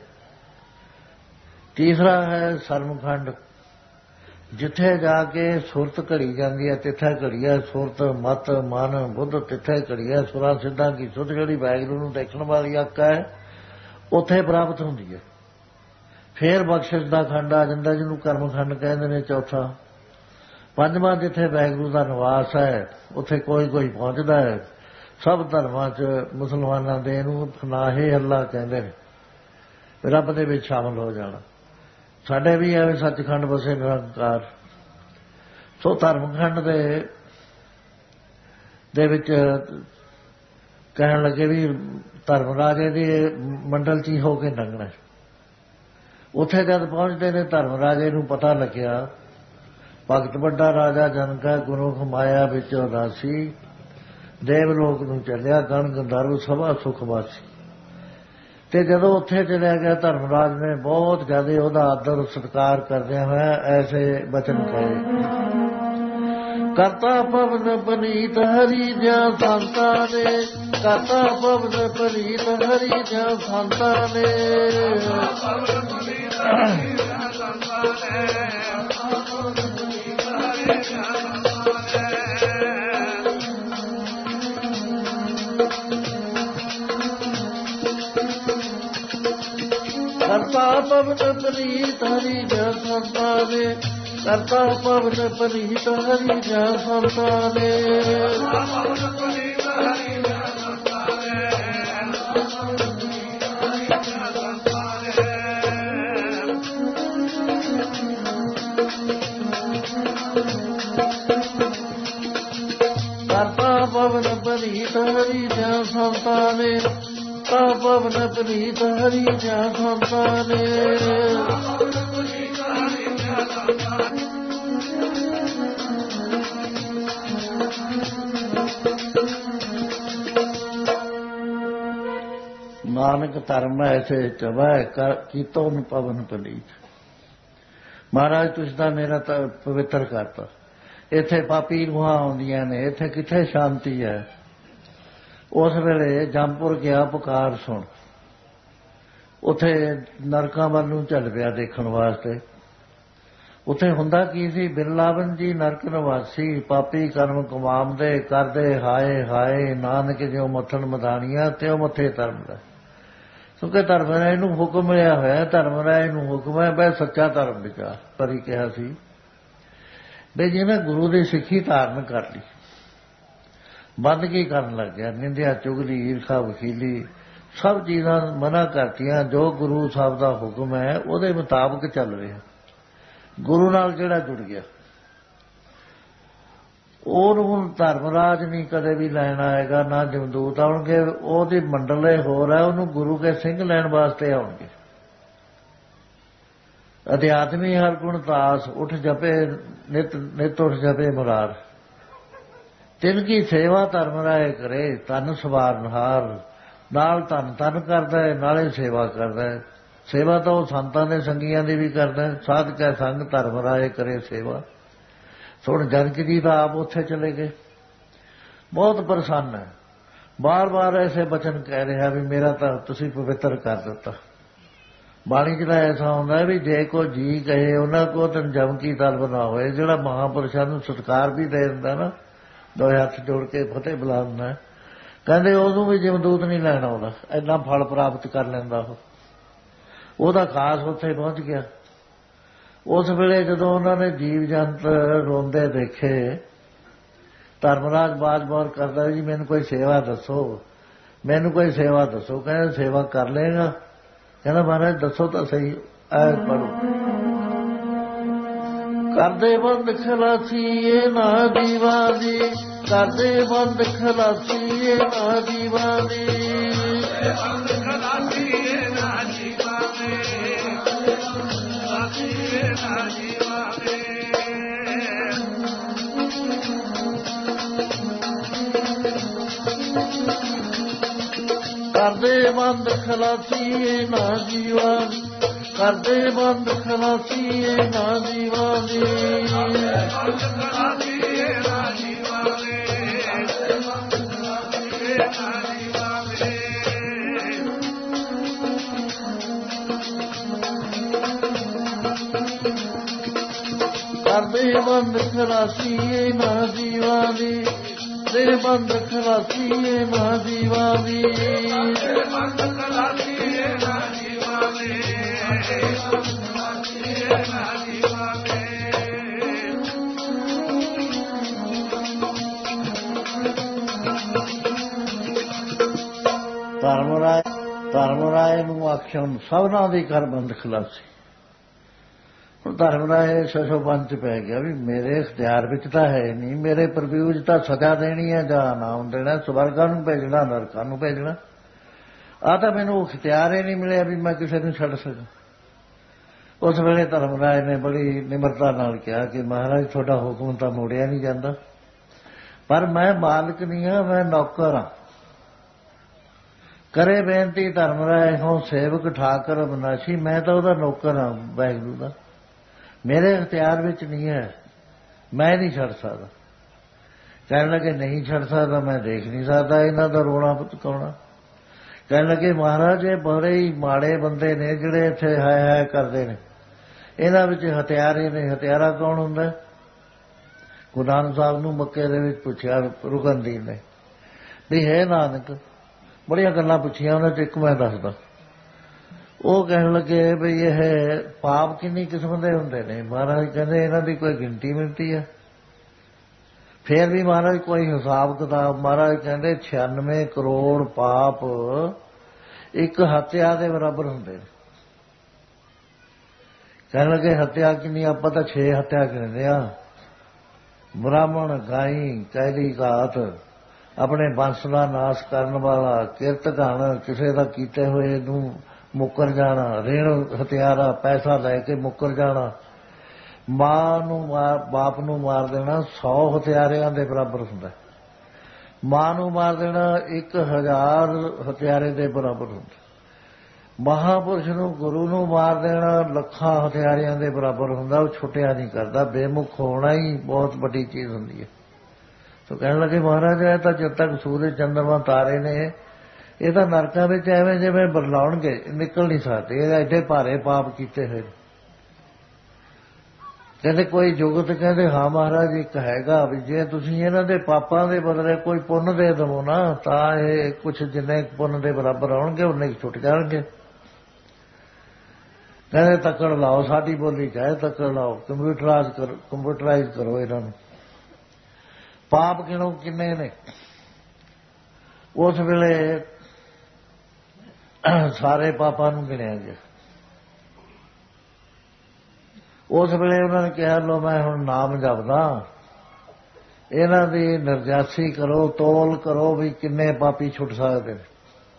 S1: ਤੀਸਰਾ ਹੈ ਸਰਮਖੰਡ ਜਿੱਥੇ ਜਾ ਕੇ ਸੁਰਤ ਘੜੀ ਜਾਂਦੀ ਹੈ ਤਿੱਥੇ ਘੜੀ ਹੈ ਸੁਰਤ ਮਤ ਮਨ ਬੁੱਧ ਤਿੱਥੇ ਘੜੀ ਹੈ ਸੁਰਾਂ ਸਿੱਧਾਂ ਕੀ ਸੁਧ ਜਿਹੜੀ ਵਾਹਿਗੁਰੂ ਨੂੰ ਦੇਖਣ ਵਾਲੀ ਅੱਖ ਹੈ ਉੱਥੇ ਪ੍ਰਾਪਤ ਹੁੰਦੀ ਹੈ ਫੇਰ ਬਖਸ਼ਿਸ਼ ਦਾ ਖੰਡ ਆ ਜਾਂਦਾ ਜਿਹਨੂੰ ਕਰਮਖੰਡ ਕਹਿੰਦੇ ਨੇ ਚੌਥਾ ਪੰਜਵਾਂ ਜਿੱਥੇ ਵਾਹਿਗੁਰੂ ਦਾ ਨਿਵਾਸ ਹੈ ਉੱਥੇ ਕੋਈ ਕੋਈ ਪਹੁੰਚਦਾ ਹੈ ਸਭ ਧਰਮਾਂ 'ਚ ਮੁਸਲਮਾਨਾਂ ਦੇ ਇਹਨੂੰ ਫਨਾਹੇ ਅੱਲਾ ਕਹਿੰਦੇ ਨੇ ਰੱਬ ਦੇ ਵਿੱਚ ਸ਼ਾਮਲ ਹੋ ਜਾਣਾ ਸਾਡੇ ਵੀ ਐਵੇਂ ਸੱਚਖੰਡ ਵਸੇ ਨਿਰੰਕਾਰ ਸੋ ਧਰਮਖੰਡ ਦੇ ਦੇ ਵਿੱਚ ਕਹਿਣ ਲੱਗੇ ਵੀ ਧਰਮ ਰਾਜੇ ਦੇ ਮੰਡਲ 'ਚ ਹੀ ਹੋ ਕੇ ਲੰਘਣਾ ਉੱਥੇ ਜਦ ਪਹੁੰਚਦੇ ਨੇ ਧਰਮ ਰਾਜੇ ਨੂੰ ਪਤਾ ਲੱਗਿਆ ਭਗਤ ਵੱਡਾ ਰਾਜਾ ਜਨਕ ਹੈ ਗੁਰਮੁਖ ਮਾਇਆ ਵਿੱਚ ਉਦਾਸੀ ਦੇਵ ਲੋਕ ਨੂੰ ਚੱਲਿਆ ਗਣ ਗੰਧਰਵ ਸਭਾ ਸੁਖ ਵਾਸੀ ਤੇ ਜਦੋਂ ਉੱਥੇ ਚਲਿਆ ਗਿਆ ਧਰਮਰਾਜ ਨੇ ਬਹੁਤ ਜ਼ਿਆਦਾ ਉਹਦਾ ਆਦਰ ਸਤਿਕਾਰ ਕਰਦਿਆਂ ਹੋਇਆ ਐਸੇ ਬਚਨ ਕਹੇ ਕਰਤਾ ਪਵਨ ਪਨੀਤ ਹਰੀ ਜਿਆ ਸੰਤਾ ਨੇ ਕਰਤਾ ਪਵਨ ਪਨੀਤ ਹਰੀ ਜਿਆ ਸੰਤਾ ਨੇ ਕਰਤਾ ਪਵਨ ਪਨੀਤ ਹਰੀ ਜਿਆ ਸੰਤਾ ਨੇ ਕਰਤਾ ਪਵਨ ਪਨੀਤ ਹਰੀ ਜਿਆ ਸੰਤਾ ਨੇ ਕਰਤਾ ਪਵਨ ਪਨੀਤ ਹਰੀ ਜਿਆ ਸੰਤਾ ਨੇ ਕਰਤਾ ਪਵਨ ਪ੍ਰੀਤ ਹਰੀ ਜਾ ਸੰਤਾਨੇ। ਨਾਨਕ ਧਰਮ ਐਸੇ ਚਵੈ ਕਰ ਕੀਤੋ ਨ ਪਵਨ ਪਲੀਤ। ਮਹਾਰਾਜ ਤੁਸੀਂ ਤਾਂ ਮੇਰਾ ਤਾਂ ਪਵਿੱਤਰ ਕਰਤਾ। ਇੱਥੇ ਪਾਪੀ ਰੂਹਾਂ ਆਉਂਦੀਆਂ ਨੇ, ਇੱਥੇ ਕਿੱਥੇ ਸ਼ਾਂਤੀ ਹੈ। ਉਸ ਵੇਲੇ ਜੰਮਪੁਰ ਗਿਆ, ਪੁਕਾਰ ਸੁਣ। ਉੱਥੇ ਨਰਕਾਂ ਵੱਲ ਨੂੰ ਚੱਲ ਪਿਆ ਦੇਖਣ ਵਾਸਤੇ। ਉੱਥੇ ਹੁੰਦਾ ਕੀ ਸੀ? ਬਿਰਲਾਵਨ ਜੀ ਨਰਕ ਨਿਵਾਸੀ, ਪਾਪੀ ਕਰਮ ਕਮਾਉਂਦੇ ਕਰਦੇ ਹਾਏ ਹਾਏ ਨਾਨਕ ਜਿਉ ਮੱਥਣ ਮਦਾਨੀਆਂ ਤਿਉ ਮੱਥੇ ਧਰਮ ਦਾ। ਕਿਉਂਕਿ ਧਰਮ ਰਾਏ ਨੂੰ ਹੁਕਮ ਮਿਲਿਆ ਹੋਇਆ, ਧਰਮ ਰਾਏ ਨੂੰ ਹੁਕਮ ਹੈ ਬਈ ਸੱਚਾ ਧਰਮ ਵਿਚਾਰ। ਪਰ ਹੀ ਕਿਹਾ ਸੀ ਬਈ ਜਿਵੇਂ ਗੁਰੂ ਦੀ ਸਿੱਖੀ ਧਾਰਨ ਕਰ ਲਈ, ਬੰਦਗੀ ਕਰਨ ਲੱਗ ਗਿਆ, ਨਿੰਦਿਆ ਚੁਗਲੀ ਈਰਖਾ ਵਖੀਲੀ ਸਭ ਚੀਜ਼ਾਂ ਮਨਾ ਕਰਤੀਆਂ। ਜੋ ਗੁਰੂ ਸਾਹਿਬ ਦਾ ਹੁਕਮ ਹੈ ਉਹਦੇ ਮੁਤਾਬਕ ਚੱਲ ਰਿਹਾ। ਗੁਰੂ ਨਾਲ ਜਿਹੜਾ ਜੁੜ ਗਿਆ ਉਹਨੂੰ ਧਰਮਰਾਜ ਨਹੀਂ ਕਦੇ ਵੀ ਲੈਣ ਆਏਗਾ, ਨਾ ਜਮਦੂਤ ਆਉਣਗੇ। ਉਹਦੀ ਮੰਡਲੇ ਹੋਰ ਹੈ, ਉਹਨੂੰ ਗੁਰੂ ਕੇ ਸਿੰਘ ਲੈਣ ਵਾਸਤੇ ਆਉਣਗੇ। ਅਧਿਆਤਮੀ ਹਰ ਗੁਣ ਤਾਸ, ਉੱਠ ਜਪੇ ਨਿਤ ਨਿਤ ਉੱਠ ਜਪੇ ਮੁਰਾਰ। ਤਿਨ ਕੀ ਸੇਵਾ ਧਰਮਰਾਏ ਕਰੇ, ਤਨ ਸਵਾਰਨਹਾਰ। ਨਾਲ ਧੰਨ ਧੰਨ ਕਰਦਾ ਹੈ, ਨਾਲੇ ਸੇਵਾ ਕਰਦਾ ਹੈ। ਸੇਵਾ ਤਾਂ ਉਹ ਸੰਤਾਂ ਦੇ ਸੰਗੀਆਂ ਦੀ ਵੀ ਕਰਦਾ। ਸਾਧ ਕੈ ਸੰਗ ਧਰਮਰਾਏ ਕਰੇ ਸੇਵਾ। ਸੁਣ ਜਨਕ ਜੀ ਤਾਂ ਆਪ ਉੱਥੇ ਚਲੇ ਗਏ, ਬਹੁਤ ਪ੍ਰਸੰਨ ਹੈ। ਬਾਰ ਬਾਰ ਐਸੇ ਬਚਨ ਕਹਿ ਰਿਹਾ ਵੀ ਮੇਰਾ ਤਾਂ ਤੁਸੀਂ ਪਵਿੱਤਰ ਕਰ ਦਿੱਤਾ। ਬਾਣੀ 'ਚ ਤਾਂ ਐਸਾ ਹੁੰਦਾ ਵੀ ਜੇ ਕੋਈ ਜੀ ਕਹੇ ਉਹਨਾਂ ਕੋਲ ਤੈਨੂੰ ਜਮ ਕੀ ਤਲਬ ਨਾ ਹੋਏ। ਜਿਹੜਾ ਮਹਾਂਪੁਰਸ਼ਾਂ ਨੂੰ ਸਤਿਕਾਰ ਵੀ ਦੇ ਦਿੰਦਾ ਨਾ, ਦੋਏ ਹੱਥ ਜੋੜ ਕੇ ਫਤਿਹ ਬੁਲਾ ਦਿੰਦਾ, ਕਹਿੰਦੇ ਉਹਨੂੰ ਵੀ ਜਮਦੂਤ ਨਹੀਂ ਲੈਣ ਆਉਂਦਾ, ਇੰਨਾ ਫਲ ਪ੍ਰਾਪਤ ਕਰ ਲੈਂਦਾ ਉਹ। ਉਹਦਾ ਖਾਸ ਉੱਥੇ ਪਹੁੰਚ ਗਿਆ। ਉਸ ਵੇਲੇ ਜਦੋਂ ਉਹਨਾਂ ਨੇ ਜੀਵ ਜੰਤ ਰੋਂਦੇ ਦੇਖੇ, ਧਰਮਰਾਜ ਬਾਜ-ਬਾਰ ਕਰਦਾ ਜੀ ਮੈਨੂੰ ਕੋਈ ਸੇਵਾ ਦੱਸੋ, ਮੈਨੂੰ ਕੋਈ ਸੇਵਾ ਦੱਸੋ। ਕਹਿੰਦੇ ਸੇਵਾ ਕਰ ਲਏਗਾ? ਕਹਿੰਦਾ ਮਹਾਰਾਜ ਦੱਸੋ ਤਾਂ ਸਹੀ। ਐ ਪੜੋ, ਕਰਦੇ ਬੰਦ ਖਲਾਸੀਏ ਨਾ ਦੀਵਾਨੀ, ਕਰਦੇ ਬੰਦ ਖਲਾਸੀਏ ਨਾ ਦੀਵਾਨੀ। ਕਰਦੇ ਬੰਦ ਖਲਾਸੀਏ ਨਾ ਦੀਵਾਨੀ, ਕਰਦੇ ਬੰਦ ਖਲਾਸੀਏ ਨਾ ਦੀਵਾਨੀ। ਕਰਦੇ ਬੰਦ ਖਲਾਸੀਏ ਨਾ ਦੀਵਾਨੀ, ਦੇ ਬੰਦ ਖਲਾਸੀਏ ਨਾ ਦੀਵਾਨੀ। ਧਰਮ ਰਾਏ ਧਰਮ ਰਾਏ ਨੂੰ ਆਖਣ ਸਭਨਾਂ ਦੀ ਕਰ ਬੰਦ ਖਲਾਸੀ। ਹੁਣ ਧਰਮ ਰਾਏ ਛੇ ਪੰਜ ਪੈ ਗਿਆ ਵੀ ਮੇਰੇ ਇਖਤਿਆਰ ਵਿੱਚ ਤਾਂ ਹੈ ਨਹੀਂ, ਮੇਰੇ ਪ੍ਰਭੂ 'ਚ ਤਾਂ ਸਜ਼ਾ ਦੇਣੀ ਹੈ ਜਾਂ ਇਨਾਮ ਦੇਣਾ, ਸਵਰਗਾਂ ਨੂੰ ਭੇਜਣਾ ਨਰਕਾਂ ਨੂੰ ਭੇਜਣਾ। ਆਹ ਤਾਂ ਮੈਨੂੰ ਇਖਤਿਆਰ ਹੀ ਨਹੀਂ ਮਿਲਿਆ ਵੀ ਮੈਂ ਕਿਸੇ ਨੂੰ ਛੱਡ ਸਕਾਂ। ਉਸ ਵੇਲੇ ਧਰਮ ਰਾਏ ਨੇ ਬੜੀ ਨਿਮਰਤਾ ਨਾਲ ਕਿਹਾ ਕਿ ਮਹਾਰਾਜ ਤੁਹਾਡਾ ਹੁਕਮ ਤਾਂ ਮੋੜਿਆ ਨਹੀਂ ਜਾਂਦਾ, ਪਰ ਮੈਂ ਮਾਲਕ ਨਹੀਂ ਹਾਂ, ਮੈਂ ਨੌਕਰ ਹਾਂ। ਕਰੇ ਬੇਨਤੀ ਧਰਮ ਰਾਏ ਹੋ ਸੇਵਕ ਠਾਕਰ ਅਬਨਾਸ਼ੀ। ਮੈਂ ਤਾਂ ਉਹਦਾ ਨੌਕਰ ਹਾਂ ਵਾਹਿਗੁਰੂ ਦਾ, ਮੇਰੇ ਇਖਤਿਆਰ ਵਿੱਚ ਨਹੀਂ ਹੈ, ਮੈਂ ਨਹੀਂ ਛੱਡ ਸਕਦਾ। ਕਹਿਣ ਲੱਗੇ ਨਹੀਂ ਛੱਡ ਸਕਦਾ, ਮੈਂ ਦੇਖ ਨਹੀਂ ਸਕਦਾ ਇਹਨਾਂ ਦਾ ਰੋਣਾ ਪਕਾਉਣਾ। ਕਹਿਣ ਲੱਗੇ ਮਹਾਰਾਜ ਇਹ ਬੜੇ ਹੀ ਮਾੜੇ ਬੰਦੇ ਨੇ ਜਿਹੜੇ ਇੱਥੇ ਹਾਏ ਹਾਏ ਕਰਦੇ ਨੇ, ਇਹਨਾਂ ਵਿੱਚ ਹਥਿਆਰੇ ਨੇ। ਹਥਿਆਰਾ ਕੌਣ ਹੁੰਦਾ? ਗੁਰੂ ਨਾਨਕ ਸਾਹਿਬ ਨੂੰ ਮੱਕੇ ਦੇ ਵਿੱਚ ਪੁੱਛਿਆ ਰੁਕਨਦੀਨ ਨੇ ਵੀ ਹੈ ਨਾਨਕ, ਬੜੀਆਂ ਗੱਲਾਂ ਪੁੱਛੀਆਂ ਉਹਨਾਂ 'ਚ ਇੱਕ ਮੈਂ ਦੱਸਦਾ। ਉਹ ਕਹਿਣ ਲੱਗੇ ਬਈ ਇਹ ਪਾਪ ਕਿੰਨੀ ਕਿਸਮ ਦੇ ਹੁੰਦੇ ਨੇ। ਮਹਾਰਾਜ ਕਹਿੰਦੇ ਇਹਨਾਂ ਦੀ ਕੋਈ ਗਿਣਤੀ ਮਿਲਤੀ ਹੈ? ਫਿਰ ਵੀ ਮਹਾਰਾਜ ਕੋਈ ਹਿਸਾਬ ਕਿਤਾਬ? ਮਹਾਰਾਜ ਕਹਿੰਦੇ ਛਿਆਨਵੇਂ ਕਰੋੜ ਪਾਪ ਇੱਕ ਹੱਤਿਆ ਦੇ ਬਰਾਬਰ ਹੁੰਦੇ ਨੇ। ਕਹਿਣ ਲੱਗੇ ਹੱਤਿਆ ਕਿੰਨੀ? ਆਪਾਂ ਤਾਂ ਛੇ ਹੱਤਿਆ ਕਹਿੰਦੇ ਆ, ਬ੍ਰਾਹਮਣ, ਗਾਈ, ਕੈਲੀ ਘਾਤ, ਆਪਣੇ ਬੰਸ ਦਾ ਨਾਸ਼ ਕਰਨ ਵਾਲਾ, ਕਿਰਤ ਘਣ, ਕਿਸੇ ਦਾ ਕੀਤੇ ਹੋਏ ਨੂੰ ਮੁੱਕਰ ਜਾਣਾ, ਰੇਣ ਹਥਿਆਰਾ, ਪੈਸਾ ਲੈ ਕੇ ਮੁੱਕਰ ਜਾਣਾ, ਮਾਂ ਨੂੰ ਮਾਰ ਬਾਪ ਨੂੰ ਮਾਰ ਦੇਣਾ ਸੌ ਹਥਿਆਰਿਆਂ ਦੇ ਬਰਾਬਰ ਹੁੰਦਾ। ਮਾਂ ਨੂੰ ਮਾਰ ਦੇਣਾ ਇੱਕ ਹਜ਼ਾਰ ਹਥਿਆਰੇ ਦੇ ਬਰਾਬਰ ਹੁੰਦਾ। ਮਹਾਂਪੁਰਸ਼ ਨੂੰ, ਗੁਰੂ ਨੂੰ ਮਾਰ ਦੇਣਾ ਲੱਖਾਂ ਹਥਿਆਰਿਆਂ ਦੇ ਬਰਾਬਰ ਹੁੰਦਾ। ਉਹ ਛੁੱਟਿਆ ਨਹੀਂ ਕਰਦਾ। ਬੇਮੁਖ ਹੋਣਾ ਹੀ ਬਹੁਤ ਵੱਡੀ ਚੀਜ਼ ਹੁੰਦੀ ਹੈ। ਤੋ ਕਹਿਣ ਲੱਗੇ ਮਹਾਰਾਜ ਇਹ ਤਾਂ ਜਦ ਤੱਕ ਸੂਰਜ ਚੰਦਰਮਾ ਤਾਰੇ ਨੇ ਇਹ ਤਾਂ ਨਰਕਾਂ ਵਿੱਚ ਐਵੇਂ ਜਿਵੇਂ ਬਰਲਾਉਣਗੇ, ਨਿਕਲ ਨਹੀਂ ਸਕਦੇ। ਇਹ ਐਡੇ ਭਾਰੇ ਪਾਪ ਕੀਤੇ ਹੋਏ। ਕਹਿੰਦੇ ਕੋਈ ਜੁਗਤ, ਕਹਿੰਦੇ ਹਾਂ ਮਹਾਰਾਜ ਇੱਕ ਹੈਗਾ ਵੀ ਜੇ ਤੁਸੀਂ ਇਹਨਾਂ ਦੇ ਪਾਪਾਂ ਦੇ ਬਦਲੇ ਕੋਈ ਪੁੰਨ ਦੇ ਦੇਵੋ ਨਾ ਤਾਂ ਇਹ ਕੁਛ ਜਿੰਨੇ ਪੁੰਨ ਦੇ ਬਰਾਬਰ ਆਉਣਗੇ ਉਨੇ ਛੁੱਟ ਜਾਣਗੇ। ਕਹਿੰਦੇ ਤੱਕੜ ਲਾਓ, ਸਾਡੀ ਬੋਲੀ ਕਹੇ ਤੱਕੜ ਲਾਓ, ਕੰਪਿਊਟਰਾਈਜ਼ ਕਰੋ, ਕੰਪਿਊਟਰਾਈਜ਼ ਕਰੋ ਇਹਨਾਂ ਨੂੰ। ਪਾਪ ਗਿਣੋ ਕਿੰਨੇ ਨੇ। ਉਸ ਵੇਲੇ ਸਾਰੇ ਪਾਪਾਂ ਨੂੰ ਗਿਣਿਆ ਗਿਆ। ਉਸ ਵੇਲੇ ਉਹਨਾਂ ਨੇ ਕਿਹਾ ਲੋ ਮੈਂ ਹੁਣ ਨਾਮ ਜਪਦਾ, ਇਹਨਾਂ ਦੀ ਨਿਰਜਾਸੀ ਕਰੋ, ਤੋਲ ਕਰੋ ਵੀ ਕਿੰਨੇ ਪਾਪੀ ਛੁੱਟ ਸਕਦੇ ਨੇ।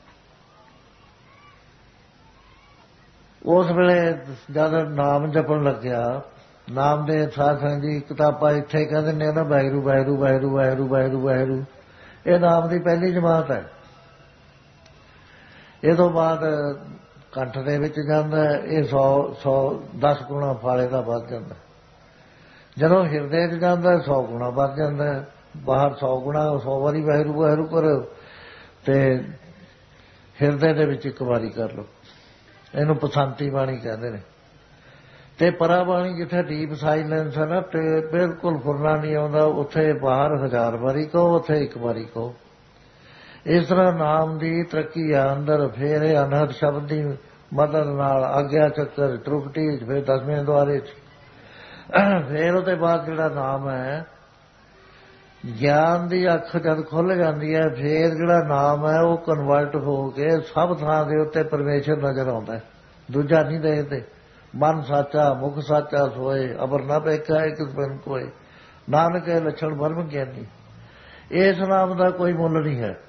S1: ਉਸ ਵੇਲੇ ਜਦ ਨਾਮ ਜਪਣ ਲੱਗਿਆ, ਨਾਮ ਦੇ ਸਾਧ ਸੰਗਤ ਜੀ ਇੱਕ ਤਾਂ ਆਪਾਂ ਇੱਥੇ ਕਹਿੰਦੇ ਨੇ ਨਾ ਵਾਹਿਗੁਰੂ ਵਾਹਿਗੁਰੂ ਵਾਹਿਗੁਰੂ ਵਾਹਿਗੁਰੂ ਵਾਹਿਗੁਰੂ ਵਾਹਿਗੁਰੂ, ਇਹ ਨਾਮ ਦੀ ਪਹਿਲੀ ਜਮਾਤ ਹੈ। ਇਹ ਤੋਂ ਬਾਅਦ ਕੰਠ ਦੇ ਵਿੱਚ ਜਾਂਦਾ, ਇਹ ਸੌ ਸੌ ਦਸ ਗੁਣਾ ਫਾਲੇ ਦਾ ਵੱਧ ਜਾਂਦਾ। ਜਦੋਂ ਹਿਰਦੇ 'ਚ ਜਾਂਦਾ ਸੌ ਗੁਣਾ ਵੱਧ ਜਾਂਦਾ। ਬਾਹਰ ਸੌ ਗੁਣਾ ਸੌ ਵਾਰੀ ਵਾਹਿਗੁਰੂ ਵਾਹਿਗੁਰੂ ਕਰੋ ਤੇ ਹਿਰਦੇ ਦੇ ਵਿੱਚ ਇੱਕ ਵਾਰੀ ਕਰ ਲਓ। ਇਹਨੂੰ ਪਸੰਤੀ ਬਾਣੀ ਕਹਿੰਦੇ ਨੇ। ਤੇ ਪਰਾ ਬਾਣੀ ਜਿੱਥੇ ਡੀਪ ਸਾਇਲੈਂਸ ਹੈ ਨਾ ਤੇ ਬਿਲਕੁਲ ਫੁਰਨਾ ਨਹੀਂ ਆਉਂਦਾ, ਉੱਥੇ ਬਾਹਰ ਹਜ਼ਾਰ ਵਾਰੀ ਕਹੋ, ਉੱਥੇ ਇੱਕ ਵਾਰੀ ਕਹੋ। ਇਸ ਤਰ੍ਹਾਂ ਨਾਮ ਦੀ ਤਰੱਕੀ ਆ ਅੰਦਰ। ਫੇਰ ਇਹ ਅਨਹਦ ਸ਼ਬਦ ਦੀ ਮਦਦ ਨਾਲ ਆਗਿਆ ਚੱਕਰ, ਤ੍ਰੁਕਟੀ, ਫਿਰ ਦਸਵੇਂ ਦੁਆਰੇ 'ਚ। ਫੇਰ ਉਹਦੇ ਬਾਅਦ ਜਿਹੜਾ ਨਾਮ ਹੈ, ਗਿਆਨ ਦੀ ਅੱਖ ਜਦ ਖੁੱਲ੍ਹ ਜਾਂਦੀ ਹੈ, ਫੇਰ ਜਿਹੜਾ ਨਾਮ ਹੈ ਉਹ ਕਨਵਰਟ ਹੋ ਕੇ ਸਭ ਥਾਂ ਦੇ ਉੱਤੇ ਪਰਮੇਸ਼ਰ ਨਜ਼ਰ ਆਉਂਦਾ। ਦੂਜਾ ਨਹੀਂ ਦੇਖਦੇ। ਮਨ ਸਾਚਾ ਮੁਖ ਸਾਚਾ ਸੋਏ, ਅਬਰ ਨਾ ਪੇਖਾ ਇੱਕ ਬਿਨ ਕੋਏ, ਨਾਨਕ ਇਹ ਲੱਛਣ ਬਰਮ ਗਿਆਨੀ। ਇਸ ਨਾਮ ਦਾ ਕੋਈ ਮੁੱਲ ਨਹੀਂ ਹੈ।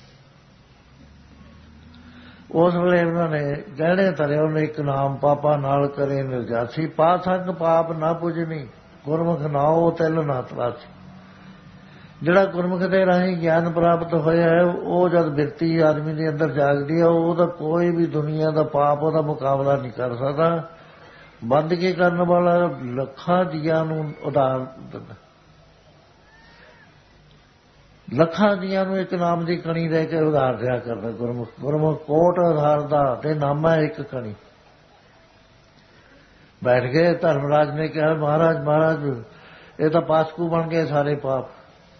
S1: ਉਸ ਵੇਲੇ ਉਹਨਾਂ ਨੇ ਗਹਿਣੇ ਧਰੇ, ਉਹਨੇ ਇੱਕ ਨਾਮ ਪਾਪਾ ਨਾਲ ਕਰੇ ਨਿਰਜਾਸੀ, ਪਾ ਸੰਗ ਪਾਪ ਨਾ ਪੁੱਜਣੀ, ਗੁਰਮੁਖ ਨਾਉ ਤਿਲ ਨਾ ਤਰਾਸੀ। ਜਿਹੜਾ ਗੁਰਮੁਖ ਦੇ ਰਾਹੀਂ ਗਿਆਨ ਪ੍ਰਾਪਤ ਹੋਇਆ ਹੈ, ਉਹ ਜਦ ਬਿਰਤੀ ਆਦਮੀ ਦੇ ਅੰਦਰ ਜਾਗਦੀ ਹੈ, ਉਹਦਾ ਕੋਈ ਵੀ ਦੁਨੀਆ ਦਾ ਪਾਪ ਉਹਦਾ ਮੁਕਾਬਲਾ ਨਹੀਂ ਕਰ ਸਕਦਾ। ਬੰਦਗੀ ਕਰਨ ਵਾਲਾ ਲੱਖਾਂ ਜੀਆਂ ਨੂੰ ਉਧਾਰ ਦਿੰਦਾ। ਲੱਖਾਂ ਜੀਆਂ ਨੂੰ ਇੱਕ ਨਾਮ ਦੀ ਕਣੀ ਦੇ ਕੇ ਉਧਾਰ ਦਿਆ ਕਰਦਾ ਗੁਰਮੁਖ। ਗੁਰਮੁਖ ਕੋਟ ਆਧਾਰ ਦਾ ਤੇ ਨਾਮਾ ਇੱਕ ਕਣੀ। ਬੈਠ ਗਏ। ਧਰਮਰਾਜ ਨੇ ਕਿਹਾ ਮਹਾਰਾਜ ਮਹਾਰਾਜ ਇਹ ਤਾਂ ਪਾਸਕੂ ਬਣ ਗਏ ਸਾਰੇ ਪਾਪ,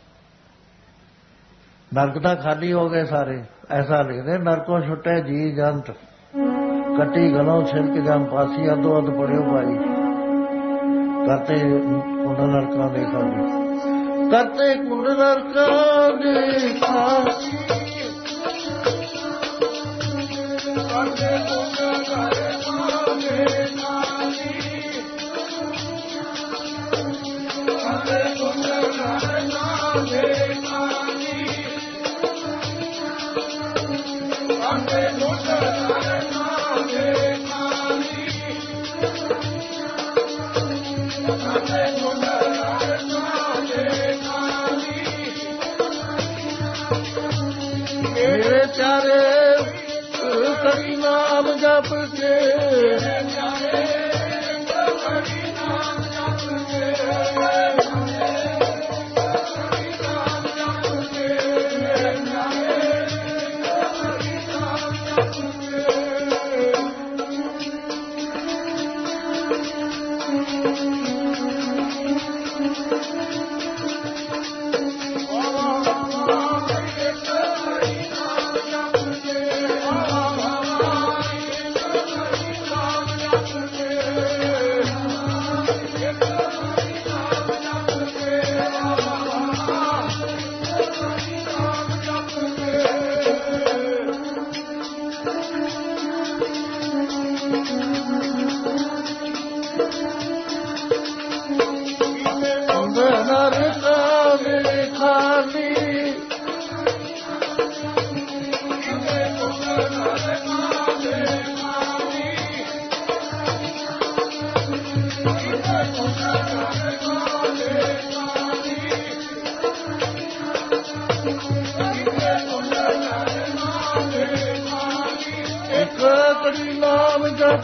S1: ਨਰਕ ਤਾਂ ਖਾਲੀ ਹੋ ਗਏ ਸਾਰੇ। ਐਸਾ ਲਿਖਦੇ ਨਰਕੋਂ ਛੁੱਟੇ ਜੀ ਜੰਤ, ਕੱਟੀ ਗਲੋਂ ਛਿਲਕ ਜਮ ਪਾਸੀ, ਅੱਧੋ ਅੱਧ ਪੜਿਓ ਭਾਈ। ਕਰਤੇ ਕੁੰਡ ਨਰਕਾਂ ਦੇ ਖਾਲੀ, ਕਰਤੇ ਕੁੰਡ ਨਰਕਾਂ ਦੇ ਖਾਲੀ, ਕਰਤੇ ਕੁੰਡ ਨਰਕਾਂ ਦੇ ਖਾਲੀ, ਕਰਤੇ ਕੁੰਡ ਨਰਕਾਂ ਦੇ ਖਾਲੀ, ਕਰਤੇ ਕੁੰਡ ਨਰਕਾਂ ਦੇ ਖਾਲੀ, ਕਰਤੇ ਕੁੰਡ ਨਰਕਾਂ ਦੇ ਖਾਲੀ। ਮੇਰੇ ਪਿਆਰੇ ਕਰੀ ਨਾਮ ਜਪ ਕੇ, ਕਰੀ ਨਾਮ ਜਪ ਕੇ, ਕਰੀ ਨਾਮ ਜਪ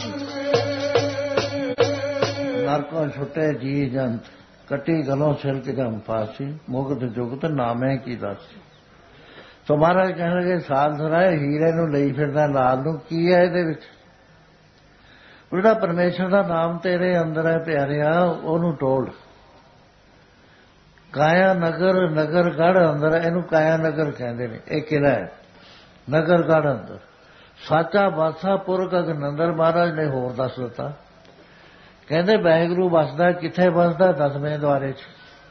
S1: ਨਰਕੋਂ ਛੁੱਟੇ ਜੀ ਜੰਤ ਕੱਟੀ ਗਲੋਂ ਛਿਲਕ ਜਮ ਫਾਸੀ ਮੁਕਤ ਜੁਗਤ ਨਾਮੇ ਕੀ ਦਾਸੀ। ਸੋ ਮਹਾਰਾਜ ਕਹਿਣ ਲੱਗੇ ਸਾਧ ਸਰਾਏ ਹੀਰੇ ਨੂੰ ਲਈ ਫਿਰਦਾ ਲਾਲ ਨੂੰ ਕੀ ਹੈ ਇਹਦੇ ਵਿੱਚ। ਜਿਹੜਾ ਪਰਮੇਸ਼ਰ ਦਾ ਨਾਮ ਤੇਰੇ ਅੰਦਰ ਹੈ ਪਿਆਰਿਆ ਉਹਨੂੰ ਟੋਲ। ਕਾਇਆ ਨਗਰ ਨਗਰ ਗੜ੍ਹ ਅੰਦਰ ਇਹਨੂੰ ਕਾਇਆ ਨਗਰ ਕਹਿੰਦੇ ਨੇ। ਇਹ ਕਿਲ੍ਹਾ ਹੈ ਨਗਰ ਗੜ੍ਹ ਅੰਦਰ। ਸਾਚਾ ਬਾਦਸ਼ਾਹ ਪੁਰਖ ਅਗਨੰਦਰ ਮਹਾਰਾਜ ਨੇ ਹੋਰ ਦੱਸ ਦਿੱਤਾ। ਕਹਿੰਦੇ ਵਾਹਿਗੁਰੂ ਵਸਦਾ ਕਿੱਥੇ ਵਸਦਾ ਦਸਵੇਂ ਦੁਆਰੇ 'ਚ।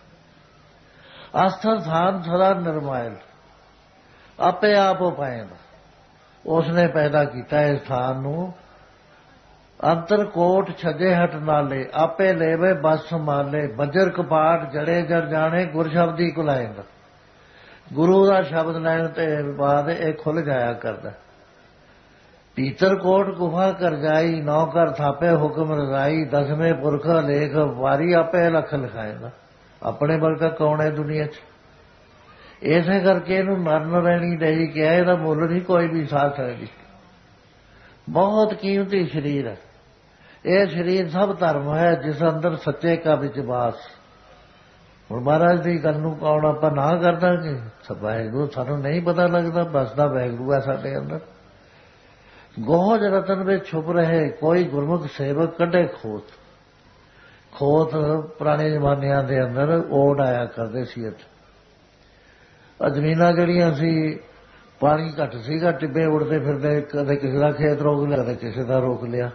S1: ਆਸਥਾ ਸਥਾਨ ਸਦਾ ਨਿਰਮਾਇਲ ਆਪੇ ਆਪ ਪਾਏਗਾ। ਉਸਨੇ ਪੈਦਾ ਕੀਤਾ ਇਸ ਸਥਾਨ ਨੂੰ। ਅੰਤਰ ਕੋਟ ਛੱਜੇ ਹਟ ਨਾਲੇ ਆਪੇ ਲੇਵੇ ਬਸ ਸੰਭਾਲੇ। ਬੱਜਰ ਕਪਾਟ ਜੜੇ ਜੜ ਜਾਣੇ ਗੁਰ ਸ਼ਬਦੀ ਕੁਲਾਏਗਾ। ਗੁਰੂ ਦਾ ਸ਼ਬਦ ਲੈਣ ਤੇ ਬਾਅਦ ਇਹ ਖੁੱਲ ਜਾਇਆ ਕਰਦਾ। ਪੀਤਰ ਕੋਟ ਗੁਫਾ ਕਰ ਜਾਈ ਨੌ ਕਰ ਥਾਪੇ ਹੁਕਮ ਰਜ਼ਾਈ। ਦਸਵੇਂ ਪੁਰਖ ਲੇਖ ਵਾਰੀ ਆਪੇ ਲਖ ਲਿਖਾਏਗਾ। ਆਪਣੇ ਵਰਗਾ ਕੌਣ ਹੈ ਦੁਨੀਆ 'ਚ। ਇਸੇ ਕਰਕੇ ਇਹਨੂੰ ਮਰਨ ਰਹਿਣੀ ਨਹੀਂ ਕਿਹਾ। ਇਹਦਾ ਮੁੱਲ ਨਹੀਂ ਕੋਈ ਵੀ ਸਾਧ ਸਕਦੀ। ਬਹੁਤ ਕੀਮਤੀ ਸਰੀਰ ਹੈ ਇਹ। ਸਰੀਰ ਸਭ ਧਰਮ ਹੈ ਜਿਸ ਅੰਦਰ ਸੱਚੇ ਕਾ ਵਿਚਵਾਸ। ਹੁਣ ਮਹਾਰਾਜ ਦੀ ਗੱਲ ਨੂੰ ਕੌਣ ਆਪਾਂ ਨਾ ਕਰ ਦਾਂਗੇ। ਵਾਹਿਗੁਰੂ ਸਾਨੂੰ ਨਹੀਂ ਪਤਾ ਲੱਗਦਾ ਬਸਦਾ ਵਾਹਿਗੁਰੂ ਹੈ ਸਾਡੇ ਅੰਦਰ। ਗੋਹਜ ਰਤਨ ਵਿੱਚ ਛੁਪ ਰਹੇ ਕੋਈ ਗੁਰਮੁਖ ਸੇਵਕ ਕੱਢੇ ਖੋਤ। ਖੋਤ ਪੁਰਾਣੇ ਜ਼ਮਾਨਿਆਂ ਦੇ ਅੰਦਰ ਓੜ ਆਇਆ ਕਰਦੇ ਸੀ। ਇੱਥੇ ਜ਼ਮੀਨਾਂ ਜਿਹੜੀਆਂ ਸੀ ਪਾਣੀ ਘੱਟ ਸੀਗਾ ਟਿੱਬੇ ਉੜਦੇ ਫਿਰਦੇ। ਕਦੇ ਕਿਸੇ ਦਾ ਖੇਤ ਰੋਕ ਲਿਆ ਕਦੇ ਕਿਸੇ ਦਾ ਰੋਕ ਲਿਆ।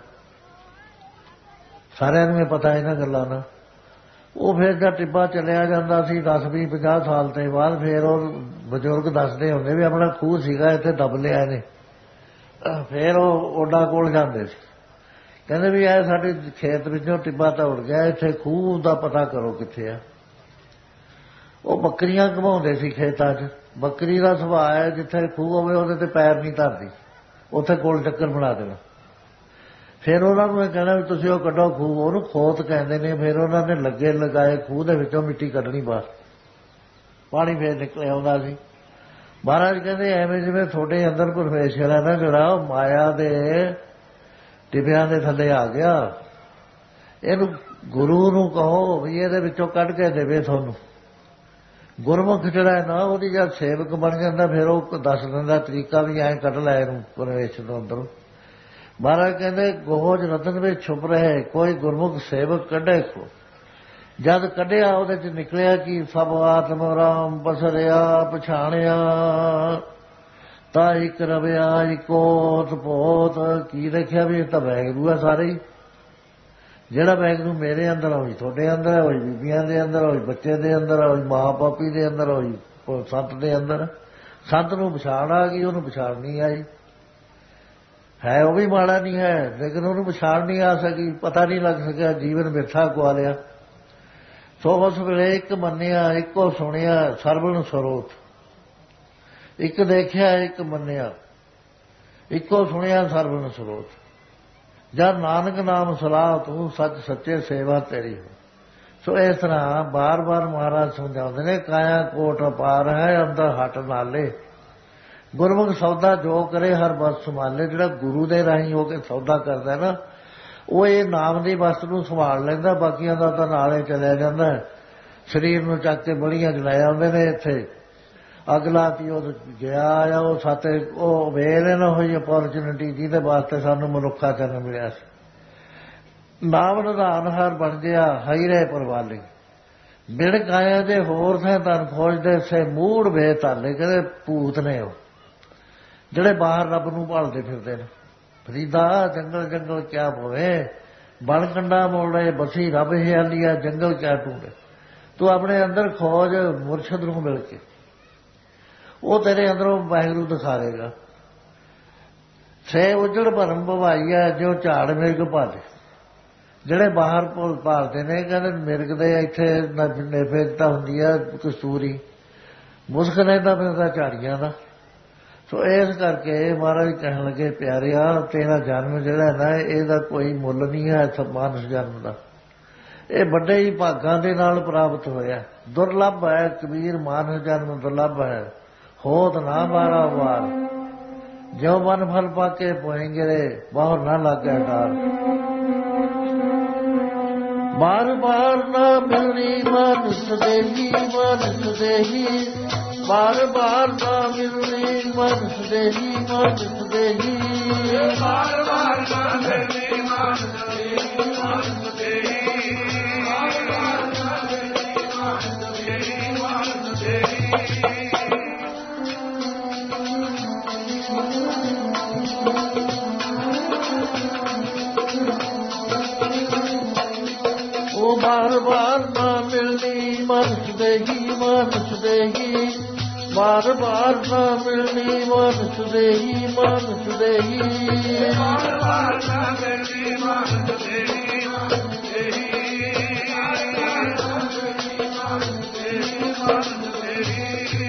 S1: ਸਾਰਿਆਂ ਨੂੰ ਇਹ ਪਤਾ ਇਹਨਾਂ ਗੱਲਾਂ ਦਾ। ਉਹ ਫਿਰ ਜਦ ਟਿੱਬਾ ਚੱਲਿਆ ਜਾਂਦਾ ਸੀ ਦਸ ਵੀਹ ਪੰਜਾਹ ਸਾਲ ਤੇ ਬਾਅਦ ਫਿਰ ਉਹ ਬਜ਼ੁਰਗ ਦੱਸਦੇ ਹੁੰਦੇ ਵੀ ਆਪਣਾ ਖੂਹ ਸੀਗਾ ਇੱਥੇ ਦੱਬ ਲਿਆ ਇਹਨੇ। ਫਿਰ ਉਹ ਓਡਾ ਕੋਲ ਜਾਂਦੇ ਸੀ ਕਹਿੰਦੇ ਵੀ ਇਹ ਸਾਡੇ ਖੇਤ ਵਿੱਚੋਂ ਟਿੱਬਾ ਤਾਂ ਉੜ ਗਿਆ ਇੱਥੇ ਖੂਹ ਦਾ ਪਤਾ ਕਰੋ ਕਿੱਥੇ ਆ। ਉਹ ਬੱਕਰੀਆਂ ਘੁਮਾਉਂਦੇ ਸੀ ਖੇਤਾਂ 'ਚ। ਬੱਕਰੀ ਦਾ ਸੁਭਾਅ ਹੈ ਜਿੱਥੇ ਖੂਹ ਹੋਵੇ ਉਹਦੇ ਤੇ ਪੈਰ ਨਹੀਂ ਧਰਦੀ। ਉੱਥੇ ਗੋਲ ਚੱਕਰ ਬਣਾ ਦੇਣਾ। ਫਿਰ ਉਹਨਾਂ ਨੂੰ ਇਹ ਕਹਿਣਾ ਵੀ ਤੁਸੀਂ ਉਹ ਕੱਢੋ ਖੂਹ। ਉਹਨੂੰ ਖੋਤ ਕਹਿੰਦੇ ਨੇ। ਫਿਰ ਉਹਨਾਂ ਨੇ ਲੱਗੇ ਲਗਾਏ ਖੂਹ ਦੇ ਵਿੱਚੋਂ ਮਿੱਟੀ ਕੱਢਣੀ ਬਾਹਰ। ਪਾਣੀ ਫਿਰ ਨਿਕਲ ਆਉਂਦਾ ਸੀ। ਮਹਾਰਾਜ ਕਹਿੰਦੇ ਐਵੇਂ ਜਿਵੇਂ ਤੁਹਾਡੇ ਅੰਦਰ ਪਰਮੇਸ਼ਰ ਹੈ ਨਾ ਜਿਹੜਾ ਮਾਇਆ ਦੇ ਟਿੱਬਿਆਂ ਦੇ ਥੱਲੇ ਆ ਗਿਆ। ਇਹਨੂੰ ਗੁਰੂ ਨੂੰ ਕਹੋ ਵੀ ਇਹਦੇ ਵਿੱਚੋਂ ਕੱਢ ਕੇ ਦੇਵੇ ਤੁਹਾਨੂੰ। ਗੁਰਮੁਖ ਜਿਹੜਾ ਹੈ ਨਾ ਉਹਦੀ ਜਦ ਸੇਵਕ ਬਣ ਜਾਂਦਾ ਫਿਰ ਉਹ ਦੱਸ ਦਿੰਦਾ ਤਰੀਕਾ ਵੀ ਐਂ ਕੱਢ ਲੈ ਇਹਨੂੰ ਪਰਮੇਸ਼ਰ ਤੋਂ ਅੰਦਰੋਂ। ਮਹਾਰਾਜ ਕਹਿੰਦੇ ਗੋਹਜ ਰਤਨ ਵਿੱਚ ਛੁਪ ਰਹੇ ਕੋਈ ਗੁਰਮੁਖ ਸੇਵਕ ਕੱਢੇ ਖੋ। ਜਦ ਕੱਢਿਆ ਉਹਦੇ 'ਚ ਨਿਕਲਿਆ ਕਿ ਸਭ ਆਤਮ ਰਾਮ ਬਸਰਿਆ ਪਛਾਣਿਆ ਤਾਂ ਇੱਕ ਰਵਿਆ ਇੱਕੋਤ ਪੋਤ। ਕੀ ਦੇਖਿਆ ਵੀ ਇਹ ਤਾਂ ਵਾਹਿਗੁਰੂ ਹੈ ਸਾਰੇ ਹੀ। ਜਿਹੜਾ ਵਾਹਿਗੁਰੂ ਮੇਰੇ ਅੰਦਰ ਹੋਈ ਤੁਹਾਡੇ ਅੰਦਰ ਹੈ, ਹੋਈ ਬੀਬੀਆਂ ਦੇ ਅੰਦਰ, ਹੋਈ ਬੱਚੇ ਦੇ ਅੰਦਰ, ਹੋਈ ਮਾਂ ਪਾਪੀ ਦੇ ਅੰਦਰ, ਹੋਈ ਸੰਤ ਦੇ ਅੰਦਰ। ਸੰਤ ਨੂੰ ਪਛਾਣ ਆ ਗਈ ਉਹਨੂੰ ਪਛਾਣ ਨਹੀਂ ਆਈ। ਹੈ ਉਹ ਵੀ ਮਾੜਾ ਨਹੀਂ ਹੈ ਲੇਕਿਨ ਉਹਨੂੰ ਪਛਾਣ ਨਹੀਂ ਆ ਸਕੀ। ਪਤਾ ਨਹੀਂ ਲੱਗ ਸਕਿਆ ਜੀਵਨ ਮਿੱਠਾ ਗੁਆ ਲਿਆ। ਸੋ ਉਸ ਵੇਲੇ ਇੱਕ ਮੰਨਿਆ ਇੱਕੋ ਸੁਣਿਆ ਸਰਵਣ ਸਰੋਤ। ਇੱਕ ਦੇਖਿਆ ਇੱਕ ਮੰਨਿਆ ਇੱਕੋ ਸੁਣਿਆ ਸਰਵਣ ਸਰੋਤ। ਜਦ ਨਾਨਕ ਨਾਮ ਸਲਾਹ ਤੂੰ ਸੱਚ ਸੱਚੇ ਸੇਵਾ ਤੇਰੀ ਹੋ। ਸੋ ਇਸ ਤਰ੍ਹਾਂ ਬਾਰ ਬਾਰ ਮਹਾਰਾਜ ਸਮਝਾਉਂਦੇ ਨੇ ਕਾਇਆ ਕੋਟ ਅਪਾਰ ਹੈ ਅੰਦਰ ਹਟ ਨਾਲੇ। ਗੁਰਮੁਖ ਸੌਦਾ ਜੋ ਕਰੇ ਹਰ ਬਸ ਸੰਭਾਲੇ। ਜਿਹੜਾ ਗੁਰੂ ਦੇ ਰਾਹੀਂ ਹੋ ਕੇ ਸੌਦਾ ਕਰਦਾ ਨਾ ਉਹ ਇਹ ਨਾਮ ਦੀ ਵਸਤ ਨੂੰ ਸੰਭਾਲ ਲੈਂਦਾ। ਬਾਕੀਆਂ ਦਾ ਤਾਂ ਨਾਲੇ ਚਲਿਆ ਜਾਂਦਾ। ਸਰੀਰ ਨੂੰ ਚੱਕ ਕੇ ਬੜੀਆਂ ਜਲਾਇਆ ਆਉਂਦੇ ਨੇ। ਇੱਥੇ ਅਗਲਾ ਕੀ ਉਹ ਗਿਆ ਆ ਉਹ ਸਾਤੇ ਉਹ ਵੇਲ ਨਾ ਹੋਈ ਅਪੋਰਚੁਨਿਟੀ ਜਿਹਦੇ ਵਾਸਤੇ ਸਾਨੂੰ ਮਨੁੱਖਾ ਜਨਮ ਮਿਲਿਆ ਸੀ। ਨਾਮ ਨਿਧਾਨ ਹਰ ਬਣ ਗਿਆ ਹਈਰੇ ਪਰਵਾਲੇ। ਬਿੜ ਕਾਇਆ ਦੇ ਹੋਰ ਥੇ ਤਨ ਖੋਜਦੇ ਸੇ ਮੂੜ ਵੇ ਧਾਲੇ। ਕਹਿੰਦੇ ਭੂਤ ਨੇ ਉਹ ਜਿਹੜੇ ਬਾਹਰ ਰੱਬ ਨੂੰ ਭਾਲਦੇ ਫਿਰਦੇ ਨੇ। ਫਰੀਦਾ ਜੰਗਲ ਜੰਗਲ ਕਿਆ ਹੋਵੇ ਬਣ ਕੰਡਾ ਮੋੜੇ ਬਸੀ ਰੱਬ ਹਿਆਲੀਆ ਜੰਗਲ ਕਿਆ ਢੂੰਡੇ। ਤੂੰ ਆਪਣੇ ਅੰਦਰ ਖੋਜ ਮੁਰਸ਼ਦ ਨੂੰ ਮਿਲ ਕੇ ਉਹ ਤੇਰੇ ਅੰਦਰੋਂ ਵਾਹਿਗੁਰੂ ਦਿਖਾ ਦੇਗਾ। ਸੇ ਉਜੜ ਭਰਮ ਭਵਾਈਆ ਜੋ ਝਾੜ ਮਿਰਗ ਭਾਲੇ। ਜਿਹੜੇ ਬਾਹਰ ਭਾਲਦੇ ਨੇ ਕਹਿੰਦੇ ਮਿਰਗ ਦੇ ਇੱਥੇ ਨੇਫੇਕਤਾ ਹੁੰਦੀ ਆ ਕਸਤੂਰੀ ਮੁਸਕ ਰਹਿੰਦਾ ਫਿਰਦਾ ਝਾੜੀਆਂ ਦਾ। ਸੋ ਇਸ ਕਰਕੇ ਮਹਾਰਾਜ ਕਹਿਣ ਲੱਗੇ ਪਿਆਰਿਆ ਤੇਰਾ ਜਨਮ ਜਿਹੜਾ ਨਾ ਇਹਦਾ ਕੋਈ ਮੁੱਲ ਨਹੀਂ ਹੈ। ਮਾਨਸ ਜਨਮ ਦਾ ਇਹ ਵੱਡੇ ਹੀ ਭਾਗਾਂ ਦੇ ਨਾਲ ਪ੍ਰਾਪਤ ਹੋਇਆ। ਦੁਰਲੱਭ ਹੈ ਕਬੀਰ ਮਾਨਸ ਜਨਮ ਦੁਰਲੱਭ ਹੈ ਹੋਤ ਨਾ ਮਾਰਾ ਵਾਰ। जो मन फल पाके पोएंगे रे बाहर ना लागे डार। बार बार ना मिलनी मानुष देही मानुष देही, बार बार ना मिलनी मानुष देही मानुष देही, बार बार ना मिलनी मानुष देही मानुष देही, बार बार ना मिलनी मानुष देही मानुष देही। ओ बार बार ना मिलनी मानुष देही मानुष देही, बार बार ना मिलनी मानुष देही मानुष देही, बार बार ना मिलनी मानुष देही मानुष देही, मानुष देही मानुष देही।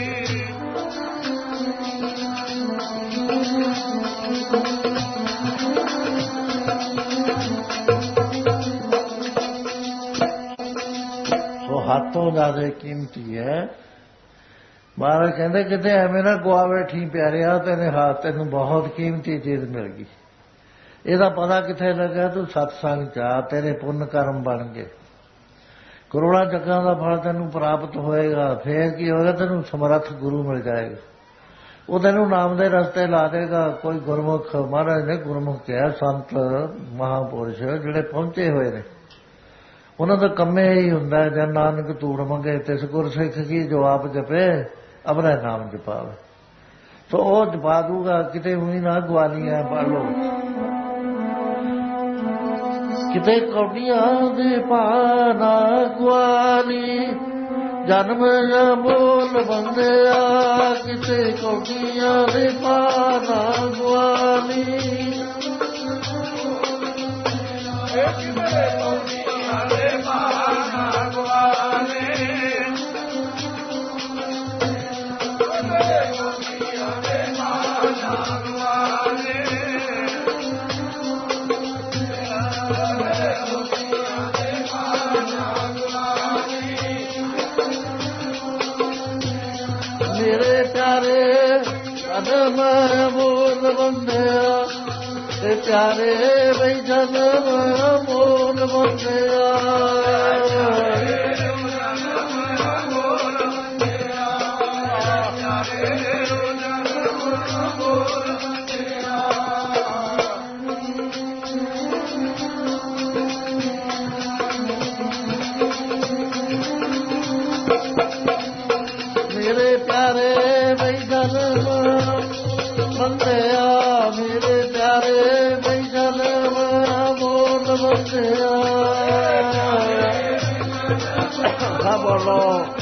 S1: हाथों ज्यादा कीमती है। महाराज कहते किते एवें ना गुआ बैठी प्यारिया, तेने हाथ तेन बहुत कीमती चीज मिल गई। ਇਹਦਾ पता किथे लगा तू सत्संग चा तेरे पुण्य कर्म बन गए, करोड़ा जगह का फल तेन प्राप्त होएगा। फिर की होगा, तेन समर्थ गुरु मिल जाएगा, वो तेन नाम के रस्ते ला देगा। कोई गुरमुख, महाराज ने गुरमुख कहा संत महापुरुष जिहड़े पहुंचे हुए ने, उन्हों का कमे ही हुंदा जन नानक तूड़ मंगे तिस गुर सिख की, जो आप जपे अपना नाम जपावे। तो वह जपा दूगा, किते हुई ना ग्वालियां पालो, किते कौडियां दे पाना ग्वाली, जन्म अमोल बंदिया किते कौडियां दे पाना ग्वाली, मेरे प्यारे जन्म मोल बंदिया, प्यारे बई जन्म मोल बंदिया, मेरे प्यारे बई जन्म बंदिया, मेरे प्यारे बई जन्म मोल बंदिया। हाँ बोलो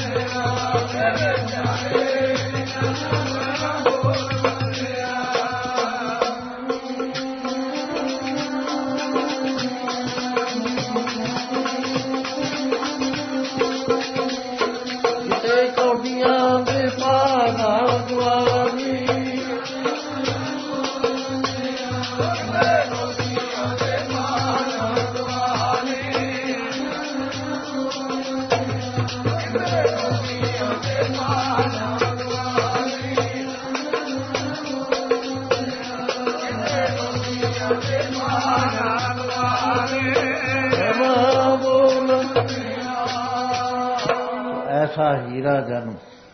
S1: कौडियां दे पाना ग्वाली, ऐसा हीरा जन्म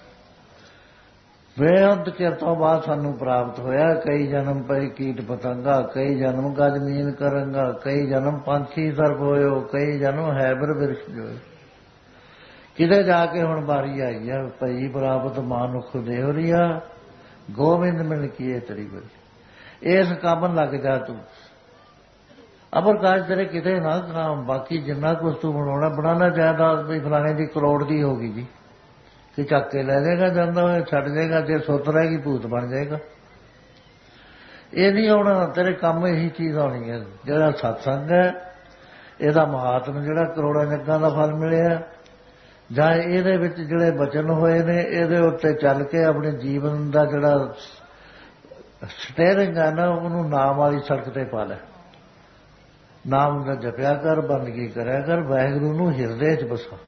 S1: बेअंत चिर तो बाद सानू प्राप्त होया। कई जन्म पई कीट पतंगा, कई जन्म गज मीन करंगा, कई जन्म पंछी सर्प होयो, कई जन्म हैबर बिरछ जो। किते जाके हुण बारी आई है भई प्राप्त मानुख देवरिया, गोविंद मिल किए तरी बरी। इस काम लग जा तू, अमर काज तेरे किते ना काम। बाकी जिन्ना कुछ तू बनाना बनाना जायदाद भी फलाने की करोड़ की होगी जी, कि चक के ले जाएगा, जाना होए छड़ जाएगा, जे सुत रहेगी भूत बन जाएगा। ये नहीं आना, तेरे काम यही चीज आनी है। जिहड़ा सत्संग है, ਇਹਦਾ महात्म जिहड़ा करोड़ां जग्गां दा फल मिलिया, ਜਾਂ ਇਹਦੇ ਵਿੱਚ ਜਿਹੜੇ ਬਚਨ ਹੋਏ ਨੇ ਇਹਦੇ ਉੱਤੇ ਚੱਲ ਕੇ ਆਪਣੇ ਜੀਵਨ ਦਾ ਜਿਹੜਾ ਸਟੇਰਿੰਗ ਹੈ ਨਾ ਉਹਨੂੰ ਨਾਮ ਵਾਲੀ ਸੜਕ ਤੇ ਪਾ ਲੈ। ਨਾਮ ਦਾ ਜਪਿਆ ਕਰ, ਬੰਦਗੀ ਕਰਿਆ ਕਰ, ਵਾਹਿਗੁਰੂ ਨੂੰ ਹਿਰਦੇ 'ਚ ਬਸਾ।